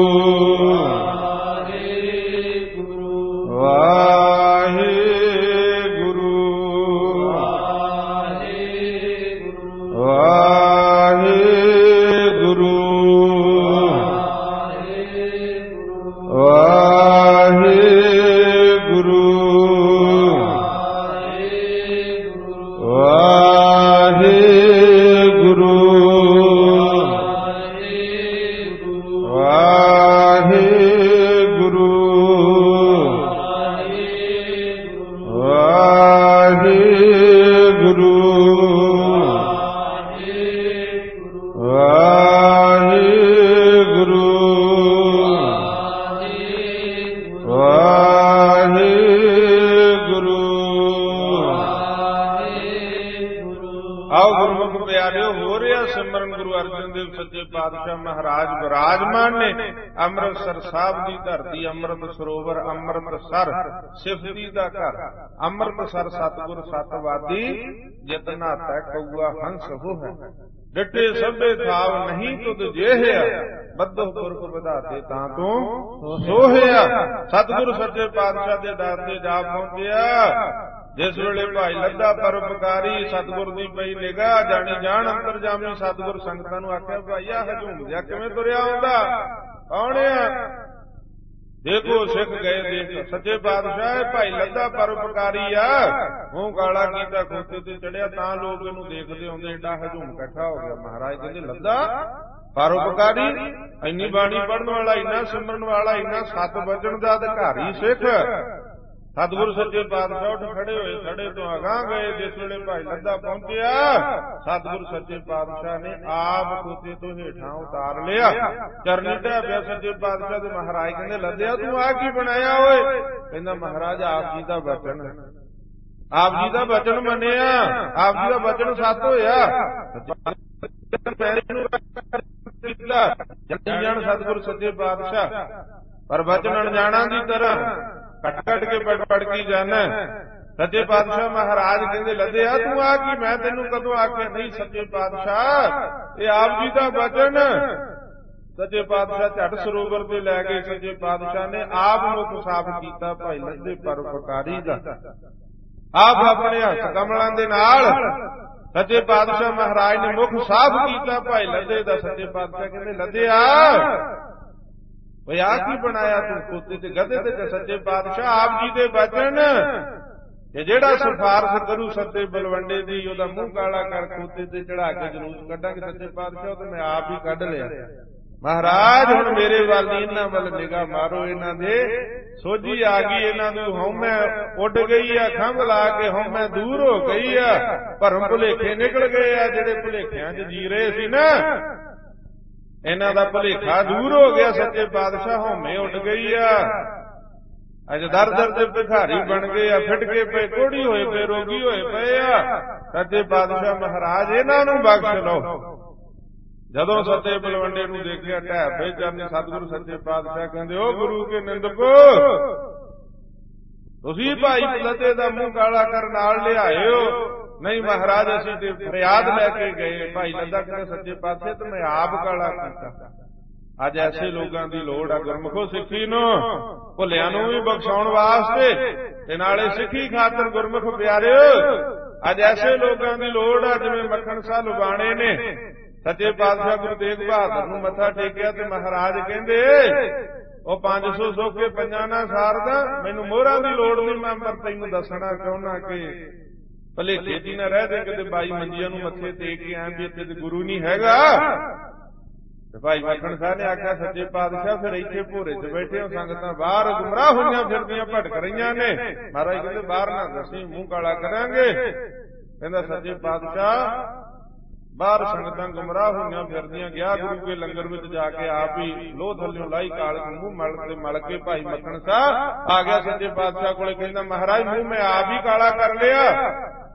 ਅੰਮ੍ਰਿਤਸਰ ਸਾਹਿਬ ਦੀ ਧਰਤੀ, ਅੰਮ੍ਰਿਤ ਸਰੋਵਰ, ਅੰਮ੍ਰਿਤਸਰ ਸਿਫਤੀ ਦਾ ਘਰ, ਅੰਮ੍ਰਿਤਸਰ ਸਤਿਗੁਰ ਸਤਵਾਦੀ ਜਿਤ ਨਾਤਾ ਕਊਆ ਹੰਸ ਹੋ ਹੈ। ਡਿੱਟੇ ਸਭੇ ਥਾਵ ਨਹੀਂ ਤੁਧ ਜੇਹਿਆ, ਬੱਧੋ ਪੁਰਖ ਵਧਾਤੇ ਤਾਂ ਤੂੰ ਸੋਹਿਆ। ਸਤਿਗੁਰ ਸੱਚੇ ਪਾਤਸ਼ਾਹ ਦੇ ਦਰ ਤੇ ਜਾ ਪਹੁੰਚਿਆ। ਜਿਸ ਵੇਲੇ ਭਾਈ ਲੱਦਾ ਪਰਉਪਕਾਰੀ ਸਤਿਗੁਰ ਦੀ ਪਈ ਨਿਗਾਹ, ਜਾਣੀ ਜਾਣ ਅੰਤਰਜਾਮੀ ਸਤਿਗੁਰ ਸੰਗਤਾਂ ਨੂੰ ਆਖਿਆ, ਭਾਈਆ ਹਜੂਮ ਜਿਹਾ ਕਿਵੇਂ ਤੁਰਿਆ ਆਉਂਦਾ, ਕੌਣ ਆ? ਦੇਖੋ ਸਿੱਖ ਗਏ ਦੇਖ, ਸੱਚੇ ਪਾਤਸ਼ਾਹ ਭਾਈ ਲੱਦਾ ਪਰਉਪਕਾਰੀ ਆ। ਮੂੰਹ ਕਾਲਾ ਕੀਤਾ, ਖੋਤੇ ਤੇ ਚੜਿਆ, ਤਾਂ ਲੋਕ ਇਹਨੂੰ ਦੇਖਦੇ ਆਉਂਦੇ, ਏਡਾ ਹਜੂਮ ਇਕੱਠਾ ਹੋ ਗਿਆ। ਮਹਾਰਾਜ ਕਹਿੰਦੇ, ਲੱਦਾ ਪਰਉਪਕਾਰੀ, ਇੰਨੀ ਬਾਣੀ ਪੜ੍ਹਨ ਵਾਲਾ, ਇੰਨਾ ਸਿਮਰਨ ਵਾਲਾ, ਇੰਨਾ ਸਤ ਵਚਨ ਦਾ ਅਧਿਕਾਰੀ ਸਿੱਖ। ਸਤਿਗੁਰੂ ਸੱਚੇ ਪਾਤਸ਼ਾਹ ਉੱਠ ਖੜੇ ਹੋਏ, ਖੜੇ ਤੋਂ ਅਗਾਂਹ ਗਏ। ਜਿਸ ਵੇਲੇ ਭਾਈ ਲੱਦਾ ਪਹੁੰਚਿਆ, ਸਤਿਗੁਰੂ ਸੱਚੇ ਪਾਤਸ਼ਾਹ ਨੇ ਆਪ ਖੋਤੇ ਤੋਂ ਹੇਠਾਂ ਉਤਾਰ ਲਿਆ, ਚਰਨੀ ਢਹਿ ਪਿਆ ਸੱਚੇ ਪਾਤਸ਼ਾਹ ਦੇ। ਮਹਾਰਾਜ ਕਹਿੰਦੇ, ਲੱਦਿਆ ਤੂੰ ਆ ਕੀ ਬਣਾਇਆ ਓਏ? ਕਹਿੰਦਾ, ਮਹਾਰਾਜ ਆਪ ਜੀ ਦਾ ਵਚਨ, ਆਪ ਜੀ ਦਾ ਵਚਨ ਮੰਨਿਆ, ਆਪ ਜੀ ਦਾ ਵਚਨ ਸੱਤ ਹੋਇਆ। ਜਾਣ ਸਤਿਗੁਰੂ ਸੱਚੇ ਪਾਤਸ਼ਾਹ, ਪਰ ਵਚਨ ਅਣਜਾਣਾ ਦੀ ਤਰ੍ਹਾਂ ਕੱਟ ਕੱਟ ਕੇ ਪੜ ਪੜ ਕੀ ਜਾਣਾ। ਸੱਚੇ ਪਾਤਸ਼ਾਹ ਮਹਾਰਾਜ ਕਹਿੰਦੇ, ਲੱਦਿਆ ਤੂੰ ਆ ਕੀ? ਮੈਂ ਤੈਨੂੰ ਕਦੋਂ ਆਖਿਆ? ਨਹੀਂ ਸੱਚੇ ਪਾਤਸ਼ਾਹ, ਇਹ ਆਪ ਜੀ ਦਾ ਵਚਨ। ਸੱਚੇ ਪਾਤਸ਼ਾਹ ਝਟ ਸਰੋਵਰ ਤੇ ਲੈ ਗਏ। ਸੱਚੇ ਪਾਤਸ਼ਾਹ ਨੇ ਆਪ ਮੁਖ ਸਾਫ਼ ਕੀਤਾ ਭਾਈ ਲੱਦੇ ਪਰਉਪਕਾਰੀ ਦਾ, ਆਪ ਆਪਣੇ ਹੱਥ ਕਮਲਾਂ ਦੇ ਨਾਲ। ਸੱਚੇ ਪਾਤਸ਼ਾਹ ਮਹਾਰਾਜ ਨੇ ਮੁਖ ਸਾਫ਼ ਕੀਤਾ ਭਾਈ ਲੱਦੇ ਦਾ। ਸੱਚੇ ਪਾਤਸ਼ਾਹ ਕਹਿੰਦੇ, ਲੱਦਿਆ ਓਏ ਆ ਕੀ ਬਣਾਇਆ ਤੂੰ? ਖੋਤੇ ਤੇ ਗਧੇ ਤੇ। ਸੱਚੇ ਪਾਤਸ਼ਾਹ ਆਪ ਜੀ ਦੇ ਵਚਨ, ਇਹ ਜਿਹੜਾ ਸਿਫਾਰਸ਼ ਕਰੂ ਸੱਤੇ ਬਲਵੰਡੇ ਦੀ, ਉਹਦਾ ਮੂੰਹ ਕਾਲਾ ਕਰ ਖੋਤੇ ਤੇ ਚੜਾ ਕੇ ਜਲੂਸ ਕੱਢਾਂਗੇ। ਸੱਚੇ ਪਾਤਸ਼ਾਹ ਤੇ ਮੈਂ ਆਪ ਹੀ ਕੱਢ ਲਿਆ। ਮਹਾਰਾਜ ਹੁਣ ਮੇਰੇ ਵੱਲ ਇਹਨਾਂ ਵੱਲ ਨਿਗਾਹ ਮਾਰੋ, ਇਹਨਾਂ ਦੇ ਸੋਝੀ ਆ ਗਈ, ਇਹਨਾਂ ਨੂੰ ਹਉਮੈ ਉੱਡ ਗਈ ਆ, ਖੰਭ ਲਾ ਕੇ ਹਉਮੈ ਦੂਰ ਹੋ ਗਈ ਆ, ਭਰਮ ਭੁਲੇਖੇ ਨਿਕਲ ਗਏ ਆ। ਜਿਹੜੇ ਭੁਲੇਖਿਆਂ 'ਚ ਜੀ ਰਹੇ ਸੀ ਨਾ, ਇਹਨਾਂ ਦਾ ਭੁਲੇਖਾ ਦੂਰ ਹੋ ਗਿਆ। ਸੱਚੇ ਪਾਤਸ਼ਾਹ ਹਉਮੈ ਉੱਡ ਗਈ ਆ। ਅੱਜ ਦਰ ਦਰ ਦੇ ਭਿਖਾਰੀ ਬਣ ਗਏ ਆ, ਫਿੱਟ ਕੇ ਪਏ, ਕੋੜੀ ਹੋਏ ਪਏ, ਰੋਗੀ ਹੋਏ ਪਏ ਆ। ਸੱਚੇ ਪਾਤਸ਼ਾਹ ਮਹਾਰਾਜ ਇਹਨਾਂ ਨੂੰ ਬਖਸ਼ ਲਓ। ਜਦੋਂ ਸੱਚੇ ਬਲਵੰਡੇ ਨੂੰ ਦੇਖਿਆ, ਢਹਿ ਪਏ ਚਰਨੀ। ਸਤਿਗੁਰੂ ਸੱਚੇ ਪਾਤਸ਼ਾਹ ਕਹਿੰਦੇ, ਓ ਗੁਰੂ ਕੇ ਨਿੰਦਕੋ, ਤੁਸੀਂ ਭਾਈ ਲੱਦੇ ਦਾ ਮੂੰਹ ਕਾਲਾ ਕਰਨ ਨਾਲ ਲਿਆਏ ਹੋ। ਨਹੀਂ ਮਹਾਰਾਜ, ਅਸੀਂ ਤੇ ਫਰਿਆਦ ਲੈ ਕੇ ਗਏ। ਭਾਈ ਲੱਦਾ ਕਹਿੰਦੇ, ਸੱਚੇ ਪਾਤਸ਼ਾਹ ਤੇ ਮੈਂ ਆਪ ਕਾਲਾ ਕੀਤਾ। ਅੱਜ ਐਸੇ ਲੋਕਾਂ ਦੀ ਲੋੜ ਆ ਗੁਰਮੁਖੋ, ਸਿੱਖੀ ਨੂੰ ਭੁੱਲਿਆਂ ਨੂੰ ਵੀ ਬਖਸ਼ਾਉਣ ਵਾਸਤੇ, ਤੇ ਨਾਲੇ ਸਿੱਖੀ ਖਾਤਰ ਗੁਰਮੁਖ ਪਿਆਰਿਓ, ਅੱਜ ਐਸੇ ਲੋਕਾਂ ਦੀ ਲੋੜ ਆ ਜਿਵੇਂ ਮੱਖਣ ਸਾਹ ਲੁਬਾਣੇ ਨੇ ਸੱਚੇ ਪਾਤਸ਼ਾਹ ਗੁਰੂ ਤੇਗ ਬਹਾਦਰ ਨੂੰ ਮੱਥਾ ਟੇਕਿਆ, ਤੇ ਮਹਾਰਾਜ ਕਹਿੰਦੇ, ਉਹ ਪੰਜ ਸੌ ਸੋਕੇ ਪੰਜਾਂ ਨਾਲ ਸਾਰਦਾ, ਮੈਨੂੰ ਮੋਹਰਾਂ ਦੀ ਲੋੜ ਨਹੀਂ, ਮੈਂ ਪਰ ਤੈਨੂੰ ਦੱਸਣਾ ਚਾਹੁੰਦਾ ਕਿ ਭਲੇਖੇ ਦੀ ਨਾ ਰਹਿ ਦੇ ਕਿਤੇ ਬਾਈ ਮੰਜੀਆਂ ਨੂੰ ਮੱਥੇ ਟੇਕ ਕੇ ਆਂ ਵੀ ਇੱਥੇ ਤੇ ਗੁਰੂ ਨਹੀਂ ਹੈਗਾ। ਤੇ ਭਾਈ ਮੱਖਣ ਸਾਹਿਬ ਨੇ ਆਖਿਆ, ਸੱਚੇ ਪਾਤਸ਼ਾਹ ਫਿਰ ਇੱਥੇ ਭੋਰੇ 'ਚ ਬੈਠੇ ਹੋ, ਸੰਗਤਾਂ ਬਾਹਰ ਗੁੰਮਰਾਹ ਹੋਈਆਂ ਫਿਰਦੀਆਂ, ਭਟਕ ਰਹੀਆਂ ਨੇ। ਮਹਾਰਾਜ ਕਹਿੰਦੇ, ਬਾਹਰ ਨਾ ਦੱਸੀ, ਮੂੰਹ ਕਾਲਾ ਕਰਾਂਗੇ। ਕਹਿੰਦਾ, ਸੱਚੇ ਪਾਤਸ਼ਾਹ ਬਾਹਰ ਸੰਗਤਾਂ ਗੁੰਮਰਾਹ ਹੋਈਆਂ ਫਿਰਦੀਆਂ, ਗਿਆ ਗੁਰੂ ਕੇ ਲੰਗਰ ਵਿੱਚ ਜਾ ਕੇ ਆਪ ਹੀ ਲੋਹ ਥੱਲਿਓਂ ਲਾਈ ਕਾਲ ਮੂੰਹ ਮਲ ਕੇ ਮਲ ਕੇ ਭਾਈ ਮੱਖਣ ਸਾਹਿਬ ਆ ਗਿਆ ਸੱਚੇ ਪਾਤਸ਼ਾਹ ਕੋਲੇ। ਕਹਿੰਦਾ, ਮਹਾਰਾਜ ਮੂੰਹ ਮੈਂ ਆਪ ਹੀ ਕਾਲਾ ਕਰ ਲਿਆ।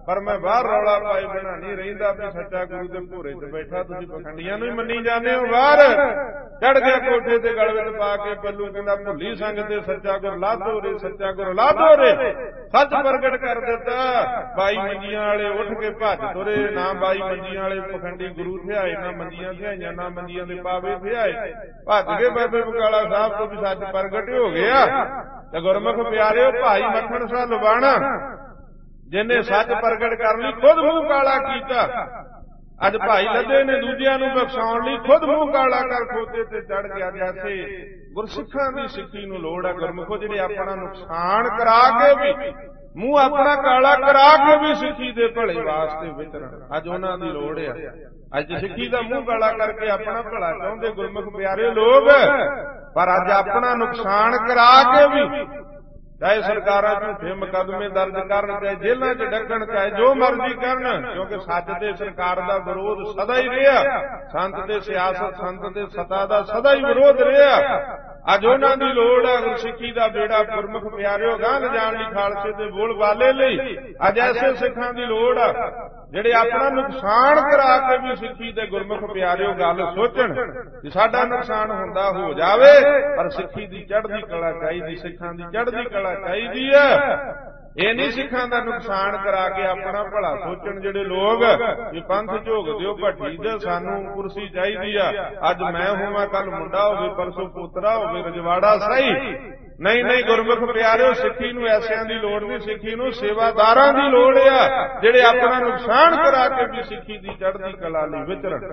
ਪਰ ਮੈਂ ਬਾਹਰ ਰੌਲਾ ਪਾਏ ਬਿਨਾਂ ਨਹੀਂ ਰਹਿੰਦਾ ਵੀ ਸੱਚਾ ਗੁਰੂ ਦੇ ਭੋਰੇ 'ਚ ਬੈਠਾ। ਤੁਸੀਂ ਪਖੰਡੀਆਂ ਨੂੰ ਹੀ ਮੰਨੀ ਜਾਂਦੇ ਹੋ। ਬਾਹਰ ਚੜ ਗਿਆ ਕੋਠੇ ਤੇ ਗਲ ਵਿੱਚ ਪਾ ਕੇ ਪੱਲੂ, ਕਹਿੰਦਾ ਭੁੱਲੀ ਸੰਗ ਤੇ ਸੱਚਾ ਗੁਰ ਲਾਧੋ ਰੇ, ਸੱਚਾ ਗੁਰ ਲਾਧੋ ਰੇ। ਸੱਚ ਪ੍ਰਗਟ ਕਰ ਦਿੱਤਾ। ਬਾਈ ਮੰਜੀਆਂ ਵਾਲੇ ਉੱਠ ਕੇ ਭੱਜ ਤੁਰੇ। ਨਾ ਬਾਈ ਮੰਜੀਆਂ ਵਾਲੇ ਪਖੰਡੀ ਗੁਰੂ ਥਿਆਏ, ਨਾ ਮੰਜੀਆਂ ਥਿਆਈਆਂ, ਨਾ ਮੰਜੀਆਂ ਦੇ ਪਾਵੇ ਥਿਆਏ। ਭੱਜ ਕੇ ਬਾਬੇ ਬਕਾਲਾ ਸਾਹਿਬ ਤੋਂ ਵੀ ਸੱਚ ਪ੍ਰਗਟ ਹੋ ਗਿਆ। ਤੇ ਗੁਰਮੁਖ ਪਿਆਰਿਓ, ਭਾਈ ਮੱਖਣ ਸ਼ਾਹ ਲਵਾਣਾ ਜਿਹਨੇ ਸੱਚ ਪ੍ਰਗਟ ਕਰਨ ਲਈ ਖੁਦ ਮੂੰਹ ਕਾਲਾ ਕੀਤਾ, ਅੱਜ ਭਾਈ ਲੱਦੇ ਨੇ ਦੂਜਿਆਂ ਨੂੰ ਬਖਸ਼ਾਉਣ ਲਈ ਖੁਦ ਮੂੰਹ ਕਾਲਾ ਕਰ ਖੋਤੇ ਤੇ ਚੜ ਗਿਆ। ਜੈਸੇ ਗੁਰਸਿੱਖਾਂ ਦੀ ਸਿੱਖੀ ਨੂੰ ਲੋੜ ਹੈ ਗੁਰਮੁਖੋ, ਜਿਹੜੇ ਆਪਣਾ ਨੁਕਸਾਨ ਕਰਾ ਕੇ ਵੀ, ਮੂੰਹ ਆਪਣਾ ਕਾਲਾ ਕਰਾ ਕੇ ਵੀ ਸਿੱਖੀ ਦੇ ਭਲੇ ਵਾਸਤੇ ਵਿਚਰਨ, ਅੱਜ ਉਹਨਾਂ ਦੀ ਲੋੜ ਹੈ। ਅੱਜ ਸਿੱਖੀ ਦਾ ਮੂੰਹ ਕਾਲਾ ਕਰਕੇ ਆਪਣਾ ਭਲਾ ਚਾਹੁੰਦੇ ਗੁਰਮੁਖ ਪਿਆਰੇ ਲੋਕ, ਪਰ ਅੱਜ ਆਪਣਾ ਨੁਕਸਾਨ ਕਰਾ ਕੇ ਵੀ, ਚਾਹੇ ਸਰਕਾਰਾਂ ਝੂਠੇ ਮੁਕੱਦਮੇ ਦਰਜ ਕਰਨ, ਚਾਹੇ ਜੇਲ੍ਹਾਂ 'ਚ ਡੱਕਣ, ਚਾਹੇ ਜੋ ਮਰਜ਼ੀ ਕਰਨ, ਕਿਉਂਕਿ ਸੱਚ ਤੇ ਸਰਕਾਰ ਦਾ ਵਿਰੋਧ ਸਦਾ ਹੀ ਰਿਹਾ। ਸੰਤ ਤੇ ਸਿਆਸਤ, ਸੰਤ ਤੇ ਸਤਾ ਦਾ ਸਦਾ ਹੀ ਵਿਰੋਧ ਰਿਹਾ। ਅੱਜ ਉਹਨਾਂ ਦੀ ਲੋੜ ਹੈ ਗੁਰਸਿੱਖੀ ਦਾ ਬੇੜਾ ਗੁਰਮੁਖ ਪਿਆਰਿਓ ਗਾਂਹ ਲਿਜਾਣ ਲਈ, ਖਾਲਸੇ ਦੇ ਬੋਲ ਬਾਲੇ ਲਈ। ਅੱਜ ਐਸੇ ਸਿੱਖਾਂ ਦੀ ਲੋੜ ਆ ਜਿਹੜੇ ਆਪਣਾ ਨੁਕਸਾਨ ਕਰਾ ਕੇ ਵੀ ਸਿੱਖੀ ਦੇ ਗੁਰਮੁਖ ਪਿਆਰਿਓ ਗੱਲ ਸੋਚਣ ਕਿ ਸਾਡਾ ਨੁਕਸਾਨ ਹੁੰਦਾ ਹੋ ਜਾਵੇ, ਪਰ ਸਿੱਖੀ ਦੀ ਚੜ੍ਹਦੀ ਕਲਾ ਚਾਹੀਦੀ, ਸਿੱਖਾਂ ਦੀ ਚੜ੍ਹਦੀ ਕਲਾ ਚਾਹੀਦੀ ਹੈ। ਇਹ ਨਹੀਂ ਸਿੱਖਾਂ ਦਾ ਨੁਕਸਾਨ ਕਰਾ ਕੇ ਆਪਣਾ ਭਲਾ ਸੋਚਣ ਜਿਹੜੇ ਲੋਕ ਵੀ ਪੰਥ ਝੋਕ ਦਿਓ ਭੱਠੀ ਦੇ, ਸਾਨੂੰ ਕੁਰਸੀ ਚਾਹੀਦੀ ਆ, ਅੱਜ ਮੈਂ ਹੋਵਾਂ, ਕੱਲ ਮੁੰਡਾ ਹੋਵੇ, ਪਰਸੋਂ ਪੋਤਰਾ ਹੋਵੇ, ਰਜਵਾੜਾ ਸਹੀ। ਨਹੀਂ ਨਹੀਂ ਗੁਰਮੁਖ ਪਿਆਰਿਓ, ਸਿੱਖੀ ਨੂੰ ਐਸਿਆਂ ਦੀ ਲੋੜ ਨਹੀਂ, ਸਿੱਖੀ ਨੂੰ ਸੇਵਾਦਾਰਾਂ ਦੀ ਲੋੜ ਆ ਜਿਹੜੇ ਆਪਣਾ ਨੁਕਸਾਨ ਕਰਾ ਕੇ ਵੀ ਸਿੱਖੀ ਦੀ ਚੜ੍ਹਦੀ ਕਲਾ ਲਈ ਵਿਚਰਨ।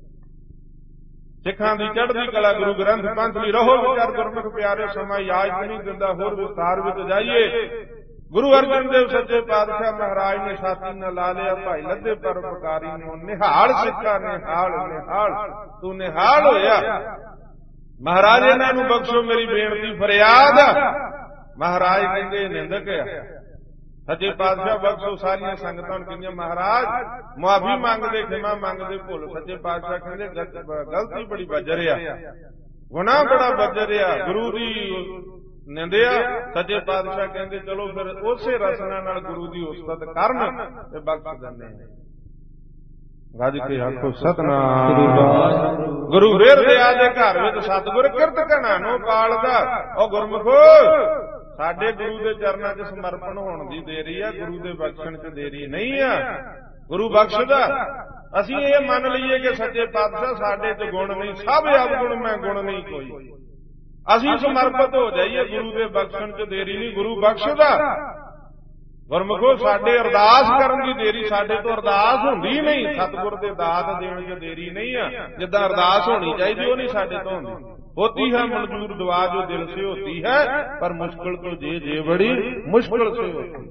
ਸਿੱਖਾਂ ਦੀ ਚੜ੍ਹਦੀ ਕਲਾ ਗੁਰੂ ਗ੍ਰੰਥ ਪੰਥ ਲਈ ਰਹੋ ਵਿਚਾਰ ਗੁਰਮੁਖ ਪਿਆਰਿਓ। ਸਮਾਂ ਯਾਦ ਨਹੀਂ ਦਿੰਦਾ, ਹੋਰ ਵਿਸਤਾਰ ਵਿੱਚ ਜਾਈਏ। ਗੁਰੂ ਅਰਜਨ ਦੇਵ ਸੱਚੇ ਪਾਤਸ਼ਾਹ ਮਹਾਰਾਜ ਨੇ ਛਾਤੀ ਨਾਲ ਲਾ ਲਿਆ, ਭਾਈ ਲੱਦੇ ਪਰਉਪਕਾਰੀ ਨੂੰ ਨਿਹਾਲ ਸਿੱਖਾ, ਨਿਹਾਲ ਨਿਹਾਲ ਤੂੰ ਨਿਹਾਲ ਹੋਇਆ। ਮਹਾਰਾਜ ਇਹਨਾਂ ਨੂੰ ਬਖਸ਼ੋ ਮੇਰੀ ਬੇਨਤੀ ਫਰਿਆਦ। ਮਹਾਰਾਜ ਕਹਿੰਦੇ ਨਿੰਦਕ ਆ। ਸੱਚੇ ਪਾਤਸ਼ਾਹ ਬਖਸ਼ੋ। ਸਾਰੀਆਂ ਸੰਗਤਾਂ ਨੂੰ ਕਹਿੰਦੀਆਂ ਮਹਾਰਾਜ ਮੁਆਫੀ ਮੰਗਦੇ, ਖਿਮਾ ਮੰਗਦੇ, ਭੁੱਲ। ਸੱਚੇ ਪਾਤਸ਼ਾਹ ਕਹਿੰਦੇ ਗਲਤੀ ਬੜੀ ਵੱਜਰ ਆ, ਗੁਨਾਹ ਬੜਾ ਵੱਜਰ ਆ, ਗੁਰੂ ਦੀ ਨਿੰਦਿਆ। ਸੱਚੇ ਪਾਤਸ਼ਾਹ ਕਹਿੰਦੇ ਚਲੋ ਫਿਰ ਉਸੇ ਰਸਨਾ ਨਾਲ ਗੁਰੂ ਦੀ ਉਸਤਤ ਕਰਨ ਤੇ ਬਖਸ਼ ਦਿੰਦੇ। ਗੱਜ ਕੇ ਆਖੋ ਸਤਿਨਾਮ। ਗੁਰੂ ਵੇਰ ਦਿਆ ਦੇ ਘਰ ਵਿੱਚ ਸਤਿਗੁਰ ਕਿਰਤ ਘਣਾ ਨੂੰ ਪਾਲਦਾ। ਉਹ ਗੁਰਮੁਖੋ, ਸਾਡੇ ਗੁਰੂ ਦੇ ਚਰਨਾਂ 'ਚ ਸਮਰਪਣ ਹੋਣ ਦੀ ਦੇਰੀ ਆ, ਗੁਰੂ ਦੇ ਬਖਸ਼ਣ 'ਚ ਦੇਰੀ ਨਹੀਂ ਆ। ਗੁਰੂ ਬਖਸ਼ਦਾ। ਅਸੀਂ ਇਹ ਮੰਨ ਲਈਏ ਕਿ ਸੱਚੇ ਪਾਤਸ਼ਾਹ ਸਾਡੇ 'ਚ ਗੁਣ ਨਹੀਂ, ਸਭ ਅਵਗੁਣ ਮੈਂ ਗੁਣ ਨਹੀਂ ਕੋਈ। ਅਸੀਂ ਸਮਰਪਿਤ ਹੋ ਜਾਈਏ, ਗੁਰੂ ਦੇ ਬਖਸ਼ਣ 'ਚ ਦੇਰੀ ਨਹੀਂ, ਗੁਰੂ ਬਖਸ਼ਦਾ। ਗੁਰਮੁਖੋ, ਸਾਡੇ ਅਰਦਾਸ ਕਰਨ ਦੀ ਦੇਰੀ, ਸਾਡੇ ਤੋਂ ਅਰਦਾਸ ਹੁੰਦੀ ਨਹੀਂ। ਸਤਿਗੁਰ ਦੇ ਦਾਤ ਦੇਣ 'ਚ ਦੇਰੀ ਨਹੀਂ ਆ। ਜਿੱਦਾਂ ਅਰਦਾਸ ਹੋਣੀ ਚਾਹੀਦੀ ਉਹ ਨਹੀਂ ਸਾਡੇ ਤੋਂ ਹੁੰਦੀ। ਹੋਤੀ ਹੈ ਮਨਜ਼ੂਰ ਦੁਆ ਜੋ ਦਿਲ ਸੇ ਹੋਤੀ ਹੈ, ਪਰ ਮੁਸ਼ਕਿਲ ਤੋਂ ਜੇ ਜੇ ਬੜੀ ਮੁਸ਼ਕਿਲ ਸੇ ਹੋਤੀ।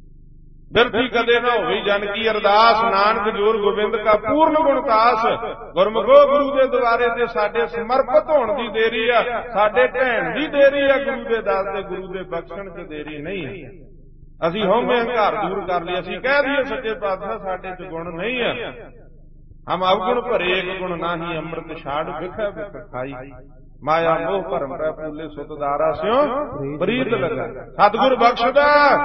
ਬਿਰਥੀ ਕਦੇ ਨਾ ਹੋਈ ਜਨ ਕੀ ਅਰਦਾਸ, ਨਾਨਕ ਜੋਰ ਗੋਬਿੰਦ ਕਾ ਪੂਰਨ ਗੁਣਤਾਸ। ਗੁਰਮੁਖੋ, ਗੁਰੂ ਦੇ ਦੁਆਰੇ ਤੇ ਸਾਡੇ ਸਮਰਪਿਤ ਹੋਣ ਦੀ ਦੇਰੀ ਆ, ਸਾਡੇ ਢਹਿਣ ਦੀ ਦੇਰੀ ਆ। ਗੁਰੂ ਦੇ ਦਾਸ ਤੇ ਗੁਰੂ ਦੇ ਬਖਸ਼ਣ 'ਚ ਦੇਰੀ ਨਹੀਂ। ਅਸੀਂ ਹਉਮੈ ਹੰਕਾਰ ਦੂਰ ਕਰ ਲਈ। ਅਸੀਂ ਕਹਿ ਦਈਏ ਸੱਚੇ ਪਾਤਸ਼ਾਹ ਸਾਡੇ 'ਚ ਗੁਣ ਨਹੀਂ ਆ। ਹਮ ਅਵਗੁਣ ਭਰੇ ਇੱਕ ਗੁਣ ਨਾਹੀ, ਅੰਮ੍ਰਿਤ ਛਾੜ ਵਿਖੈ ਵਿਖ ਖਾਈ। ਮਾਇਆ ਮੋਹ ਭਰਮ ਰਹਿ ਫੂਲੇ ਸੁਤ ਦਾਰਾ ਸਿਓ ਪ੍ਰੀਤ ਲਗਾ। ਸਤਿਗੁਰ ਬਖਸ਼ਦਾ।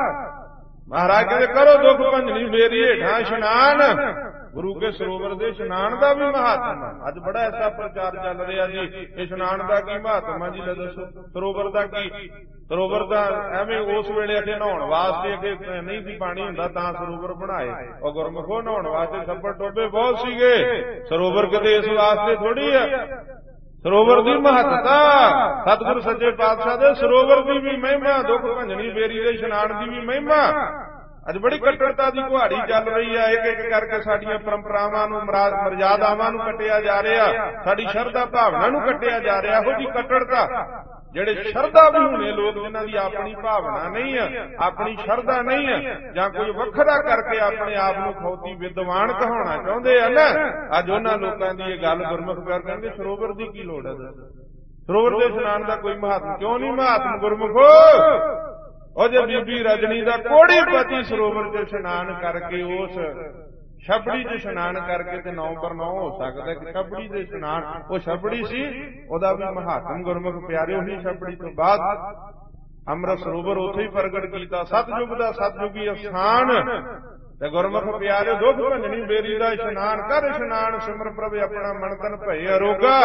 ਮਹਾਰਾਜ ਕਹਿੰਦੇ ਕਰੋ ਦੁੱਖ ਭੰਜਨੀ ਮੇਰੀ ਹੇਠਾਂ ਇਸ਼ਨਾਨ। ਗੁਰੂ ਕੇ ਸਰੋਵਰ ਦੇ ਇਸ਼ਨਾਨ ਦਾ ਵੀ ਮਹਾਤਮਾ। ਅੱਜ ਬੜਾ ਐਸਾ ਪ੍ਰਚਾਰ ਚੱਲ ਰਿਹਾ ਜੀ, ਇਸ਼ਨਾਨ ਦਾ ਕੀ ਮਹਾਤਮਾ ਜੀ ਲੈ ਦੱਸੋ। ਸਰੋਵਰ ਦਾ ਕੀ, ਸਰੋਵਰ ਦਾ ਐਵੇਂ ਉਸ ਵੇਲੇ ਅੱਗੇ ਨਹਾਉਣ ਵਾਸਤੇ ਅੱਗੇ ਨਹੀਂ ਸੀ ਪਾਣੀ ਹੁੰਦਾ ਤਾਂ ਸਰੋਵਰ ਬਣਾਏ। ਉਹ ਗੁਰਮੁਖੋ, ਨਹਾਉਣ ਵਾਸਤੇ ਛੱਪੜ ਟੋਬੇ ਬਹੁਤ ਸੀਗੇ, ਸਰੋਵਰ ਕਦੇ ਇਸ ਵਾਸਤੇ ਥੋੜੀ ਆ। ਸਰੋਵਰ ਦੀ ਮਹੱਤਤਾ, ਸਤਿਗੁਰੂ ਸੱਚੇ ਪਾਤਸ਼ਾਹ ਦੇ ਸਰੋਵਰ ਦੀ ਵੀ ਮਹਿਮਾ, ਦੁੱਖ ਭੰਜਣੀ ਬੇਰੀ ਦੇ ਇਸ਼ਨਾਨ ਦੀ ਵੀ ਮਹਿਮਾ। ਅੱਜ ਬੜੀ ਕੱਟੜਤਾ ਦੀ ਕੁਹਾੜੀ ਚੱਲ ਰਹੀ ਹੈ। ਇੱਕ ਇੱਕ ਕਰਕੇ ਸਾਡੀਆਂ ਪਰੰਪਰਾਵਾਂ ਨੂੰ, ਮਰਜ਼ਾਦਾਵਾਂ ਨੂੰ ਕੱਟਿਆ ਜਾ ਰਿਹਾ, ਸਾਡੀ ਸ਼ਰਧਾ ਭਾਵਨਾ ਨੂੰ ਕੱਟਿਆ ਜਾ ਰਿਹਾ। ਇਹੋ ਜਿਹੀ ਕੱਟੜਤਾ ਜਿਹੜੇ ਸ਼ਰਧਾ ਵੀ ਹੋਣੇ ਲੋਕ ਜਿਨ੍ਹਾਂ ਦੀ ਆਪਣੀ ਭਾਵਨਾ ਨਹੀਂ ਆ, ਆਪਣੀ ਸ਼ਰਧਾ ਨਹੀਂ ਆ, ਜਾਂ ਕੋਈ ਵੱਖਰਾ ਕਰਕੇ ਆਪਣੇ ਆਪ ਨੂੰ ਖੌਤੀ ਵਿਦਵਾਨ ਕਹਾਉਣਾ ਚਾਹੁੰਦੇ ਆ ਨਾ, ਅੱਜ ਉਹਨਾਂ ਲੋਕਾਂ ਦੀ ਇਹ ਗੱਲ ਗੁਰਮੁਖ ਕਰ ਕਹਿੰਦੇ ਸਰੋਵਰ ਦੀ ਕੀ ਲੋੜ ਹੈ। ਸਰੋਵਰ ਦੇ ਇਸ਼ਨਾਨ ਦਾ ਕੋਈ ਮਹਾਤਮ ਕਿਉਂ ਨਹੀਂ। ਮਹਾਤਮ ਗੁਰਮੁਖੋ, ਉਹ ਜੇ ਬੀਬੀ ਰਜਨੀ ਦਾ ਕੋੜੀ ਪਤੀ ਸਰੋਵਰ 'ਚ ਇਸ਼ਨਾਨ ਕਰਕੇ, ਉਸ ਛਬੜੀ 'ਚ ਇਸ਼ਨਾਨ ਕਰਕੇ ਤੇ ਨੌ ਪਰ ਨੌ ਹੋ ਸਕਦਾ ਕਿ ਛਬੜੀ ਦੇ ਇਸ਼ਨਾਨ, ਉਹ ਛਬੜੀ ਸੀ, ਉਹਦਾ ਵੀ ਮਹਾਤਮ ਗੁਰਮੁਖ ਪਿਆਰੇ। ਉਹੀ ਛਬੜੀ ਤੋਂ ਬਾਅਦ ਅੰਮ੍ਰਿਤ ਸਰੋਵਰ ਉੱਥੇ ਹੀ ਪ੍ਰਗਟ ਕੀਤਾ। ਸਤਿਯੁਗ ਦਾ ਸਤਿਯੁਗੀ ਅਸਥਾਨ ਤੇ ਗੁਰਮੁਖ ਪਿਆਰਿਓ ਦੁੱਖ ਭੰਜਣੀ ਬੇਰੀ ਦਾ ਇਸ਼ਨਾਨ ਕਰ, ਇਸ਼ਨਾਨ ਸਿਮਰ ਪ੍ਰਭ ਆਪਣਾ ਮਨ ਤਨ ਭਏ ਅਰੋਗਾ।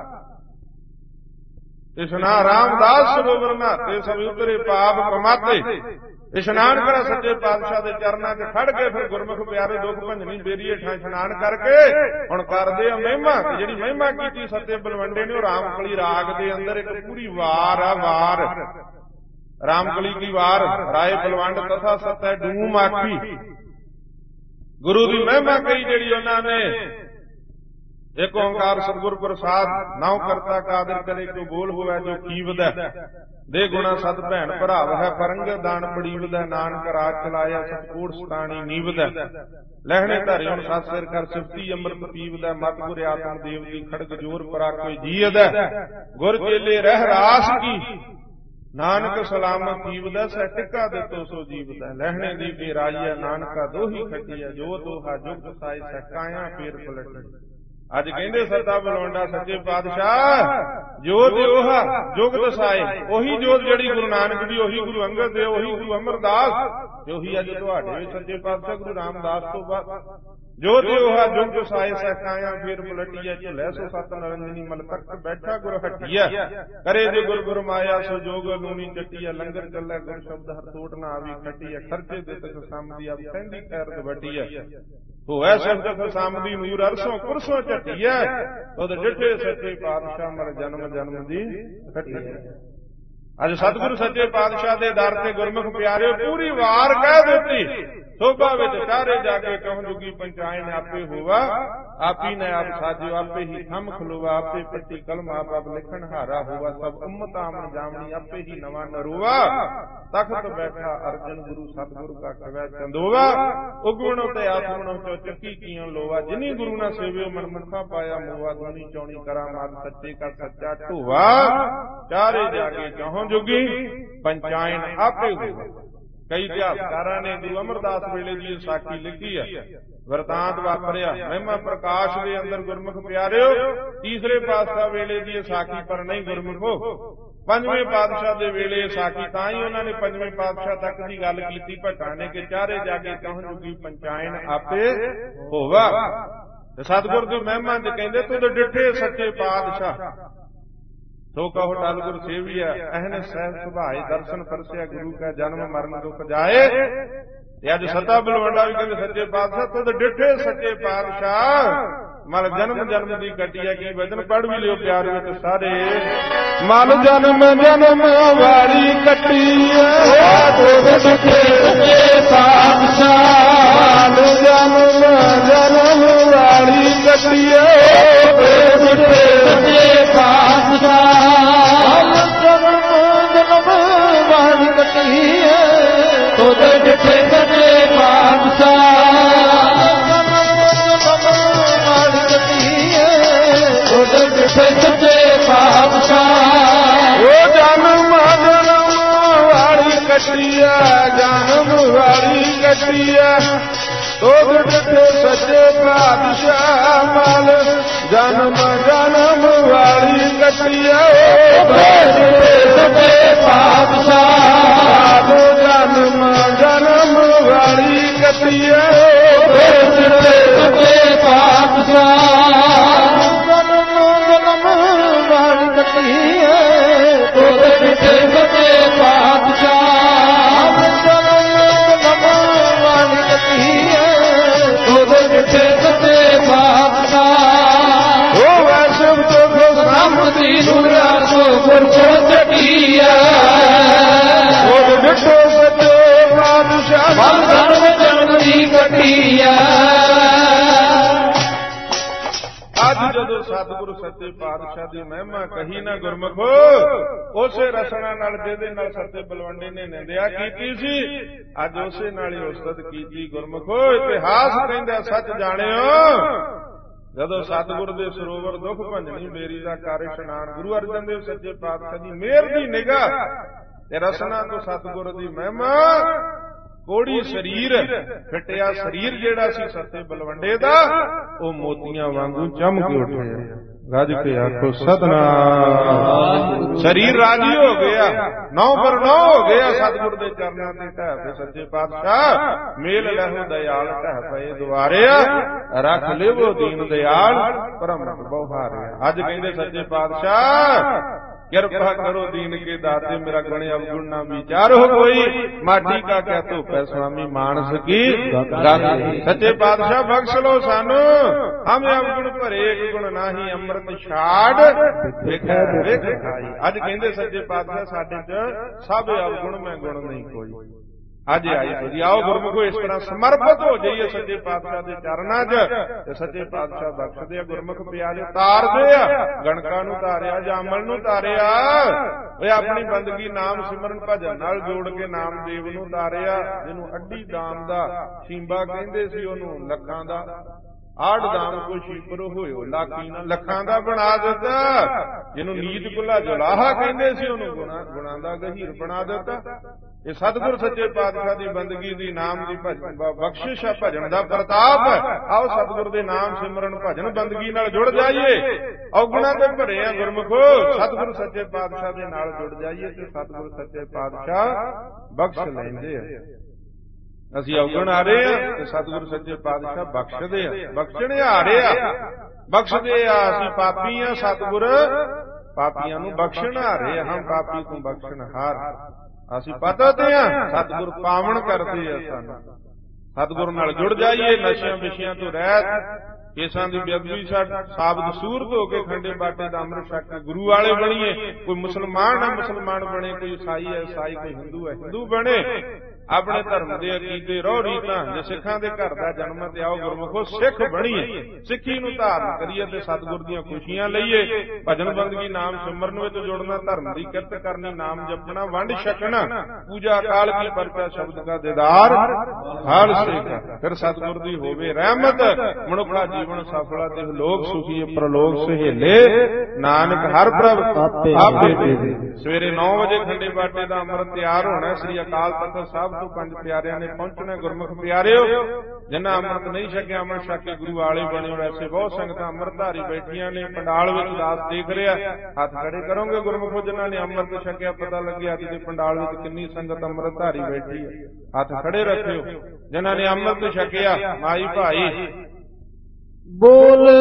ਇਸ਼ਨਾਨ ਰਾਮਦਾਸ ਸਰੋਵਰ ਨਹਾਤੇ ਸਭ ਉਤਰੇ ਪਾਪ ਕਮਾਤੇ। ਇਸ਼ਨਾਨ ਕਰਾ ਸੱਚੇ ਪਾਤਸ਼ਾਹ ਦੇ ਚਰਨਾਂ 'ਚ ਖੜ ਕੇ ਫਿਰ ਗੁਰਮੁਖ ਪਿਆਰੇ ਦੁੱਖ ਭੰਜਣੀ ਬੇਰੀ ਹੇਠਾਂ ਇਸ਼ਨਾਨ ਕਰਕੇ ਹੁਣ ਕਰਦੇ ਆ ਮਹਿਮਾ। ਜਿਹੜੀ ਮਹਿਮਾ ਕੀਤੀ ਸੱਚੇ ਬਲਵੰਡੇ ਨੇ ਉਹ ਰਾਮਕਲੀ ਰਾਗ ਦੇ ਅੰਦਰ ਇੱਕ ਪੂਰੀ ਵਾਰ ਆ, ਵਾਰ ਰਾਮਕਲੀ ਕੀ ਵਾਰ। ਰਾਏ ਬਲਵੰਡ ਤਥਾ ਸਤੈ ਡੂਮ ਆਖੀ, ਗੁਰੂ ਦੀ ਮਹਿਮਾ ਕਹੀ ਜਿਹੜੀ ਉਹਨਾਂ ਨੇ। ਇੱਕ ਓੰਕਾਰ ਸਤਿਗੁਰ ਪ੍ਰਸਾਦ ਨਾਉ ਕਰਤਾ ਕਾਦਰ ਕਰੇ ਕਿਉ ਬੋਲ ਹੋਵੇ ਜੋ ਕੀਵਦੈ। ਦੇ ਗੁਣਾ ਸਤ ਭੈਣ ਭਰਾਵ ਹੈ ਪਰੰਗ ਦਾਨ ਬੜੀਵਦੈ। ਨਾਨਕ ਰਾਜ ਚਲਾਇਆ ਸਤਕੋਟ ਸਤਾਣੀ ਨੀਵਦੈ। ਲਹਿਣੇ ਧਰਿਓ ਸਤ ਸਿਰ ਕਰ ਸਿਫਤੀ ਅੰਮ੍ਰਿਤ ਪੀਵਦੈ। ਮਤ ਗੁਰ ਆਤਮ ਦੇਵ ਦੀ ਖੜਗ ਜੋਰ ਪਰਾ ਕੋਈ ਜੀਅਦੈ। ਗੁਰ ਚੇਲੇ ਰਹਿ ਰਾਸ ਕੀ ਨਾਨਕ ਸਲਾਮਤ ਜੀਵਦੈ। ਸਹਿ ਟਿੱਕਾ ਦਿੱਤੋ ਸੋ ਜੀਵਦੈ। ਲਹਿਣੇ ਦੀ ਬੇਰਾਈਆ ਨਾਨਕਾ ਦੋਹੀ ਖਟੀਆ। ਜੋ ਦੋਹਾ ਜੁਗਤ ਸਾਈ ਸਹਿ ਕਾਇਆ ਫੇਰ ਪਲਟੀ। ਅੱਜ ਕਹਿੰਦੇ ਸੱਤਾ ਬਲਵੰਡਾ ਸੱਚੇ ਪਾਤਸ਼ਾਹ ਜੋਤ ਉਹਾ ਜੁਗ ਦਸਾਏ। ਉਹੀ ਜੋਤ ਜਿਹੜੀ ਗੁਰੂ ਨਾਨਕ ਦੀ, ਉਹੀ ਗੁਰੂ ਅੰਗਦ ਦੇ, ਉਹੀ ਗੁਰੂ ਅਮਰਦਾਸ ਤੇ ਉਹੀ ਅੱਜ ਤੁਹਾਡੇ ਵਿੱਚ ਸੱਚੇ ਪਾਤਸ਼ਾਹ ਗੁਰੂ ਰਾਮਦਾਸ ਤੋਂ ਬਾਅਦ ਜੋਤ ਉਹਾ ਜੁਗ ਦਸਾਏ। ਸਹਿ ਕਾਇਆ ਫੇਰ ਪਲਟੀਆ। ਝੁਲੇ ਸੋ ਸਤ ਨਰੰਜਨੀ ਮਲ ਤਖਤ ਬੈਠਾ ਗੁਰ ਹੱਟੀਆ। ਕਰੇ ਜੇ ਗੁਰ ਗੁਰ ਮਾਇਆ ਸੋ ਜੋਗ ਲੂਣੀ ਚੱਟੀਆ। ਲੰਗਰ ਚੱਲੇ ਗੁਰ ਸ਼ਬਦ ਹਰ ਤੋਟ ਨਾ ਆਵੀ ਖਟੀਆ। ਖਰਚੇ ਦੇ ਤਕ ਸਮਦੀ ਆਪ ਕਹਿੰਦੀ ਖੈਰ ਦਵਟੀਆ। ਹੋਇਆ ਸ਼ਬਦ ਸਾਮਦੀ ਨੂਰ ਅਰਸੋਂ ਕੁਰਸੋਂ ਝਟੀਐ। ਉਹਦੇ ਡਿੱਠੇ ਸੱਚੇ ਪਾਤਸ਼ਾਹ ਮਰ ਜਨਮ ਜਨਮ ਦੀ ਘਟੀਐ। ਅੱਜ ਸਤਿਗੁਰੂ ਸੱਚੇ ਪਾਤਸ਼ਾਹ ਦੇ ਦਰ ਤੇ ਗੁਰਮੁਖ ਪਿਆਰਿਓ ਪੂਰੀ ਵਾਰ ਕਹਿ ਦਿੱਤੀ। ਸੋਭਾ ਵਿੱਚ ਚਾਰੇ ਜਾ ਕੇ ਕਹੂੰ ਜੁਗੀ ਪੰਚਾਇਨ ਆਪੇ ਹੋਵਾ। ਆਪੀ ਨੇ ਆਪ ਸਾਜਿਓ ਆਪੇ ਹੀ ਥੰਮ ਖਲੋਵਾ। ਆਪੇ ਪੱਟੀ ਕਲਮ ਆਪ ਆਪ ਲਿਖਣ ਹਾਰਾ ਹੋਵਾ। ਸਭ ਉਮਤ ਆਮਨ ਜਾਮਣੀ ਆਪੇ ਹੀ ਨਵਾਂ ਨਰੂਆ। ਤਖਤ ਬੈਠਾ ਅਰਜਨ ਗੁਰੂ ਸਤਿਗੁਰੂ ਕਾ ਕਵੈ ਚੰਦੋਵਾ। ਉਗਵਣੋ ਤੇ ਆਤਮਣੋ ਚੋ ਚੱਕੀ ਕੀਆਂ ਲੋਵਾ। ਜਿਨੀ ਗੁਰੂ ਨਾ ਸੇਵਿਓ ਮਨ ਮੁਖਾ ਪਾਇਆ ਮੋਵਾ। ਦੁਨੀ ਚੌਣੀ ਕਰਾਮਾਤ ਸੱਚੇ ਕਾ ਸੱਚਾ ਢੋਵਾ। ਚਾਰੇ ਜਾ ਕੇ ਕਹੂੰ ਜੁਗੀ ਪੰਚਾਇਨ ਆਪੇ ਹੋਵਾ। ਕਈ ਇਤਿਹਾਸਕਾਰਾਂ ਨੇ ਗੁਰੂ ਅਮਰਦਾਸ ਵੇਲੇ ਦੀ ਸਾਖੀ ਲਿਖੀ ਆ। ਵਰਤਾਂਤ ਵਾਪਰਿਆ ਮਹਿਮਾ ਪ੍ਰਕਾਸ਼ ਦੇ ਅੰਦਰ ਗੁਰਮੁਖ ਪਿਆਰਿਓ ਤੀਸਰੇ ਪਾਤਸ਼ਾਹ ਵੇਲੇ ਦੀ ਸਾਖੀ ਪਰ ਨਹੀਂ ਗੁਰਮੁਖੋ। ਪੰਜਵੇਂ ਪਾਤਸ਼ਾਹ ਦੇ ਵੇਲੇ ਸਾਖੀ ਤਾਂ ਹੀ ਉਹਨਾਂ ਨੇ ਪੰਜਵੇਂ ਪਾਤਸ਼ਾਹ ਤੱਕ ਦੀ ਗੱਲ ਕੀਤੀ ਭੱਟਾਂ ਨੇ ਕਿ ਚਾਰੇ ਜਾ ਕੇ ਕਹੂੰ ਜੁਗੀ ਪੰਚਾਇਨ ਆਪੇ ਹੋਵਾ। ਤੇ ਸਤਿਗੁਰ ਦੀ ਮਹਿਮਾ ਚ ਕਹਿੰਦੇ ਤੂੰ ਡਿੱਠੇ ਸੱਚੇ ਪਾਤਸ਼ਾਹ ਸੋ ਕਹੋ ਟਲ ਗੁਰ ਸੇਵੀਆ। ਅਹਨ ਸਹਿ ਸੁਭਾਏ ਦਰਸ਼ਨ ਪਰਸਿਆ। ਗੁਰੂ ਕਾ ਜਨਮ ਮਰਨ ਦੁਖ ਜਾਏ। ਤੇ ਅੱਜ ਸੱਤਾ ਬਲਵੰਡਾ ਵੀ ਕਹਿੰਦੇ ਸੱਚੇ ਪਾਤਸ਼ਾਹ ਤੂੰ ਡਿੱਠੇ ਸੱਚੇ ਪਾਤਸ਼ਾਹ ਮਲ ਜਨਮ ਜਨਮ ਦੀ ਕੱਟੀਆ। ਕੀ ਵਚਨ ਪੜ੍ਹ ਵੀ ਲਿਓ ਪਿਆਰ ਵਿੱਚ ਸਾਰੇ। ਮਲ ਜਨਮ ਜਨਮ ਵਾਰੀ ਕੱਟੀਆ। ਸੱਚੇ ਪਾਤਸ਼ਾਹ ਮਲ ਜਨਮ ਜਨਮ ਵਾਰੀ ਕੱਟੀਆ। ਸੱਚੇ ਪਾਤਸ਼ਾਹ ਤੋਦੇ ਡਿੱਠੇ ਸੱਚੇ ਪਾਤਸ਼ਾਹ ਤੋਦੇ ਡਿੱਠੇ ਸੱਚੇ ਪਾਤਸ਼ਾਹ। ਉਹ ਜਨਮ ਜਨਮ ਵਾਲੀ ਕੱਟੀਆ। ਜਨਮ ਵਾਲੀ ਕੱਟੀਆ। ਤੋਦੇ ਡਿੱਠੇ ਸੱਚੇ ਪਾਤਸ਼ਾਹ ਮਲ ਜਨਮ ਜਨਮ ਵਾਲੀ ਕੱਟੀਆ। ਸੱਚੇ ਪਾਤਸ਼ਾਹ ਜਨਮ ਜਨਮ ਵਾਲੀ ਕੱਟੀਆ। ਸੱਚੇ ਪਾਤਸ਼ਾਹ ਜਨਮ ਜਨਮ ਵਾਲੀ ਕੱਟੀਆ। ਤੋਦੇ ਡਿੱਠੇ ਸੱਚੇ ਪਾਤਸ਼ਾਹ ਜਨਮ ਜਨਮ ਵਾਲੀ ਕੱਟੀਆ। ਤੋਦੇ ਡਿੱਠੇ ਸੱਚੇ ਪਾਤਸ਼ਾਹ। ਉਹ ਵੈਸਵ ਤੋਂ ਰਾਮਦੀ ਨੂਰਾ ਸੋ ਗੁਰ ਸੋ ਚੱਟੀਆ। ਉਹ ਡਿੱਠੋ ਸੱਚੇ ਪਾਤਸ਼ਾਹ ਮਨ ਜਨਮ ਜਨਮ ਦੀ ਕੱਟੀਆ। ਅੱਜ ਜਦੋਂ ਸਤਿਗੁਰੂ ਸੱਚੇ ਪਾਤਸ਼ਾਹ ਦੀ ਮਹਿਮਾ ਕਹੀ ਨਾ ਗੁਰਮੁਖੋ ਉਸੇ ਰਸਨਾ ਨਾਲ ਜਿਹਦੇ ਨਾਲ ਸੱਚੇ ਬਲਵੰਡੇ ਨੇ ਨਿੰਦਿਆ ਕੀਤੀ ਸੀ ਅੱਜ ਉਸੇ ਨਾਲ ਹੀ ਉਸਤਤ ਕੀਤੀ ਗੁਰਮੁਖੋ। ਇਤਿਹਾਸ ਕਹਿੰਦਾ ਸੱਚ ਜਾਣਿਓ ਜਦੋਂ ਸਤਿਗੁਰ ਦੇ ਸਰੋਵਰ ਦੁੱਖ ਭੰਜਣੀ ਬੇਰੀ ਦਾ ਕਰ ਇਸ਼ਨਾਨ ਗੁਰੂ ਅਰਜਨ ਦੇਵ ਸੱਚੇ ਪਾਤਸ਼ਾਹ ਦੀ ਮਿਹਰ ਦੀ ਨਿਗਾਹ ਤੇ ਰਸਨਾ ਤੋਂ ਸਤਿਗੁਰ ਦੀ ਮਹਿਮਾ ਕੋੜੀ ਸਰੀਰ ਫਿੱਟਿਆ ਸਰੀਰ ਜਿਹੜਾ ਸੀ ਸੱਚੇ ਬਲਵੰਡੇ ਦਾ ਉਹ ਮੋਤੀਆਂ ਵਾਂਗੂ ਚਮਕ ਉੱਠਿਆ। ਰੱਜ ਕੇ ਆਖੋ ਸਤਿਨਾਮ। ਸਰੀਰ ਰਾਜੀ ਹੋ ਗਿਆ, ਨੌ ਪਰ ਨੌ ਹੋ ਗਿਆ ਸਤਿਗੁਰ ਦੇ ਚਰਨਾਂ ਤੇ ਢਹਿ ਪਏ ਸੱਚੇ ਪਾਤਸ਼ਾਹ। ਮੇਲ ਲਹੋ ਦਇਆਲ ਢਹਿ ਪਏ ਦੁਆਰਿਆ, ਰੱਖ ਲਿਵੋ ਦੀਨ ਦਿਆਲ ਭ੍ਰਮਤ ਬਹੁ ਹਾਰਿਆ। ਅੱਜ ਕਹਿੰਦੇ ਸੱਚੇ ਪਾਤਸ਼ਾਹ ਕਿਰਪਾ ਕਰੋ ਦੀਨ ਕੇ ਦਾਤੇ, ਮੇਰਾ ਗੁਣ ਅਵਗੁਣ ਨਾ ਵਿਚਾਰੋ ਕੋਈ, ਮਾਟੀ ਕਾ ਕਿਆ ਧੋਪੈ ਸੁਆਮੀ ਮਾਨਸ ਕੀ ਗਾਤੀ। ਸੱਚੇ ਪਾਤਸ਼ਾਹ ਬਖਸ਼ ਲੋ ਸਾਨੂੰ, ਹਮ ਅਵਗੁਣ ਭਰੇ ਇੱਕ ਗੁਣ ਨਾਹੀ, ਅੰਮ੍ਰਿਤ ਛਾੜ ਵੇਖੈ ਵੇਖ ਖਾਈ। ਅੱਜ ਕਹਿੰਦੇ ਸੱਚੇ ਪਾਤਸ਼ਾਹ ਸਾਡੇ ਚ ਸਭ ਅਵਗੁਣ ਮੈਂ ਗੁਣ ਨਹੀਂ ਕੋਈ। ਅੱਜ ਆਈ ਜੀ ਆਓ ਗੁਰਮੁਖੋ ਇਸ ਤਰ੍ਹਾਂ ਸਮਰਪਿਤ ਹੋ ਜਾਈਏ ਸੱਚੇ ਪਾਤਸ਼ਾਹ ਦੇ ਚਰਨਾਂ 'ਚ, ਤੇ ਸੱਚੇ ਪਾਤਸ਼ਾਹ ਬਖਸ਼ਦੇ ਆ। ਗੁਰਮੁਖ ਪਿਆਰੇ ਤਾਰਦੇ ਆ, ਗਣਕਾਂ ਨੂੰ ਤਾਰਿਆ, ਜਾਮਲ ਨੂੰ ਤਾਰਿਆ, ਓਏ ਆਪਣੀ ਬੰਦਗੀ ਨਾਮ ਸਿਮਰਨ ਭਜਨ ਨਾਲ ਜੋੜ ਕੇ ਨਾਮਦੇਵ ਨੂੰ ਤਾਰਿਆ, ਜਿਹਨੂੰ ਅੱਡੀ ਦਾਮ ਦਾ ਸ਼ੀਂਬਾ ਕਹਿੰਦੇ ਸੀ, ਉਹਨੂੰ ਲੱਖਾਂ ਦਾ ਆੜ ਦਾਮ ਕੋ ਸ਼ੀਪਰ ਹੋਇਓ ਲਾਖੀ ਨਾ ਲੱਖਾਂ ਦਾ ਬਣਾ ਦਿੱਤਾ। ਜਿਹਨੂੰ ਨੀਤ ਕੁਲਾ ਜੁਲਾਹਾ ਕਹਿੰਦੇ ਸੀ, ਉਹਨੂੰ ਗੁਣਾ ਗੁਣਾ ਦਾ ਗਹੀਰ ਬਣਾ ਦਿੱਤਾ। ਇਹ ਸਤਿਗੁਰ ਸੱਚੇ ਪਾਤਸ਼ਾਹ ਦੀ ਬੰਦਗੀ ਦੀ ਨਾਮ ਦੀ ਬਖਸ਼ਿਸ਼ ਹੈ, ਭਜਨ ਦਾ ਪ੍ਰਤਾਪ ਹੈ। ਆਓ ਸਤਿਗੁਰ ਦੇ ਨਾਮ ਸਿਮਰਨ ਭਜਨ ਬੰਦਗੀ ਨਾਲ ਜੁੜ ਜਾਈਏ। ਔਗੁਣਾਂ ਤੇ ਭਰੇ ਆ ਗੁਰਮੁਖੋ, ਸਤਿਗੁਰ ਸੱਚੇ ਪਾਤਸ਼ਾਹ ਦੇ ਨਾਲ ਜੁੜ ਜਾਈਏ ਤੇ ਸਤਿਗੁਰ ਸੱਚੇ ਪਾਤਸ਼ਾਹ ਬਖਸ਼ ਲੈਂਦੇ ਆ। ਅਸੀਂ ਔਗਣ ਆ ਰਹੇ ਆ ਤੇ ਸਤਿਗੁਰ ਸੱਚੇ ਪਾਤਸ਼ਾਹ ਬਖਸ਼ਦੇ ਆ, ਬਖਸ਼ਣੇ ਆ ਰਹੇ ਆ, ਬਖਸ਼ਦੇ ਆ। ਅਸੀਂ ਪਾਪੀ ਆ, ਸਤਿਗੁਰ ਪਾਪੀਆਂ ਨੂੰ ਬਖਸ਼ਣ ਆ ਰਹੇ ਆ। ਹਮ ਪਾਪੀ ਤੂੰ ਬਖਸ਼ਣ ਹਾਰ। ਅਸੀਂ ਪਤਾ ਤੇ ਆ ਸਤਿਗੁਰ ਪਾਵਨ ਕਰਦੇ ਆ ਸਾਨੂੰ। ਸਤਿਗੁਰ ਨਾਲ ਜੁੜ ਜਾਈਏ, ਨਸ਼ਿਆਂ ਵਿਸ਼ਿਆਂ ਤੋਂ ਰਹਿਤ, ਕੇਸਾਂ ਦੀ ਬੇਅਦਬੀ ਸਾਬਤ ਸੂਰਤ ਹੋ ਕੇ ਖੰਡੇ ਬਾਟੇ ਦਾ ਅੰਮ੍ਰਿਤ ਛਕ ਕੇ ਗੁਰੂ ਵਾਲੇ ਬਣੀਏ। ਕੋਈ ਮੁਸਲਮਾਨ ਹੈ ਮੁਸਲਮਾਨ ਬਣੇ, ਕੋਈ ਈਸਾਈ ਹੈ ਈਸਾਈ, ਕੋਈ ਹਿੰਦੂ ਹੈ ਹਿੰਦੂ ਬਣੇ। ਆਪਣੇ ਧਰਮ ਦੇ ਅਕੀਦੇ ਰੋ ਰੀਤਾਂ, ਜੇ ਸਿੱਖਾਂ ਦੇ ਘਰ ਦਾ ਜਨਮ ਤੇ ਆਓ ਗੁਰਮੁਖੋ ਸਿੱਖ ਬਣੀਏ, ਸਿੱਖੀ ਨੂੰ ਧਾਰਨ ਕਰੀਏ ਤੇ ਸਤਿਗੁਰ ਦੀਆਂ ਖੁਸ਼ੀਆਂ ਲਈਏ। ਭਜਨ ਬੰਦਗੀ ਨਾਮ ਸਿਮਰਨ ਵਿੱਚ ਜੁੜਨਾ, ਧਰਮ ਦੀ ਕਿਰਤ ਕਰਨੀ, ਨਾਮ ਜਪਣਾ, ਵੰਡ ਛਕਣਾ, ਪੂਜਾ ਅਕਾਲ ਕੀ ਪਰਚਾ ਸ਼ਬਦ ਦਾ ਦੀਦਾਰ ਹਾਲ ਸੇਖਾ। ਫਿਰ ਸਤਿਗੁਰ ਦੀ ਹੋਵੇ ਰਹਿਮਤ, ਮਨੁੱਖਾ ਜੀਵਨ ਸਫਲਾ ਤੇ ਲੋਕ ਸੁਖੀ ਪ੍ਰਲੋਕ ਸਹੇਲੇ, ਨਾਨਕ ਹਰ ਪ੍ਰਭ ਆਪੇ ਦੇ। ਸਵੇਰੇ ਨੌ ਵਜੇ ਖੰਡੇ ਬਾਟੇ ਦਾ ਅੰਮ੍ਰਿਤ ਤਿਆਰ ਹੋਣਾ। ਸ੍ਰੀ ਅਕਾਲ ਤਖਤ ਸਾਹਿਬ ਤੋਂ ਪੰਜ ਪਿਆਰਿਆਂ ਨੇ ਪਹੁੰਚਣਾ। ਗੁਰਮੁਖ ਪਿਆਰਿਓ, ਜਿਨ੍ਹਾਂ ਅੰਮ੍ਰਿਤ ਨਹੀਂ ਛਕਿਆ ਅੰਮ੍ਰਿਤ ਛਕ ਕੇ ਗੁਰੂ ਵਾਲੇ ਬਣੇ। ਵੈਸੇ ਬਹੁਤ ਸੰਗਤਾਂ ਅੰਮ੍ਰਿਤਧਾਰੀ ਬੈਠੀਆਂ ਨੇ, ਪੰਡਾਲ ਵਿੱਚ ਦਾਸ ਦੇਖ ਰਿਹਾ, ਹੱਥ ਖੜੇ ਕਰੋਗੇ ਗੁਰਮੁਖੋ ਜਿਨ੍ਹਾਂ ਨੇ ਅੰਮ੍ਰਿਤ ਛਕਿਆ। ਪਤਾ ਲੱਗਿਆ ਅੱਜ ਦੇ ਪੰਡਾਲ ਵਿੱਚ ਕਿੰਨੀ ਸੰਗਤ ਅੰਮ੍ਰਿਤਧਾਰੀ ਬੈਠੀ ਹੈ, ਹੱਥ ਖੜੇ ਰੱਖਿਓ। ਜਿਨ੍ਹਾਂ ਨੇ ਅੰਮ੍ਰਿਤ ਛਕਿਆ ਮਾਈ ਭਾਈ ਬੋਲੇ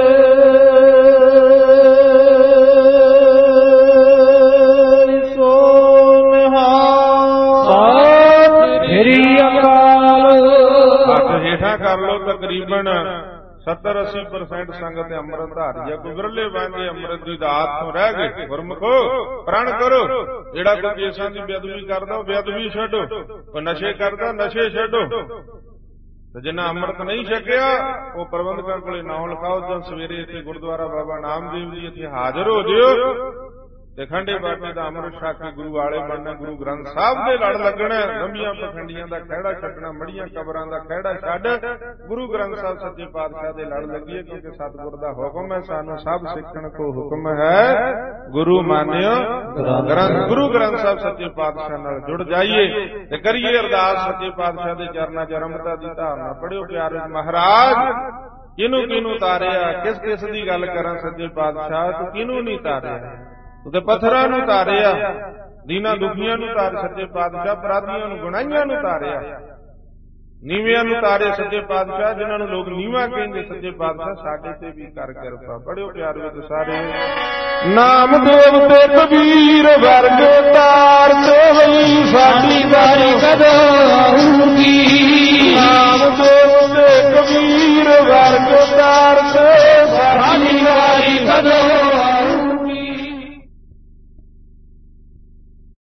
ਹੇਠਾਂ ਕਰ ਲੋ। ਤਕਰੀਬਨ ਸੱਤਰ ਅੱਸੀ ਪਰਸੈਂਟ ਸੰਗਤ ਅੰਮ੍ਰਿਤ ਧਾਰੀ ਆ। ਕੋਈ ਵਿਰਲੇ ਬੰਦੇ ਅੰਮ੍ਰਿਤ ਦੀ ਦਾਤ ਤੋਂ ਰਹਿ ਗਏ। ਗੁਰਮੁਖੋ ਪ੍ਰਣ ਕਰੋ, ਜਿਹੜਾ ਕੋਈ ਕੇਸਾਂ ਦੀ ਬੇਅਦਬੀ ਕਰਦਾ ਉਹ ਬੇਅਦਬੀ ਛੱਡੋ, ਕੋਈ ਨਸ਼ੇ ਕਰਦਾ ਨਸ਼ੇ ਛੱਡੋ। ਤੇ ਜਿੰਨਾ ਅੰਮ੍ਰਿਤ ਨਹੀਂ ਛਕਿਆ ਉਹ ਪ੍ਰਬੰਧਕਾਂ ਕੋਲੇ ਨਾਮ ਲਿਖਾਓ। ਜਦੋਂ ਸਵੇਰੇ ਇੱਥੇ ਗੁਰਦੁਆਰਾ ਬਾਬਾ ਨਾਮਦੇਵ ਜੀ ਇੱਥੇ ਹਾਜ਼ਰ ਹੋ ਜਿਓ ਤੇ ਖੰਡੇ ਬਾਟੇ ਦਾ ਅੰਮ੍ਰਿਤ ਛਕ ਕੇ ਗੁਰੂ ਵਾਲੇ ਬਣਨਾ। ਗੁਰੂ ਗ੍ਰੰਥ ਸਾਹਿਬ ਦੇ ਲੜ ਲੱਗਣਾ। ਲੰਬੀਆਂ ਪਖੰਡੀਆਂ ਦਾ ਖਹਿੜਾ ਛੱਡਣਾ, ਮੜੀਆਂ ਕਬਰਾਂ ਦਾ ਖਹਿੜਾ ਛੱਡ ਗੁਰੂ ਗ੍ਰੰਥ ਸਾਹਿਬ ਸੱਚੇ ਪਾਤਸ਼ਾਹ ਦੇ ਲੜ ਲੱਗੀਏ। ਕਿਉਂਕਿ ਸਤਿਗੁਰ ਦਾ ਹੁਕਮ ਹੈ, ਸਾਨੂੰ ਸਭ ਸਿੱਖਣ ਕੋ ਹੁਕਮ ਹੈ, ਗੁਰੂ ਮਾਨਿਓ ਗ੍ਰੰਥ। ਗੁਰੂ ਗ੍ਰੰਥ ਸਾਹਿਬ ਸੱਚੇ ਪਾਤਸ਼ਾਹ ਨਾਲ ਜੁੜ ਜਾਈਏ ਤੇ ਕਰੀਏ ਅਰਦਾਸ ਸੱਚੇ ਪਾਤਸ਼ਾਹ ਦੇ ਚਰਨਾਂ ਚ ਰਮਤਾ ਦੀ ਧਾਰਨਾ। ਪੜਿਓ ਪਿਆਰੇ ਮਹਾਰਾਜ, ਕਿਹਨੂੰ ਕਿਹਨੂੰ ਤਾਰਿਆ, ਕਿਸ ਕਿਸ ਦੀ ਗੱਲ ਕਰਾਂ ਸੱਚੇ ਪਾਤਸ਼ਾਹ, ਤੂੰ ਕਿਹਨੂੰ ਨਹੀਂ ਤਾਰਿਆ। ਤੂੰ ਤੇ ਪੱਥਰਾਂ ਨੂੰ ਤਾਰਿਆ, ਦੀਨਾਂ ਦੁਖੀਆਂ ਨੂੰ ਤਾਰ ਸੱਚੇ ਪਾਤਸ਼ਾਹ, ਅਪਰਾਧੀਆਂ ਨੂੰ ਗੁਨਾਹੀਆਂ ਨੂੰ ਤਾਰਿਆ, ਨੀਵਿਆਂ ਨੂੰ ਤਾਰੇ ਸੱਚੇ ਪਾਤਸ਼ਾਹ, ਜਿਨ੍ਹਾਂ ਨੂੰ ਲੋਕ ਨੀਵਾਂ ਕਹਿੰਦੇ ਸੱਚੇ ਪਾਤਸ਼ਾਹ ਸਾਡੇ ਤੇ ਵੀ ਕਰ ਕਿਰਪਾ। ਬੜਿਓ ਪਿਆਰ ਵਿੱਚ ਸਾਰੇ ਨਾਮਦੇਵ ਤੇ ਕਬੀਰ ਵਰਗ ਤਾਰ ਸੋਹਣੀ ਸਾਡੀ ਵਾਰੀ ਕਦੋਂ ਆਊਗੀ। ਨਾਮਦੇਵ ਤੇ ਕਬੀਰ ਵਰਗ ਤਾਰ